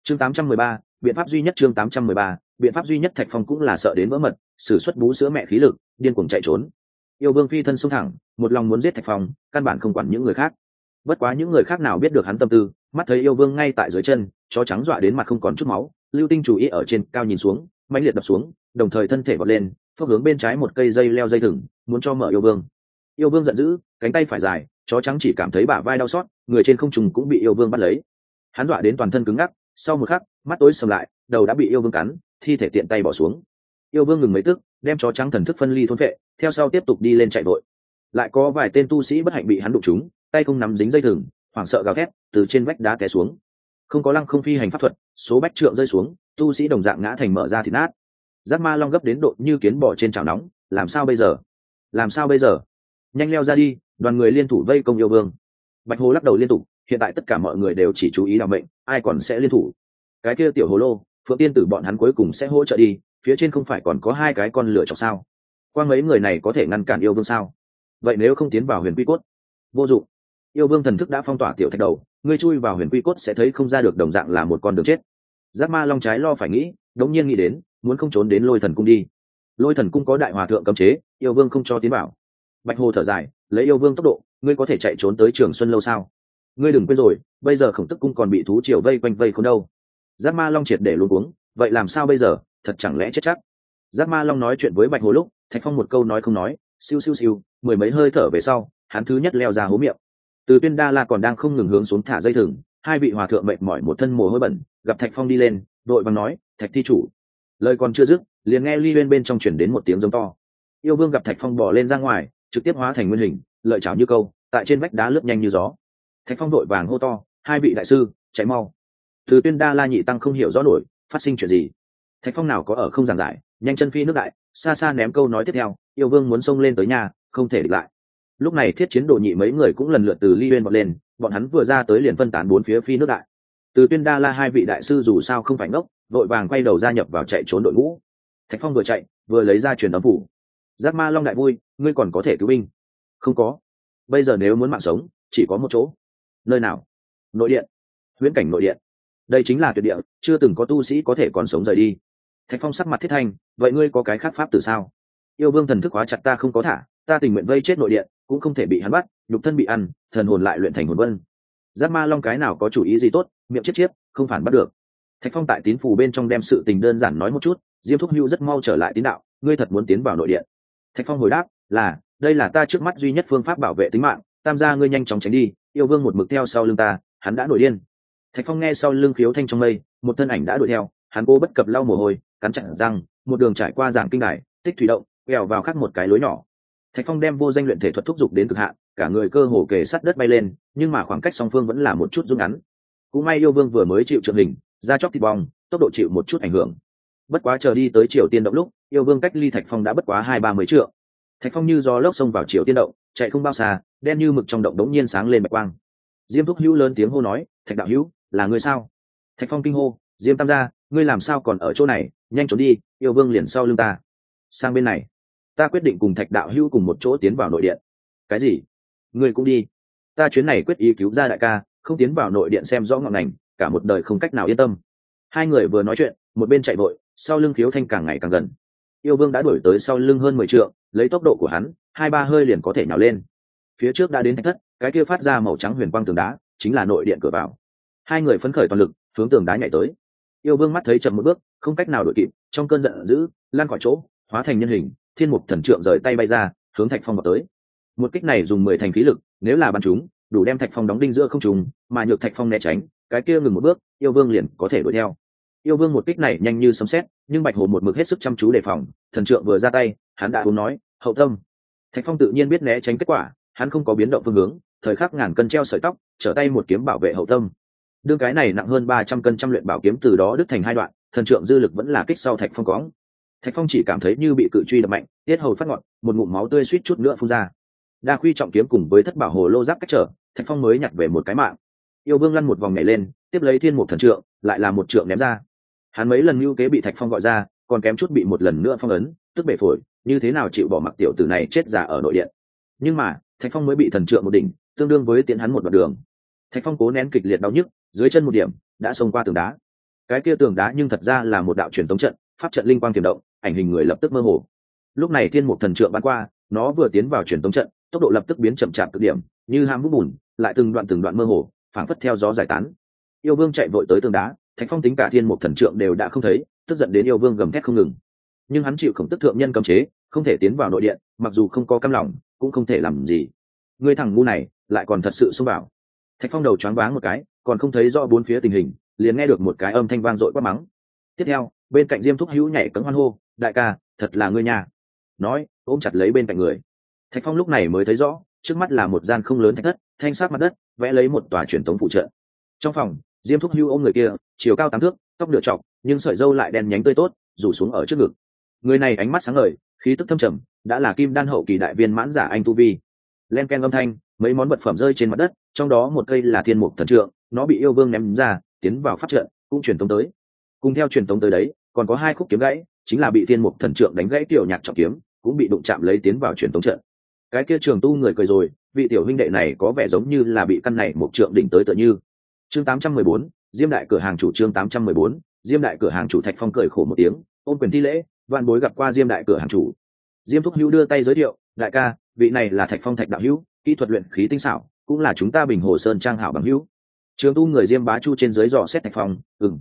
chương 813, biện pháp duy nhất. chương 813, biện pháp duy nhất. Thạch Phong cũng là sợ đến vỡ mật, sử xuất bú sữa mẹ khí lực, điên cuồng chạy trốn. Yêu Vương phi thân xông thẳng, một lòng muốn giết Thạch Phong, căn bản không quản những người khác. Bất quá những người khác nào biết được hắn tâm tư, mắt thấy Yêu Vương ngay tại dưới chân, chó trắng dọa đến mặt không còn chút máu. Lưu Tinh chủ ý ở trên cao nhìn xuống, mãnh liệt đập xuống, đồng thời thân thể vọt lên, phốc hướng bên trái một cây dây leo dây thừng, muốn cho mở Yêu Vương. Yêu Vương giận dữ, cánh tay phải dài, chó trắng chỉ cảm thấy bả vai đau xót, người trên không trung cũng bị Yêu Vương bắt lấy. Hắn dọa đến toàn thân cứng ngắc, sau một khắc, mắt tối sầm lại, đầu đã bị Yêu Vương cắn, thi thể tiện tay bỏ xuống. Yêu Vương ngừng mấy tức, đem chó trắng thần thức phân ly thôn phệ, theo sau tiếp tục đi lên chạy vội. Lại có vài tên tu sĩ bất hạnh bị hắn đụng trúng, tay không nắm dính dây thừng, hoảng sợ gào thét, từ trên vách đá té xuống. Không có lăng không phi hành pháp thuật, số bách trượng rơi xuống, tu sĩ đồng dạng ngã thành mở ra thịt nát. Giác Ma Long gấp đến độ như kiến bò trên chảo nóng, làm sao bây giờ? Làm sao bây giờ? Nhanh leo ra đi, đoàn người liên thủ vây công Yêu Vương. Bạch Hồ lắc đầu liên tục, hiện tại tất cả mọi người đều chỉ chú ý đảm mệnh, ai còn sẽ liên thủ? Cái kia tiểu hồ lô, Phượng Tiên tử bọn hắn cuối cùng sẽ hỗ trợ đi, phía trên không phải còn có hai cái con lửa chọc sao? Qua mấy người này có thể ngăn cản Yêu Vương sao? Vậy nếu không tiến vào Huyền Quy Cốt, vô dụng. Yêu Vương thần thức đã phong tỏa tiểu thạch đầu, ngươi chui vào Huyền Quy Cốt sẽ thấy không ra được, đồng dạng là một con đường chết. Giác Ma Long trái lo phải nghĩ, đống nhiên nghĩ đến, muốn không trốn đến Lôi Thần cung đi. Lôi Thần cung có đại hòa thượng cấm chế, Yêu Vương không cho tiến vào. Bạch Hồ thở dài, lấy Yêu Vương tốc độ, ngươi có thể chạy trốn tới Trường Xuân lâu sao? Ngươi đừng quên rồi, bây giờ Khổng Tức cung còn bị thú triều vây quanh vây không đâu. Giác Ma Long triệt để luống cuống, vậy làm sao bây giờ, thật chẳng lẽ chết chắc? Giác Ma Long nói chuyện với Bạch Hồ lúc, Thạch Phong một câu nói không nói, siêu siêu siêu, mười mấy hơi thở về sau, hắn thứ nhất leo ra hố miệng. Từ Tuyên Đa La còn đang không ngừng hướng xuống thả dây thừng, hai vị hòa thượng mệt mỏi một thân mồ hôi bẩn, gặp Thạch Phong đi lên, đội vàng nói, Thạch thi chủ. Lời còn chưa dứt, liền nghe ly bên trong chuyển đến một tiếng giống to. Yêu Vương gặp Thạch Phong bỏ lên ra ngoài, trực tiếp hóa thành nguyên hình, lợi chảo như câu, tại trên vách đá lướt nhanh như gió. Thạch Phong đội vàng hô to, hai vị đại sư, chạy mau. Từ Tuyên Đa La nhị tăng không hiểu rõ nổi, phát sinh chuyện gì. Thạch Phong nào có ở không giảng giải, nhanh chân phi nước đại, xa xa ném câu nói tiếp theo, Yêu Vương muốn xông lên tới nhà, không thể địch lại. Lúc này Thiết Chiến Đồ nhị mấy người cũng lần lượt từ ly bên vọt lên, bọn hắn vừa ra tới liền phân tán bốn phía phi nước đại. Từ Tuyên Đa La hai vị đại sư dù sao không phải ngốc, vội vàng quay đầu gia nhập vào chạy trốn đội ngũ. Thạch Phong vừa chạy vừa lấy ra truyền âm phủ. Giác Ma Long đại vui, ngươi còn có thể cứu binh? Không có. Bây giờ nếu muốn mạng sống, chỉ có một chỗ. Nơi nào? Nội điện. Huyễn cảnh nội điện. Đây chính là tuyệt địa, chưa từng có tu sĩ có thể còn sống rời đi. Thạch Phong sắc mặt thiết thanh, vậy ngươi có cái khác pháp từ sao? Yêu Vương thần thức hóa chặt ta không có thả, ta tình nguyện vây chết nội điện, cũng không thể bị hắn bắt, nhục thân bị ăn, thần hồn lại luyện thành hồn vân. Giác Ma Long cái nào có chủ ý gì tốt, miệng chết chiếp, không phản bắt được. Thạch Phong tại tín phù bên trong đem sự tình đơn giản nói một chút, Diêm Thúc Hưu rất mau trở lại tín đạo, ngươi thật muốn tiến vào nội điện? Thạch Phong hồi đáp, là, đây là ta trước mắt duy nhất phương pháp bảo vệ tính mạng, tam gia ngươi nhanh chóng tránh đi. Yêu Vương một mực theo sau lưng ta, hắn đã nổi điên. Thạch Phong nghe sau lưng khiếu thanh trong mây, một thân ảnh đã đuổi theo, hắn cố bất cập lau mồ hôi, cắn chặt răng, một đường trải qua giảng kinh đài, tích thủy động, quẹo vào khắc một cái lối nhỏ. Thạch Phong đem vô danh luyện thể thuật thúc giục đến cực hạn, cả người cơ hồ kề sát đất bay lên, nhưng mà khoảng cách song phương vẫn là một chút rút ngắn. Cũng may Yêu Vương vừa mới chịu trượng hình, da chóc thịt bong, tốc độ chịu một chút ảnh hưởng. Bất quá chờ đi tới Triều Tiên động lúc, Yêu Vương cách ly Thạch Phong đã bất quá 20-30 trượng. Thạch Phong như gió lốc xông vào Triều Tiên động, chạy không bao xa, đen như mực trong động đống nhiên sáng lên bạch quang. Diêm Thúc Hữu lớn tiếng hô nói, Thạch đạo hữu, là ngươi sao? Thạch Phong kinh hô, Diêm tam gia, ngươi làm sao còn ở chỗ này, nhanh trốn đi, Yêu Vương liền sau lưng ta. Sang bên này, ta quyết định cùng Thạch đạo hữu cùng một chỗ tiến vào nội điện. Cái gì? Ngươi cũng đi? Ta chuyến này quyết ý cứu ra đại ca, không tiến vào nội điện xem rõ ngọn ngành, cả một đời không cách nào yên tâm. Hai người vừa nói chuyện, một bên chạy vội, sau lưng khiếu thanh càng ngày càng gần. Yêu Vương đã đuổi tới sau lưng hơn 10 trượng, lấy tốc độ của hắn, 2-3 hơi liền có thể nhào lên. Phía trước đã đến thạch thất, cái kia phát ra màu trắng huyền quang tường đá, chính là nội điện cửa vào. Hai người phấn khởi toàn lực, hướng tường đá nhảy tới. Yêu Vương mắt thấy chậm một bước, không cách nào đuổi kịp, trong cơn giận dữ, lan khỏi chỗ, hóa thành nhân hình, thiên mục thần trượng rời tay bay ra, hướng Thạch Phong vào tới. Một kích này dùng 10 thành khí lực, nếu là bắn trúng, đủ đem Thạch Phong đóng đinh giữa không trung, mà nhược Thạch Phong né tránh, cái kia ngừng một bước, Yêu Vương liền có thể đuổi theo. Yêu Vương một kích này nhanh như sấm sét, nhưng Bạch Hồ một mực hết sức chăm chú đề phòng, thần trượng vừa ra tay, hắn đã uống nói, hậu tâm. Thạch Phong tự nhiên biết né tránh kết quả, hắn không có biến động phương hướng, thời khắc ngàn cân treo sợi tóc, trở tay một kiếm bảo vệ hậu tâm. Đương cái này nặng hơn 300 cân trăm luyện bảo kiếm từ đó đứt thành hai đoạn, thần trượng dư lực vẫn là kích sau Thạch Phong cóng. Thạch Phong chỉ cảm thấy như bị cự truy đập mạnh, tiết hầu phát ngọn, một ngụm máu tươi suýt chút nữa phun ra. Đa Khuy trọng kiếm cùng với thất bảo hồ lô giáp cách trở, Thạch Phong mới nhặt về một cái mạng. Yêu Vương lăn một vòng nhảy lên, tiếp lấy thiên mục thần trượng, lại là một trượng ném ra. Hắn mấy lần mưu kế bị Thạch Phong gọi ra, còn kém chút bị một lần nữa phong ấn, tức bể phổi, như thế nào chịu bỏ mặc tiểu tử này chết già ở nội điện. Nhưng mà Thạch Phong mới bị thần trượng một đỉnh, tương đương với tiến hắn một đoạn đường. Thạch Phong cố nén kịch liệt đau nhức, dưới chân một điểm đã xông qua tường đá. cái kia tường đá nhưng thật ra là một đạo truyền tống trận, pháp trận linh quang tiềm động, ảnh hình người lập tức mơ hồ. Lúc này thiên mục thần trượng bắn qua, nó vừa tiến vào truyền tống trận, tốc độ lập tức biến chậm chạp cực điểm, như ham hút bùn, lại từng đoạn mơ hồ, phảng phất theo gió giải tán. Yêu vương chạy vội tới tường đá, Thạch Phong tính cả thiên mục thần trượng đều đã không thấy, tức giận đến yêu vương gầm thét không ngừng. Nhưng hắn chịu khổng tức thượng nhân cấm chế, không thể tiến vào nội điện, mặc dù không có cam lòng cũng không thể làm gì. Ngươi thằng ngu này lại còn thật sự xông vào. Thạch Phong đầu choáng váng một cái, còn không thấy rõ bốn phía tình hình, liền nghe được một cái âm thanh vang dội quát mắng. Tiếp theo, bên cạnh Diêm Thúc Hữu nhảy cẫng hoan hô, đại ca, thật là ngươi nhà. Nói, ôm chặt lấy bên cạnh người. Thạch Phong lúc này mới thấy rõ, trước mắt là một gian không lớn thạch thất, thanh sắc mặt đất, vẽ lấy một tòa truyền tống phụ trợ. Trong phòng, Diêm Thúc Hữu ôm người kia, chiều cao 8 thước, tóc nửa trọc, nhưng sợi râu lại đen nhánh tươi tốt, rủ xuống ở trước ngực. Người này ánh mắt sáng ngời, khí tức thâm trầm, đã là kim đan hậu kỳ đại viên mãn giả anh tu vi. Len ken âm thanh, mấy món vật phẩm rơi trên mặt đất, trong đó một cây là thiên mục thần trượng, nó bị yêu vương ném ra, tiến vào pháp trận, cũng truyền tống tới. Cùng theo truyền tống tới đấy, còn có 2 khúc kiếm gãy, chính là bị thiên mục thần trượng đánh gãy tiểu nhạc trọng kiếm, cũng bị đụng chạm lấy tiến vào truyền tống trận. Cái kia trường tu người cười rồi, vị tiểu huynh đệ này có vẻ giống như là bị căn này một trượng đỉnh tới tựa như. Chương 814, Diêm đại cửa hàng chủ. Chương 814, Diêm đại cửa hàng chủ. Thạch Phong cười khổ một tiếng, ôm quyền thi lễ, vạn bối gặp qua Diêm đại cửa hàng chủ. Diêm Thúc Hữu đưa tay giới thiệu, đại ca, vị này là Thạch Phong Thạch đạo hữu, kỹ thuật luyện khí tinh xảo, cũng là chúng ta Bình Hồ Sơn trang hảo bằng hữu. Trường tu người Diêm Bá Chu trên dưới dò xét Thạch Phong,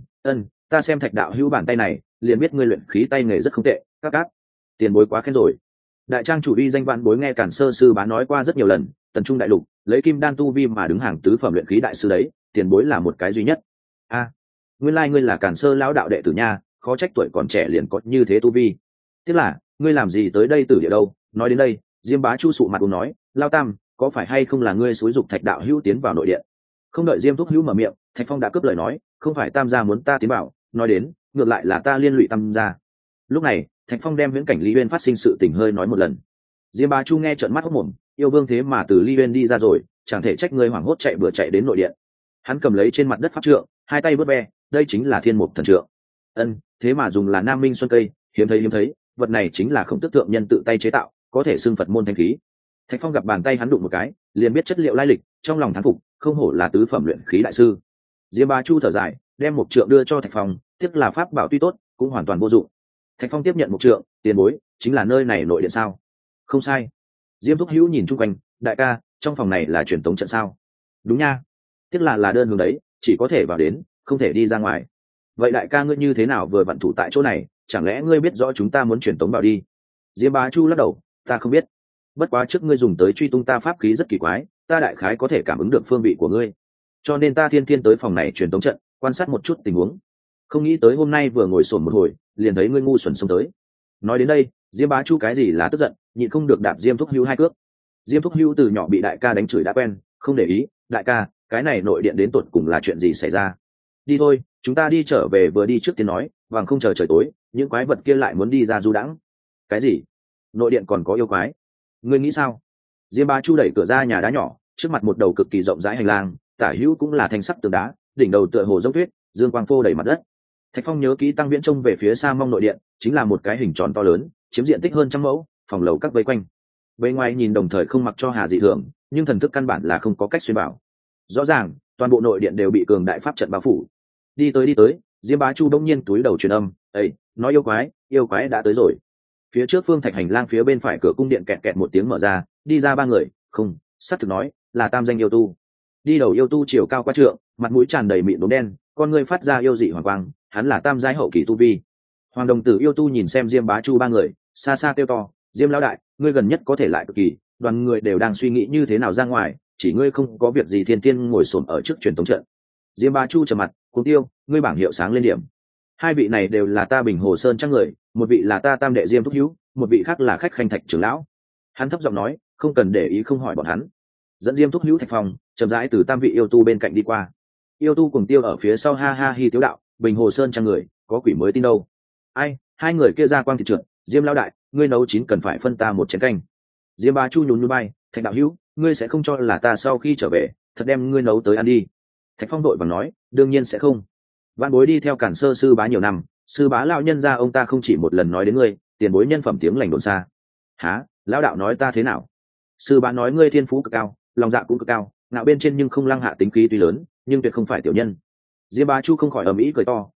ta xem Thạch đạo hữu bàn tay này, liền biết ngươi luyện khí tay nghề rất không tệ, các tiền bối quá khen rồi. Đại trang chủ uy danh vạn bối nghe Cản Sơ sư bá nói qua rất nhiều lần, tần trung đại lục lấy kim đan tu vi mà đứng hàng tứ phẩm luyện khí đại sư đấy, tiền bối là một cái duy nhất. Nguyên lai ngươi là Cản Sơ lão đạo đệ tử nha, khó trách tuổi còn trẻ liền có như thế tu vi. Tiếc là ngươi làm gì tới đây tử địa đâu? Nói đến đây, Diêm Bá Chu sụ mặt uống nói, lao tam, có phải hay không là ngươi xúi dục Thạch đạo hữu tiến vào nội điện? Không đợi Diêm Thúc Hữu mở miệng, Thạch Phong đã cướp lời nói, không phải tam gia muốn ta tiến vào, nói đến ngược lại là ta liên lụy tam gia. Lúc này Thạch Phong đem viễn cảnh Lý Uyên phát sinh sự tình hơi nói một lần. Diêm Bá Chu nghe trợn mắt hốc mồm, yêu vương thế mà từ Lý Uyên đi ra rồi, chẳng thể trách ngươi hoảng hốt chạy bừa chạy đến nội điện. Hắn cầm lấy trên mặt đất pháp trượng, hai tay vớt ve, đây chính là thiên mục thần trượng. Thế mà dùng là Nam Minh Xuân cây, hiếm thấy, vật này chính là Khổng Tước thượng nhân tự tay chế tạo, có thể xưng Phật môn thanh khí. Thạch Phong gặp bàn tay hắn đụng một cái, liền biết chất liệu lai lịch, trong lòng thán phục, không hổ là tứ phẩm luyện khí đại sư. Diêm Bá Chu thở dài, đem một trượng đưa cho Thạch Phong, tiếc là pháp bảo tuy tốt, cũng hoàn toàn vô dụng. Thạch Phong tiếp nhận một trượng, tiền bối, chính là nơi này nội điện sao? Không sai. Diêm Thúc Hữu nhìn chung quanh, đại ca, trong phòng này là truyền tống trận sao? Đúng nha. Tiếc là đơn hướng đấy, chỉ có thể vào đến, không thể đi ra ngoài. Vậy đại ca ngươi như thế nào vừa vặn thủ tại chỗ này, chẳng lẽ ngươi biết rõ chúng ta muốn truyền tống vào đi? Diêm Bá Chu lắc đầu, ta không biết. Bất quá trước ngươi dùng tới truy tung ta pháp khí rất kỳ quái, ta đại khái có thể cảm ứng được phương vị của ngươi, cho nên ta thiên tới phòng này truyền tống trận, quan sát một chút tình huống. Không nghĩ tới hôm nay vừa ngồi xổm một hồi, liền thấy ngươi ngu xuẩn xông tới. Nói đến đây, Diêm Bá Chu cái gì là tức giận, nhịn không được đạp Diêm Thúc Hữu 2 cước. Diêm Thúc Hữu từ nhỏ bị đại ca đánh chửi đã quen, không để ý, đại ca, cái này nội điện đến tột cùng là chuyện gì xảy ra? Đi thôi, chúng ta đi trở về, vừa đi trước tiên nói, vàng không chờ trời tối, những quái vật kia lại muốn đi ra du đãng. Cái gì? Nội điện còn có yêu quái? Ngươi nghĩ sao? Diêm Bá Chu đẩy cửa ra nhà đá nhỏ, trước mặt một đầu cực kỳ rộng rãi hành lang, tả hữu cũng là thanh sắc tường đá, đỉnh đầu tựa hồ dốc tuyết, dương quang phô đầy mặt đất. Thạch Phong nhớ kỹ Tăng Viễn trông về phía xa mong nội điện, chính là một cái hình tròn to lớn, chiếm diện tích hơn 100 mẫu, phòng lầu các vây quanh. Bên ngoài nhìn đồng thời không mặc cho hà dị thường, nhưng thần thức căn bản là không có cách xuyên bảo. Rõ ràng, toàn bộ nội điện đều bị cường đại pháp trận bao phủ. Đi tới, Diêm Bá Chu đông nhiên túi đầu truyền âm, "Ê, nói yêu quái đã tới rồi." Phía trước phương thạch hành lang phía bên phải cửa cung điện kẹt kẹt một tiếng mở ra, đi ra 3 người, không, sắp thực nói, là tam danh yêu tu. Đi đầu yêu tu chiều cao quá trượng, mặt mũi tràn đầy mịn đốm đen, con người phát ra yêu dị hoàng quang, hắn là tam giai hậu kỳ tu vi. Hoàng đồng tử yêu tu nhìn xem Diêm Bá Chu 3 người, xa xa kêu to, "Diêm lão đại, ngươi gần nhất có thể lại cực kỳ." Đoàn người đều đang suy nghĩ như thế nào ra ngoài, chỉ ngươi không có việc gì thiên tiên ngồi xổm ở trước truyền tống trận. Diêm Bá Chu trầm mặt, "Cuồng Tiêu, ngươi bảng hiệu sáng lên điểm. 2 vị này đều là ta Bình Hồ Sơn trang người, một vị là ta tam đệ Diêm Thúc Hữu, một vị khác là khách khanh Thạch trưởng lão." Hắn thấp giọng nói, không cần để ý, không hỏi bọn hắn. Dẫn Diêm Thúc Hữu Thạch Phong chậm rãi từ tam vị yêu tu bên cạnh đi qua. Yêu tu Cuồng Tiêu ở phía sau ha ha hi tiếu đạo, "Bình Hồ Sơn trang người, có quỷ mới tin đâu." Ai, 2 người kia ra quang thị trượt, "Diêm lão đại, ngươi nấu chín cần phải phân ta một chén canh." Diêm Bá Chu nhún nhún bay, "Thạch đạo hữu, ngươi sẽ không cho là ta sau khi trở về thật đem ngươi nấu tới ăn đi?" Thạch Phong đội bằng nói, "Đương nhiên sẽ không. Vạn bối đi theo Cản Sơ sư bá nhiều năm, sư bá lão nhân gia ông ta không chỉ một lần nói đến ngươi, tiền bối nhân phẩm tiếng lành đồn xa." "Hả? Lão đạo nói ta thế nào?" "Sư bá nói ngươi thiên phú cực cao, lòng dạ cũng cực cao, ngạo bên trên nhưng không lăng hạ tính khí tuy lớn, nhưng tuyệt không phải tiểu nhân." Diêm Bá Chu không khỏi ầm ĩ cười to,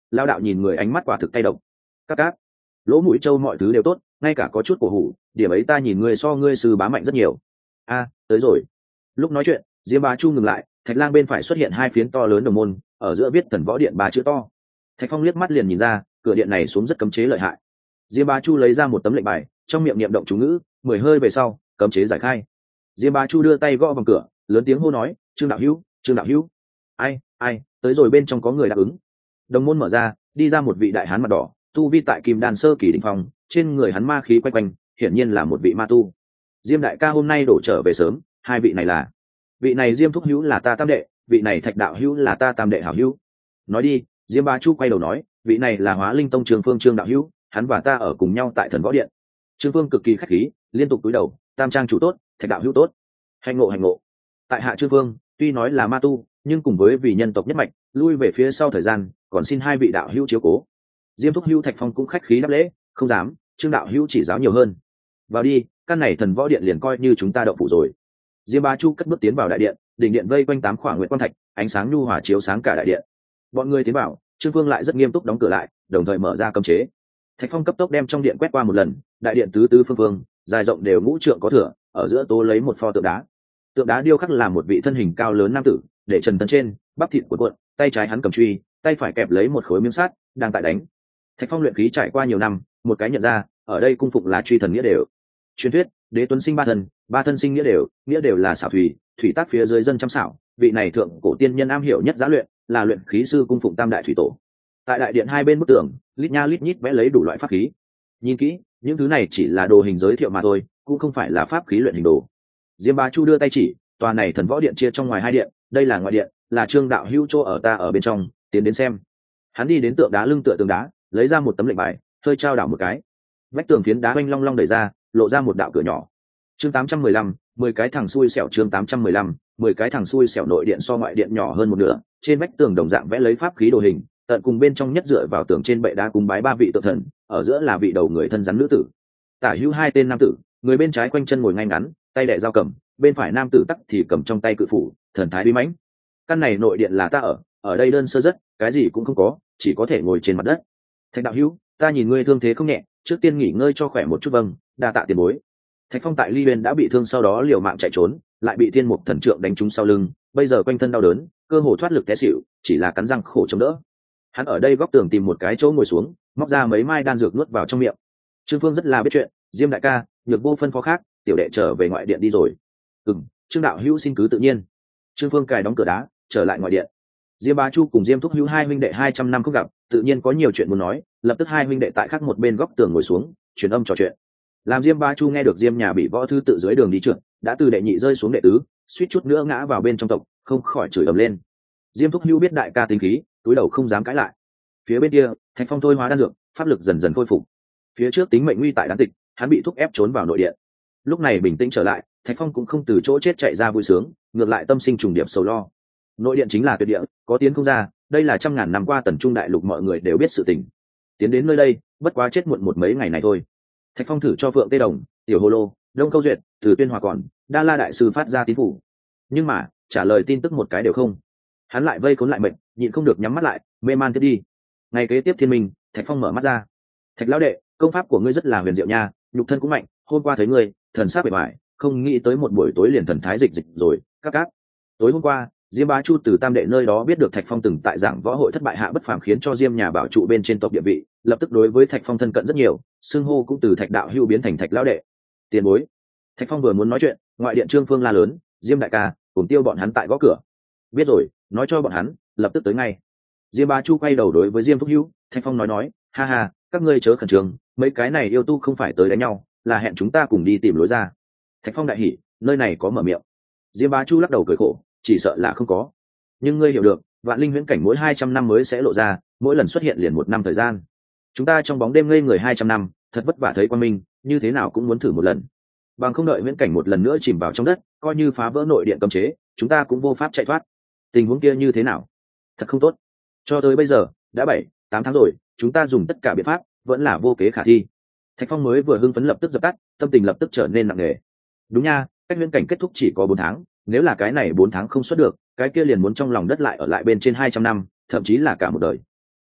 lao đạo nhìn người ánh mắt quả thực cay độc. Các lỗ mũi trâu mọi thứ đều tốt, ngay cả có chút cổ hủ, điểm ấy ta nhìn ngươi so ngươi sư bá mạnh rất nhiều. Tới rồi. Lúc nói chuyện, Diêm Bá Chu ngừng lại, thạch lang bên phải xuất hiện hai phiến to lớn đồng môn, ở giữa viết Thần Võ Điện ba chữ to. Thạch Phong liếc mắt liền nhìn ra, cửa điện này xuống rất cấm chế lợi hại. Diêm Bá Chu lấy ra một tấm lệnh bài, trong miệng niệm động chú ngữ, 10 hơi về sau, cấm chế giải khai. Diêm Bá Chu đưa tay gõ vào cửa, lớn tiếng hô nói, "Trương đạo hữu, Trương đạo hữu." Ai, tới rồi, bên trong có người đáp ứng. Đồng môn mở ra, đi ra một vị đại hán mặt đỏ, tu vi tại Kim Đan sơ kỳ đỉnh phong, trên người hắn ma khí quay quanh, hiển nhiên là một vị ma tu. Diêm đại ca hôm nay đổ trở về sớm, hai vị này là? Vị này Diêm thúc hữu là ta tam đệ, vị này Thạch đạo hữu là ta tam đệ hảo hữu. Nói đi. Diêm Bá Chu quay đầu nói, vị này là Hóa Linh Tông Trường Phương Trương đạo hữu, hắn và ta ở cùng nhau tại Thần Võ Điện. Trương Phương cực kỳ khách khí, liên tục cúi đầu, tam trang chủ tốt, Thạch đạo hữu tốt. Hành ngộ. Tại hạ Trương Phương, tuy nói là ma tu, nhưng cùng với vì nhân tộc nhất mạch, lui về phía sau thời gian, còn xin hai vị đạo hữu chiếu cố. Diêm thúc hữu Thạch Phong cũng khách khí đáp lễ, không dám, Trương đạo hữu chỉ giáo nhiều hơn. Vào đi, căn này Thần Võ Điện liền coi như chúng ta đậu phủ rồi. Diêm Bá Chu cất bước tiến vào đại điện, đỉnh điện vây quanh 8 khỏa nguyệt quang thạch, ánh sáng nhu hòa chiếu sáng cả đại điện. Bọn người tiến vào, Trương Phương lại rất nghiêm túc đóng cửa lại, đồng thời mở ra cấm chế. Thạch Phong cấp tốc đem trong điện quét qua một lần, đại điện tứ tứ phương phương, dài rộng đều ngũ trượng có thửa, ở giữa tố lấy một pho tượng đá. Tượng đá điêu khắc là một vị thân hình cao lớn nam tử, để trần tấn trên, bắp thịt cuộn cuộn, tay trái hắn cầm truy, tay phải kẹp lấy một khối miếng sắt, đang tại đánh. Thạch Phong luyện khí trải qua nhiều năm, một cái nhận ra, ở đây cung phụng là truy thần nghĩa đều. Truyền thuyết, đế tuấn sinh ba thân sinh nghĩa đều là xảo thủy tác phía dưới dân chăm xảo, vị này thượng cổ tiên nhân am hiểu nhất giá luyện, là luyện khí sư cung phụng tam đại thủy tổ. Tại đại điện hai bên bức tường, lít nha lít nhít vẽ lấy đủ loại pháp khí. Nhìn kỹ, những thứ này chỉ là đồ hình giới thiệu mà thôi, cũng không phải là pháp khí luyện hình đồ. Diêm Bá Chu đưa tay chỉ, tòa này Thần Võ Điện chia trong ngoài hai điện, đây là ngoại điện, là Trương đạo hữu chỗ ở, ta ở bên trong, tiến đến xem. Hắn đi đến tượng đá lưng tựa tường đá, lấy ra một tấm lệnh bài, hơi trao đảo một cái. Vách tường phiến đá oanh long long đẩy ra, lộ ra một đạo cửa nhỏ. Chương 815, 10 cái thằng xui xẻo. Chương 815, 10 cái thằng xui xẻo. Nội điện so ngoại điện nhỏ hơn một nửa, trên vách tường đồng dạng vẽ lấy pháp khí đồ hình, tận cùng bên trong nhất dựa vào tường trên bệ đá cúng bái ba vị tượng thần, ở giữa là vị đầu người thân rắn nữ tử. Tả hữu hai tên nam tử, người bên trái quanh chân ngồi ngay ngắn, tay đẻ dao cầm, bên phải nam tử tắc thì cầm trong tay cự phủ, thần thái uy mãnh. Căn này nội điện là ta ở đây đơn sơ rất, cái gì cũng không có, chỉ có thể ngồi trên mặt đất. Thạch đạo hữu, ta nhìn ngươi thương thế không nhẹ, trước tiên nghỉ ngơi cho khỏe một chút. Vâng, đa tạ tiền bối. Thạch Phong tại Ly Uyên đã bị thương, sau đó liều mạng chạy trốn, lại bị Thiên Mục Thần Trượng đánh trúng sau lưng, bây giờ quanh thân đau đớn, cơ hồ thoát lực té xỉu, chỉ là cắn răng khổ chống đỡ. Hắn ở đây góc tường tìm một cái chỗ ngồi xuống, móc ra mấy mai đan dược nuốt vào trong miệng. Trương Phương rất là biết chuyện, Diêm đại ca, nhược vô phân phó khác, tiểu đệ trở về ngoại điện đi rồi. Trương đạo hữu xin cứ tự nhiên. Trương Phương cài đóng cửa đá, trở lại ngoại điện. Diêm Bá Chu cùng Diêm thúc hữu hai huynh đệ 200 năm không gặp, tự nhiên có nhiều chuyện muốn nói, lập tức hai huynh đệ tại khác một bên góc tường ngồi xuống, truyền âm trò chuyện. Làm Diêm Bá Chu nghe được Diêm nhà bị võ thư tự dưới đường đi trượt, đã từ đệ nhị rơi xuống đệ tứ, suýt chút nữa ngã vào bên trong tộc, không khỏi chửi ầm lên. Diêm thúc hữu biết đại ca tính khí, túi đầu không dám cãi lại. Phía bên kia, Thạch Phong thôi hóa đan dược, pháp lực dần dần khôi phục. Phía trước tính mệnh nguy tại đan tịch, hắn bị thúc ép trốn vào nội điện. Lúc này bình tĩnh trở lại, Thạch Phong cũng không từ chỗ chết chạy ra vui sướng, ngược lại tâm sinh trùng điệp sầu lo. Nội điện chính là tuyệt địa, có tiến không ra, đây là trăm ngàn năm qua Tần Trung đại lục mọi người đều biết sự tình. Tiến đến nơi đây, bất quá chết muộn một mấy ngày này thôi. Thạch Phong thử cho Phượng Tê Đồng, Tiểu Hồ Lô, Đông Câu Duyệt, Từ Tuyên Hòa còn, Đa La đại sư phát ra tín phủ, nhưng mà trả lời tin tức một cái đều không. Hắn lại vây khốn lại mệnh, nhịn không được nhắm mắt lại, mê man tiếp đi. Ngày kế tiếp thiên minh, Thạch Phong mở mắt ra. Thạch lão đệ, công pháp của ngươi rất là huyền diệu nha, nhục thân cũng mạnh, hôm qua thấy ngươi, thần sắc bề bại, không nghĩ tới một buổi tối liền thần thái dịch rồi. Các. Tối hôm qua, Diêm Bá Chu từ tam đệ nơi đó biết được Thạch Phong từng tại giảng võ hội thất bại hạ bất phàm, khiến cho Diêm nhà bảo trụ bên trên tộc địa vị, lập tức đối với Thạch Phong thân cận rất nhiều, xưng hô cũng từ Thạch đạo hữu biến thành Thạch lão đệ. Tiền bối. Thạch Phong vừa muốn nói chuyện, ngoại điện Trương Phương la lớn, Diêm đại ca, cùng tiêu bọn hắn tại gõ cửa. Biết rồi, nói cho bọn hắn, lập tức tới ngay. Diêm Bá Chu quay đầu đối với Diêm thúc hữu, Thạch Phong nói, ha ha, các ngươi chớ khẩn trương, mấy cái này yêu tu không phải tới đánh nhau, là hẹn chúng ta cùng đi tìm lối ra. Thạch Phong đại hỉ, nơi này có mở miệng. Diêm Bá Chu lắc đầu cười khổ, chỉ sợ là không có. Nhưng ngươi hiểu được, vạn linh huyễn cảnh mỗi 200 năm mới sẽ lộ ra, mỗi lần xuất hiện liền 1 năm thời gian. Chúng ta trong bóng đêm ngây người 200 năm, thật vất vả thấy quang minh, như thế nào cũng muốn thử một lần. Bằng không đợi huyễn cảnh một lần nữa chìm vào trong đất, coi như phá vỡ nội điện cấm chế, chúng ta cũng vô pháp chạy thoát. Tình huống kia như thế nào? Thật không tốt. Cho tới bây giờ, đã 7-8 tháng rồi, chúng ta dùng tất cả biện pháp, vẫn là vô kế khả thi. Thạch Phong mới vừa hưng phấn lập tức dập tắt, tâm tình lập tức trở nên nặng nề. Đúng nha, cách huyễn cảnh kết thúc chỉ có 4 tháng, nếu là cái này 4 tháng không xuất được, cái kia liền muốn trong lòng đất lại ở lại bên trên 200 năm, thậm chí là cả một đời.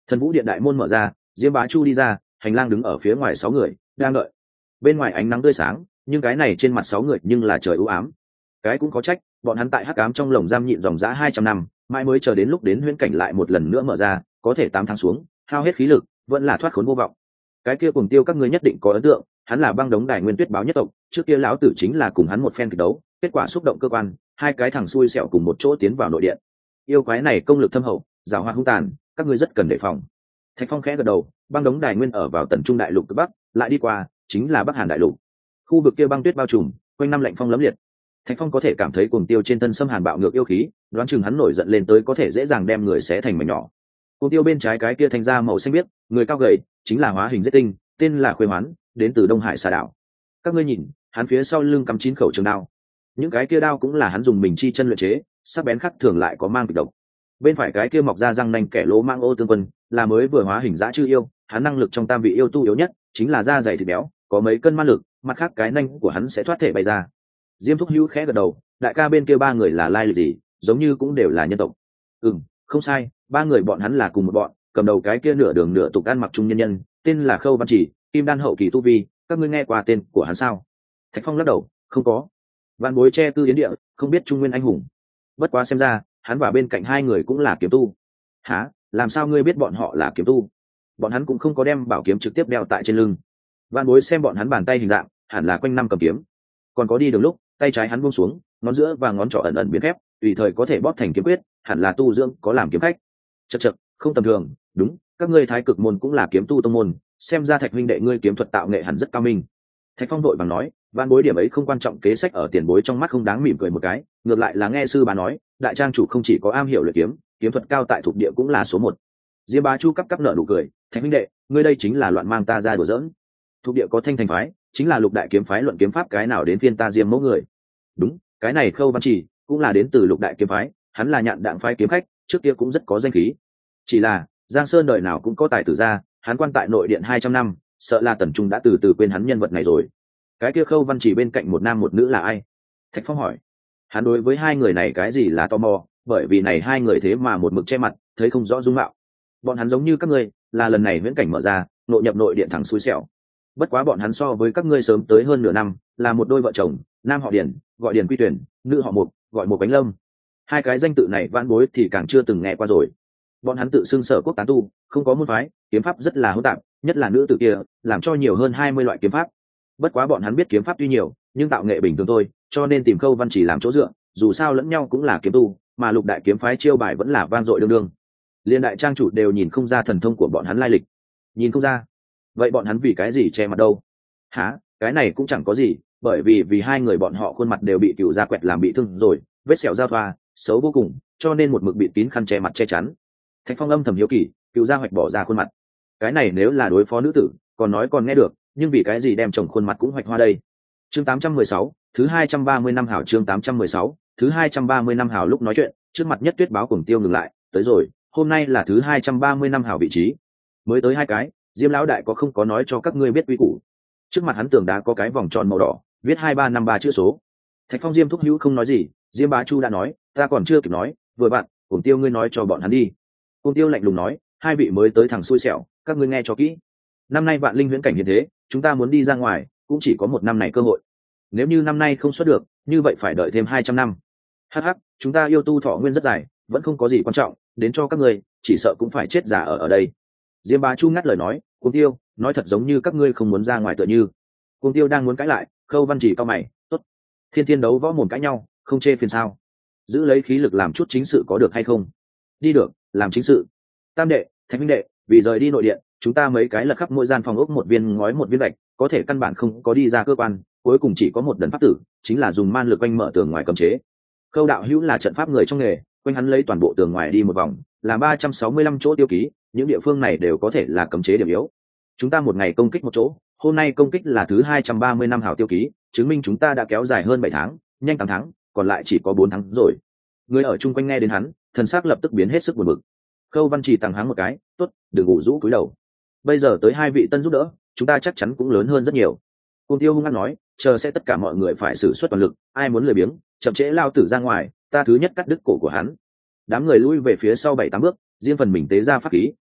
Thần vũ điện đại môn mở ra, Diêm Bá Chu đi ra, hành lang đứng ở phía ngoài 6 người đang đợi. Bên ngoài ánh nắng tươi sáng, nhưng cái này trên mặt 6 người nhưng là trời u ám. Cái cũng có trách, bọn hắn tại hắc ám trong lồng giam nhịn dòng dã 200 năm, mãi mới chờ đến lúc đến huyễn cảnh lại một lần nữa mở ra, có thể 8 tháng xuống, hao hết khí lực, vẫn là thoát khốn vô vọng. Cái kia Cuồng Tiêu các ngươi nhất định có ấn tượng, hắn là băng đống Đài Nguyên Tuyết báo nhất tộc, trước kia lão tử chính là cùng hắn một phen kịch đấu, kết quả xúc động cơ quan, hai cái thằng xui xẻo cùng một chỗ tiến vào nội điện. Yêu quái này công lực thâm hậu, giàu hoạt hung tàn, các ngươi rất cần đề phòng. Thạch Phong khẽ gật đầu, băng đống Đài Nguyên ở vào tần trung đại lục cực bắc, lại đi qua chính là Bắc Hàn đại lục. Khu vực kia băng tuyết bao trùm, quanh năm lạnh phong lấm liệt. Thạch Phong có thể cảm thấy Cuồng Tiêu trên thân xâm hàn bạo ngược yêu khí, đoán chừng hắn nổi giận lên tới có thể dễ dàng đem người xé thành mảnh nhỏ. Cuồng Tiêu bên trái cái kia thanh ra màu xanh biếc, người cao gầy, chính là hóa hình giết tinh, tên là Khuê Hoán, đến từ Đông Hải Sa đảo. Các ngươi nhìn, hắn phía sau lưng cắm 9 khẩu trường đao. Những cái kia đao cũng là hắn dùng mình chi chân luyện chế, sắc bén khắc thường lại có mang kịch độc. Bên phải cái kia mọc ra răng nanh kẻ lỗ mang Ô Tương Quân, là mới vừa hóa hình dã chư yêu, hắn năng lực trong tam vị yêu tu yếu nhất, chính là da dày thịt béo, có mấy cân ma lực, mặt khác cái nanh của hắn sẽ thoát thể bay ra. Diêm Thúc Hữu khẽ gật đầu, đại ca bên kia 3 người là lai lịch gì, giống như cũng đều là nhân tộc. Không sai, 3 người bọn hắn là cùng một bọn, cầm đầu cái kia nửa đường nửa tục ăn mặc trung nhân nhân, tên là Khâu Văn Chỉ, kim đan hậu kỳ tu vi, các ngươi nghe qua tên của hắn sao? Thạch Phong lắc đầu, không có. Vạn Bối che tư yến địa, không biết trung nguyên anh hùng. Bất quá xem ra, hắn và bên cạnh 2 người cũng là kiếm tu. Hả? Làm sao ngươi biết bọn họ là kiếm tu? Bọn hắn cũng không có đem bảo kiếm trực tiếp đeo tại trên lưng. Vạn Bối xem bọn hắn bàn tay hình dạng, hẳn là quanh năm cầm kiếm. Còn có đi đường lúc, tay trái hắn buông xuống, ngón giữa và ngón trỏ ẩn ẩn biến phép, tùy thời có thể bóp thành kiếm quyết, hẳn là tu dưỡng có làm kiếm khách. Chậc, không tầm thường, đúng, các ngươi Thái Cực môn cũng là kiếm tu tông môn, xem ra Thạch huynh đệ ngươi kiếm thuật tạo nghệ hẳn rất cao minh. Thạch Phong đội bằng nói, Vạn Bối điểm ấy không quan trọng, kế sách ở tiền bối trong mắt không đáng, mỉm cười một cái, ngược lại là nghe sư bà nói, đại trang chủ không chỉ có am hiểu luyện kiếm, kiếm thuật cao tại thuộc địa cũng là số 1. Diêm Bá Chu cắp nợ nụ cười, Thạch huynh đệ, ngươi đây chính là loạn mang ta ra đùa giỡn. Thuộc địa có Thanh Thành phái, chính là lục đại kiếm phái luận kiếm pháp, cái nào đến phiên ta Diêm mẫu người? Đúng, cái này Khâu Văn Chỉ cũng là đến từ lục đại kiếm phái, hắn là Nhạn Đạn phái kiếm khách, trước kia cũng rất có danh khí. Chỉ là Giang Sơn đời nào cũng có tài tử ra, hắn quan tại nội điện 200 năm, sợ là tần trung đã từ từ quên hắn nhân vật này rồi. Cái kia Khâu Văn Chỉ bên cạnh một nam một nữ là ai? Thạch Phong hỏi. Hắn đối với 2 người này cái gì là tò mò, bởi vì này 2 người thế mà một mực che mặt, thấy không rõ dung mạo. Bọn hắn giống như các ngươi, là lần này viễn cảnh mở ra, nội nhập nội điện thẳng xui xẻo. Bất quá bọn hắn so với các ngươi sớm tới hơn nửa năm, là một đôi vợ chồng, nam họ Điền, gọi Điền Quy Tuyển, nữ họ Mục, gọi Mục Bánh Lâm. 2 cái danh tự này Vạn Bối thì càng chưa từng nghe qua rồi. Bọn hắn tự xưng Sở Quốc tán tu, không có môn phái, kiếm pháp rất là hỗn tạp, nhất là nữ tử kia, làm cho nhiều hơn 20 loại kiếm pháp. Bất quá bọn hắn biết kiếm pháp tuy nhiều, nhưng tạo nghệ bình thường thôi, cho nên tìm Khâu Văn Chỉ làm chỗ dựa, dù sao lẫn nhau cũng là kiếm tu, mà lục đại kiếm phái chiêu bài vẫn là vang dội đương đương. Liên đại trang chủ đều nhìn không ra thần thông của bọn hắn lai lịch. Nhìn không ra? Vậy bọn hắn vì cái gì che mặt đâu? Hả? Cái này cũng chẳng có gì, bởi vì 2 người bọn họ khuôn mặt đều bị cựu gia quẹt làm bị thương rồi, vết sẹo giao thoa, xấu vô cùng, cho nên một mực bị kín khăn che mặt che chắn. Thạch Phong âm thầm hiếu kỳ, cựu gia hoạch bỏ ra khuôn mặt. Cái này nếu là đối phó nữ tử, còn nói còn nghe được, nhưng vì cái gì đem chồng khuôn mặt cũng hoạch hoa đây? Chương 816, thứ 230 năm hảo. Chương 816, thứ 230 năm hảo. Lúc nói chuyện, trước mặt Nhất Tuyết báo Cuồng Tiêu ngừng lại, tới rồi, hôm nay là thứ 230 năm hảo vị trí. Mới tới 2 cái, Diêm lão đại có không có nói cho các ngươi biết quy củ? Trước mặt hắn tường đá có cái vòng tròn màu đỏ, viết 2353 chữ số. Thạch Phong Diêm Thúc Hữu không nói gì, Diêm Bá Chu đã nói, ta còn chưa kịp nói, vừa bạn, Cuồng Tiêu ngươi nói cho bọn hắn đi. Cuồng Tiêu lạnh lùng nói, 2 vị mới tới thằng xui xẻo, các ngươi nghe cho kỹ. Năm nay vạn linh huyễn cảnh hiện thế, chúng ta muốn đi ra ngoài, cũng chỉ có một năm này cơ hội. Nếu như năm nay không xuất được, như vậy phải đợi thêm 200 năm. Hắc, chúng ta yêu tu thọ nguyên rất dài, vẫn không có gì quan trọng, đến cho các ngươi, chỉ sợ cũng phải chết già ở đây. Diêm Bá Chu ngắt lời nói, Cuồng Tiêu, nói thật giống như các ngươi không muốn ra ngoài tựa như. Cuồng Tiêu đang muốn cãi lại, Khâu Văn Chỉ cao mày, tốt. Thiên thiên đấu võ mồm cãi nhau, không chê phiền sao? Giữ lấy khí lực làm chút chính sự có được hay không? Đi được, làm chính sự. Tam đệ, Thạch huynh đệ, vì rời đi nội điện, chúng ta mấy cái lật khắp mỗi gian phòng ốc một viên ngói một viên gạch, có thể căn bản không có đi ra cơ quan, cuối cùng chỉ có một đần pháp tử, chính là dùng man lực quanh mở tường ngoài cấm chế. Khâu đạo hữu là trận pháp người trong nghề, quanh hắn lấy toàn bộ tường ngoài đi một vòng, là 365 chỗ tiêu ký, những địa phương này đều có thể là cấm chế điểm yếu. Chúng ta một ngày công kích một chỗ, hôm nay công kích là thứ 230 năm hảo tiêu ký, chứng minh chúng ta đã kéo dài hơn 7 tháng, nhanh 8 tháng, còn lại chỉ có 4 tháng rồi. Người ở chung quanh nghe đến hắn, thần sắc lập tức biến hết sức buồn bực. Khâu Văn Chỉ tằng hắng một cái, tốt, đừng ngủ rũ cúi đầu. Bây giờ tới 2 vị tân giúp đỡ, chúng ta chắc chắn cũng lớn hơn rất nhiều. Cuồng Tiêu hung hăng nói, chờ sẽ tất cả mọi người phải sử xuất toàn lực, ai muốn lười biếng, chậm trễ lao tử ra ngoài, ta thứ nhất cắt đứt cổ của hắn. Đám người lui về phía sau 7-8 bước, riêng phần mình tế ra pháp khí,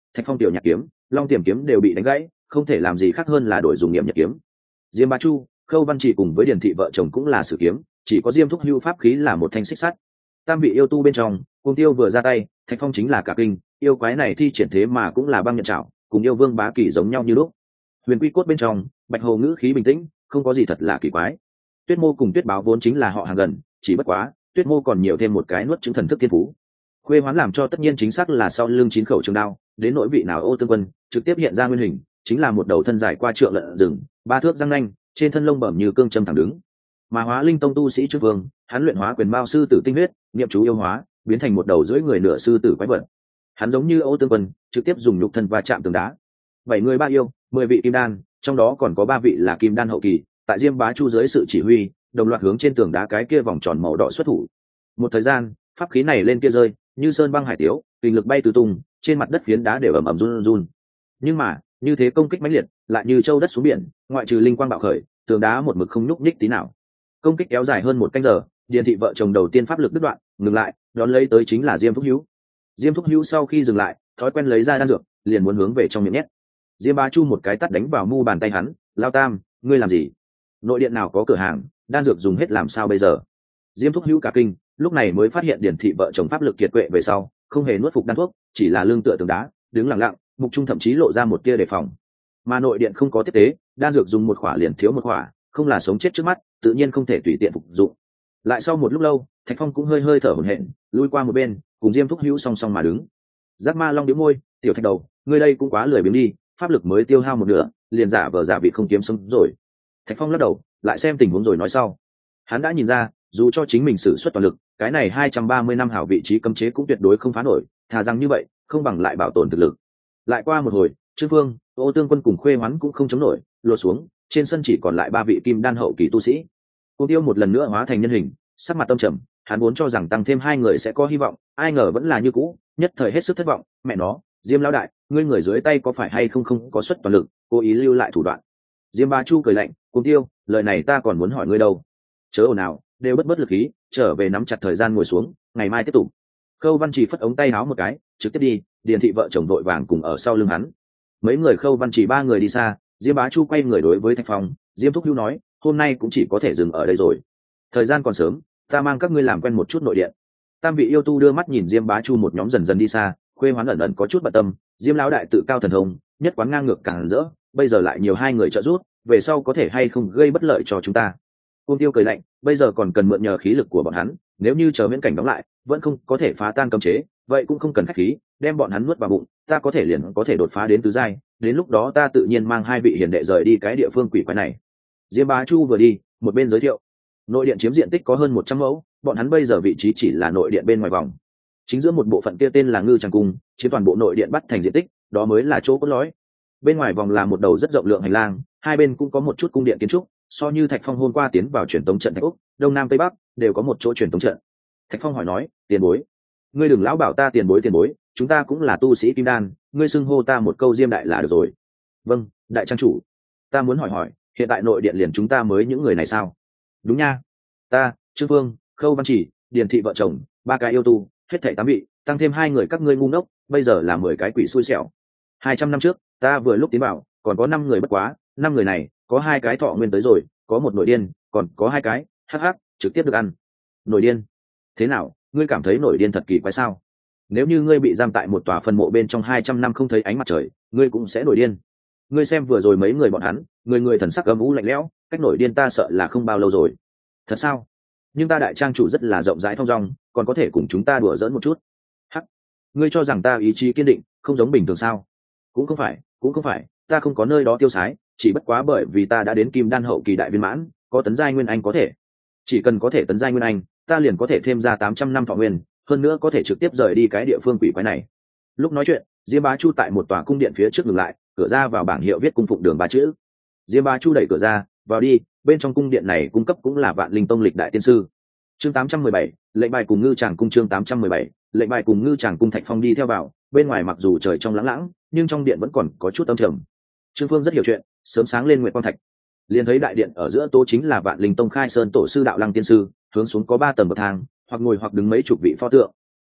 Thạch Phong tiểu nhạc kiếm, Long Tiềm kiếm đều bị đánh gãy, không thể làm gì khác hơn là đổi dùng nghiệm nhật kiếm. Diêm Bá Chu, Khâu Văn Chỉ cùng với Điền Thị vợ chồng cũng là sử kiếm, chỉ có Diêm Thúc Hưu pháp khí là một thanh xích sắt. Tam vị yêu tu bên trong, Cuồng Tiêu vừa ra tay, Thạch Phong chính là cả kinh, yêu quái này thi triển thế mà cũng là băng nhận trảo, cùng yêu vương Bá Kỳ giống nhau như lúc. Huyền Quy Cốt bên trong, Bạch Hồ ngữ khí bình tĩnh, không có gì thật là kỳ quái. Tuyết Mô cùng Tuyết Báo vốn chính là họ hàng gần, chỉ bất quá, Tuyết Mô còn nhiều thêm một cái nuốt chứng thần thức thiên phú. Khuê Hoán làm cho tất nhiên chính xác là sau lưng 9 khẩu trường đao, đến nỗi vị nào Ô Tương Quân, trực tiếp hiện ra nguyên hình, chính là một đầu thân dài qua trượng lợn rừng, 3 thước răng nanh, trên thân lông bẩm như cương châm thẳng đứng. Mà Hóa Linh Tông tu sĩ Trương Vương, hắn luyện hóa quyền mao sư tử tinh huyết, niệm chú yêu hóa, biến thành một đầu rưỡi người nửa sư tử quái vật. Hắn giống như Ô Tương Quân, trực tiếp dùng nhục thân va chạm tường đá. 7 người 3 yêu, 10 vị kim đan, trong đó còn có 3 vị là kim đan hậu kỳ, tại Diêm Bá Chu dưới sự chỉ huy, đồng loạt hướng trên tường đá cái kia vòng tròn màu đỏ xuất thủ. Một thời gian, pháp khí này lên kia rơi, như sơn băng hải tiếu, kình lực bay tứ tung, trên mặt đất phiến đá đều ầm ầm run run. Nhưng mà, như thế công kích mãnh liệt, lại như châu đất xuống biển, ngoại trừ linh quang bạo khởi, tường đá một mực không nhúc nhích tí nào. Công kích kéo dài hơn 1 canh giờ, Điền Thị vợ chồng đầu tiên pháp lực đứt đoạn, ngừng lại, đón lấy tới chính là Diêm Thúc Hữu. Diêm Thúc Hữu sau khi dừng lại, thói quen lấy ra đan dược, liền muốn hướng về trong miệng nhét. Diêm Bá Chu một cái tát đánh vào mu bàn tay hắn, "Lao Tam, ngươi làm gì? Nội điện nào có cửa hàng, đan dược dùng hết làm sao bây giờ?" Diêm Thúc Hữu cả kinh, lúc này mới phát hiện Điền Thị vợ chồng pháp lực kiệt quệ về sau, không hề nuốt phục đan thuốc, chỉ là lưng tựa tường đá, đứng lặng lặng, mục trung thậm chí lộ ra một tia đề phòng. Mà nội điện không có tiếp tế, đan dược dùng một khỏa liền thiếu một khỏa, không là sống chết trước mắt, tự nhiên không thể tùy tiện phục dụng. Lại sau một lúc lâu, Thạch Phong cũng hơi hơi thở hổn hển, lui qua một bên, cùng Diêm Thúc Hữu song song mà đứng. Giác Ma Long nhếch môi, "Tiểu Thạch đầu, ngươi đây cũng quá lười biếng đi, pháp lực mới tiêu hao một nửa, liền giả vờ giả vị không kiếm sống rồi." Thạch Phong lắc đầu, lại xem tình huống rồi nói sau. Hắn đã nhìn ra, dù cho chính mình sử xuất toàn lực, cái này 230 năm hảo vị trí cấm chế cũng tuyệt đối không phá nổi, thà rằng như vậy, không bằng lại bảo tồn thực lực. Lại qua một hồi, Trương Vương, Ô Tương Quân cùng Khuê Hoán cũng không chống nổi, lùi xuống, trên sân chỉ còn lại 3 vị kim đan hậu kỳ tu sĩ. Cuồng Tiêu một lần nữa hóa thành nhân hình, sắc mặt tâm trầm, hắn vốn cho rằng tăng thêm 2 người sẽ có hy vọng, ai ngờ vẫn là như cũ, nhất thời hết sức thất vọng. "Mẹ nó, Diêm lão đại, ngươi người dưới tay có phải hay không có xuất toàn lực, cố ý lưu lại thủ đoạn?" Diêm Bá Chu cười lạnh, "Cuồng Tiêu, lời này ta còn muốn hỏi ngươi đâu. Chớ ồn ào, đều bất lực khí, trở về nắm chặt thời gian ngồi xuống, ngày mai tiếp tục." Khâu Văn Chỉ phất ống tay áo một cái, trực tiếp đi, Điền Thị vợ chồng vội vàng cùng ở sau lưng hắn. Mấy người Khâu Văn Chỉ 3 người đi xa, Diêm Bá Chu quay người đối với Thạch Phong, Diêm Thúc Hữu nói, "Hôm nay cũng chỉ có thể dừng ở đây rồi. Thời gian còn sớm, ta mang các ngươi làm quen một chút nội điện." Tam vị yêu tu đưa mắt nhìn Diêm Bá Chu một nhóm dần dần đi xa, Khuê Hoán ẩn ẩn có chút bận tâm, Diêm lão đại tự cao thần thông, nhất quán ngang ngược càng rỡ, bây giờ lại nhiều 2 người trợ giúp, về sau có thể hay không gây bất lợi cho chúng ta. Cuồng Tiêu cười lạnh, bây giờ còn cần mượn nhờ khí lực của bọn hắn, nếu như chờ viễn cảnh đóng lại, vẫn không có thể phá tan cấm chế, vậy cũng không cần khách khí, đem bọn hắn nuốt vào bụng, ta có thể liền có thể đột phá đến tứ giai, đến lúc đó ta tự nhiên mang 2 vị hiền đệ rời đi cái địa phương quỷ quái này. Diêm Bá Chu vừa đi, một bên giới thiệu, nội điện chiếm diện tích có hơn 100 mẫu, bọn hắn bây giờ vị trí chỉ là nội điện bên ngoài vòng. Chính giữa một bộ phận kia tên là Ngư Tràng Cung, chiếm toàn bộ nội điện bắt thành diện tích, đó mới là chỗ cốt lõi. Bên ngoài vòng là một đầu rất rộng lượng hành lang, hai bên cũng có một chút cung điện kiến trúc, so như Thạch Phong hôm qua tiến vào truyền tống trận Thạch Úc, đông nam tây bắc đều có một chỗ truyền tống trận. Thạch Phong hỏi nói, "Tiền bối, ngươi đừng lão bảo ta tiền bối, chúng ta cũng là tu sĩ kim đan, ngươi xưng hô ta một câu Diêm đại là được rồi." "Vâng, đại trang chủ." "Ta muốn hỏi, hiện tại nội điện liền chúng ta mới những người này sao?" "Đúng nha, ta, Trương Vương, Khâu Văn Chỉ, Điền Thị vợ chồng, 3 cái yêu tu, hết thảy 8 vị, tăng thêm 2 người các ngươi ngu ngốc, bây giờ là 10 cái quỷ xui xẻo. 200 năm trước, ta vừa lúc tiến vào, còn có 5 người bất quá, 5 người này, có 2 cái thọ nguyên tới rồi, có một nội điên, còn có 2 cái, hắc, trực tiếp được ăn." "Nội điên? Thế nào, ngươi cảm thấy nội điên thật kỳ quái sao? Nếu như ngươi bị giam tại một tòa phân mộ bên trong 200 năm không thấy ánh mặt trời, ngươi cũng sẽ nổi điên. Ngươi xem vừa rồi mấy người bọn hắn, người thần sắc âm u lạnh lẽo, cách nổi điên ta sợ là không bao lâu rồi." "Thật sao? Nhưng ta đại trang chủ rất là rộng rãi thong dong, còn có thể cùng chúng ta đùa giỡn một chút." "Hắc, ngươi cho rằng ta ý chí kiên định, không giống bình thường sao?" Cũng không phải, ta không có nơi đó tiêu sái, chỉ bất quá bởi vì ta đã đến kim đan hậu kỳ đại viên mãn, có tấn giai nguyên anh có thể. Chỉ cần có thể tấn giai nguyên anh, ta liền có thể thêm ra 800 năm thọ nguyên, hơn nữa có thể trực tiếp rời đi cái địa phương quỷ quái này." Lúc nói chuyện, Diêm Bá Chu tại một tòa cung điện phía trước ngừng lại, cửa ra vào bảng hiệu viết cung phụng đường 3 chữ. Diêm Bá Chu đẩy cửa ra, "Vào đi, bên trong cung điện này cung cấp cũng là Vạn Linh Tông lịch đại tiên sư." Chương 817, lệnh bài cùng Ngư Tràng Cung. Chương 817, lệnh bài cùng Ngư Tràng Cung. Thạch Phong đi theo vào, bên ngoài mặc dù trời trong lãng lãng, nhưng trong điện vẫn còn có chút âm trầm. Trương Phương rất hiểu chuyện, sớm sáng lên nguyệt quang thạch, liền thấy đại điện ở giữa tô chính là Vạn Linh Tông khai sơn tổ sư Đạo Lăng tiên sư, hướng xuống có 3 tầng bậc thang, hoặc ngồi hoặc đứng mấy chục vị pho tượng.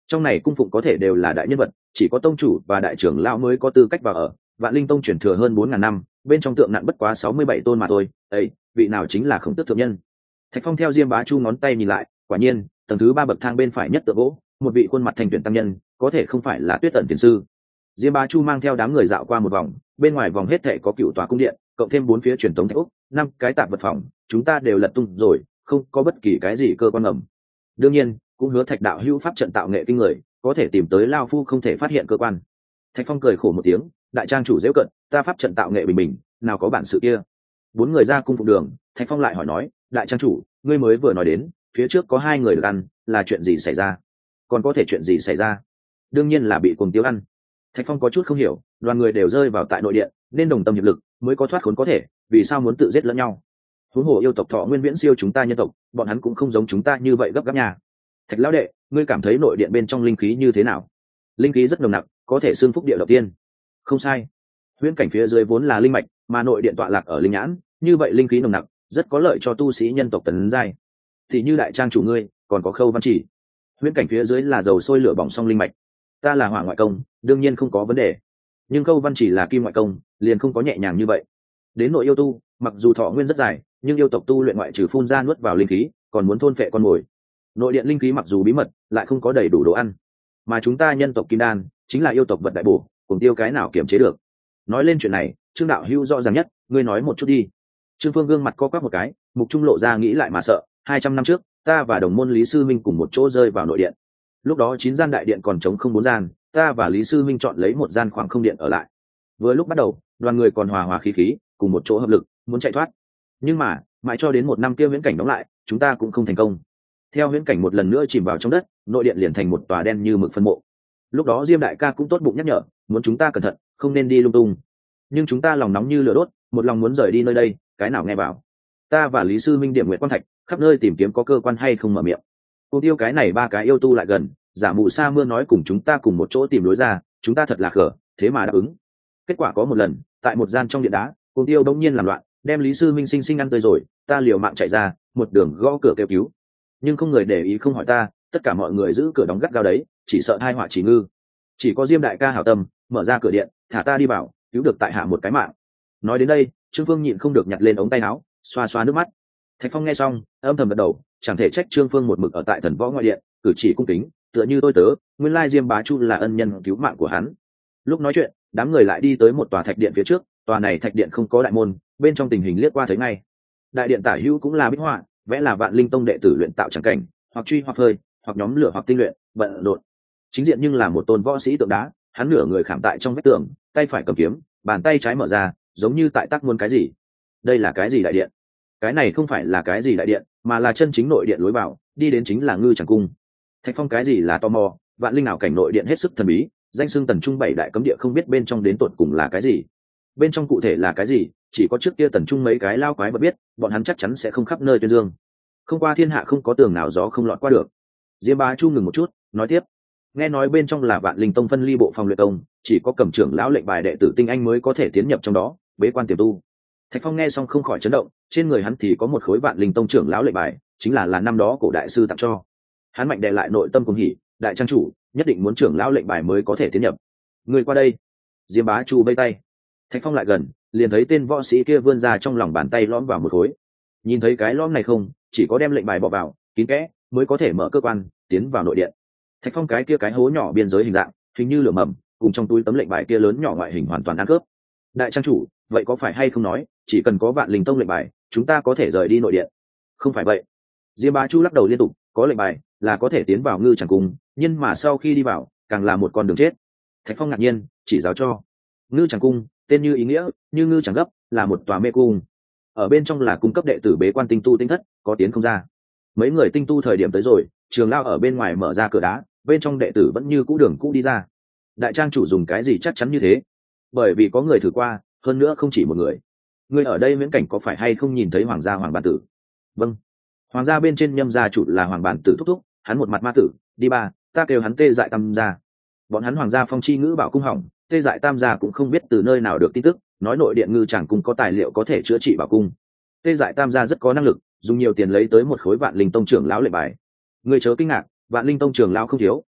Trong này cung phụng có thể đều là đại nhân vật, chỉ có tông chủ và đại trưởng lão mới có tư cách vào ở. Vạn Linh Tông truyền thừa hơn 4.000 năm, bên trong tượng nặng bất quá 67 tôn mà thôi. Ấy, vị nào chính là Khổng Tước thượng nhân? Thạch Phong theo Diêm Bá Chu ngón tay nhìn lại, quả nhiên, tầng thứ 3 bậc thang bên phải nhất tượng gỗ, một vị khuôn mặt thành tuyển tăng nhân, có thể không phải là Tuyết Tận tiền sư. Diêm Bá Chu mang theo đám người dạo qua một vòng, bên ngoài vòng hết thảy có cựu tòa cung điện, cộng thêm 4 phía truyền tống thạch ốc, 5 cái tạp vật phòng, chúng ta đều lật tung rồi, không có bất kỳ cái gì cơ quan ngầm. Đương nhiên, cũng hứa Thạch đạo hữu pháp trận tạo nghệ kinh người, có thể tìm tới lao phu không thể phát hiện cơ quan. Thạch Phong cười khổ một tiếng, đại trang chủ giễu cận, ta pháp trận tạo nghệ bình bình, nào có bản sự kia. 4 người ra cung phục đường, Thạch Phong lại hỏi nói, đại trang chủ, ngươi mới vừa nói đến, phía trước có 2 người được ăn, là chuyện gì xảy ra? Còn có thể chuyện gì xảy ra? Đương nhiên là bị cuồng tiêu ăn. Thạch Phong có chút không hiểu, đoàn người đều rơi vào tại nội điện, nên đồng tâm hiệp lực mới có thoát khốn có thể, vì sao muốn tự giết lẫn nhau? Huống hồ yêu tộc Thọ Nguyên viễn siêu chúng ta nhân tộc, bọn hắn cũng không giống chúng ta như vậy gấp gáp nhà. Thạch lão đệ, ngươi cảm thấy nội điện bên trong linh khí như thế nào? Linh khí rất nồng nặc, có thể xưng phúc địa đầu tiên. Không sai. Huyễn cảnh phía dưới vốn là linh mạch, mà nội điện tọa lạc ở linh nhãn, như vậy linh khí nồng nặc, rất có lợi cho tu sĩ nhân tộc tấn giai. Thì như đại trang chủ ngươi, còn có Khâu Văn Chỉ. Huyễn cảnh phía dưới là dầu sôi lửa bỏng song linh mạch. Ta là hỏa ngoại công, đương nhiên không có vấn đề. Nhưng Khâu Văn Chỉ là kim ngoại công, liền không có nhẹ nhàng như vậy. Đến nội yêu tu, mặc dù thọ nguyên rất dài, nhưng yêu tộc tu luyện ngoại trừ phun ra nuốt vào linh khí, còn muốn thôn phệ con mồi. Nội điện linh khí mặc dù bí mật, lại không có đầy đủ đồ ăn. Mà chúng ta nhân tộc kim đan, chính là yêu tộc vật đại bổ, cùng tiêu cái nào kiểm chế được. Nói lên chuyện này, Trương đạo hữu rõ ràng nhất, ngươi nói một chút đi. Trương Phương gương mặt co quắp một cái, mục trung lộ ra nghĩ lại mà sợ. 200 năm trước, ta và đồng môn Lý Sư Minh cùng một chỗ rơi vào nội điện. Lúc đó 9 gian đại điện còn trống không 4 gian, ta và Lý Sư Minh chọn lấy một gian khoảng không điện ở lại. Vừa lúc bắt đầu, đoàn người còn hòa hòa khí khí, cùng một chỗ hợp lực, muốn chạy thoát. Nhưng mà, mãi cho đến một năm kia huyễn cảnh đóng lại, chúng ta cũng không thành công. Theo huyễn cảnh một lần nữa chìm vào trong đất, nội điện liền thành một tòa đen như mực phân mộ. Lúc đó Diêm đại ca cũng tốt bụng nhắc nhở, muốn chúng ta cẩn thận, không nên đi lung tung. Nhưng chúng ta lòng nóng như lửa đốt, một lòng muốn rời đi nơi đây, cái nào nghe vào. Ta và Lý Sư Minh điểm nguyện quan thạch, khắp nơi tìm kiếm có cơ quan hay không mở miệng. Cô tiêu cái này 3 cái yêu tu lại gần, giả mù sa mưa nói cùng chúng ta cùng một chỗ tìm lối ra, chúng ta thật là khờ, thế mà đáp ứng. Kết quả có một lần, tại một gian trong điện đá, cô tiêu đông nhiên làm loạn, đem Lý Sư Minh sinh ăn tươi rồi, ta liều mạng chạy ra, một đường gõ cửa kêu cứu. Nhưng không người để ý không hỏi ta, tất cả mọi người giữ cửa đóng gắt gao đấy, chỉ sợ tai họa chỉ ngư. Chỉ có Diêm đại ca hảo tâm, mở ra cửa điện, thả ta đi vào, cứu được tại hạ một cái mạng. Nói đến đây, Trương Phương nhịn không được nhặt lên ống tay áo, xoa xoa nước mắt. Thạch Phong nghe xong, âm thầm gật đầu, chẳng thể trách Trương Phương một mực ở tại Thần Võ ngoại điện, cử chỉ cung kính, tựa như tôi tớ, nguyên lai Diêm Bá Chu là ân nhân cứu mạng của hắn. Lúc nói chuyện, đám người lại đi tới một tòa thạch điện phía trước, tòa này thạch điện không có đại môn, bên trong tình hình liếc qua thấy ngay. Đại điện tả hữu cũng là bích họa, vẽ là Vạn Linh Tông đệ tử luyện tạo chẳng cảnh, hoặc truy hoặc phơi, hoặc nhóm lửa hoặc tinh luyện, bận rộn. Chính diện nhưng là một tôn võ sĩ tượng đá, hắn nửa người khảm tại trong vách tường, tay phải cầm kiếm, bàn tay trái mở ra, giống như tại tác muôn cái gì. Đây là cái gì đại điện? Cái này không phải là cái gì đại điện, mà là chân chính nội điện lối vào, đi đến chính là Ngư Tràng cung. Thạch Phong cái gì là tò mò, Vạn Linh ảo cảnh nội điện hết sức thần bí, danh xưng Tần Trung 7 đại cấm địa không biết bên trong đến tột cùng là cái gì. Bên trong cụ thể là cái gì, chỉ có trước kia Tần Trung mấy cái lao quái vật biết, bọn hắn chắc chắn sẽ không khắp nơi tuyên dương. Không qua thiên hạ không có tường nào gió không lọt qua được. Diêm Bá Chu ngừng một chút, nói tiếp. Nghe nói bên trong là Vạn Linh Tông phân ly bộ phòng luyện công, chỉ có cầm trưởng lão lệnh bài đệ tử tinh anh mới có thể tiến nhập trong đó, bế quan tiềm tu. Thạch Phong nghe xong không khỏi chấn động, trên người hắn thì có một khối Vạn Linh Tông trưởng lão lệnh bài, chính là năm đó cổ đại sư tặng cho. Hắn mạnh đè lại nội tâm cuồng hỉ, đại trang chủ, nhất định muốn trưởng lão lệnh bài mới có thể tiến nhập. Người qua đây. Diêm Bá Chu vây tay. Thạch Phong lại gần, liền thấy tên võ sĩ kia vươn ra trong lòng bàn tay lõm vào một khối. Nhìn thấy cái lõm này không, chỉ có đem lệnh bài bỏ vào, kín kẽ, mới có thể mở cơ quan, tiến vào nội điện. Thạch Phong cái kia cái hố nhỏ biên giới hình dạng, hình như lửa mầm, cùng trong túi tấm lệnh bài kia lớn nhỏ ngoại hình hoàn toàn ăn khớp. Đại trang chủ, vậy có phải hay không nói, chỉ cần có Vạn Linh Tông lệnh bài, chúng ta có thể rời đi nội điện? Không phải vậy. Diêm Bá Chu lắc đầu liên tục, có lệnh bài là có thể tiến vào Ngư Tràng cung, nhưng mà sau khi đi vào, càng là một con đường chết. Thạch Phong ngạc nhiên, chỉ giáo cho. Ngư Tràng cung, tên như ý nghĩa, như ngư tràng gấp, là một tòa mê cung. Ở bên trong là cung cấp đệ tử bế quan tinh tu tinh thất, có tiến không ra. Mấy người tinh tu thời điểm tới rồi, trường lao ở bên ngoài mở ra cửa đá, bên trong đệ tử vẫn như cũ đường cũ đi ra. Đại trang chủ dùng cái gì chắc chắn như thế? Bởi vì có người thử qua, hơn nữa không chỉ một người. Người ở đây miễn cảnh có phải hay không nhìn thấy hoàng gia hoàng bản tử? Vâng. Hoàng gia bên trên Nhâm gia chủ là hoàng bản tử thúc thúc, hắn một mặt ma tử, đi ba, ta kêu hắn Tê Dại Tam gia. Bọn hắn hoàng gia phong chi ngữ bảo cung hỏng, Tê Dại Tam gia cũng không biết từ nơi nào được tin tức, nói nội điện Ngư Tràng cung có tài liệu có thể chữa trị bảo cung. Tê Dại Tam gia rất có năng lực, dùng nhiều tiền lấy tới một khối Vạn Linh Tông trưởng lão lệnh bài. Người chớ kinh ngạc, Vạn Linh Tông trưởng lão không thiếu,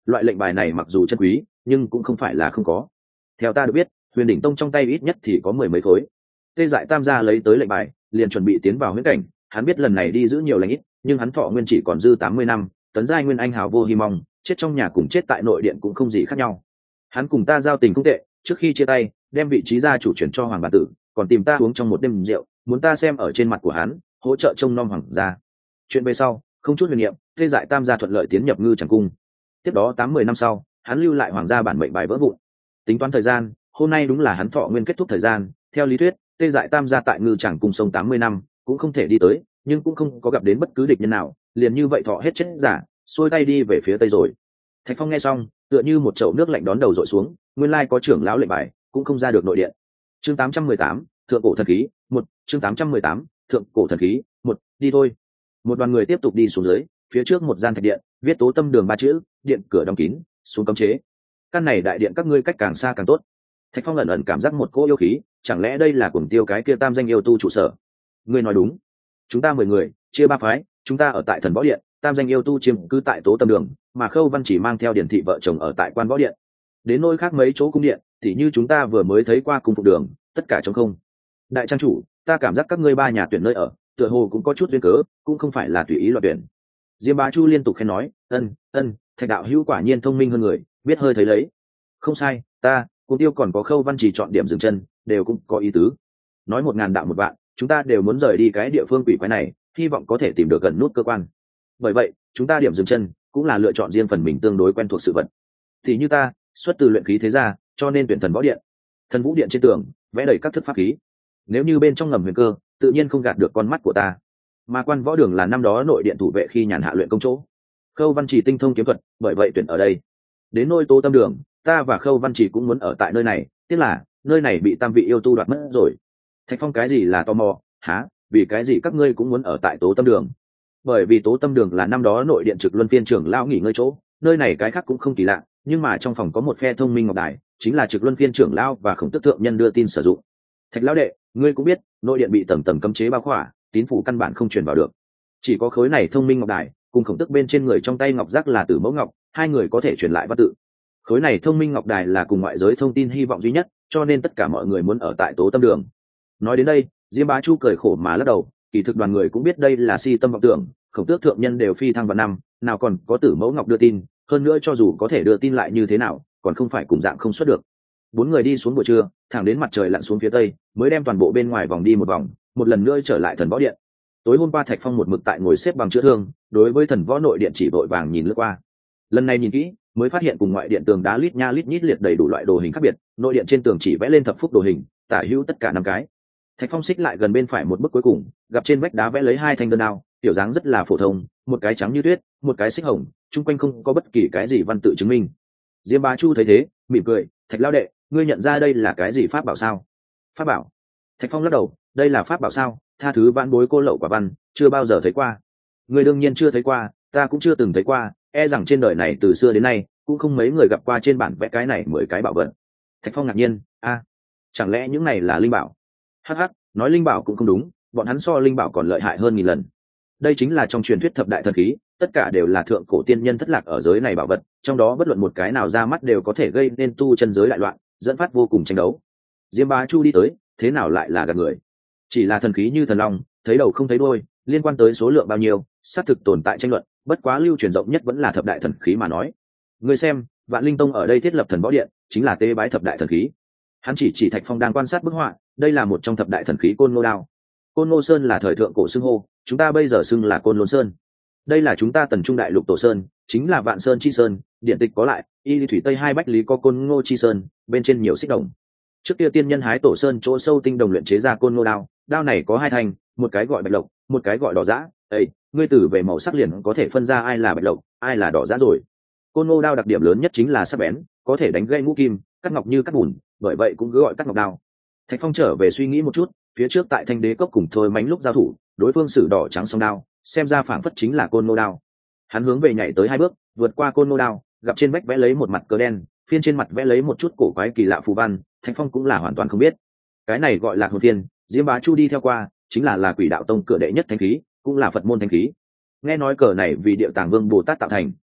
loại lệnh bài này mặc dù chân quý nhưng cũng không phải là không có. Theo ta được biết, Huyền Đỉnh Tông trong tay ít nhất thì có 10 mấy khối. Tê Dại Tam gia lấy tới lệnh bài, liền chuẩn bị tiến vào huyễn cảnh. Hắn biết lần này đi giữ nhiều lành ít, nhưng hắn thọ nguyên chỉ còn dư 80 năm, tấn giai nguyên anh hào vô hy mong, chết trong nhà cùng chết tại nội điện cũng không gì khác nhau. Hắn cùng ta giao tình không tệ, trước khi chia tay, đem vị trí gia chủ chuyển cho Hoàng Bản Tử, còn tìm ta uống trong một đêm rượu, muốn ta xem ở trên mặt của hắn, hỗ trợ trông nom hoàng gia. Chuyện về sau, không chút huyền niệm, Tê Dại Tam gia thuận lợi tiến nhập Ngư Tràng cung. Tiếp đó 80 năm sau, hắn lưu lại hoàng gia bản mệnh bài vỡ vụn. Tính toán thời gian, hôm nay đúng là hắn thọ nguyên kết thúc thời gian. Theo lý thuyết, Tê Dại Tam gia tại Ngư Tràng cung sông 80 năm cũng không thể đi tới, nhưng cũng không có gặp đến bất cứ địch nhân nào, liền như vậy thọ hết chết giả, xuôi tay đi về phía tây rồi. Thạch Phong nghe xong, tựa như một chậu nước lạnh đón đầu dội xuống, nguyên lai có trưởng lão lệnh bài, cũng không ra được nội điện. Chương 818, thượng cổ thần khí, 1, chương 818, thượng cổ thần khí, 1, đi thôi. Một đoàn người tiếp tục đi xuống dưới, phía trước một gian thạch điện, viết Tố Tâm Đường 3 chữ, điện cửa đóng kín, xuống cấm chế. Căn này đại điện các ngươi cách càng xa càng tốt. Thạch Phong ẩn ẩn cảm giác một cỗ yêu khí, chẳng lẽ đây là Cuồng Tiêu cái kia tam danh yêu tu trụ sở? Ngươi nói đúng. Chúng ta 10 người, chia 3 phái, chúng ta ở tại Thần Võ Điện, tam danh yêu tu chiếm cứ tại Tố Tâm Đường, mà Khâu Văn chỉ mang theo Điển thị vợ chồng ở tại Quan Võ Điện. Đến nơi khác mấy chỗ cung điện, thì như chúng ta vừa mới thấy qua cung phục đường, tất cả trống không. Đại trang chủ, ta cảm giác các ngươi ba nhà tuyển nơi ở, tựa hồ cũng có chút duyên cớ, cũng không phải là tùy ý loạn tuyển. Diêm Bá Chu liên tục khen nói, ân, Thạch đạo hữu quả nhiên thông minh hơn người, biết hơi thấy lấy. Không sai, ta, Cuồng Tiêu còn có Khâu Văn chỉ chọn điểm dừng chân, đều cũng có ý tứ. Nói 1000 đạo một vạn, chúng ta đều muốn rời đi cái địa phương quỷ quái này, hy vọng có thể tìm được gần nút cơ quan. Bởi vậy, chúng ta điểm dừng chân cũng là lựa chọn riêng phần mình tương đối quen thuộc sự vật. Thì như ta, xuất từ luyện khí thế gia, cho nên tuyển Thần Võ Điện. Thần Vũ Điện trên tường vẽ đầy các thức pháp khí, nếu như bên trong ngầm huyền cơ, tự nhiên không gạt được con mắt của ta. Mà Quan Võ Đường là năm đó nội điện thủ vệ khi nhàn hạ luyện công chỗ. Khâu Văn chỉ tinh thông kiếm thuật, bởi vậy tuyển ở đây. Đến nơi Tố Tâm Đường, ta và Khâu Văn chỉ cũng muốn ở tại nơi này, tiếc là nơi này bị tam vị yêu tu đoạt mất rồi. Thạch Phong cái gì là tò mò, há, vì cái gì các ngươi cũng muốn ở tại Tố Tâm Đường? Bởi vì Tố Tâm Đường là năm đó nội điện trực luân phiên trưởng lão nghỉ ngơi chỗ, nơi này cái khác cũng không kỳ lạ, nhưng mà trong phòng có một phe thông minh ngọc đài, chính là trực luân phiên trưởng lão và Khổng Tước thượng nhân đưa tin sử dụng. Thạch lão đệ, ngươi cũng biết, nội điện bị tầng tầng cấm chế bao khỏa, tín phủ căn bản không truyền vào được. Chỉ có khối này thông minh ngọc đài, cùng Khổng Tước bên trên người trong tay ngọc giác là Tử Mẫu ngọc, hai người có thể truyền lại văn tự. Khối này thông minh ngọc đài là cùng ngoại giới thông tin hy vọng duy nhất, cho nên tất cả mọi người muốn ở tại Tố Tâm Đường. Nói đến đây, Diêm Bá Chu cười khổ mà lắc đầu, kỳ thực đoàn người cũng biết đây là si tâm vọng tưởng, Khổng Tước thượng nhân đều phi thăng vào năm, nào còn có Tử Mẫu ngọc đưa tin, hơn nữa cho dù có thể đưa tin lại như thế nào, còn không phải cùng dạng không xuất được. Bốn người đi xuống buổi trưa, thẳng đến mặt trời lặn xuống phía tây, mới đem toàn bộ bên ngoài vòng đi một vòng, một lần nữa trở lại Thần Võ Điện. Tối hôm qua Thạch Phong một mực tại ngồi xếp bằng chữa thương, đối với Thần Võ nội điện chỉ vội vàng nhìn lướt qua. Lần này nhìn kỹ, mới phát hiện cùng ngoại điện tường đá lít nha lít nhít liệt đầy đủ loại đồ hình khác biệt, nội điện trên tường chỉ vẽ lên thập phúc đồ hình, tả hữu tất cả 5 cái. Thạch Phong xích lại gần bên phải một bức cuối cùng, gặp trên vách đá vẽ lấy 2 thanh đơn đao, tiểu dáng rất là phổ thông, một cái trắng như tuyết, một cái xích hồng, chung quanh không có bất kỳ cái gì văn tự chứng minh. Diêm Bá Chu thấy thế, mỉm cười, Thạch lão đệ, ngươi nhận ra đây là cái gì pháp bảo sao? Pháp bảo? Thạch Phong lắc đầu, đây là pháp bảo sao? Tha thứ vãn bối cô lậu quả văn, chưa bao giờ thấy qua. Ngươi đương nhiên chưa thấy qua, ta cũng chưa từng thấy qua, e rằng trên đời này từ xưa đến nay cũng không mấy người gặp qua trên bản vẽ cái này 10 cái bảo vật. Thạch Phong ngạc nhiên, chẳng lẽ những này là linh bảo? Hắc hắc, nói linh bảo cũng không đúng, bọn hắn so linh bảo còn lợi hại hơn nghìn lần. Đây chính là trong truyền thuyết thập đại thần khí, tất cả đều là thượng cổ tiên nhân thất lạc ở giới này bảo vật, trong đó bất luận một cái nào ra mắt đều có thể gây nên tu chân giới đại loạn, dẫn phát vô cùng tranh đấu. Diêm Bá Chu đi tới, thế nào lại là gạt người? Chỉ là thần khí như thần long, thấy đầu không thấy đuôi, liên quan tới số lượng bao nhiêu, xác thực tồn tại tranh luận, bất quá lưu truyền rộng nhất vẫn là thập đại thần khí mà nói. Ngươi xem, Vạn Linh Tông ở đây thiết lập Thần Võ Điện, chính là tế bái thập đại thần khí. Hắn chỉ Thạch Phong đang quan sát bức họa, đây là một trong thập đại thần khí Côn Ngô Đao. Côn Ngô Sơn là thời thượng cổ xưng hô, chúng ta bây giờ xưng là Côn Lôn Sơn. Đây là chúng ta Tần Trung Đại Lục Tổ Sơn, chính là Vạn Sơn Chi Sơn, điện tịch có lại, y lý thủy tây hai bách lý có Côn Ngô Chi Sơn, bên trên nhiều xích đồng. Trước kia tiên nhân hái Tổ Sơn chỗ sâu tinh đồng luyện chế ra Côn Ngô Đao, đao này có 2 thanh, một cái gọi bạch lộc, một cái gọi đỏ dã. Ê, ngươi tử về màu sắc liền có thể phân ra ai là bạch lộc, ai là đỏ dã rồi. Côn Ngô Đao đặc điểm lớn nhất chính là sắc bén, có thể đánh gãy ngũ kim, cắt ngọc như cắt bùn, bởi vậy cũng cứ gọi cắt ngọc đao. Thạch Phong trở về suy nghĩ một chút, phía trước tại Thanh Đế Cốc cùng Thôi Mánh lúc giao thủ, đối phương sử đỏ trắng song đao, xem ra phảng phất chính là Côn Ngô Đao. Hắn hướng về nhảy tới 2 bước, vượt qua Côn Ngô Đao, gặp trên vách vẽ lấy một mặt cờ đen, phiên trên mặt vẽ lấy một chút cổ quái kỳ lạ phù văn, Thạch Phong cũng là hoàn toàn không biết. Cái này gọi là hồn phiên, Diêm Bá Chu đi theo qua, chính là Quỷ Đạo Tông cửa đệ nhất thánh khí, cũng là Phật môn thánh khí. Nghe nói cờ này vì Điệu Tàng Vương Bồ Tát tạo thành,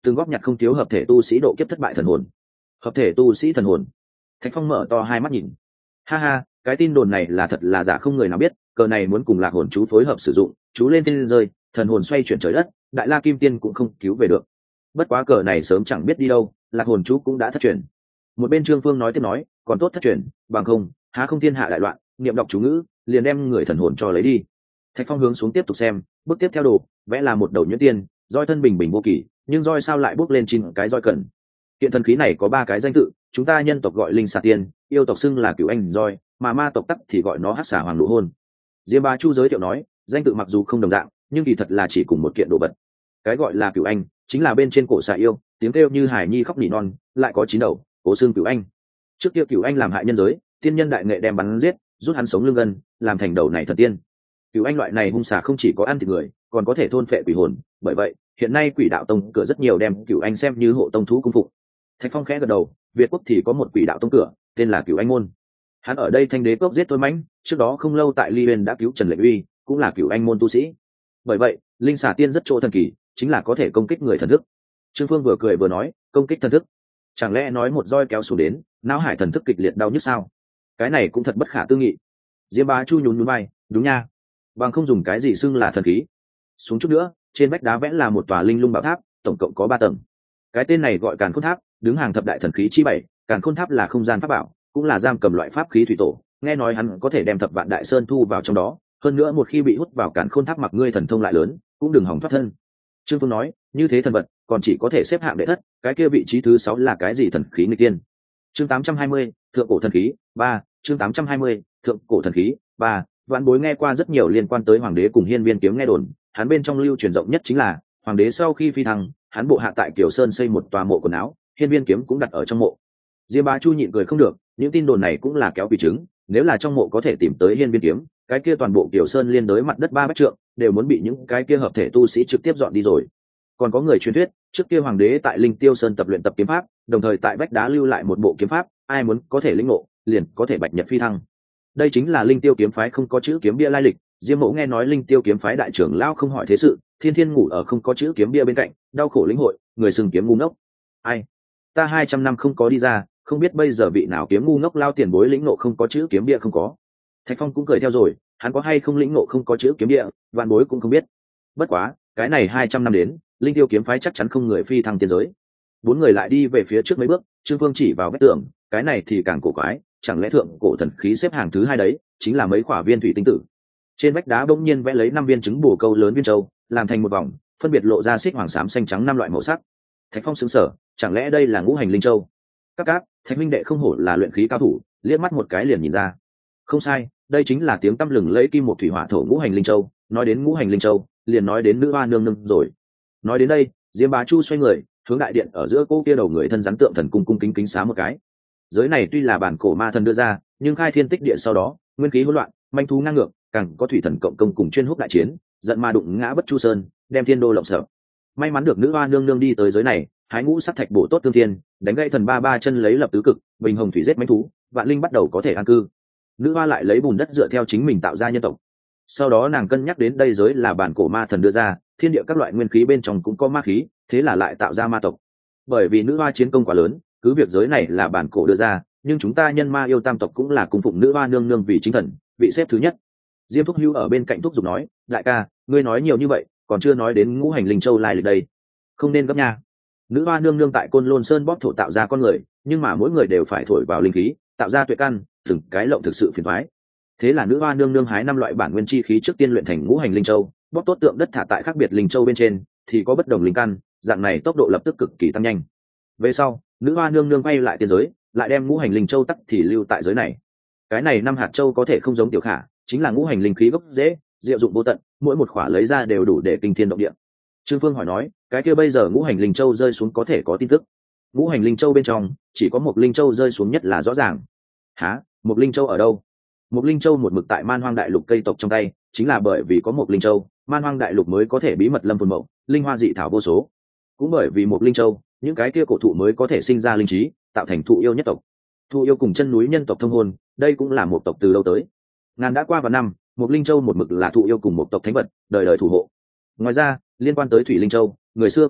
từng góp nhặt không thiếu hợp thể tu sĩ độ kiếp thất bại thần hồn. Hợp thể tu sĩ thần hồn. Thạch Phong mở to hai mắt nhìn. Ha ha, cái tin đồn này là thật là giả không người nào biết, cờ này muốn cùng lạc hồn chú phối hợp sử dụng, chú lên thiên rơi, thần hồn xoay chuyển trời đất, đại la kim tiên cũng không cứu về được. Bất quá cờ này sớm chẳng biết đi đâu, lạc hồn chú cũng đã thất truyền. Một bên Trương Phương nói tiếp nói, còn tốt thất truyền, bằng không há không thiên hạ đại loạn, niệm đọc chú ngữ liền đem người thần hồn cho lấy đi. Thạch Phong hướng xuống tiếp tục xem, bước tiếp theo đồ vẽ là một đầu nhuyễn tiên, roi thân bình bình vô kỳ, nhưng roi sao lại bước lên 9 cái roi cần. Kiện thần khí này có 3 cái danh tự, chúng ta nhân tộc gọi linh xà tiên, yêu tộc xưng là cửu anh roi, mà ma tộc tắc thì gọi nó hắc xà hoàng nụ hôn. Diêm Bá Chu giới thiệu nói, danh tự mặc dù không đồng dạng, nhưng kỳ thật là chỉ cùng một kiện đồ vật. Cái gọi là cửu anh chính là bên trên cổ xà yêu, tiếng kêu như hải nhi khóc nỉ non, lại có 9 đầu, cố xương cửu anh. Trước kia cửu anh làm hại nhân giới, tiên nhân đại nghệ đem bắn giết, rút hắn sống lưng gân, làm thành đầu này thần tiên. Cửu anh loại này hung xà không chỉ có ăn thịt người, còn có thể thôn phệ quỷ hồn, bởi vậy hiện nay Quỷ Đạo Tông cửa rất nhiều đem cửu anh xem như hộ tông thú cung phụng. Thạch Phong khẽ gật đầu, Việt quốc thì có một Quỷ Đạo Tông cửa, tên là Cửu Anh môn. Hắn ở đây Thanh Đế cốc giết Thôi Mãnh, trước đó không lâu tại Ly Uyên đã cứu Trần Lệ Uy, cũng là Cửu Anh môn tu sĩ. Bởi vậy, linh xà tiên rất chỗ thần kỳ, chính là có thể công kích người thần thức. Trương Phương vừa cười vừa nói, công kích thần thức, chẳng lẽ nói một roi kéo xuống đến, não hải thần thức kịch liệt đau nhức sao? Cái này cũng thật bất khả tư nghị. Diêm Bá Chu nhún nhún vai, đúng nha, bằng không dùng cái gì xưng là thần khí. Xuống chút nữa, trên vách đá vẽ là một tòa linh lung bảo tháp, tổng cộng có 3 tầng. Cái tên này gọi Càn Khôn Tháp, đứng hàng thập đại thần khí chi 7, Càn Khôn Tháp là không gian pháp bảo, cũng là giam cầm loại pháp khí thủy tổ, nghe nói hắn có thể đem thập vạn đại sơn thu vào trong đó, hơn nữa một khi bị hút vào Càn Khôn Tháp mặc ngươi thần thông lại lớn, cũng đừng hỏng thoát thân. Trương Phương nói, như thế thần vật, còn chỉ có thể xếp hạng đệ thất, cái kia vị trí thứ 6 là cái gì thần khí nghịch tiên? Chương 820, thượng cổ thần khí 3, chương 820, thượng cổ thần khí 3, Vạn Bối nghe qua rất nhiều liên quan tới hoàng đế cùng Hiên Viên kiếm nghe đồn, hắn bên trong lưu truyền rộng nhất chính là hoàng đế sau khi phi thăng, hắn bộ hạ tại Kiều Sơn xây một tòa mộ quần áo, Hiên Viên kiếm cũng đặt ở trong mộ. Diêm Bá Chu nhịn cười không được, những tin đồn này cũng là kéo quỷ trứng, nếu là trong mộ có thể tìm tới Hiên Viên kiếm, cái kia toàn bộ Kiều Sơn liên đới mặt đất 3 mét trượng, đều muốn bị những cái kia hợp thể tu sĩ trực tiếp dọn đi rồi. Còn có người truyền thuyết, trước kia hoàng đế tại Linh Tiêu Sơn tập luyện tập kiếm pháp, đồng thời tại vách đá lưu lại một bộ kiếm pháp, ai muốn có thể lĩnh ngộ, liền có thể bạch nhật phi thăng. Đây chính là Linh Tiêu kiếm phái không có chữ kiếm bia lai lịch. Diêm Mẫu nghe nói Linh Tiêu kiếm phái đại trưởng lão không hỏi thế sự, thiên thiên ngủ ở không có chữ kiếm bia bên cạnh, đau khổ lĩnh hội, người sừng kiếm ngu ngốc. Ai? Ta 200 năm không có đi ra, không biết bây giờ vị nào kiếm ngu ngốc lao tiền bối lĩnh ngộ không có chữ kiếm bia không có. Thạch Phong cũng cười theo rồi, hắn có hay không lĩnh ngộ không có chữ kiếm bia, Vạn Bối cũng không biết. Bất quá, cái này 200 năm đến, Linh Tiêu kiếm phái chắc chắn không người phi thăng tiên giới. 4 người lại đi về phía trước mấy bước, Trương Phương chỉ vào vách tường, cái này thì càng cổ quái, chẳng lẽ thượng cổ thần khí xếp hàng thứ 2 đấy, chính là mấy quả viên thủy tinh tử. Trên vách đá bỗng nhiên vẽ lấy 5 viên trứng bồ câu lớn viên châu, làm thành một vòng, phân biệt lộ ra xích hoàng xám xanh trắng 5 loại màu sắc. Thạch Phong sững sờ, chẳng lẽ đây là ngũ hành linh châu? Các Thạch minh đệ không hổ là luyện khí cao thủ, liếc mắt một cái liền nhìn ra. Không sai, đây chính là tiếng tăm lừng lẫy kim một thủy hỏa thổ ngũ hành linh châu. Nói đến ngũ hành linh châu, liền nói đến nữ hoa nương nương rồi. Nói đến đây, Diêm Bá Chu xoay người, hướng đại điện ở giữa cô kia đầu người thân rắn tượng thần cung cung kính kính xá một cái. Giới này tuy là bản cổ ma thần đưa ra, nhưng khai thiên tích địa sau đó, nguyên khí hỗn loạn, manh thú ngang ngược, càng có thủy thần cộng công cùng chuyên húc đại chiến, giận ma đụng ngã Bất Chu Sơn, đem thiên đô lộng sợ. May mắn được nữ hoa nương nương đi tới giới này, hái ngũ sắc thạch bổ tốt tương thiên, đánh gãy thần ba chân lấy lập tứ cực, bình hồng thủy giết manh thú, vạn linh bắt đầu có thể an cư. Nữ hoa lại lấy bùn đất dựa theo chính mình tạo ra nhân tộc. Sau đó nàng cân nhắc đến đây giới là bản cổ ma thần đưa ra, thiên địa các loại nguyên khí bên trong cũng có ma khí, thế là lại tạo ra ma tộc. Bởi vì nữ hoa chiến công quá lớn, cứ việc giới này là bản cổ đưa ra, nhưng chúng ta nhân ma yêu tam tộc cũng là cung phụng nữ hoa nương nương vì chính thần, vị xếp thứ nhất. Diêm Thúc Hưu ở bên cạnh thúc giục nói, đại ca, ngươi nói nhiều như vậy, còn chưa nói đến ngũ hành linh châu lai lịch đây, không nên gấp nha. Nữ hoa nương nương tại Côn Lôn Sơn bóp thổ tạo ra con người, nhưng mà mỗi người đều phải thổi vào linh khí, tạo ra tuệ căn, từng cái lộng thực sự phiền toái. Thế là nữ hoa nương nương hái 5 loại bản nguyên chi khí trước tiên luyện thành ngũ hành linh châu, bóp tốt tượng đất thả tại khác biệt linh châu bên trên, thì có bất đồng linh căn, dạng này tốc độ lập tức cực kỳ tăng nhanh. Về sau, nữ hoa nương nương quay lại tiên giới, lại đem ngũ hành linh châu tắc thì lưu tại giới này. Cái này 5 hạt châu có thể không giống tiểu khả, chính là ngũ hành linh khí gốc rễ, diệu dụng vô tận, mỗi một khỏa lấy ra đều đủ để kinh thiên động địa. Trương Phương hỏi nói, cái kia bây giờ ngũ hành linh châu rơi xuống có thể có tin tức? Ngũ hành linh châu bên trong chỉ có một linh châu rơi xuống nhất là rõ ràng. Hả? Một linh châu ở đâu? Một linh châu một mực tại Man Hoang đại lục cây tộc trong tay, chính là bởi vì có một linh châu, Man Hoang đại lục mới có thể bí mật lâm phồn mậu, linh hoa dị thảo vô số. Cũng bởi vì một linh châu, những cái kia cổ thụ mới có thể sinh ra linh trí, tạo thành thụ yêu nhất tộc. Thụ yêu cùng chân núi nhân tộc thông hôn, đây cũng là một tộc từ lâu tới. Ngàn đã qua vạn năm, một linh châu một mực là thụ yêu cùng một tộc thánh vật, đời đời thủ hộ. Ngoài ra, liên quan tới thủy linh châu, người xưa kể lại,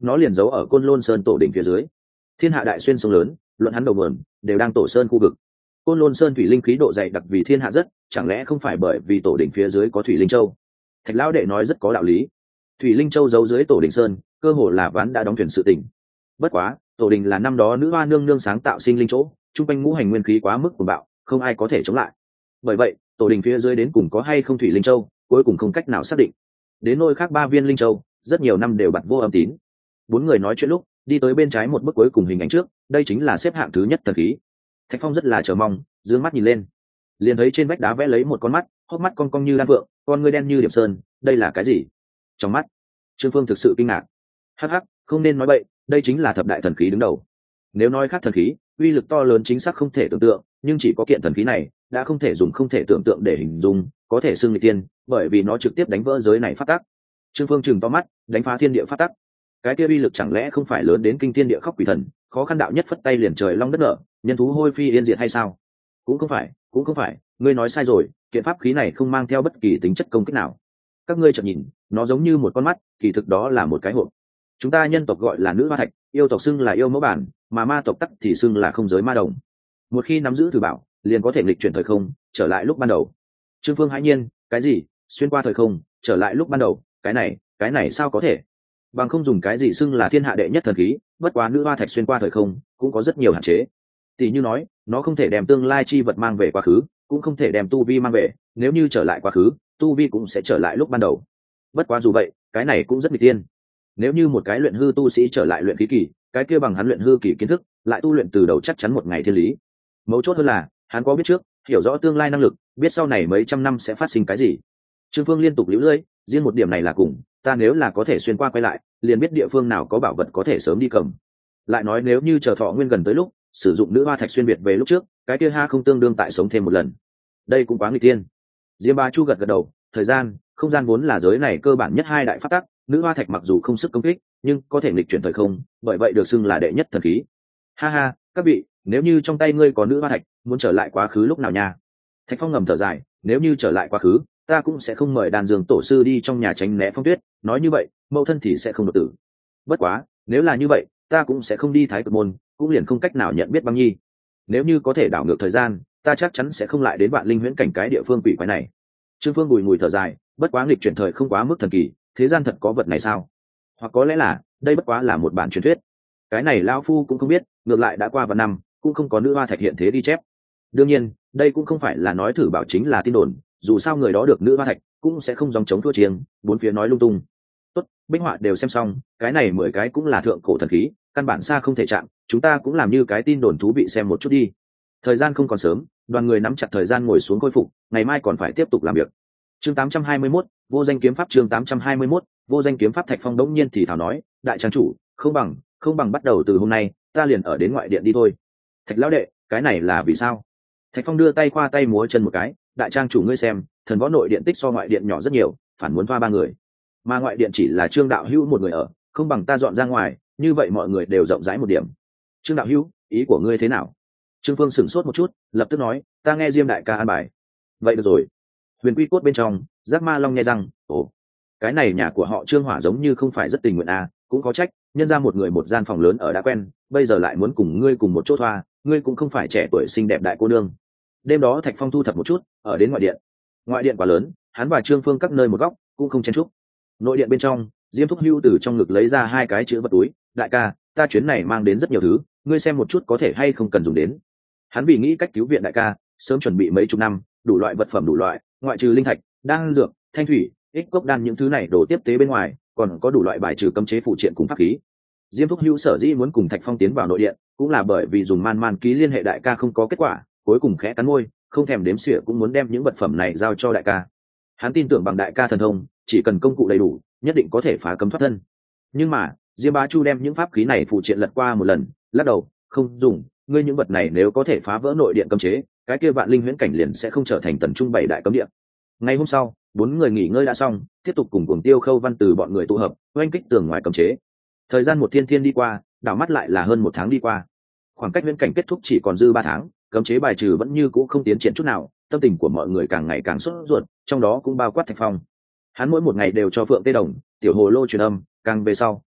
nó liền giấu ở Côn Lôn Sơn tổ đỉnh phía dưới. Thiên hạ đại xuyên sông lớn, luận hắn đầu nguồn đều đang tổ sơn khu vực. Côn Lôn Sơn thủy linh khí độ dày đặc vì thiên hạ rất, chẳng lẽ không phải bởi vì tổ đỉnh phía dưới có thủy linh châu? Thạch lão đệ nói rất có đạo lý. Thủy linh châu giấu dưới tổ đỉnh sơn, cơ hồ là ván đã đóng thuyền sự tình. Bất quá, tổ đình là năm đó nữ hoa nương nương sáng tạo sinh linh chỗ, trung quanh ngũ hành nguyên khí quá mức cuồng bạo, không ai có thể chống lại. Bởi vậy, tổ đình phía dưới đến cùng có hay không thủy linh châu, cuối cùng không cách nào xác định. Đến nôi khác 3 viên linh châu, rất nhiều năm đều bặt vô âm tín. 4 người nói chuyện lúc, đi tới bên trái một bức cuối cùng hình ảnh trước, đây chính là xếp hạng thứ nhất thần khí. Thạch Phong rất là chờ mong, dương mắt nhìn lên, liền thấy trên vách đá vẽ lấy một con mắt, hốc mắt cong cong như đan phượng, con ngươi đen như điểm sơn, đây là cái gì? Trong mắt, Trương Phương thực sự kinh ngạc. Hắc hắc, không nên nói bậy, đây chính là thập đại thần khí đứng đầu. Nếu nói khác thần khí, uy lực to lớn chính xác không thể tưởng tượng, nhưng chỉ có kiện thần khí này, đã không thể dùng không thể tưởng tượng để hình dung, có thể xưng nghịch tiên, bởi vì nó trực tiếp đánh vỡ giới này pháp tắc. Trương Phương trừng to mắt, đánh phá thiên địa pháp tắc. Cái kia uy lực chẳng lẽ không phải lớn đến kinh thiên địa khóc quỷ thần, khó khăn đạo nhất phất tay liền trời long đất nở, nhân thú hôi phi yên diệt hay sao? Cũng không phải, ngươi nói sai rồi, kiện pháp khí này không mang theo bất kỳ tính chất công kích nào. Các ngươi chợt nhìn, nó giống như một con mắt, kỳ thực đó là một cái hộp. Chúng ta nhân tộc gọi là nữ hoa thạch, yêu tộc xưng là yêu mẫu bản, mà ma tộc tắc thì xưng là không giới ma đồng. Một khi nắm giữ thử bảo, liền có thể nghịch chuyển thời không, trở lại lúc ban đầu. Trương Phương hãi nhiên, cái gì? Xuyên qua thời không, trở lại lúc ban đầu, cái này sao có thể? Bằng không dùng cái gì xưng là thiên hạ đệ nhất thần khí, bất quá nữ hoa thạch xuyên qua thời không, cũng có rất nhiều hạn chế. Tỷ như nói, nó không thể đem tương lai chi vật mang về quá khứ, cũng không thể đem tu vi mang về, nếu như trở lại quá khứ, tu vi cũng sẽ trở lại lúc ban đầu. Bất quá dù vậy, cái này cũng rất nghịch tiên. Nếu như một cái luyện hư tu sĩ trở lại luyện khí kỳ, cái kia bằng hắn luyện hư kỳ kiến thức, lại tu luyện từ đầu chắc chắn một ngày thiên lý. Mấu chốt hơn là, hắn có biết trước, hiểu rõ tương lai năng lực, biết sau này mấy trăm năm sẽ phát sinh cái gì. Trương Phương liên tục liễu lưỡi, riêng một điểm này là cùng, ta nếu là có thể xuyên qua quay lại, liền biết địa phương nào có bảo vật có thể sớm đi cầm. Lại nói nếu như chờ thọ nguyên gần tới lúc, sử dụng nữ hoa thạch xuyên việt về lúc trước, cái kia ha không tương đương tại sống thêm một lần. Đây cũng quá nghịch tiên. Diêm Ba Chu gật gật đầu, thời gian, không gian vốn là giới này cơ bản nhất hai đại pháp tắc, nữ hoa thạch mặc dù không sức công kích, nhưng có thể nghịch chuyển thời không, bởi vậy được xưng là đệ nhất thần khí. Ha ha, các vị, nếu như trong tay ngươi có nữ hoa thạch, muốn trở lại quá khứ lúc nào nha? Thạch Phong ngầm thở dài, nếu như trở lại quá khứ, ta cũng sẽ không mời Đan Dương tổ sư đi trong nhà tránh né phong tuyết, nói như vậy, mẫu thân thì sẽ không đột tử. Bất quá, nếu là như vậy, ta cũng sẽ không đi Thái Cực môn, cũng liền không cách nào nhận biết Băng Nhi. Nếu như có thể đảo ngược thời gian, ta chắc chắn sẽ không lại đến Vạn Linh Huyễn cảnh cái địa phương quỷ quái này. Trương Phương bùi ngùi thở dài, bất quá nghịch chuyển thời không quá mức thần kỳ, thế gian thật có vật này sao? Hoặc có lẽ là, đây bất quá là một bản truyền thuyết. Cái này lão phu cũng không biết, ngược lại đã qua vài năm, cũng không có nữ hoa thạch hiện thế ghi chép. Đương nhiên, đây cũng không phải là nói thử bảo chính là tin đồn, dù sao người đó được nữ hoa thạch, cũng sẽ không dòng chống thua chiêng, bốn phía nói lung tung. Tốt, binh họa đều xem xong, cái này 10 cái cũng là thượng cổ thần khí, căn bản xa không thể chạm, chúng ta cũng làm như cái tin đồn thú vị xem một chút đi. Thời gian không còn sớm, đoàn người nắm chặt thời gian ngồi xuống khôi phục, ngày mai còn phải tiếp tục làm việc. Chương 821, vô danh kiếm pháp. Chương 821, vô danh kiếm pháp. Thạch Phong đống nhiên thì thảo nói, đại trang chủ, không bằng bắt đầu từ hôm nay, ta liền ở đến ngoại điện đi thôi. Thạch lão đệ, cái này là vì sao? Thạch Phong đưa tay khoa tay múa chân một cái, đại trang chủ ngươi xem, thần võ nội điện tích so ngoại điện nhỏ rất nhiều, phản muốn thoa 3 người, mà ngoại điện chỉ là Trương đạo hữu một người ở, không bằng ta dọn ra ngoài, như vậy mọi người đều rộng rãi một điểm. Trương đạo hữu, ý của ngươi thế nào? Trương Phương sửng sốt một chút, lập tức nói, ta nghe Diêm đại ca an bài. Vậy được rồi. Huyền Quy Cốt bên trong, Giác Ma Long nghe rằng, ồ, cái này nhà của họ Trương Hỏa giống như không phải rất tình nguyện à, cũng có trách, nhân ra một người một gian phòng lớn ở đã quen, bây giờ lại muốn cùng ngươi cùng một chỗ thoa, ngươi cũng không phải trẻ tuổi xinh đẹp đại cô nương. Đêm đó Thạch Phong thu thập một chút, ở đến ngoại điện. Ngoại điện quá lớn, hắn và Trương Phương các nơi một góc, cũng không chen chúc. Nội điện bên trong, Diêm Thúc Hưu từ trong ngực lấy ra 2 cái chữ vật túi, đại ca, ta chuyến này mang đến rất nhiều thứ, ngươi xem một chút có thể hay không cần dùng đến. Hắn vì nghĩ cách cứu viện đại ca, sớm chuẩn bị mấy chục năm, đủ loại vật phẩm đủ loại, ngoại trừ linh thạch, đan dược, thanh thủy, ích cốc đan những thứ này đổ tiếp tế bên ngoài, còn có đủ loại bài trừ cấm chế phụ triện cùng pháp khí. Diêm Thúc Hưu sở dĩ muốn cùng Thạch Phong tiến vào nội điện, cũng là bởi vì dùng man ký liên hệ đại ca không có kết quả, cuối cùng khẽ cắn môi, không thèm đếm xỉa cũng muốn đem những vật phẩm này giao cho đại ca. Hắn tin tưởng bằng đại ca thần thông, chỉ cần công cụ đầy đủ, nhất định có thể phá cấm thoát thân. Nhưng mà, Diêm Bá Chu đem những pháp khí này phụ triện lật qua một lần, lắc đầu, không dùng, ngươi những vật này nếu có thể phá vỡ nội điện cấm chế, cái kia Vạn Linh Huyễn cảnh liền sẽ không trở thành tần trung 7 đại cấm địa. Ngày hôm sau, 4 người nghỉ ngơi đã xong, tiếp tục cùng Cuồng Tiêu Khâu Văn từ bọn người tụ hợp, oanh kích tường ngoài cấm chế. Thời gian một thiên đi qua, đảo mắt lại là hơn 1 tháng đi qua. Khoảng cách huyễn cảnh kết thúc chỉ còn dư 3 tháng, cấm chế bài trừ vẫn như cũ không tiến triển chút nào, tâm tình của mọi người càng ngày càng sốt ruột, trong đó cũng bao quát Thạch Phong. Hắn mỗi một ngày đều cho Phượng Tê Đồng, Tiểu Hồ Lô truyền âm, càng về sau,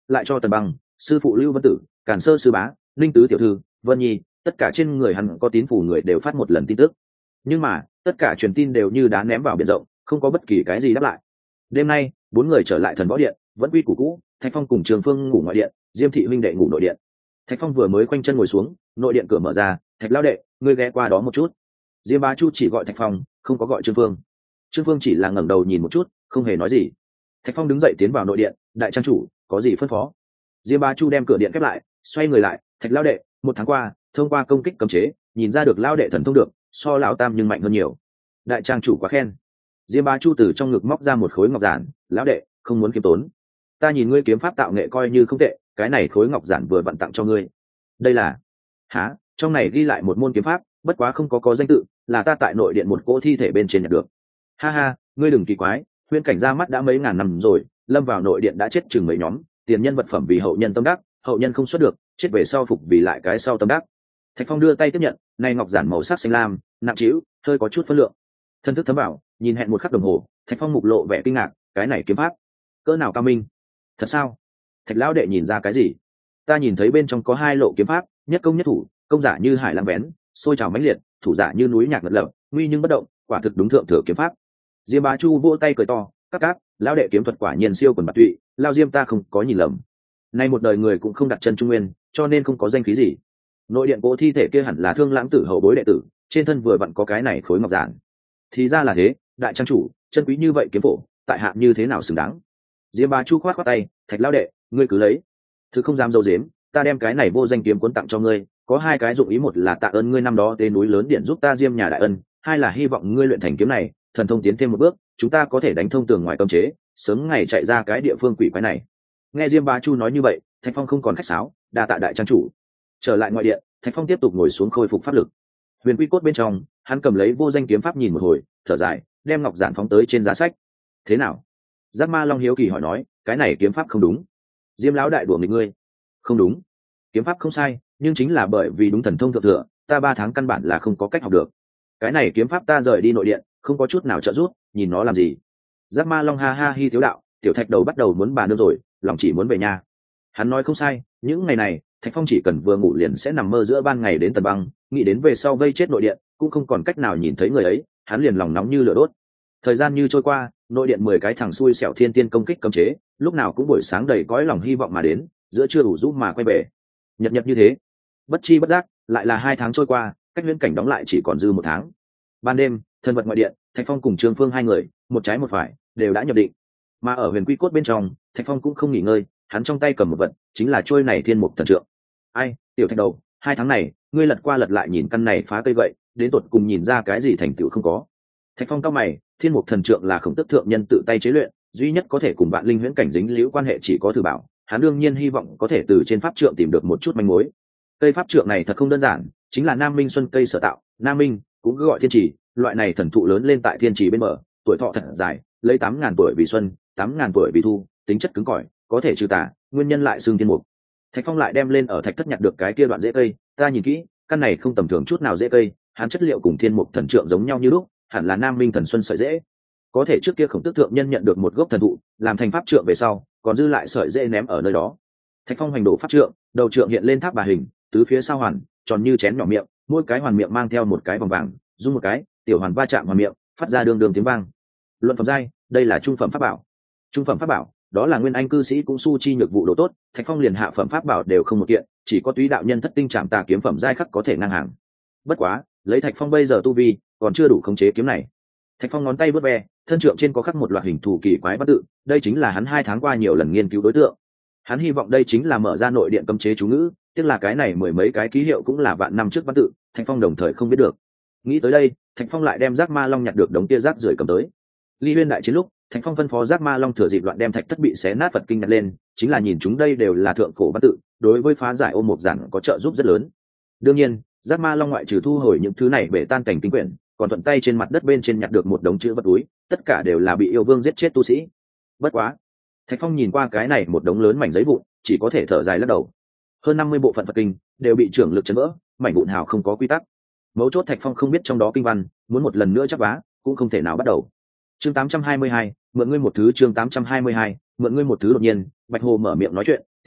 lại cho Tần Băng, sư phụ Lưu Vân Tử, Càn Sơ sư bá, Linh Tứ tiểu thư, Vân Nhi, tất cả trên người hắn có tín phủ người đều phát một lần tin tức. Nhưng mà tất cả truyền tin đều như đá ném vào biển rộng, không có bất kỳ cái gì đáp lại. Đêm nay 4 người trở lại Thần Võ Điện, vẫn quy củ cũ. Thạch Phong cùng Trường Phương ngủ ngoại điện, Diêm thị huynh đệ ngủ nội điện. Thạch Phong vừa mới quanh chân ngồi xuống, nội điện cửa mở ra. Thạch lão đệ, ngươi ghé qua đó một chút. Diêm Bá Chu chỉ gọi Thạch Phong, không có gọi Trương Phương. Trương Phương chỉ là ngẩng đầu nhìn một chút, không hề nói gì. Thạch Phong đứng dậy tiến vào nội điện. Đại trang chủ, có gì phân phó? Diêm Bá Chu đem cửa điện khép lại, xoay người lại. Thạch lão đệ, 1 tháng qua, thông qua công kích cấm chế, nhìn ra được lão đệ thần thông được, so lão tam nhưng mạnh hơn nhiều. Đại trang chủ quá khen. Diêm Bá Chu từ trong ngực móc ra một khối ngọc giản. Lão đệ, không muốn kiếm tốn. Ta nhìn ngươi kiếm pháp tạo nghệ coi như không tệ, cái này khối ngọc giản vừa vặn tặng cho ngươi. Đây là? Hả? Trong này ghi lại một môn kiếm pháp, bất quá không có danh tự, là ta tại nội điện một cỗ thi thể bên trên nhận được. Ha ha, ngươi đừng kỳ quái, huyễn cảnh ra mắt đã mấy ngàn năm rồi, lâm vào nội điện đã chết chừng mấy nhóm, tiền nhân vật phẩm vì hậu nhân tâm đắc, hậu nhân không xuất được, chết về sau phục vì lại cái sau tâm đắc. Thạch Phong đưa tay tiếp nhận, này ngọc giản màu sắc xanh lam, nặng trĩu, hơi có chút phân lượng. Thân thức thấm vào, nhìn hẹn 1 khắc đồng hồ, Thạch Phong mục lộ vẻ kinh ngạc, cái này kiếm pháp, cỡ nào cao minh? Thật sao? Thạch lão đệ nhìn ra cái gì? Ta nhìn thấy bên trong có 2 lộ kiếm pháp, nhất công nhất thủ, công giả như hải lãng vén, sôi trào mãnh liệt, thủ giả như núi nhạc ngật lập, nguy nhưng bất động, quả thực đúng thượng thừa kiếm pháp. Diêm Bá Chu vỗ tay cười to, các lão đệ kiếm thuật quả nhiên siêu quần bạt tụy, lao Diêm ta không có nhìn lầm. Nay một đời người cũng không đặt chân trung nguyên, cho nên không có danh khí gì. Nội điện cố thi thể kia hẳn là Thương Lãng Tử hậu bối đệ tử, trên thân vừa vặn có cái này khối ngọc giản. Thì ra là thế, đại trang chủ, chân quý như vậy kiếm phổ, tại hạ như thế nào xứng đáng? Diêm Bá Chu khoát tay, Thạch lão đệ, ngươi cứ lấy. Thứ không dám dâu dếm, ta đem cái này vô danh kiếm cuốn tặng cho ngươi, có 2 cái dụng ý, một là tạ ơn ngươi năm đó tế núi lớn điện giúp ta Diêm nhà đại ân, 2 là hy vọng ngươi luyện thành kiếm này, thần thông tiến thêm một bước, chúng ta có thể đánh thông tường ngoài cấm chế, sớm ngày chạy ra cái địa phương quỷ quái này. Nghe Diêm Bá Chu nói như vậy, Thạch Phong không còn khách sáo, đa tạ đại trang chủ. Trở lại ngoại điện, Thạch Phong tiếp tục ngồi xuống khôi phục pháp lực. Huyền Quy Cốt bên trong, hắn cầm lấy vô danh kiếm pháp nhìn một hồi, thở dài, đem ngọc giản phóng tới trên giá sách. Thế nào? Giác Ma Long hiếu kỳ hỏi nói, cái này kiếm pháp không đúng. Diêm lão đại đùa nghịch ngươi. Không đúng, kiếm pháp không sai, nhưng chính là bởi vì đúng thần thông thượng thừa, ta 3 tháng căn bản là không có cách học được. Cái này kiếm pháp ta rời đi nội điện, không có chút nào trợ giúp, nhìn nó làm gì? Giác Ma Long ha ha hi thiếu đạo, tiểu Thạch đầu bắt đầu muốn bà nương rồi, lòng chỉ muốn về nhà. Hắn nói không sai, những ngày này Thạch Phong chỉ cần vừa ngủ liền sẽ nằm mơ giữa ban ngày đến Tần Băng, nghĩ đến về sau vây chết nội điện, cũng không còn cách nào nhìn thấy người ấy, hắn liền lòng nóng như lửa đốt. Thời gian như trôi qua, nội điện 10 cái thằng xui xẻo thiên tiên công kích cấm chế, lúc nào cũng buổi sáng đầy cõi lòng hy vọng mà đến, giữa trưa đủ rũ mà quay về. Nhật như thế, bất chi bất giác, lại là 2 tháng trôi qua, cách huyễn cảnh đóng lại chỉ còn dư 1 tháng. Ban đêm, thần vật ngoại điện, Thạch Phong cùng Trương Phương 2 người, một trái một phải, đều đã nhập định. Mà ở Huyền Quy Cốt bên trong, Thạch Phong cũng không nghỉ ngơi, hắn trong tay cầm một vật, chính là trôi này Thiên Mục Thần Trượng. Ai, tiểu Thạch đầu, 2 tháng này, ngươi lật qua lật lại nhìn căn này phá cây gậy, đến tột cùng nhìn ra cái gì thành tựu không có? Thạch Phong cau mày, Thiên Mục Thần Trượng là Khổng Tước thượng nhân tự tay chế luyện, duy nhất có thể cùng Vạn Linh huyễn cảnh dính liễu quan hệ chỉ có Thử Bảo, hắn đương nhiên hy vọng có thể từ trên pháp trượng tìm được một chút manh mối. Cây pháp trượng này thật không đơn giản, chính là Nam Minh Xuân cây sở tạo, Nam Minh cũng cứ gọi Thiên Trì, loại này thần thụ lớn lên tại Thiên Trì bên bờ, tuổi thọ thật dài, lấy 8.000 tuổi vì xuân, 8.000 tuổi vì thu, tính chất cứng cỏi, có thể trừ tà, nguyên nhân lại xương thiên mục. Thạch Phong lại đem lên ở thạch thất nhặt được cái kia đoạn rễ cây, ta nhìn kỹ, căn này không tầm thường chút nào rễ cây, hắn chất liệu cùng Thiên Mục Thần Trượng giống nhau như lúc, hẳn là Nam Minh Thần Xuân sợi rễ. Có thể trước kia Khổng Tước thượng nhân nhận được một gốc thần thụ, làm thành pháp trượng về sau, còn dư lại sợi rễ ném ở nơi đó. Thạch Phong hành đổ pháp trượng, đầu trượng hiện lên tháp bà hình, tứ phía sao hoàn, tròn như chén nhỏ miệng, mỗi cái hoàn miệng mang theo một cái vòng vàng, rung một cái, tiểu hoàn va chạm vào miệng, phát ra đường tiếng vang. Luận phẩm giai, đây là trung phẩm pháp bảo. Trung phẩm pháp bảo, đó là nguyên anh cư sĩ cũng su chi nhược vụ độ tốt, Thạch Phong liền hạ phẩm pháp bảo đều không một kiện, chỉ có túy đạo nhân thất tinh trảm tà kiếm phẩm giai khắc có thể ngang hàng. Bất quá, lấy Thạch Phong bây giờ tu vi, còn chưa đủ khống chế kiếm này. Thạch Phong ngón tay vớt ve, thân trượng trên có khắc một loạt hình thù kỳ quái văn tự, đây chính là hắn 2 tháng qua nhiều lần nghiên cứu đối tượng. Hắn hy vọng đây chính là mở ra nội điện cấm chế chú ngữ, tiếc là cái này 10 mấy cái ký hiệu cũng là vạn năm trước văn tự, Thạch Phong đồng thời không biết được. Nghĩ tới đây, Thạch Phong lại đem Giác Ma Long nhặt được đống tia rác rưởi cầm tới. Ly Huyên đại chiến lúc, Thạch Phong phân phó Giác Ma Long thừa dịp loạn đem thạch thất bị xé nát Phật kinh đặt lên, chính là nhìn chúng đây đều là thượng cổ văn tự, đối với phá giải Ô Mục Giản có trợ giúp rất lớn. Đương nhiên, Giác Ma Long ngoại trừ thu hồi những thứ này bể tan cảnh kinh quyển, còn thuận tay trên mặt đất bên trên nhặt được một đống chữ vật túi, tất cả đều là bị yêu vương giết chết tu sĩ. Bất quá, Thạch Phong nhìn qua cái này một đống lớn mảnh giấy vụn, chỉ có thể thở dài lắc đầu. Hơn 50 bộ phận Phật kinh đều bị trưởng lực chấn vỡ, mảnh vụn hào không có quy tắc. Mấu chốt Thạch Phong không biết trong đó kinh văn, muốn một lần nữa chắc vá, cũng không thể nào bắt đầu. Chương 822, mượn ngươi một thứ, chương 822, mượn ngươi một thứ. Đột nhiên, Bạch Hồ mở miệng nói chuyện,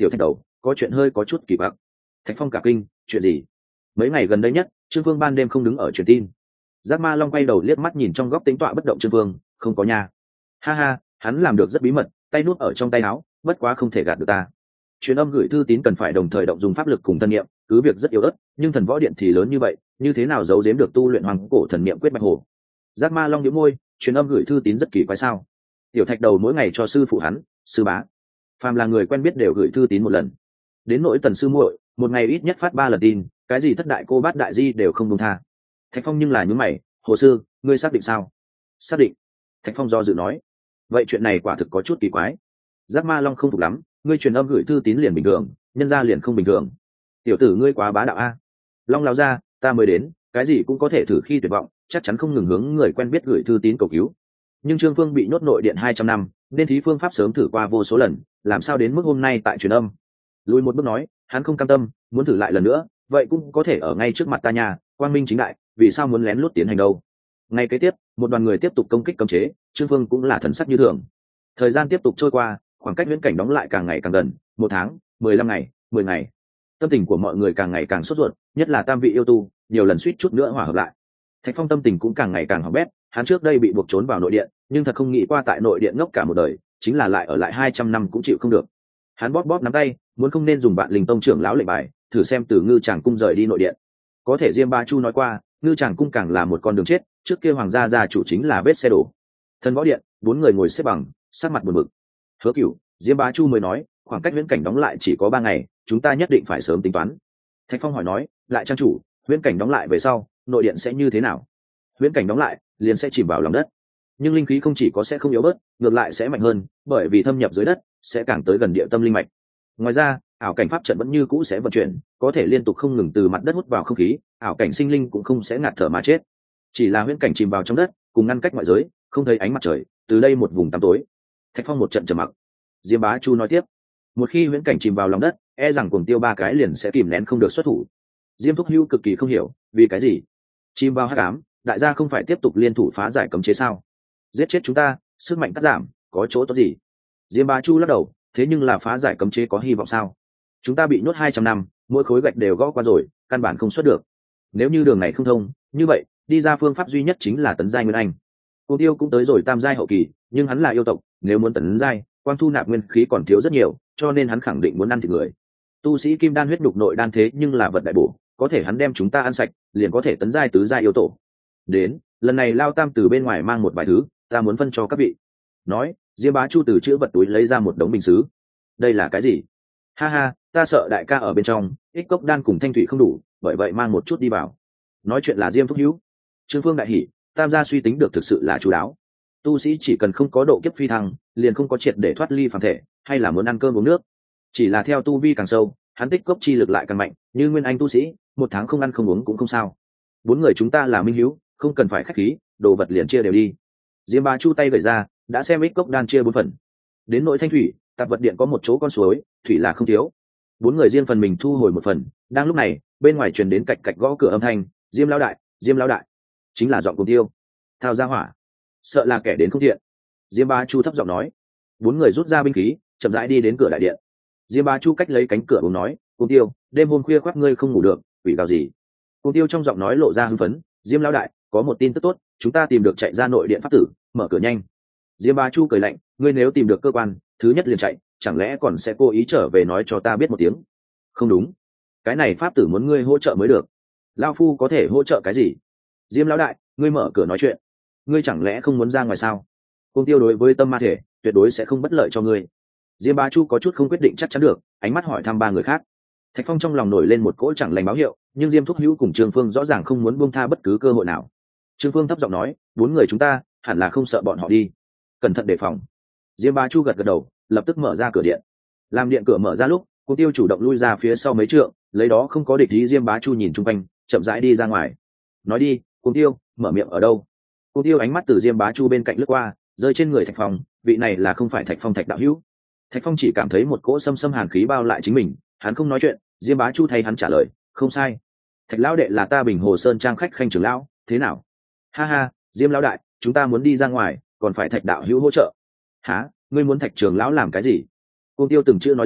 tiểu thạch đầu có chuyện hơi có chút kỳ quặc. Thạch Phong cả kinh, chuyện gì? Mấy ngày gần đây nhất Trương Vương ban đêm không đứng ở truyền tin. Giác Ma Long quay đầu liếc mắt nhìn trong góc tính tọa bất động Trương Vương, không có nha. Ha ha, hắn làm được rất bí mật, tay nút ở trong tay áo, bất quá không thể gạt được ta. Truyền âm gửi thư tín cần phải đồng thời động dùng pháp lực cùng thân niệm, cứ việc rất yếu ớt, nhưng thần võ điện thì lớn như vậy, như thế nào giấu giếm được tu luyện hoàng cổ thần niệm quyết bạch hồ? Giác Ma Long nhíu môi, truyền âm gửi thư tín rất kỳ quái sao? Tiểu thạch đầu mỗi ngày cho sư phụ hắn, sư bá, phàm là người quen biết đều gửi thư tín một lần. Đến nỗi Tần sư muội, một ngày ít nhất phát 3 lần tin, cái gì thất đại cô bát đại di đều không buông tha. Thạch Phong nhưng là nhún mày, hồ sư, ngươi xác định sao? Xác định. Thạch Phong do dự nói, vậy chuyện này quả thực có chút kỳ quái. Giác Ma Long không phục lắm, ngươi truyền âm gửi thư tín liền bình thường, nhân ra liền không bình thường. Tiểu tử ngươi quá bá đạo a. Long lão ra, ta mới đến, cái gì cũng có thể thử khi tuyệt vọng, chắc chắn không ngừng hướng người quen biết gửi thư tín cầu cứu. Nhưng Trương Phương bị nhốt nội điện 200 năm, nên thí phương pháp sớm thử qua vô số lần, làm sao đến mức hôm nay tại truyền âm? Lùi một bước nói, hắn không cam tâm, muốn thử lại lần nữa, vậy cũng có thể ở ngay trước mặt ta nhà, quang minh chính đại, vì sao muốn lén lút tiến hành đâu? Ngay kế tiếp, một đoàn người tiếp tục công kích cấm chế, Trương Phương cũng là thần sắc như thường. Thời gian tiếp tục trôi qua, khoảng cách viễn cảnh đóng lại càng ngày càng gần, 1 tháng, 15 ngày, 10 ngày. Tâm tình của mọi người càng ngày càng sốt ruột, nhất là tam vị yêu tu, nhiều lần suýt chút nữa hòa hợp lại. Thạch Phong tâm tình cũng càng ngày càng hỏng bét, hắn trước đây bị buộc trốn vào nội điện, nhưng thật không nghĩ qua tại nội điện ngốc cả một đời, chính là lại ở lại 200 năm cũng chịu không được. Hắn bóp bóp nắm tay, muốn không nên dùng Vạn Linh Tông trưởng lão lệnh bài, thử xem từ Ngư Tràng cung rời đi nội điện. Có thể Diêm Ba Chu nói qua, Ngư Tràng cung càng là một con đường chết, trước kia hoàng gia gia chủ chính là vết xe đổ. Thần võ điện, 4 người ngồi xếp bằng, sắc mặt buồn bực. Hứa Cửu, Diêm Bá Chu mới nói, khoảng cách viễn cảnh đóng lại chỉ có 3 ngày, chúng ta nhất định phải sớm tính toán. Thạch Phong hỏi nói, lại trang chủ, viễn cảnh đóng lại về sau, nội điện sẽ như thế nào? Viễn cảnh đóng lại, liền sẽ chìm vào lòng đất. Nhưng linh khí không chỉ có sẽ không yếu bớt, ngược lại sẽ mạnh hơn, bởi vì thâm nhập dưới đất, sẽ càng tới gần địa tâm linh mạch. Ngoài ra, ảo cảnh pháp trận vẫn như cũ sẽ vận chuyển, có thể liên tục không ngừng từ mặt đất hút vào không khí, ảo cảnh sinh linh cũng không sẽ ngạt thở mà chết. Chỉ là huyễn cảnh chìm vào trong đất, cùng ngăn cách ngoại giới, không thấy ánh mặt trời, từ đây một vùng tăm tối. Thạch Phong một trận trầm mặc. Diêm Bá Chu nói tiếp, một khi huyễn cảnh chìm vào lòng đất, e rằng Cuồng Tiêu 3 cái liền sẽ kìm nén không được xuất thủ. Diêm Thúc Hưu cực kỳ không hiểu, vì cái gì? Chìm vào hắc ám, đại gia không phải tiếp tục liên thủ phá giải cấm chế sao? Giết chết chúng ta, sức mạnh cắt giảm, có chỗ tốt gì? Diêm Bá Chu lắc đầu, thế nhưng là phá giải cấm chế có hy vọng sao? Chúng ta bị nhốt 200 năm, mỗi khối gạch đều gõ qua rồi, căn bản không xuất được. Nếu như đường này không thông, như vậy, đi ra phương pháp duy nhất chính là tấn giai nguyên anh. Cuồng Tiêu cũng tới rồi tam giai hậu kỳ, nhưng hắn là yêu tộc, nếu muốn tấn giai, quang thu nạp nguyên khí còn thiếu rất nhiều, cho nên hắn khẳng định muốn ăn thịt người. Tu sĩ kim đan huyết đục nội đan thế nhưng là vật đại bổ, có thể hắn đem chúng ta ăn sạch, liền có thể tấn giai tứ giai yêu tổ. Đến, lần này Lao Tam từ bên ngoài mang một vài thứ, ta muốn phân cho các vị. Nói, Diêm Bá Chu từ chữ vật túi lấy ra một đống bình sứ. Đây là cái gì? Ha ha, ta sợ đại ca ở bên trong, ích cốc đan cùng thanh thủy không đủ, bởi vậy mang một chút đi vào. Nói chuyện là Diêm Thúc Hữu. Trương Phương đại hỉ, Tam gia suy tính được thực sự là chú đáo. Tu sĩ chỉ cần không có độ kiếp phi thăng, liền không có triệt để thoát ly phàm thể, hay là muốn ăn cơm uống nước. Chỉ là theo tu vi càng sâu, hắn tích cốc chi lực lại càng mạnh, như nguyên anh tu sĩ, 1 tháng không ăn không uống cũng không sao. 4 người chúng ta là minh hữu, không cần phải khách khí, đồ vật liền chia đều đi. Diêm Bá Chu tay gửi ra, đã xem ích cốc đan chia 4 phần. Đến nội thanh thủy, tạp vật điện có một chỗ con suối, thủy là không thiếu. 4 người riêng phần mình thu hồi 1 phần. Đang lúc này, bên ngoài truyền đến cạch cạch gõ cửa âm thanh, Diêm lão đại, Diêm lão đại, chính là giọng Cuồng Tiêu. Thao ra hỏa, sợ là kẻ đến không thiện. Diêm Bá Chu thấp giọng nói. 4 người rút ra binh khí, chậm rãi đi đến cửa đại điện. Diêm Bá Chu cách lấy cánh cửa uống nói, Cuồng Tiêu, đêm hôm khuya khoác ngươi không ngủ được, quỷ gào gì? Cuồng Tiêu trong giọng nói lộ ra hưng phấn, Diêm lão đại, có một tin tức tốt, chúng ta tìm được chạy ra nội điện pháp tử, mở cửa nhanh. Diêm Bá Chu cười lạnh, ngươi nếu tìm được cơ quan, thứ nhất liền chạy, chẳng lẽ còn sẽ cố ý trở về nói cho ta biết một tiếng? Không đúng, cái này pháp tử muốn ngươi hỗ trợ mới được. Lão phu có thể hỗ trợ cái gì? Diêm lão đại, ngươi mở cửa nói chuyện, ngươi chẳng lẽ không muốn ra ngoài sao? Cuồng Tiêu đối với tâm ma thể, tuyệt đối sẽ không bất lợi cho ngươi. Diêm Bá Chu có chút không quyết định chắc chắn được, ánh mắt hỏi thăm 3 người khác. Thạch Phong trong lòng nổi lên một cỗ chẳng lành báo hiệu, nhưng Diêm Thúc Hữu cùng Trương Phương rõ ràng không muốn buông tha bất cứ cơ hội nào. Trương Phương thấp giọng nói, 4 người chúng ta hẳn là không sợ bọn họ đi, cẩn thận đề phòng. Diêm Bá Chu gật gật đầu, lập tức mở ra cửa điện. Làm điện cửa mở ra lúc, Cuồng Tiêu chủ động lui ra phía sau mấy trượng, lấy đó không có địch ý. Diêm Bá Chu nhìn chung quanh, chậm rãi đi ra ngoài. Nói đi, Cuồng Tiêu, mở miệng ở đâu? Cuồng Tiêu ánh mắt từ Diêm Bá Chu bên cạnh lướt qua, rơi trên người Thạch Phong, vị này là không phải Thạch Phong Thạch đạo hữu? Thạch Phong chỉ cảm thấy một cỗ xâm xâm hàn khí bao lại chính mình, hắn không nói chuyện. Diêm Bá Chu thay hắn trả lời, không sai, Thạch lão đệ là ta Bình Hồ Sơn trang khách khanh trưởng lão, thế nào? Ha ha, Diêm lão đại, chúng ta muốn đi ra ngoài, còn phải Thạch đạo hữu hỗ trợ. Hả? Ngươi muốn Thạch trưởng lão làm cái gì? Cuồng Tiêu từng chữ nói ra,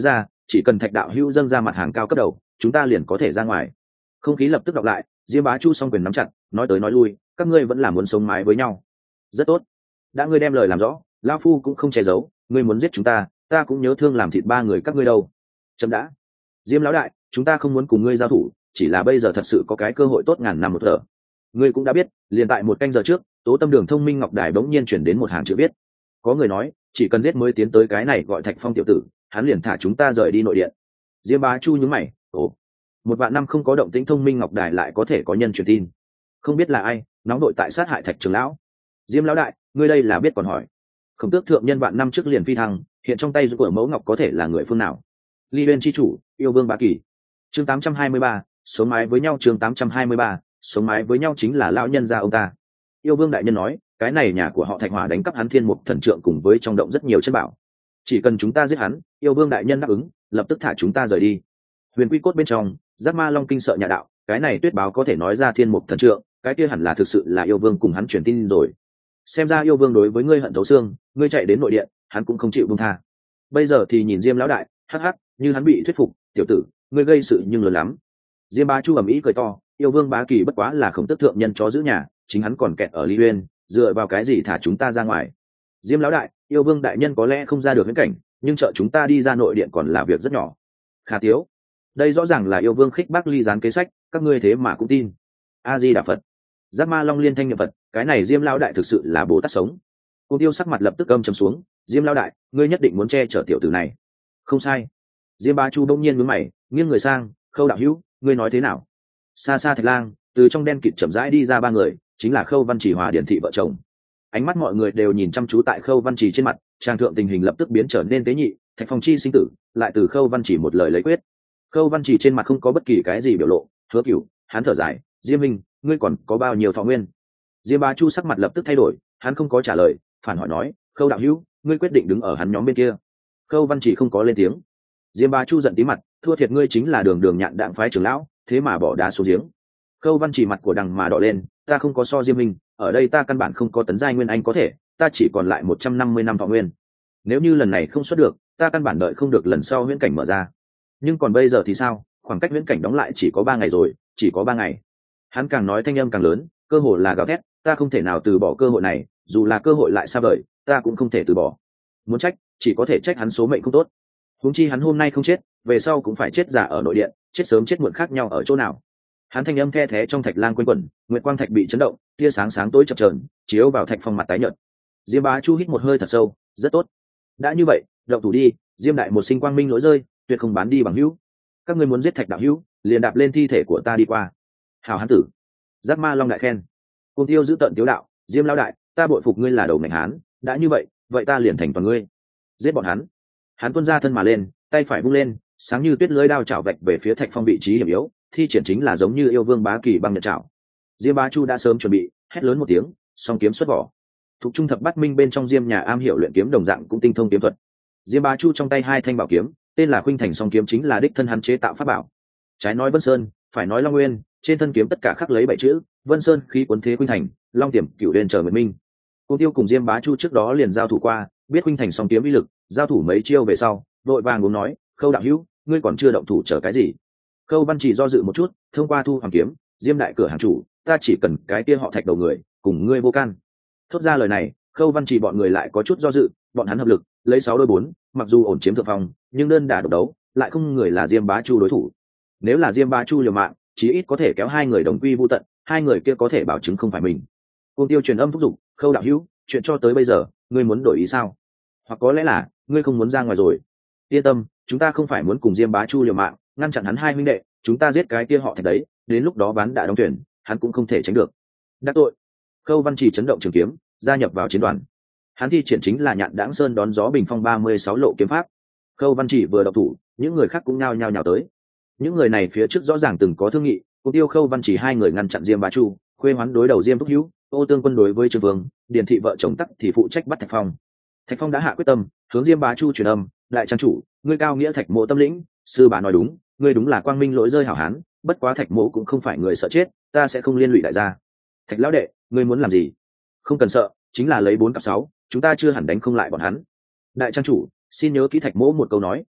chỉ cần Thạch đạo hữu dâng ra mặt hàng cao cấp đầu, chúng ta liền có thể ra ngoài. Không khí lập tức đọc lại, Diêm Bá Chu song quyền nắm chặt, nói tới nói lui, các ngươi vẫn là muốn sống mái với nhau. Rất tốt, đã ngươi đem lời làm rõ, lão phu cũng không che giấu, ngươi muốn giết chúng ta cũng nhớ thương làm thịt ba người các ngươi đâu. Chậm đã, Diêm lão đại, chúng ta không muốn cùng ngươi giao thủ, chỉ là bây giờ thật sự có cái cơ hội tốt ngàn năm một thở. Ngươi cũng đã biết, liền tại một canh giờ trước, Tố Tâm Đường Thông Minh Ngọc Đài bỗng nhiên chuyển đến một hàng chữ viết. Có người nói, chỉ cần giết mới tiến tới cái này gọi Thạch Phong tiểu tử, hắn liền thả chúng ta rời đi nội điện. Diêm Bá Chu nhướng mày, ồ, một vạn năm không có động tĩnh Thông Minh Ngọc Đài lại có thể có nhân truyền tin, không biết là ai nóng đội tại sát hại Thạch trưởng lão. Diêm lão đại, ngươi đây là biết còn hỏi. Khổng Tước thượng nhân vạn năm trước liền phi thăng, hiện trong tay của mẫu ngọc có thể là người phương nào? Ly Uyên chi chủ, yêu vương Bá Kỳ. Chương 823, sống mái với nhau. Chương 823, sống mái với nhau chính là lão nhân gia ông ta. Yêu vương đại nhân nói, cái này nhà của họ Thạch Hỏa đánh cắp hắn Thiên Mục Thần Trượng cùng với trong động rất nhiều chân bảo. Chỉ cần chúng ta giết hắn, yêu vương đại nhân đáp ứng, lập tức thả chúng ta rời đi. Huyền Quy Cốt bên trong, Giác Ma Long kinh sợ nhà đạo, cái này tuyết báo có thể nói ra Thiên Mục Thần Trượng, cái kia hẳn là thực sự là yêu vương cùng hắn truyền tin rồi. Xem ra yêu vương đối với ngươi hận thấu xương, ngươi chạy đến nội điện, hắn cũng không chịu buông tha. Bây giờ thì nhìn Diêm lão đại, hắc hắc, như hắn bị thuyết phục, tiểu tử, ngươi gây sự nhưng lớn lắm. Diêm Bá Chu ầm ĩ cười to, yêu vương Bá Kỳ bất quá là Khổng Tước thượng nhân chó giữ nhà, chính hắn còn kẹt ở Ly Uyên, dựa vào cái gì thả chúng ta ra ngoài? Diêm lão đại, yêu vương đại nhân có lẽ không ra được viễn cảnh, nhưng trợ chúng ta đi ra nội điện còn là việc rất nhỏ. Khả Tiếu, đây rõ ràng là yêu vương khích bác ly gián kế sách, các ngươi thế mà cũng tin. A Di Đà Phật. Giác Ma Long liên thanh niệm Phật, cái này Diêm lão đại thực sự là Bồ Tát sống. Cô Tiêu sắc mặt lập tức âm trầm xuống, Diêm lão đại, ngươi nhất định muốn che chở tiểu tử này. Không sai. Diêm Bá Chu bỗng nhiên nhướng mày, nghiêng người sang, Khâu đạo hữu, ngươi nói thế nào? Xa xa Thạch Lang, từ trong đen kịt chậm rãi đi ra ba người, chính là Khâu Văn Chỉ Hòa Điển thị vợ chồng. Ánh mắt mọi người đều nhìn chăm chú tại Khâu Văn Chỉ trên mặt, trang thượng tình hình lập tức biến trở nên tế nhị, Thạch Phong chi sinh tử, lại từ Khâu Văn Chỉ một lời lấy quyết. Khâu Văn Chỉ trên mặt không có bất kỳ cái gì biểu lộ, Hứa Cửu, hắn thở dài, Diêm Minh, ngươi còn có bao nhiêu thọ nguyên? Diêm Bá Chu sắc mặt lập tức thay đổi, hắn không có trả lời, phản hỏi nói, Khâu đạo hữu, ngươi quyết định đứng ở hắn nhóm bên kia. Khâu Văn Chỉ không có lên tiếng. Diêm Bá Chu giận tí mặt, thua thiệt ngươi chính là đường đường nhạn đạm phái trưởng lão, thế mà bỏ đá xuống giếng. Khâu Văn Chỉ mặt của đằng mà đỏ lên, ta không có so Diêm Minh, ở đây ta căn bản không có tấn giai nguyên anh có thể, ta chỉ còn lại 150 năm thọ nguyên. Nếu như lần này không xuất được, ta căn bản đợi không được lần sau huyễn cảnh mở ra. Nhưng còn bây giờ thì sao? Khoảng cách huyễn cảnh đóng lại chỉ có 3 ngày rồi, chỉ có 3 ngày. Hắn càng nói thanh âm càng lớn, cơ hội là gào thét, ta không thể nào từ bỏ cơ hội này, dù là cơ hội lại xa vời, ta cũng không thể từ bỏ. Muốn trách, chỉ có thể trách hắn số mệnh không tốt. Huống chi hắn hôm nay không chết, về sau cũng phải chết giả ở nội điện, chết sớm chết muộn khác nhau ở chỗ nào? Hắn thanh âm the thé trong Thạch Lang quanh quẩn, nguyệt quang thạch bị chấn động, tia sáng sáng tối chập chờn, chiếu vào Thạch Phong mặt tái nhợt. Diêm Bá Chu hít một hơi thật sâu, rất tốt. Đã như vậy, động thủ đi, Diêm đại một sinh quang minh lỗi rơi, tuyệt không bán đi bằng hữu. Các ngươi muốn giết Thạch đạo hữu, liền đạp lên thi thể của ta đi qua. Hào hán tử. Giác Ma Long đại khen. Cung Tiêu giữ tận tiếu đạo, Diêm lão đại, ta bội phục ngươi là đầu ngành hán, đã như vậy, vậy ta liền thành toàn ngươi. Giết bọn hắn. Hắn tuôn ra thân mà lên, tay phải vung lên, sáng như tuyết lưới đao chảo vạch về phía Thạch Phong vị trí hiểm yếu, thi triển chính là giống như yêu vương Bá Kỳ băng nhật chảo. Diêm Bá Chu đã sớm chuẩn bị, hét lớn một tiếng, song kiếm xuất vỏ. Thuộc trung thập bát minh bên trong Diêm nhà am hiểu luyện kiếm đồng dạng cũng tinh thông kiếm thuật. Diêm Bá Chu trong tay hai thanh bảo kiếm, tên là Khuynh Thành song kiếm chính là đích thân hắn chế tạo pháp bảo. Trái nói Vân Sơn, phải nói Long Nguyên, trên thân kiếm tất cả khắc lấy 7 chữ, Vân Sơn khí cuốn thế Khuynh Thành, Long tiềm cửu huyền chờ nguyệt minh. Cung Tiêu cùng Diêm Bá Chu trước đó liền giao thủ qua, biết Khuynh Thành song kiếm uy lực, giao thủ mấy chiêu về sau, đội vàng muốn nói, Khâu đạo hữu, ngươi còn chưa động thủ chờ cái gì? Khâu Văn chỉ do dự một chút, thông qua thu hoàng kiếm, Diêm đại cửa hàng chủ, ta chỉ cần cái kia họ Thạch đầu người, cùng ngươi vô can. Thốt ra lời này, Khâu Văn chỉ bọn người lại có chút do dự, bọn hắn hợp lực, lấy 6 đôi 4, mặc dù ổn chiếm thượng phong, nhưng đơn đả độc đấu, lại không người là Diêm Bá Chu đối thủ. Nếu là Diêm Bá Chu liều mạng, chí ít có thể kéo hai người đồng quy vu tận, hai người kia có thể bảo chứng không phải mình. Cung Tiêu truyền âm thúc giục, Khâu đạo hữu, chuyện cho tới bây giờ, ngươi muốn đổi ý sao? Hoặc có lẽ là ngươi không muốn ra ngoài rồi? Yên tâm, chúng ta không phải muốn cùng Diêm Bá Chu liều mạng, ngăn chặn hắn hai huynh đệ, chúng ta giết cái kia họ Thạch đấy, đến lúc đó bán đã đóng tuyển, hắn cũng không thể tránh được. Đắc tội. Khâu Văn chỉ chấn động trường kiếm, gia nhập vào chiến đoàn. Hắn thi triển chính là Nhạn Đãng Sơn đón gió bình phong 36 lộ kiếm pháp. Khâu Văn chỉ vừa độc thủ, những người khác cũng nhao nhao nhào tới. Những người này phía trước rõ ràng từng có thương nghị, Mục Tiêu Khâu Văn chỉ hai người ngăn chặn Diêm Bá Chu, Khuê Hoán đối đầu Diêm Thúc Hữu, Ô Tương Quân đối với Trương Vương, Điền thị vợ chồng tắc thì phụ trách bắt Thạch Phong. Thạch Phong đã hạ quyết tâm, hướng Diêm Bá Chu truyền âm, đại trang chủ, ngươi cao nghĩa Thạch Mộ tâm lĩnh, sư bá nói đúng, ngươi đúng là quang minh lỗi rơi hảo hán, bất quá Thạch Mộ cũng không phải người sợ chết, ta sẽ không liên lụy đại gia. Thạch lão đệ, ngươi muốn làm gì? Không cần sợ, chính là lấy 4 cặp 6, chúng ta chưa hẳn đánh không lại bọn hắn. Đại trang chủ, xin nhớ kỹ Thạch Mộ một câu nói,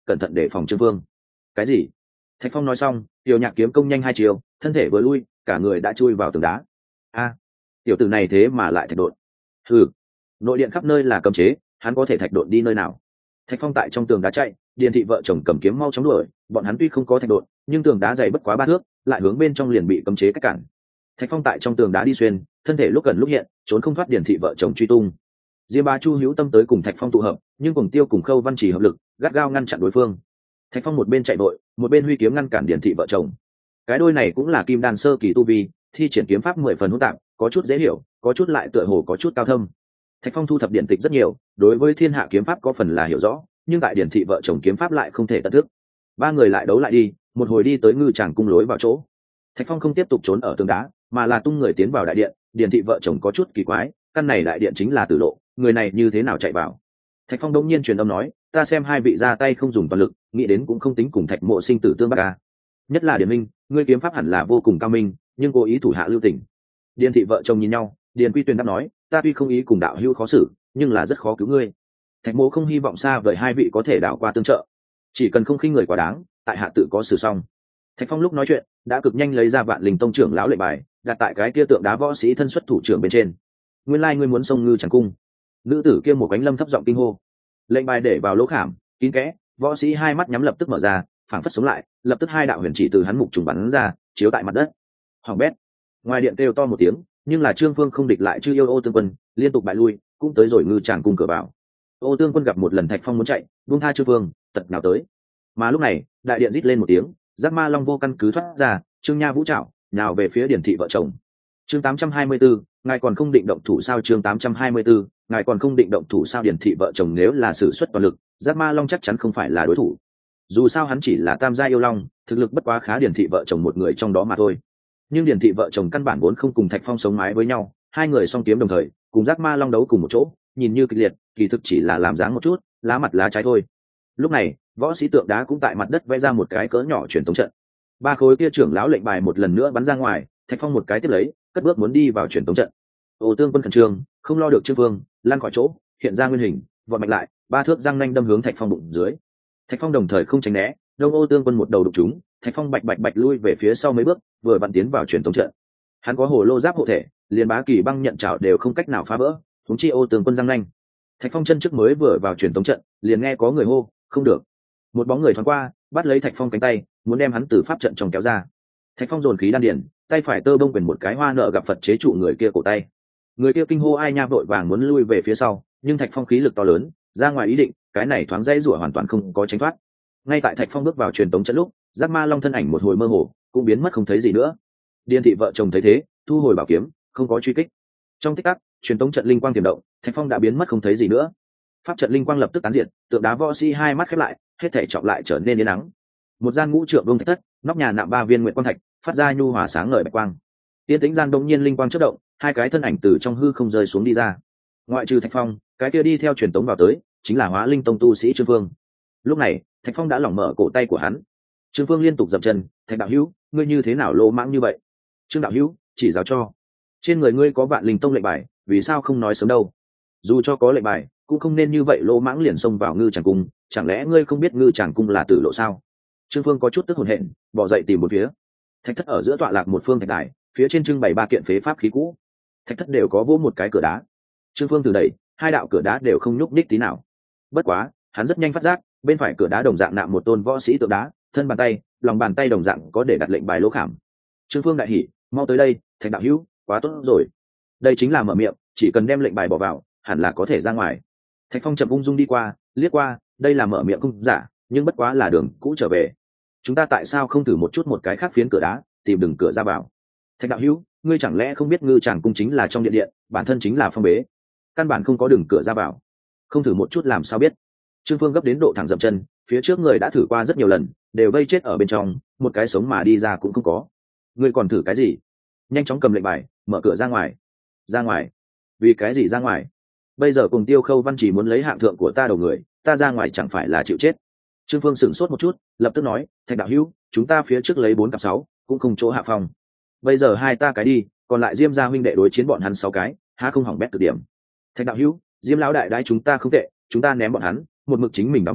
cẩn thận để phòng Trương Vương. Cái gì? Thạch Phong nói xong, Tiểu Nhạc kiếm công nhanh hai chiều, thân thể vừa lui, cả người đã chui vào tường đá. A, tiểu tử này thế mà lại thạch độn. Hừ, nội điện khắp nơi là cấm chế, hắn có thể thạch độn đi nơi nào? Thạch Phong tại trong tường đá chạy, Điền thị vợ chồng cầm kiếm mau chóng đuổi, bọn hắn tuy không có thạch độn, nhưng tường đá dày bất quá 3 thước, lại hướng bên trong liền bị cấm chế cách cản. Thạch Phong tại trong tường đá đi xuyên, thân thể lúc gần lúc hiện, trốn không thoát Điền thị vợ chồng truy tung. Diêm Bá Chu hữu tâm tới cùng Thạch Phong tụ hợp, nhưng Cuồng Tiêu cùng Khâu Văn Chỉ hợp lực, gắt gao ngăn chặn đối phương. Thạch Phong một bên chạy vội, một bên huy kiếm ngăn cản Điền thị vợ chồng. Cái đôi này cũng là kim đan sơ kỳ tu vi, thi triển kiếm pháp 10 phần hỗn tạp, có chút dễ hiểu, có chút lại tựa hồ có chút cao thâm. Thạch Phong thu thập điện tịch rất nhiều, đối với thiên hạ kiếm pháp có phần là hiểu rõ, nhưng tại Điền thị vợ chồng kiếm pháp lại không thể tận thức. Ba người lại đấu lại đi, một hồi đi tới ngư tràng cung lối vào chỗ. Thạch Phong không tiếp tục trốn ở tường đá, mà là tung người tiến vào đại điện. Điền thị vợ chồng có chút kỳ quái, căn này đại điện chính là tử lộ, người này như thế nào chạy vào? Thạch Phong đống nhiên truyền âm nói, ta xem hai vị ra tay không dùng toàn lực, nghĩ đến cũng không tính cùng Thạch Mộ sinh tử tương bác à. Nhất là Điền Minh, ngươi kiếm pháp hẳn là vô cùng cao minh, nhưng cố ý thủ hạ lưu tình. Điền thị vợ chồng nhìn nhau, Điền Quy Tuyền đáp nói, ta tuy không ý cùng đạo hữu khó xử, nhưng là rất khó cứu ngươi. Thạch Mộ không hy vọng xa vời hai vị có thể đảo qua tương trợ, chỉ cần không khinh người quá đáng, tại hạ tự có xử xong. Thạch Phong lúc nói chuyện đã cực nhanh lấy ra Vạn Linh Tông trưởng lão lệnh bài, đặt tại cái kia tượng đá võ sĩ thân xuất thủ trưởng bên trên. Nguyên lai ngươi muốn xông ngư chẳng cung? Nữ tử kia một cánh lâm thấp giọng kinh hô. Lệnh bài để vào lỗ khảm kín kẽ, võ sĩ hai mắt nhắm lập tức mở ra, phảng phất sống lại, lập tức hai đạo huyền chỉ từ hắn mục trùng bắn ra, chiếu tại mặt đất. Hoàng bét. Ngoài điện kêu to một tiếng, nhưng là Trương Phương không địch lại Chư Yêu Ô Tương Quân, liên tục bại lui, cũng tới rồi ngư tràng cung cửa vào. Ô Tương Quân gặp một lần Thạch Phong muốn chạy, buông tha Trương Phương, tật nào tới. Mà lúc này, đại điện rít lên một tiếng, giác ma long vô căn cứ thoát ra, Trương Nha vũ trảo, nào về phía Điền thị vợ chồng. Chương 824, ngài còn không định động thủ sao? Chương 824, ngài còn không định động thủ sao? Điền thị vợ chồng nếu là sử xuất toàn lực, giác ma long chắc chắn không phải là đối thủ. Dù sao hắn chỉ là tam gia yêu long, thực lực bất quá khá Điền thị vợ chồng một người trong đó mà thôi. Nhưng Điền thị vợ chồng căn bản vốn không cùng Thạch Phong sống mái với nhau, hai người song kiếm đồng thời, cùng giác ma long đấu cùng một chỗ, nhìn như kịch liệt, kỳ thực chỉ là làm dáng một chút, lá mặt lá trái thôi. Lúc này, võ sĩ tượng đá cũng tại mặt đất vẽ ra một cái cỡ nhỏ truyền tống trận. Ba khối kia trưởng lão lệnh bài một lần nữa bắn ra ngoài, Thạch Phong một cái tiếp lấy, cất bước muốn đi vào truyền tống trận. Ô Tương Quân khẩn trương, không lo được Trương Vương, lan khỏi chỗ, hiện ra nguyên hình, vọt mạnh lại, ba thước răng nanh đâm hướng Thạch Phong bụng dưới. Thạch Phong đồng thời không tránh né, đông Ô Tương Quân một đầu đục trúng, Thạch Phong bạch bạch bạch lui về phía sau mấy bước, vừa vặn tiến vào truyền tống trận. Hắn có hồ lô giáp hộ thể, liền bá kỳ băng nhận chảo đều không cách nào phá vỡ, huống chi Ô Tương Quân răng nanh. Thạch Phong chân trước mới vừa vào truyền tống trận, liền nghe có người hô, không được. Một bóng người thoáng qua, bắt lấy Thạch Phong cánh tay, muốn đem hắn từ pháp trận trong kéo ra. Thạch Phong dồn khí đan điền, tay phải tơ bông quyền một cái hoa nợ gặp Phật chế trụ người kia cổ tay. Người kia kinh hô ai nha vội vàng muốn lui về phía sau, nhưng Thạch Phong khí lực to lớn, ra ngoài ý định, cái này thoáng dây rủa hoàn toàn không có tránh thoát. Ngay tại Thạch Phong bước vào truyền tống trận lúc, giác ma long thân ảnh một hồi mơ hồ, cũng biến mất không thấy gì nữa. Điền thị vợ chồng thấy thế, thu hồi bảo kiếm, không có truy kích. Trong tích tắc, truyền tống trận linh quang tiềm động, Thạch Phong đã biến mất không thấy gì nữa. Pháp trận linh quang lập tức tán diệt, tượng đá võ sĩ hai mắt khép lại, hết thảy trọng lại trở nên yên nắng. Một gian ngũ trượng vương thạch thất, nóc nhà nạm 3 viên nguyện quang thạch, phát ra nhu hòa sáng ngời bạch quang. Tiên tĩnh gian đột nhiên linh quang chớp động, hai cái thân ảnh từ trong hư không rơi xuống đi ra. Ngoại trừ Thạch Phong, cái kia đi theo truyền tống vào tới, chính là Hóa Linh Tông tu sĩ Trương Vương. Lúc này, Thạch Phong đã lỏng mở cổ tay của hắn. Trương Vương liên tục dậm chân, "Thạch đạo hữu, ngươi như thế nào lô mãng như vậy?" "Trương đạo hữu, chỉ giáo cho. Trên người ngươi có Vạn Linh Tông lệnh bài, vì sao không nói sớm đâu? Dù cho có lệnh bài, cũng không nên như vậy lô mãng liền xông vào ngư tràng cung, chẳng lẽ ngươi không biết ngư tràng cung là tử lộ sao?" Trương Phương có chút tức hồn hển, bỏ dậy tìm một phía. Thạch thất ở giữa tọa lạc một phương thạch đài, phía trên trưng bày 3 kiện phế pháp khí cũ. Thạch thất đều có vỗ một cái cửa đá. Trương Phương từ đẩy, hai đạo cửa đá đều không nhúc nhích tí nào. Bất quá, hắn rất nhanh phát giác, bên phải cửa đá đồng dạng nạm một tôn võ sĩ tượng đá, thân bàn tay, lòng bàn tay đồng dạng có để đặt lệnh bài lỗ khảm. Trương Phương đại hỉ, mau tới đây, Thạch đạo hữu, quá tốt rồi. Đây chính là mở miệng, chỉ cần đem lệnh bài bỏ vào, hẳn là có thể ra ngoài. Thạch Phong chậm ung dung đi qua, liếc qua, đây là mở miệng không giả, nhưng bất quá là đường cũ trở về. Chúng ta tại sao không thử một chút một cái khác phiến cửa đá, tìm đường cửa ra vào? Thạch đạo hữu, ngươi chẳng lẽ không biết ngư tràng cung chính là trong điện điện, bản thân chính là phong bế, căn bản không có đường cửa ra vào, không thử một chút làm sao biết? Trương Phương gấp đến độ thẳng dậm chân, phía trước người đã thử qua rất nhiều lần, đều vây chết ở bên trong, một cái sống mà đi ra cũng không có. Ngươi còn thử cái gì? Nhanh chóng cầm lệnh bài, mở cửa ra ngoài. Ra ngoài? Vì cái gì ra ngoài? Bây giờ cùng Tiêu Khâu Văn chỉ muốn lấy hạng thượng của ta đầu người, ta ra ngoài chẳng phải là chịu chết? Trương Phương sửng sốt một chút, lập tức nói, Thạch đạo hữu, chúng ta phía trước lấy 4 cặp 6, cũng không chỗ hạ phòng. Bây giờ hai ta cái đi, còn lại Diêm gia huynh đệ đối chiến bọn hắn 6 cái, há không hỏng bét cực điểm. Thạch đạo hữu, Diêm lão đại đãi chúng ta không tệ, chúng ta ném bọn hắn, một mực chính mình bảo mệnh,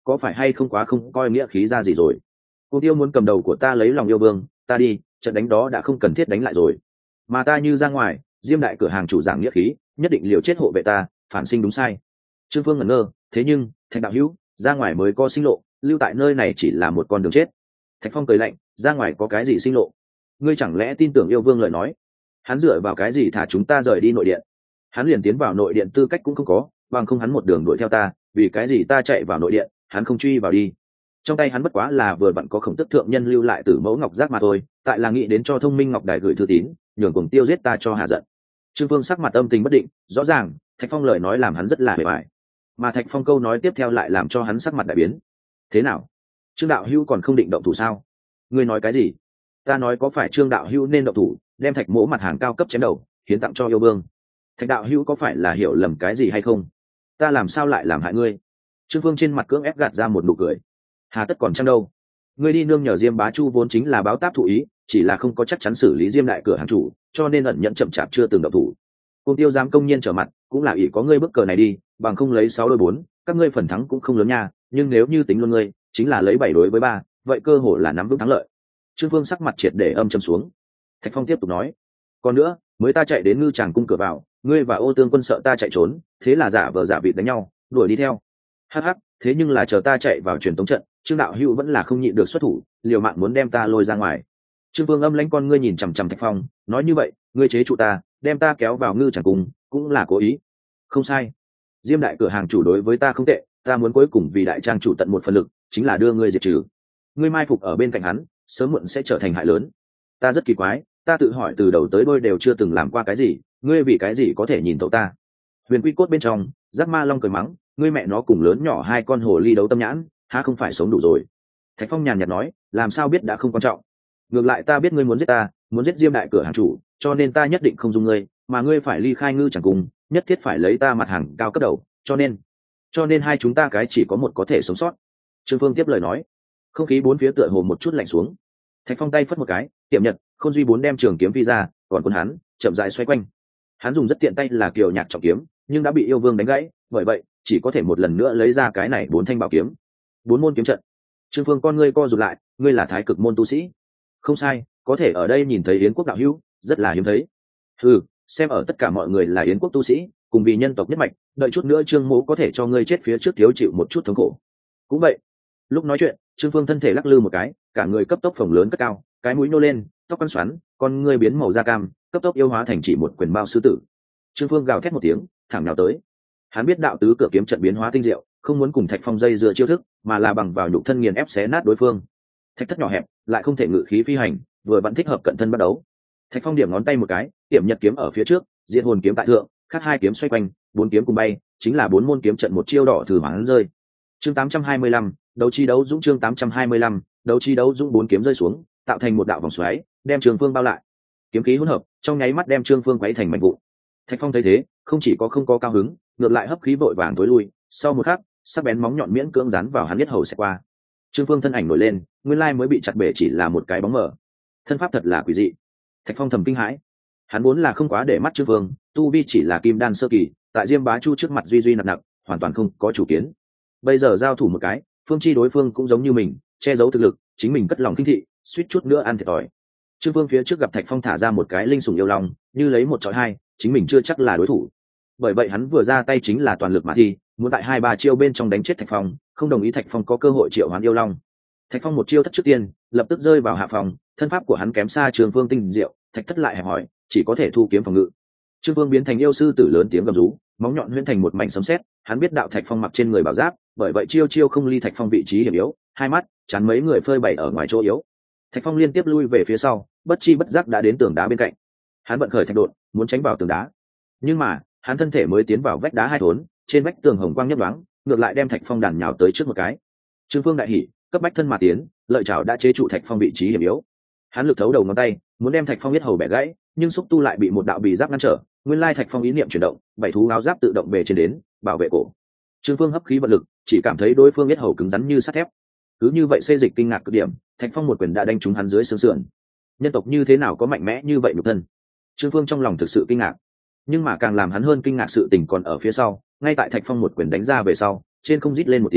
có phải hay không quá không coi nghĩa khí ra gì rồi? Cô Tiêu muốn cầm đầu của ta lấy lòng yêu vương, ta đi, trận đánh đó đã không cần thiết đánh lại rồi. Mà ta như ra ngoài, Diêm đại cửa hàng chủ giảng nghĩa khí, nhất định liều chết hộ vệ ta, phản sinh đúng sai. Trương Phương ngẩn ngơ, thế nhưng, Thạch đạo hữu, ra ngoài mới có sinh lộ, lưu tại nơi này chỉ là một con đường chết. Thạch Phong cười lạnh, ra ngoài có cái gì sinh lộ? Ngươi chẳng lẽ tin tưởng yêu vương lời nói? Hắn dựa vào cái gì thả chúng ta rời đi nội điện? Hắn liền tiến vào nội điện tư cách cũng không có, bằng không hắn một đường đuổi theo ta, vì cái gì ta chạy vào nội điện, hắn không truy vào đi. Trong tay hắn bất quá là vừa vặn có Khổng Tức thượng nhân lưu lại từ mẫu ngọc giác mà thôi, tại là nghĩ đến cho Thông Minh Ngọc Đài gửi thư tín, nhường Cuồng Tiêu giết ta cho hà giận. Trương Vương sắc mặt âm tình bất định, rõ ràng Thạch Phong lời nói làm hắn rất là bề bại, mà Thạch Phong câu nói tiếp theo lại làm cho hắn sắc mặt đại biến. Thế nào, Trương đạo hữu còn không định động thủ sao? Ngươi nói cái gì? Ta nói có phải Trương đạo hữu nên động thủ, đem Thạch mỗ mặt hàng cao cấp chém đầu, hiến tặng cho yêu vương? Thạch đạo hữu có phải là hiểu lầm cái gì hay không? Ta làm sao lại làm hại ngươi? Trương Vương trên mặt cưỡng ép gạt ra một nụ cười. Hà tất còn chăng đâu? Ngươi đi nương nhờ Diêm bá Chu vốn chính là báo táp thụ ý, chỉ là không có chắc chắn xử lý Diêm đại cửa hàng chủ, cho nên ẩn nhận chậm chạp chưa từng động thủ. Cùng Tiêu dám công nhiên trở mặt, cũng là ỷ có ngươi bức cờ này đi, bằng không lấy 6-4, các ngươi phần thắng cũng không lớn nha, nhưng nếu như tính luôn ngươi, chính là lấy 7-3, vậy cơ hội là nắm vững thắng lợi. Trương Vương sắc mặt triệt để âm trầm xuống. Thạch Phong tiếp tục nói, còn nữa, mới ta chạy đến Ngư Tràng cung cửa vào, ngươi và Ô Tương quân sợ ta chạy trốn, thế là giả vờ giả vịt đánh nhau, đuổi đi theo. Hắc hắc, thế nhưng là chờ ta chạy vào truyền tống trận, Trương đạo hữu vẫn là không nhịn được xuất thủ, liều mạng muốn đem ta lôi ra ngoài. Trương Vương âm lãnh con ngươi nhìn chằm chằm Thạch Phong, nói như vậy, ngươi chế trụ ta, đem ta kéo vào Ngư Tràng cung, cũng là cố ý. Không sai, Diêm đại cửa hàng chủ đối với ta không tệ, ta muốn cuối cùng vì đại trang chủ tận một phần lực, chính là đưa ngươi diệt trừ. Ngươi mai phục ở bên cạnh hắn, sớm muộn sẽ trở thành hại lớn. Ta rất kỳ quái, ta tự hỏi từ đầu tới đuôi đều chưa từng làm qua cái gì, ngươi vì cái gì có thể nhìn thấu ta? Huyền Quy Cốt bên trong, Giác Ma Long cười mắng, ngươi mẹ nó cùng lớn nhỏ hai con hồ ly đấu tâm nhãn, há không phải sống đủ rồi? Thạch Phong nhàn nhạt nói, làm sao biết đã không quan trọng. Ngược lại ta biết ngươi muốn giết ta, muốn giết Diêm đại cửa hàng chủ, cho nên ta nhất định không dung ngươi, mà ngươi phải ly khai Ngư Tràng cùng, nhất thiết phải lấy ta mặt hàng cao cấp đầu, cho nên hai chúng ta cái chỉ có một có thể sống sót. Trương Phương tiếp lời nói. Không khí bốn phía tựa hồ một chút lạnh xuống. Thạch Phong tay phất một cái, tiệm nhật, Khôn Duy bốn đem trường kiếm phi ra, còn quân hắn chậm rãi xoay quanh. Hắn dùng rất tiện tay là kiều nhạc trọng kiếm, nhưng đã bị yêu vương đánh gãy, bởi vậy chỉ có thể một lần nữa lấy ra cái này bốn thanh bảo kiếm. Bốn môn kiếm trận. Trương Phương con ngươi co rụt lại, ngươi là thái cực môn tu sĩ? Không sai, có thể ở đây nhìn thấy Yến quốc đạo hữu, rất là hiếm thấy. Ừ, xem ở tất cả mọi người là Yến quốc tu sĩ, cùng vì nhân tộc nhất mạch, đợi chút nữa Trương mỗ có thể cho ngươi chết phía trước thiếu chịu một chút thống khổ. Cũng vậy. Lúc nói chuyện, Trương Phương thân thể lắc lư một cái, cả người cấp tốc phồng lớn cất cao, cái mũi nô lên, tóc quăn xoắn, con ngươi biến màu da cam, cấp tốc yêu hóa thành chỉ một quyền bao sư tử. Trương Phương gào thét một tiếng, thẳng nào tới. Hắn biết đạo tứ cửa kiếm trận biến hóa tinh diệu, không muốn cùng Thạch Phong dây dưa chiêu thức, mà là bằng vào nhục thân nghiền ép xé nát đối phương. Thạch thất nhỏ hẹp, lại không thể ngự khí phi hành, vừa vẫn thích hợp cận thân bắt đấu. Thạch Phong điểm ngón tay một cái, điểm nhật kiếm ở phía trước, diệt hồn kiếm tại thượng, khác hai kiếm xoay quanh, bốn kiếm cùng bay, chính là bốn môn kiếm trận một chiêu đỏ thử hắn rơi. Chương 825, đấu chi đấu dũng. Chương 825, đấu chi đấu dũng, bốn kiếm rơi xuống, tạo thành một đạo vòng xoáy, đem Trương Phương bao lại. Kiếm khí hỗn hợp, trong nháy mắt đem Trương Phương quấy thành mảnh vụn. Thạch Phong thấy thế, không chỉ có không có cao hứng, ngược lại hấp khí vội vàng tối lui, sau một khắc, sắc bén móng nhọn miễn cưỡng dán vào hắn huyết hầu sẽ qua. Trương Phương thân ảnh nổi lên, nguyên lai mới bị chặt bể chỉ là một cái bóng mờ. Thân pháp thật là quỷ dị. Thạch Phong thầm kinh hãi. Hắn vốn là không quá để mắt Trương Phương, tu vi chỉ là kim đan sơ kỳ, tại Diêm bá Chu trước mặt duy duy nặng nặng, hoàn toàn không có chủ kiến. Bây giờ giao thủ một cái, phương chi đối phương cũng giống như mình, che giấu thực lực, chính mình cất lòng khinh thị, suýt chút nữa ăn thiệt thòi. Trương Phương phía trước gặp Thạch Phong thả ra một cái linh sủng yêu long, như lấy một chọi hai, chính mình chưa chắc là đối thủ. Bởi vậy hắn vừa ra tay chính là toàn lực mà thi, muốn tại 2-3 chiêu bên trong đánh chết Thạch Phong, không đồng ý Thạch Phong có cơ hội triệu hoán yêu long. Thạch Phong một chiêu thất trước tiên, lập tức rơi vào hạ phòng, thân pháp của hắn kém xa Trương Phương tinh diệu, Thạch thất lại hẹp hỏi, chỉ có thể thu kiếm phòng ngự. Trương Phương biến thành yêu sư tử lớn tiếng gầm rú, móng nhọn huyễn thành một mảnh sấm sét, hắn biết đạo Thạch Phong mặc trên người bảo giáp, bởi vậy chiêu chiêu không ly Thạch Phong vị trí hiểm yếu, hai mắt chắn mấy người phơi bày ở ngoài chỗ yếu. Thạch Phong liên tiếp lui về phía sau, bất chi bất giác đã đến tường đá bên cạnh. Hắn vận khởi thạch đột, muốn tránh vào tường đá, nhưng mà hắn thân thể mới tiến vào vách đá hai thốn, trên vách tường hồng quang nhấp nhoáng, ngược lại đem Thạch Phong đàn nhào tới trước một cái. Trương Phương đại hỉ, cấp bách thân mà tiến, lợi chảo đã chế trụ Thạch Phong vị trí hiểm yếu. Hắn lực thấu đầu ngón tay, muốn đem Thạch Phong huyết hầu bẻ gãy, nhưng xúc tu lại bị một đạo bì giáp ngăn trở. Nguyên lai Thạch Phong ý niệm chuyển động, bảy thú áo giáp tự động bề trên đến, bảo vệ cổ. Trương Phương hấp khí vận lực, chỉ cảm thấy đối phương huyết hầu cứng rắn như sắt thép. Cứ như vậy xê dịch kinh ngạc cực điểm, Thạch Phong một quyền đã đánh trúng hắn dưới xương sườn. Nhân tộc như thế nào có mạnh mẽ như vậy nhục thân? Trương Phương trong lòng thực sự kinh ngạc, nhưng mà càng làm hắn hơn kinh ngạc sự tình còn ở phía sau. Ngay tại Thạch Phong một quyền đánh ra về sau, trên không rít lên một tiếng,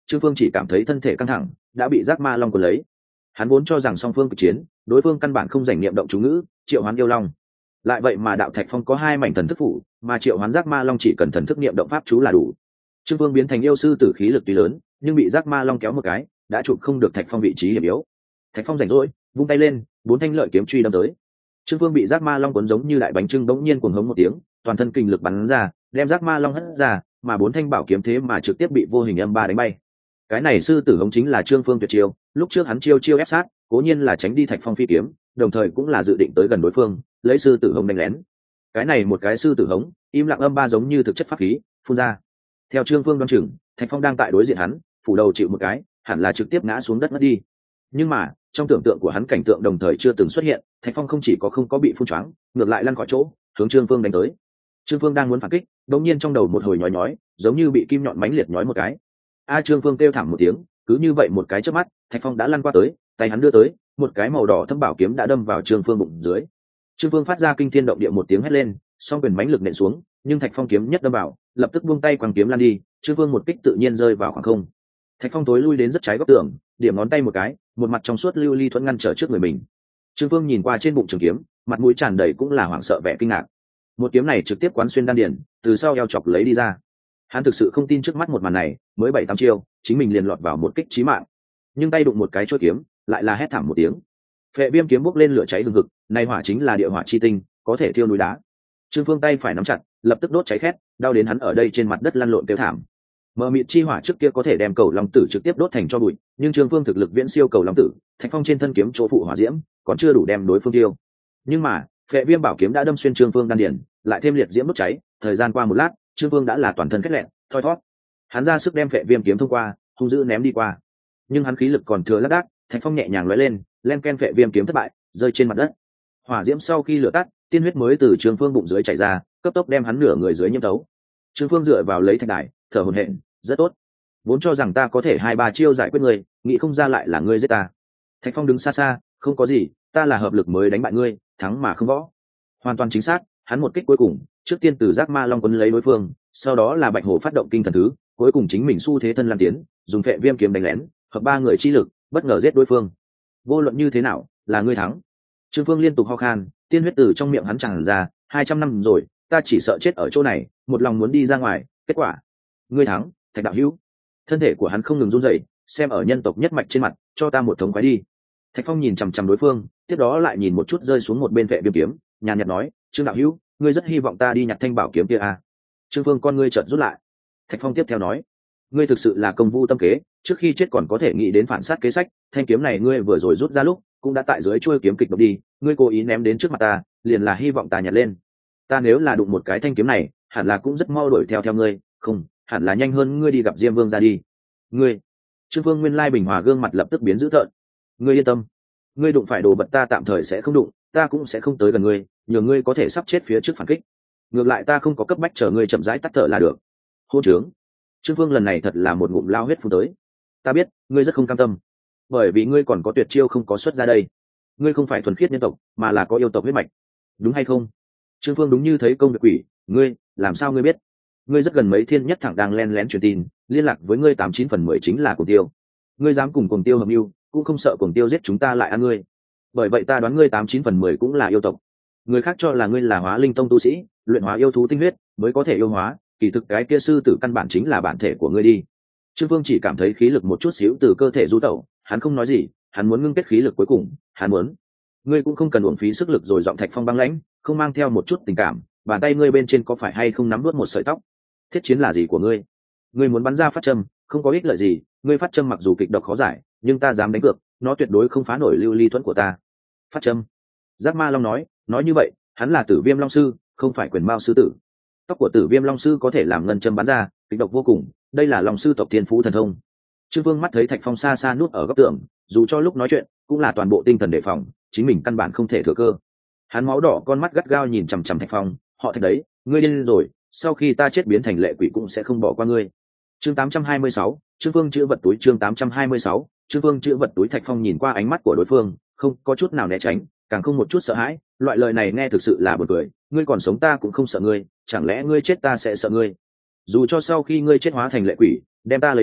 Trương Phương chỉ cảm thấy thân thể căng thẳng, đã bị giác ma long cuốn lấy. Hắn vốn cho rằng song phương kịch chiến, đối phương căn bản không dành niệm động chú ngữ, triệu hoán yêu long. Lại vậy mà đạo thạch phong có 2 mảnh thần thức phủ, mà triệu hoán giác ma long chỉ cần thần thức niệm động pháp chú là đủ. Trương Vương biến thành yêu sư tử khí lực tuy lớn, nhưng bị giác ma long kéo một cái, đã chụp không được thạch phong vị trí hiểm yếu. Thạch phong rảnh rỗi, vung tay lên, 4 thanh lợi kiếm truy đâm tới. Trương Vương bị giác ma long cuốn giống như đại bánh trưng bỗng nhiên cuồng hống một tiếng, toàn thân kinh lực bắn ra, đem giác ma long hất ra, mà 4 thanh bảo kiếm thế mà trực tiếp bị vô hình âm ba đánh bay. Cái này sư tử hống chính là Trương Vương tuyệt chiêu, lúc trước hắn chiêu ép sát, cố nhiên là tránh đi thạch phong phi kiếm, đồng thời cũng là dự định tới gần đối phương, lấy sư tử hống đánh lén. Cái này một cái sư tử hống, im lặng âm ba giống như thực chất pháp khí, phun ra. Theo Trương Vương đoán chừng, thạch phong đang tại đối diện hắn, phủ đầu chịu một cái, hẳn là trực tiếp ngã xuống đất mất đi. Nhưng mà trong tưởng tượng của hắn cảnh tượng đồng thời chưa từng xuất hiện, thạch phong không chỉ có không có bị phun choáng, ngược lại lăn khỏi chỗ, hướng Trương Vương đánh tới. Trương Vương đang muốn phản kích, đột nhiên trong đầu một hồi nhói nhói, giống như bị kim nhọn mãnh liệt nhói một cái. Trương Vương kêu thảm một tiếng, cứ như vậy một cái chớp mắt, thạch phong đã lăn qua tới, tay hắn đưa tới, một cái màu đỏ thâm bảo kiếm đã đâm vào Trương Vương bụng dưới. Trương Vương phát ra kinh thiên động địa một tiếng hét lên, song quyền mãnh lực nện xuống, nhưng thạch phong kiếm nhất đâm vào, lập tức buông tay quăng kiếm lăn đi. Trương Vương một kích tự nhiên rơi vào khoảng không. Thạch phong tối lui đến rất trái góc tường, điểm ngón tay một cái, một mặt trong suốt lưu ly thuẫn ngăn trở trước người mình. Trương Vương nhìn qua trên bụng trường kiếm, mặt mũi tràn đầy cũng là hoảng sợ vẻ kinh ngạc. Một kiếm này trực tiếp quán xuyên đan điền, từ sau eo chọc lấy đi ra. Hắn thực sự không tin trước mắt một màn này, mới 7-8 chiêu, chính mình liền lọt vào một kích chí mạng. Nhưng tay đụng một cái chuôi kiếm, lại là hét thảm một tiếng. Phệ viêm kiếm bốc lên lửa cháy hừng hực, này hỏa chính là địa hỏa chi tinh, có thể thiêu núi đá. Trương Vương tay phải nắm chặt, lập tức đốt cháy khét, đau đến hắn ở đây trên mặt đất lăn lộn kêu thảm. Mờ mịt chi hỏa trước kia có thể đem cầu long tử trực tiếp đốt thành cho bụi, nhưng Trương Vương thực lực viễn siêu cầu long tử, thạch phong trên thân kiếm chỗ phụ hỏa diễm, còn chưa đủ đem đối phương tiêu. Nhưng mà, phệ viêm bảo kiếm đã đâm xuyên Trương Vương đan điền, lại thêm liệt diễm đốt cháy, thời gian qua một lát, Trương Vương đã là toàn thân khét lẹn, thoi thót. Hắn ra sức đem phệ viêm kiếm thông qua, hung dữ ném đi qua. Nhưng hắn khí lực còn thừa lác đác, thạch phong nhẹ nhàng lóe lên, len ken phệ viêm kiếm thất bại, rơi trên mặt đất. Hỏa diễm sau khi lửa tắt, tiên huyết mới từ Trương Vương bụng dưới chảy ra, cấp tốc đem hắn nửa người dưới nhiễm thấu. Trương Vương dựa vào lấy thạch đài, thở hổn hển, rất tốt. Vốn cho rằng ta có thể 2-3 chiêu giải quyết ngươi, nghĩ không ra lại là ngươi giết ta. Thạch phong đứng xa xa, không có gì, ta là hợp lực mới đánh bại ngươi, thắng mà không võ. Hoàn toàn chính xác, hắn một kích cuối cùng, trước tiên từ giác ma long quấn lấy đối phương, sau đó là bạch hổ phát động kinh thần thứ, cuối cùng chính mình xu thế thân lan tiến, dùng phệ viêm kiếm đánh lén, hợp 3 người chi lực, bất ngờ giết đối phương. Vô luận như thế nào, là ngươi thắng. Trương Vương liên tục ho khan, tiên huyết từ trong miệng hắn tràn ra, 200 năm rồi, ta chỉ sợ chết ở chỗ này, một lòng muốn đi ra ngoài, kết quả, ngươi thắng, Thạch đạo hữu. Thân thể của hắn không ngừng run rẩy, xem ở nhân tộc nhất mạch trên mặt, cho ta một thống khoái đi. Thạch phong nhìn chằm chằm đối phương, tiếp đó lại nhìn một chút rơi xuống một bên vệ viêm kiếm, nhàn nhạt nói, Trương đạo hữu, ngươi rất hy vọng ta đi nhặt thanh bảo kiếm kia à? Trương Vương con ngươi chợt rút lại. Thạch phong tiếp theo nói, ngươi thực sự là công vu tâm kế, trước khi chết còn có thể nghĩ đến phản sát kế sách, thanh kiếm này ngươi vừa rồi rút ra lúc cũng đã tại dưới chuôi kiếm kịch độc đi, ngươi cố ý ném đến trước mặt ta, liền là hy vọng ta nhặt lên. Ta nếu là đụng một cái thanh kiếm này, hẳn là cũng rất mau đuổi theo ngươi, không, hẳn là nhanh hơn ngươi đi gặp Diêm Vương ra đi. Ngươi, Trương Vương nguyên lai bình hòa gương mặt lập tức biến dữ tợn. Ngươi yên tâm, ngươi đụng phải đồ vật ta tạm thời sẽ không đụng, ta cũng sẽ không tới gần ngươi, nhờ ngươi có thể sắp chết phía trước phản kích. Ngược lại ta không có cấp bách chờ ngươi chậm rãi tắt thở là được. Hôn trướng. Trương Vương lần này thật là một ngụm lao huyết phun tới. Ta biết, ngươi rất không cam tâm, bởi vì ngươi còn có tuyệt chiêu không có xuất ra đây. Ngươi không phải thuần khiết nhân tộc, mà là có yêu tộc huyết mạch, đúng hay không? Trương Vương đúng như thấy công việc quỷ, ngươi, làm sao ngươi biết? Ngươi rất gần mấy thiên nhất thẳng đang len lén truyền tin, liên lạc với ngươi 89/10 chính là Cuồng Tiêu. Ngươi dám cùng Cuồng Tiêu hợp mưu, cũng không sợ Cuồng Tiêu giết chúng ta lại ăn ngươi. Bởi vậy ta đoán ngươi 89/10 cũng là yêu tộc. Người khác cho là ngươi là Hóa Linh Tông tu sĩ, luyện hóa yêu thú tinh huyết mới có thể yêu hóa, kỳ thực cái kia sư tử căn bản chính là bản thể của ngươi đi. Trương Vương chỉ cảm thấy khí lực một chút xíu từ cơ thể du tẩu, hắn không nói gì, hắn muốn ngưng kết khí lực cuối cùng, hắn muốn. Ngươi cũng không cần uổng phí sức lực rồi. Giọng Thạch Phong băng lãnh, không mang theo một chút tình cảm, bàn tay ngươi bên trên có phải hay không nắm nuốt một sợi tóc? Thiết chiến là gì của ngươi? Ngươi muốn bắn ra phát châm, không có ích lợi gì, ngươi phát châm mặc dù kịch độc khó giải, nhưng ta dám đánh cược, nó tuyệt đối không phá nổi lưu ly thuẫn của ta. Phát châm? Giác Ma Long nói như vậy, hắn là Tử Viêm Long sư, không phải Quyền Mao sư tử. Tóc của Tử Viêm Long sư có thể làm ngân châm bắn ra, kịch độc vô cùng, đây là Long sư tộc thiên phú thần thông. Trương Vương mắt thấy Thạch Phong xa xa núp ở góc tường, dù cho lúc nói chuyện cũng là toàn bộ tinh thần đề phòng, chính mình căn bản không thể thừa cơ. Hắn máu đỏ con mắt gắt gao nhìn chằm chằm Thạch Phong, họ Thạch đấy, ngươi điên rồi, sau khi ta chết biến thành lệ quỷ cũng sẽ không bỏ qua ngươi. Chương 826, Trương Vương chữ vật túi. Chương 826, Trương Vương chữ vật túi. Thạch Phong nhìn qua ánh mắt của đối phương, không có chút nào né tránh, càng không một chút sợ hãi, loại lời này nghe thực sự là buồn cười, ngươi còn sống ta cũng không sợ ngươi, chẳng lẽ ngươi chết ta sẽ sợ ngươi? Dù cho sau khi ngươi chết hóa thành lệ quỷ, đem ta lấy đi,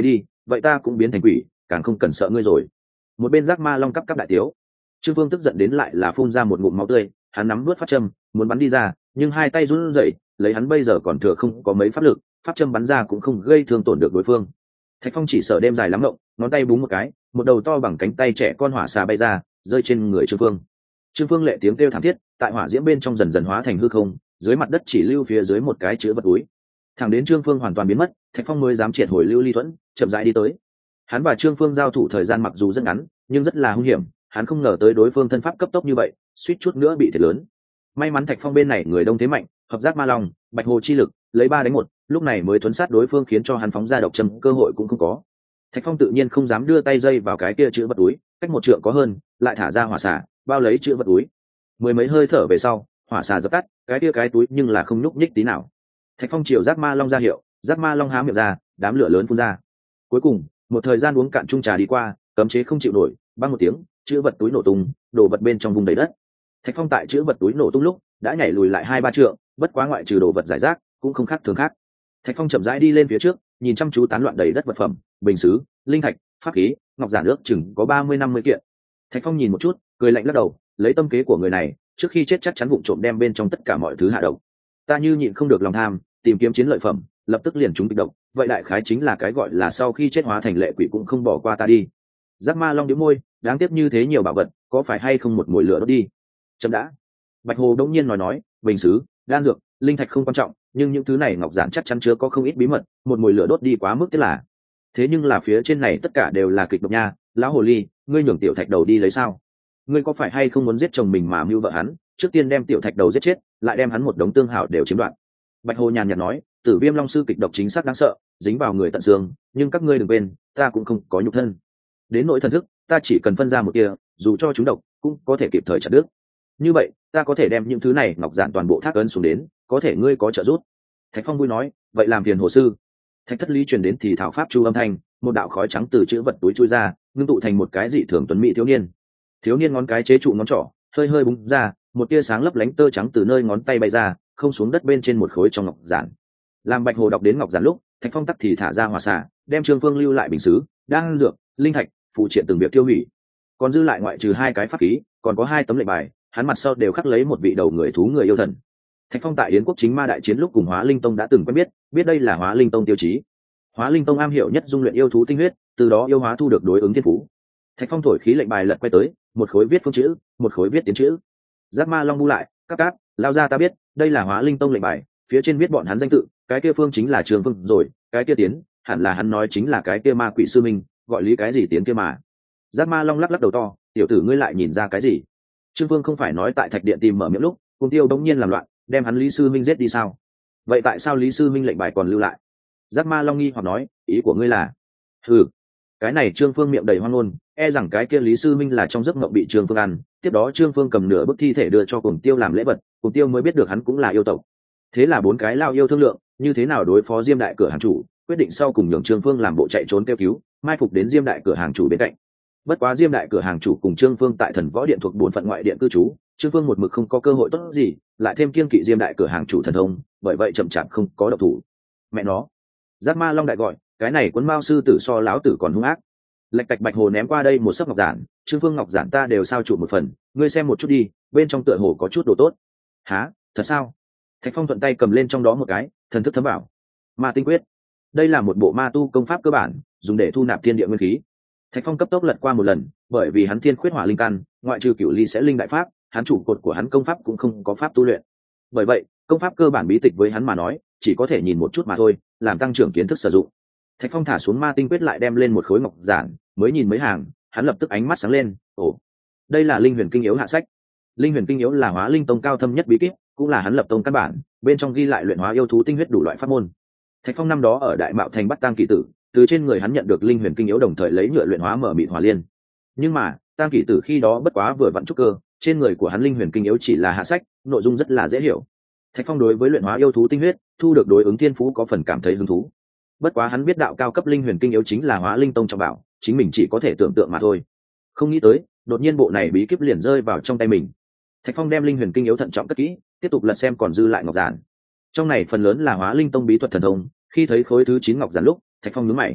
vậy ta cũng biến thành quỷ, càng không cần sợ ngươi rồi. Một bên giác ma long cắp đại tiếu. Trương Vương tức giận đến lại là phun ra một ngụm máu tươi, hắn nắm vớt pháp châm muốn bắn đi ra, nhưng hai tay run rẩy, lấy hắn bây giờ còn thừa không có mấy pháp lực, pháp châm bắn ra cũng không gây thương tổn được đối phương. Thạch Phong chỉ sợ đêm dài lắm ngộng, ngón tay búng một cái, một đầu to bằng cánh tay trẻ con hỏa xà bay ra, rơi trên người Trương Vương. Trương Vương lệ tiếng kêu thảm thiết, tại hỏa diễm bên trong dần dần hóa thành hư không, dưới mặt đất chỉ lưu phía dưới một cái chứa vật túi. Thẳng đến Trương Vương hoàn toàn biến mất, Thạch Phong mới dám triệt hồi lưu ly thuẫn, chậm rãi đi tới. Hắn và Trương Vương giao thủ thời gian mặc dù rất ngắn, nhưng rất là hung hiểm, hắn không ngờ tới đối phương thân pháp cấp tốc như vậy, suýt chút nữa bị thiệt lớn. May mắn Thạch Phong bên này người đông thế mạnh, hợp giác ma long, bạch hồ chi lực, lấy 3-1, lúc này mới thuấn sát đối phương khiến cho hắn phóng ra độc châm cơ hội cũng không có. Thạch Phong tự nhiên không dám đưa tay dây vào cái kia chữ vật túi, cách một trượng có hơn, lại thả ra hỏa xả, bao lấy chữ vật túi. Mười mấy hơi thở về sau, hỏa xả dập tắt, cái túi nhưng là không nhúc nhích tí nào. Thạch Phong chiều giác ma long ra hiệu, giác ma long há miệng ra, đám lửa lớn phun ra. Cuối cùng, một thời gian uống cạn chung trà đi qua, cấm chế không chịu nổi, bang một tiếng, chữ vật túi nổ tung, đổ vật bên trong vùng đầy đất. Thạch Phong tại chữ vật túi nổ tung lúc đã nhảy lùi lại 2-3 trượng, bất quá ngoại trừ đồ vật giải rác cũng không khác thường khác. Thạch Phong chậm rãi đi lên phía trước, nhìn chăm chú tán loạn đầy đất vật phẩm, bình sứ, linh thạch, pháp khí, ngọc giản nước chừng có 30-50 kiện. Thạch Phong nhìn một chút, cười lạnh lắc đầu, lấy tâm kế của người này, trước khi chết chắc chắn vụng trộm đem bên trong tất cả mọi thứ hạ độc. Ta như nhịn không được lòng tham, tìm kiếm chiến lợi phẩm, lập tức liền trúng kịch độc, vậy đại khái chính là cái gọi là sau khi chết hóa thành lệ quỷ cũng không bỏ qua ta đi. Giác ma long đĩu môi, đáng tiếc như thế nhiều bảo vật, có phải hay không một mồi lửa đốt đi. Chậm đã. Bạch hồ đống nhiên nói, bình sứ, đan dược, linh thạch không quan trọng, nhưng những thứ này ngọc giản chắc chắn chứa có không ít bí mật, một mồi lửa đốt đi quá mức thế là. Thế nhưng là phía trên này tất cả đều là kịch độc nha, lão hồ ly, ngươi nhường tiểu thạch đầu đi lấy sao? Ngươi có phải hay không muốn giết chồng mình mà mưu vợ hắn, trước tiên đem tiểu thạch đầu giết chết, lại đem hắn một đống tương hảo đều chiếm đoạt. Bạch hồ nhàn nhạt nói, Tử Viêm Long sư kịch độc chính xác đáng sợ, dính vào người tận xương, nhưng các ngươi đừng quên, ta cũng không có nhục thân. Đến nỗi thần thức, ta chỉ cần phân ra một tia, dù cho chúng độc, cũng có thể kịp thời chặt đứt. Như vậy, ta có thể đem những thứ này ngọc giản toàn bộ thác ấn xuống đến, có thể ngươi có trợ giúp. Thạch Phong vui nói, vậy làm phiền hồ sư. Thạch Thất Lý truyền đến thì thảo pháp chu âm thanh, một đạo khói trắng từ chữ vật túi chui ra, ngưng tụ thành một cái dị thường tuấn mỹ thiếu niên. Thiếu niên ngón cái chế trụ ngón trỏ, hơi hơi búng ra, một tia sáng lấp lánh tơ trắng từ nơi ngón tay bay ra, không xuống đất bên trên một khối trong ngọc giản. Làm Bạch Hồ đọc đến ngọc giản lúc, Thạch Phong tắc thì thả ra hỏa xả, đem Trương Phương lưu lại bình sứ, đan dược, linh thạch, phụ triện từng việc tiêu hủy. Còn dư lại ngoại trừ 2 cái pháp khí, còn có 2 tấm lệnh bài, hắn mặt sau đều khắc lấy một vị đầu người thú người yêu thần. Thạch Phong tại Yến quốc chính ma đại chiến lúc cùng Hóa Linh Tông đã từng quen biết đây là Hóa Linh Tông tiêu chí. Hóa Linh Tông am hiểu nhất dung luyện yêu thú tinh huyết, từ đó yêu hóa thu được đối ứng thiên phú. Thạch Phong thổi khí lệnh bài lật quay tới, một khối viết phương chữ, một khối viết tiến chữ. Giác ma long bu lại, cáp, lao ra ta biết, đây là Hóa Linh Tông lệnh bài, phía trên viết bọn hắn danh tự, cái kia phương chính là Trường Phương rồi, cái kia tiến, hẳn là hắn nói chính là cái kia ma quỷ sư minh, gọi lý cái gì tiến kia mà. Giác ma long lắc lắc đầu to, tiểu tử ngươi lại nhìn ra cái gì? Trương Phương không phải nói tại thạch điện tìm mở miệng lúc, Cùng Tiêu đống nhiên làm loạn, đem hắn Lý sư minh giết đi sao? Vậy tại sao Lý sư minh lệnh bài còn lưu lại? Giác ma long nghi hoặc nói, ý của ngươi là? Ừ, cái này Trương Phương miệng đầy hoang ngôn, e rằng cái kia Lý sư minh là trong giấc mộng bị Trương Phương ăn, tiếp đó Trương Phương cầm nửa bức thi thể đưa cho Cùng Tiêu làm lễ vật, Cùng Tiêu mới biết được hắn cũng là yêu tộc. Thế là 4 cái lao yêu thương lượng, như thế nào đối phó Diêm đại cửa hàng chủ, quyết định sau cùng nhường Trương Phương làm bộ chạy trốn kêu cứu, mai phục đến Diêm đại cửa hàng chủ bên cạnh. Bất quá Diêm đại cửa hàng chủ cùng Trương Phương tại Thần Võ Điện thuộc bổn phận ngoại điện cư trú, Trương Phương một mực không có cơ hội tốt gì, lại thêm kiêng kỵ Diêm đại cửa hàng chủ thần thông, bởi vậy chậm chạp không có động thủ. Mẹ nó, Giác ma long đại gọi, cái này cuốn mao sư tử so láo tử còn hung ác. Lạch cạch Bạch Hồ ném qua đây một sấp ngọc giản, Trương Phương ngọc giản ta đều sao chụp một phần, ngươi xem một chút đi, bên trong tựa hồ có chút đồ tốt. Hả, thật sao? Thạch Phong thuận tay cầm lên trong đó một cái, thần thức thấm vào. Ma tinh quyết, đây là một bộ ma tu công pháp cơ bản, dùng để thu nạp thiên địa nguyên khí. Thạch Phong cấp tốc lật qua một lần, bởi vì hắn thiên khuyết hỏa linh căn, ngoại trừ cửu ly sẽ linh đại pháp, hắn trụ cột của hắn công pháp cũng không có pháp tu luyện. Bởi vậy, công pháp cơ bản bí tịch với hắn mà nói, chỉ có thể nhìn một chút mà thôi, làm tăng trưởng kiến thức sử dụng. Thạch Phong thả xuống ma tinh quyết lại đem lên một khối ngọc giản, mới nhìn mấy hàng, hắn lập tức ánh mắt sáng lên, ồ, đây là Linh Huyền Kinh Yếu hạ sách. Linh Huyền Kinh Yếu là Hóa Linh Tông cao thâm nhất bí kíp, cũng là hắn lập tông căn bản, bên trong ghi lại luyện hóa yêu thú tinh huyết đủ loại pháp môn. Thạch Phong năm đó ở Đại Mạo Thành bắt Tang Kỷ Tử, từ trên người hắn nhận được Linh Huyền Kinh Yếu đồng thời lấy nhựa luyện hóa mở mịt hỏa liên. Nhưng mà, Tang Kỷ Tử khi đó bất quá vừa vặn trúc cơ, trên người của hắn Linh Huyền Kinh Yếu chỉ là hạ sách, nội dung rất là dễ hiểu. Thạch Phong đối với luyện hóa yêu thú tinh huyết, thu được đối ứng thiên phú có phần cảm thấy hứng thú. Bất quá hắn biết đạo cao cấp Linh Huyền Kinh Yếu chính là Hóa Linh Tông trọng bảo, chính mình chỉ có thể tưởng tượng mà thôi. Không nghĩ tới, đột nhiên bộ này bí kíp liền rơi vào trong tay mình. Thạch Phong đem Linh Huyền Kinh Yếu thận trọng cất kỹ, tiếp tục lật xem còn dư lại ngọc giản. Trong này phần lớn là Hóa Linh Tông bí thuật thần thông, khi thấy khối thứ 9 ngọc giản lúc, Thạch Phong nhướng mày.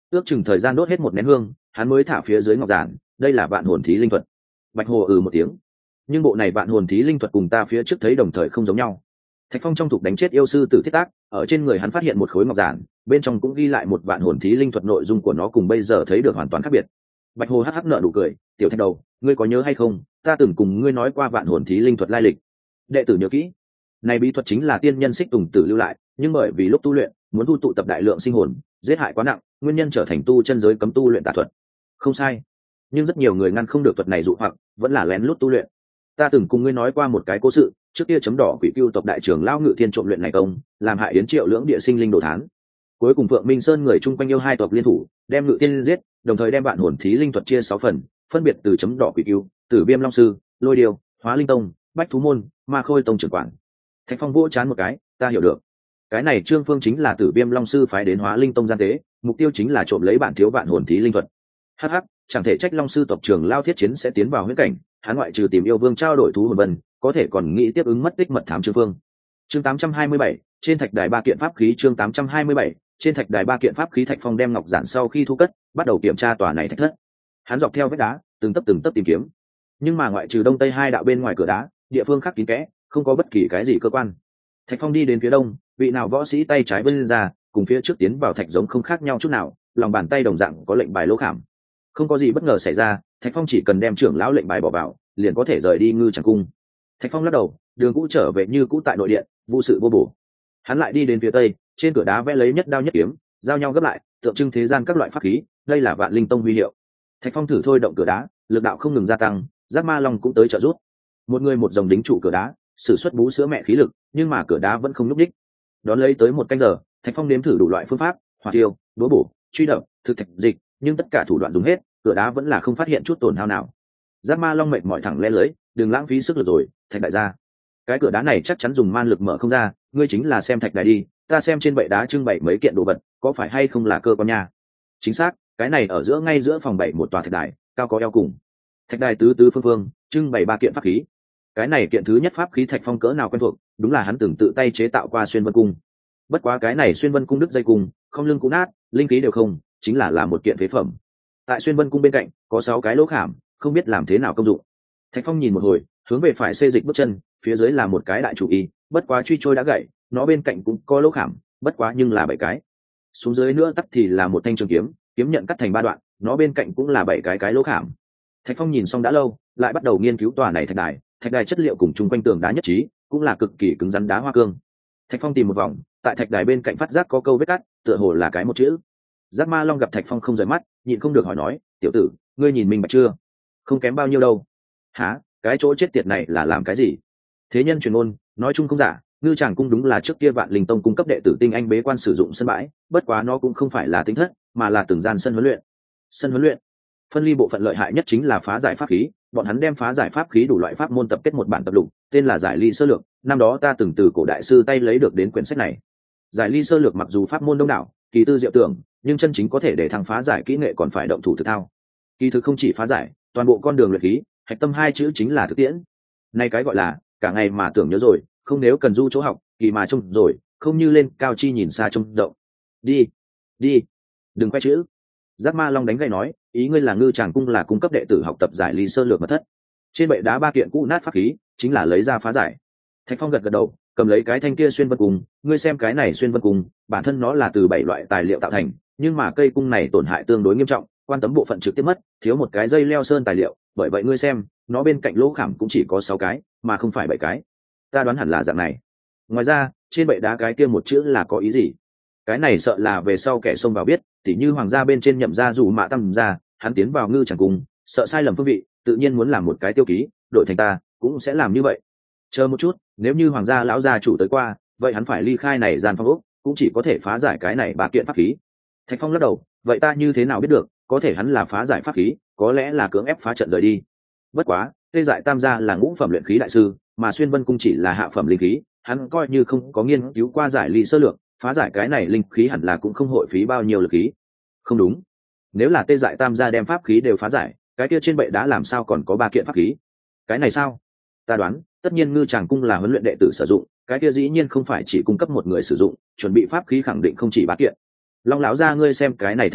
ước chừng thời gian đốt hết một nén hương, hắn mới thả phía dưới ngọc giản. Đây là vạn hồn thí linh thuật. Bạch Hồ một tiếng. Nhưng bộ này vạn hồn thí linh thuật cùng ta phía trước thấy đồng thời không giống nhau. Thạch Phong trong thục đánh chết yêu sư tử thiết tác, ở trên người hắn phát hiện một khối ngọc giản, bên trong cũng ghi lại một vạn hồn thí linh thuật, nội dung của nó cùng bây giờ thấy được hoàn toàn khác biệt. Bạch Hồ hắc hắc nở nụ cười, tiểu Thạch đầu, ngươi có nhớ hay không, ta từng cùng ngươi nói qua vạn hồn thí linh thuật lai lịch. Đệ tử nhớ kỹ. Này bí thuật chính là tiên nhân Xích Tùng Tử lưu lại, nhưng bởi vì lúc tu luyện muốn thu tụ tập đại lượng sinh hồn, giết hại quá nặng, nguyên nhân trở thành tu chân giới cấm tu luyện tà thuật. Không sai, nhưng rất nhiều người ngăn không được thuật này dụ hoặc, vẫn là lén lút tu luyện. Ta từng cùng ngươi nói qua một cái cố sự, trước kia chấm đỏ quỷ cưu tộc đại trưởng lao Ngự Thiên trộm luyện này công, làm hại Yến Triệu lưỡng địa sinh linh đồ thán. Cuối cùng Phượng Minh Sơn người chung quanh yêu hai tộc liên thủ, đem Ngự Thiên giết, đồng thời đem vạn hồn thí linh thuật chia 6 phần, phân biệt từ chấm đỏ quỷ cưu, Tử Viêm Long sư, Lôi Điêu, Hóa Linh tông, Bách Thú môn, Ma Khôi tông trưởng quản. Thạch Phong vỗ chán một cái, ta hiểu được. Cái này Trương Phương chính là Tử Viêm Long sư phái đến Hóa Linh tông gian tế, mục tiêu chính là trộm lấy bản thiếu vạn hồn thí linh thuật. Hắc hắc, chẳng thể trách Long sư tộc trưởng lao thiết chiến sẽ tiến vào huyễn cảnh, hắn ngoại trừ tìm yêu vương trao đổi thú hồn vân, có thể còn nghĩ tiếp ứng mất tích mật thám Trương Phương. Chương 827, trên thạch đài ba kiện pháp khí. Chương 827, trên thạch đài ba kiện pháp khí. Thạch Phong đem ngọc giản sau khi thu cất, bắt đầu kiểm tra tòa này thạch thất. Hắn dọc theo vách đá, từng tấc tìm kiếm, nhưng mà ngoại trừ đông tây hai đạo bên ngoài cửa đá, địa phương khác kín kẽ, không có bất kỳ cái gì cơ quan. Thạch Phong đi đến phía đông, vị nào võ sĩ tay trái vươn ra, cùng phía trước tiến vào thạch giống không khác nhau chút nào, lòng bàn tay đồng dạng có lệnh bài lỗ khảm. Không có gì bất ngờ xảy ra, Thạch Phong chỉ cần đem trưởng lão lệnh bài bỏ vào, liền có thể rời đi Ngư Tràng cung. Thạch Phong lắc đầu, đường cũ trở về như cũ tại nội điện, vô sự vô bổ. Hắn lại đi đến phía tây, trên cửa đá vẽ lấy nhất đao nhất kiếm, giao nhau gấp lại, tượng trưng thế gian các loại pháp khí, đây là Vạn Linh tông huy hiệu. Thạch Phong thử thôi động cửa đá, lực đạo không ngừng gia tăng, Giác Ma Long cũng tới trợ giúp. Một người một dòng đính trụ cửa đá, sử xuất bú sữa mẹ khí lực, nhưng mà cửa đá vẫn không nhúc nhích. Đón lấy tới một canh giờ, Thạch Phong nếm thử đủ loại phương pháp, hỏa tiêu, đũa bổ, truy đập, thực thạch dịch, nhưng tất cả thủ đoạn dùng hết, cửa đá vẫn là không phát hiện chút tổn hao nào. Giác Ma Long mệt mỏi thẳng lẽ lưới, đừng lãng phí sức lực rồi, Thạch đại gia. Cái cửa đá này chắc chắn dùng man lực mở không ra, ngươi chính là xem thạch đài đi, ta xem trên bệ đá trưng bày mấy kiện đồ vật, có phải hay không là cơ quan nha? Chính xác, cái này ở giữa ngay giữa phòng 7 một tòa thạch đài, cao có eo cùng. Thạch đài tứ tứ phương phương, trưng bày 3 kiện pháp khí. Cái này kiện thứ nhất pháp khí Thạch Phong cỡ nào quen thuộc, đúng là hắn từng tự tay chế tạo qua xuyên vân cung. Bất quá cái này xuyên vân cung đứt dây cung, không lưng cũ nát, linh khí đều không, chính là một kiện phế phẩm. Tại xuyên vân cung bên cạnh có 6 cái lỗ khảm, không biết làm thế nào công dụng. Thạch Phong nhìn một hồi, hướng về phải xê dịch bước chân, phía dưới là một cái đại chủ y, bất quá truy trôi đã gãy, nó bên cạnh cũng có lỗ khảm, bất quá nhưng là 7 cái. Xuống dưới nữa tắt thì là một thanh trường kiếm, kiếm nhận cắt thành 3 đoạn, nó bên cạnh cũng là 7 cái lỗ khảm. Thạch Phong nhìn xong đã lâu, lại bắt đầu nghiên cứu tòa này thạch đài chất liệu cùng chung quanh tường đá nhất trí, cũng là cực kỳ cứng rắn đá hoa cương. Thạch Phong tìm một vòng, tại thạch đài bên cạnh phát giác có câu vết cắt, tựa hồ là cái một chữ. Giác Ma Long gặp Thạch Phong không rời mắt, nhịn không được hỏi nói, tiểu tử, ngươi nhìn mình bạch chưa? Không kém bao nhiêu đâu. Hả? Cái chỗ chết tiệt này là làm cái gì? Thế nhân truyền ngôn, nói chung không giả, Ngư Tràng cung đúng là trước kia Vạn Linh tông cung cấp đệ tử tinh anh bế quan sử dụng sân bãi, bất quá nó cũng không phải là tính thất, mà là từng gian sân huấn luyện. Sân huấn luyện, phân ly bộ phận lợi hại nhất chính là phá giải pháp khí, bọn hắn đem phá giải pháp khí đủ loại pháp môn tập kết một bản tập lục, tên là Giải Ly Sơ Lược, năm đó ta từng từ cổ đại sư tay lấy được đến quyển sách này. Giải Ly Sơ Lược mặc dù pháp môn đông đảo, kỳ tư diệu tưởng, nhưng chân chính có thể để thằng phá giải kỹ nghệ còn phải động thủ thực thao. Kỳ thực không chỉ phá giải, toàn bộ con đường luyện khí, hạch tâm 2 chữ chính là thực tiễn. Nay cái gọi là cả ngày mà tưởng nhớ rồi, không nếu cần du chỗ học, kỳ mà trông rồi, không như lên cao chi nhìn xa trông rộng. Đi, đừng quay chữ. Giác Ma Long đánh gậy nói, ý ngươi là Ngư Tràng cung là cung cấp đệ tử học tập Giải Ly Sơ Lược mật thất. Trên bệ đá 3 kiện cũ nát pháp khí, chính là lấy ra phá giải. Thạch Phong gật đầu, cầm lấy cái thanh kia xuyên vân cung, ngươi xem cái này xuyên vân cung, bản thân nó là từ 7 loại tài liệu tạo thành, nhưng mà cây cung này tổn hại tương đối nghiêm trọng, quan tấm bộ phận trực tiếp mất, thiếu một cái dây leo sơn tài liệu, bởi vậy ngươi xem, nó bên cạnh lỗ khảm cũng chỉ có 6 cái, mà không phải 7 cái. Ta đoán hẳn là dạng này. Ngoài ra, trên bệ đá cái kia một chữ là có ý gì? Cái này sợ là về sau kẻ xông vào biết, tỉ như hoàng gia bên trên Nhậm gia dù Mạ Tâm gia, hắn tiến vào Ngư Tràng cung, sợ sai lầm phương vị, tự nhiên muốn làm một cái tiêu ký, đổi thành ta cũng sẽ làm như vậy. Chờ một chút, nếu như hoàng gia lão gia chủ tới qua, vậy hắn phải ly khai này gian phong ốc, cũng chỉ có thể phá giải cái này 3 kiện pháp khí. Thạch Phong lắc đầu, vậy ta như thế nào biết được, có thể hắn là phá giải pháp khí, có lẽ là cưỡng ép phá trận rời đi. Bất quá, Tê Dại Tam gia là ngũ phẩm luyện khí đại sư, mà Xuyên Vân cung chỉ là hạ phẩm linh khí, hắn coi như không có nghiên cứu qua Giải Ly Sơ Lược, phá giải cái này linh khí hẳn là cũng không hội phí bao nhiêu lực khí. Không đúng, nếu là Tê Dại Tam gia đem pháp khí đều phá giải, cái kia trên bệ đá làm sao còn có 3 kiện pháp khí? Cái này sao? Ta đoán, tất nhiên Ngư Tràng cung là huấn luyện đệ tử sử dụng, cái kia dĩ nhiên không phải chỉ cung cấp một người sử dụng, chuẩn bị pháp khí khẳng định không chỉ 3 kiện. Long lão gia, ngươi xem cái này thạch đài,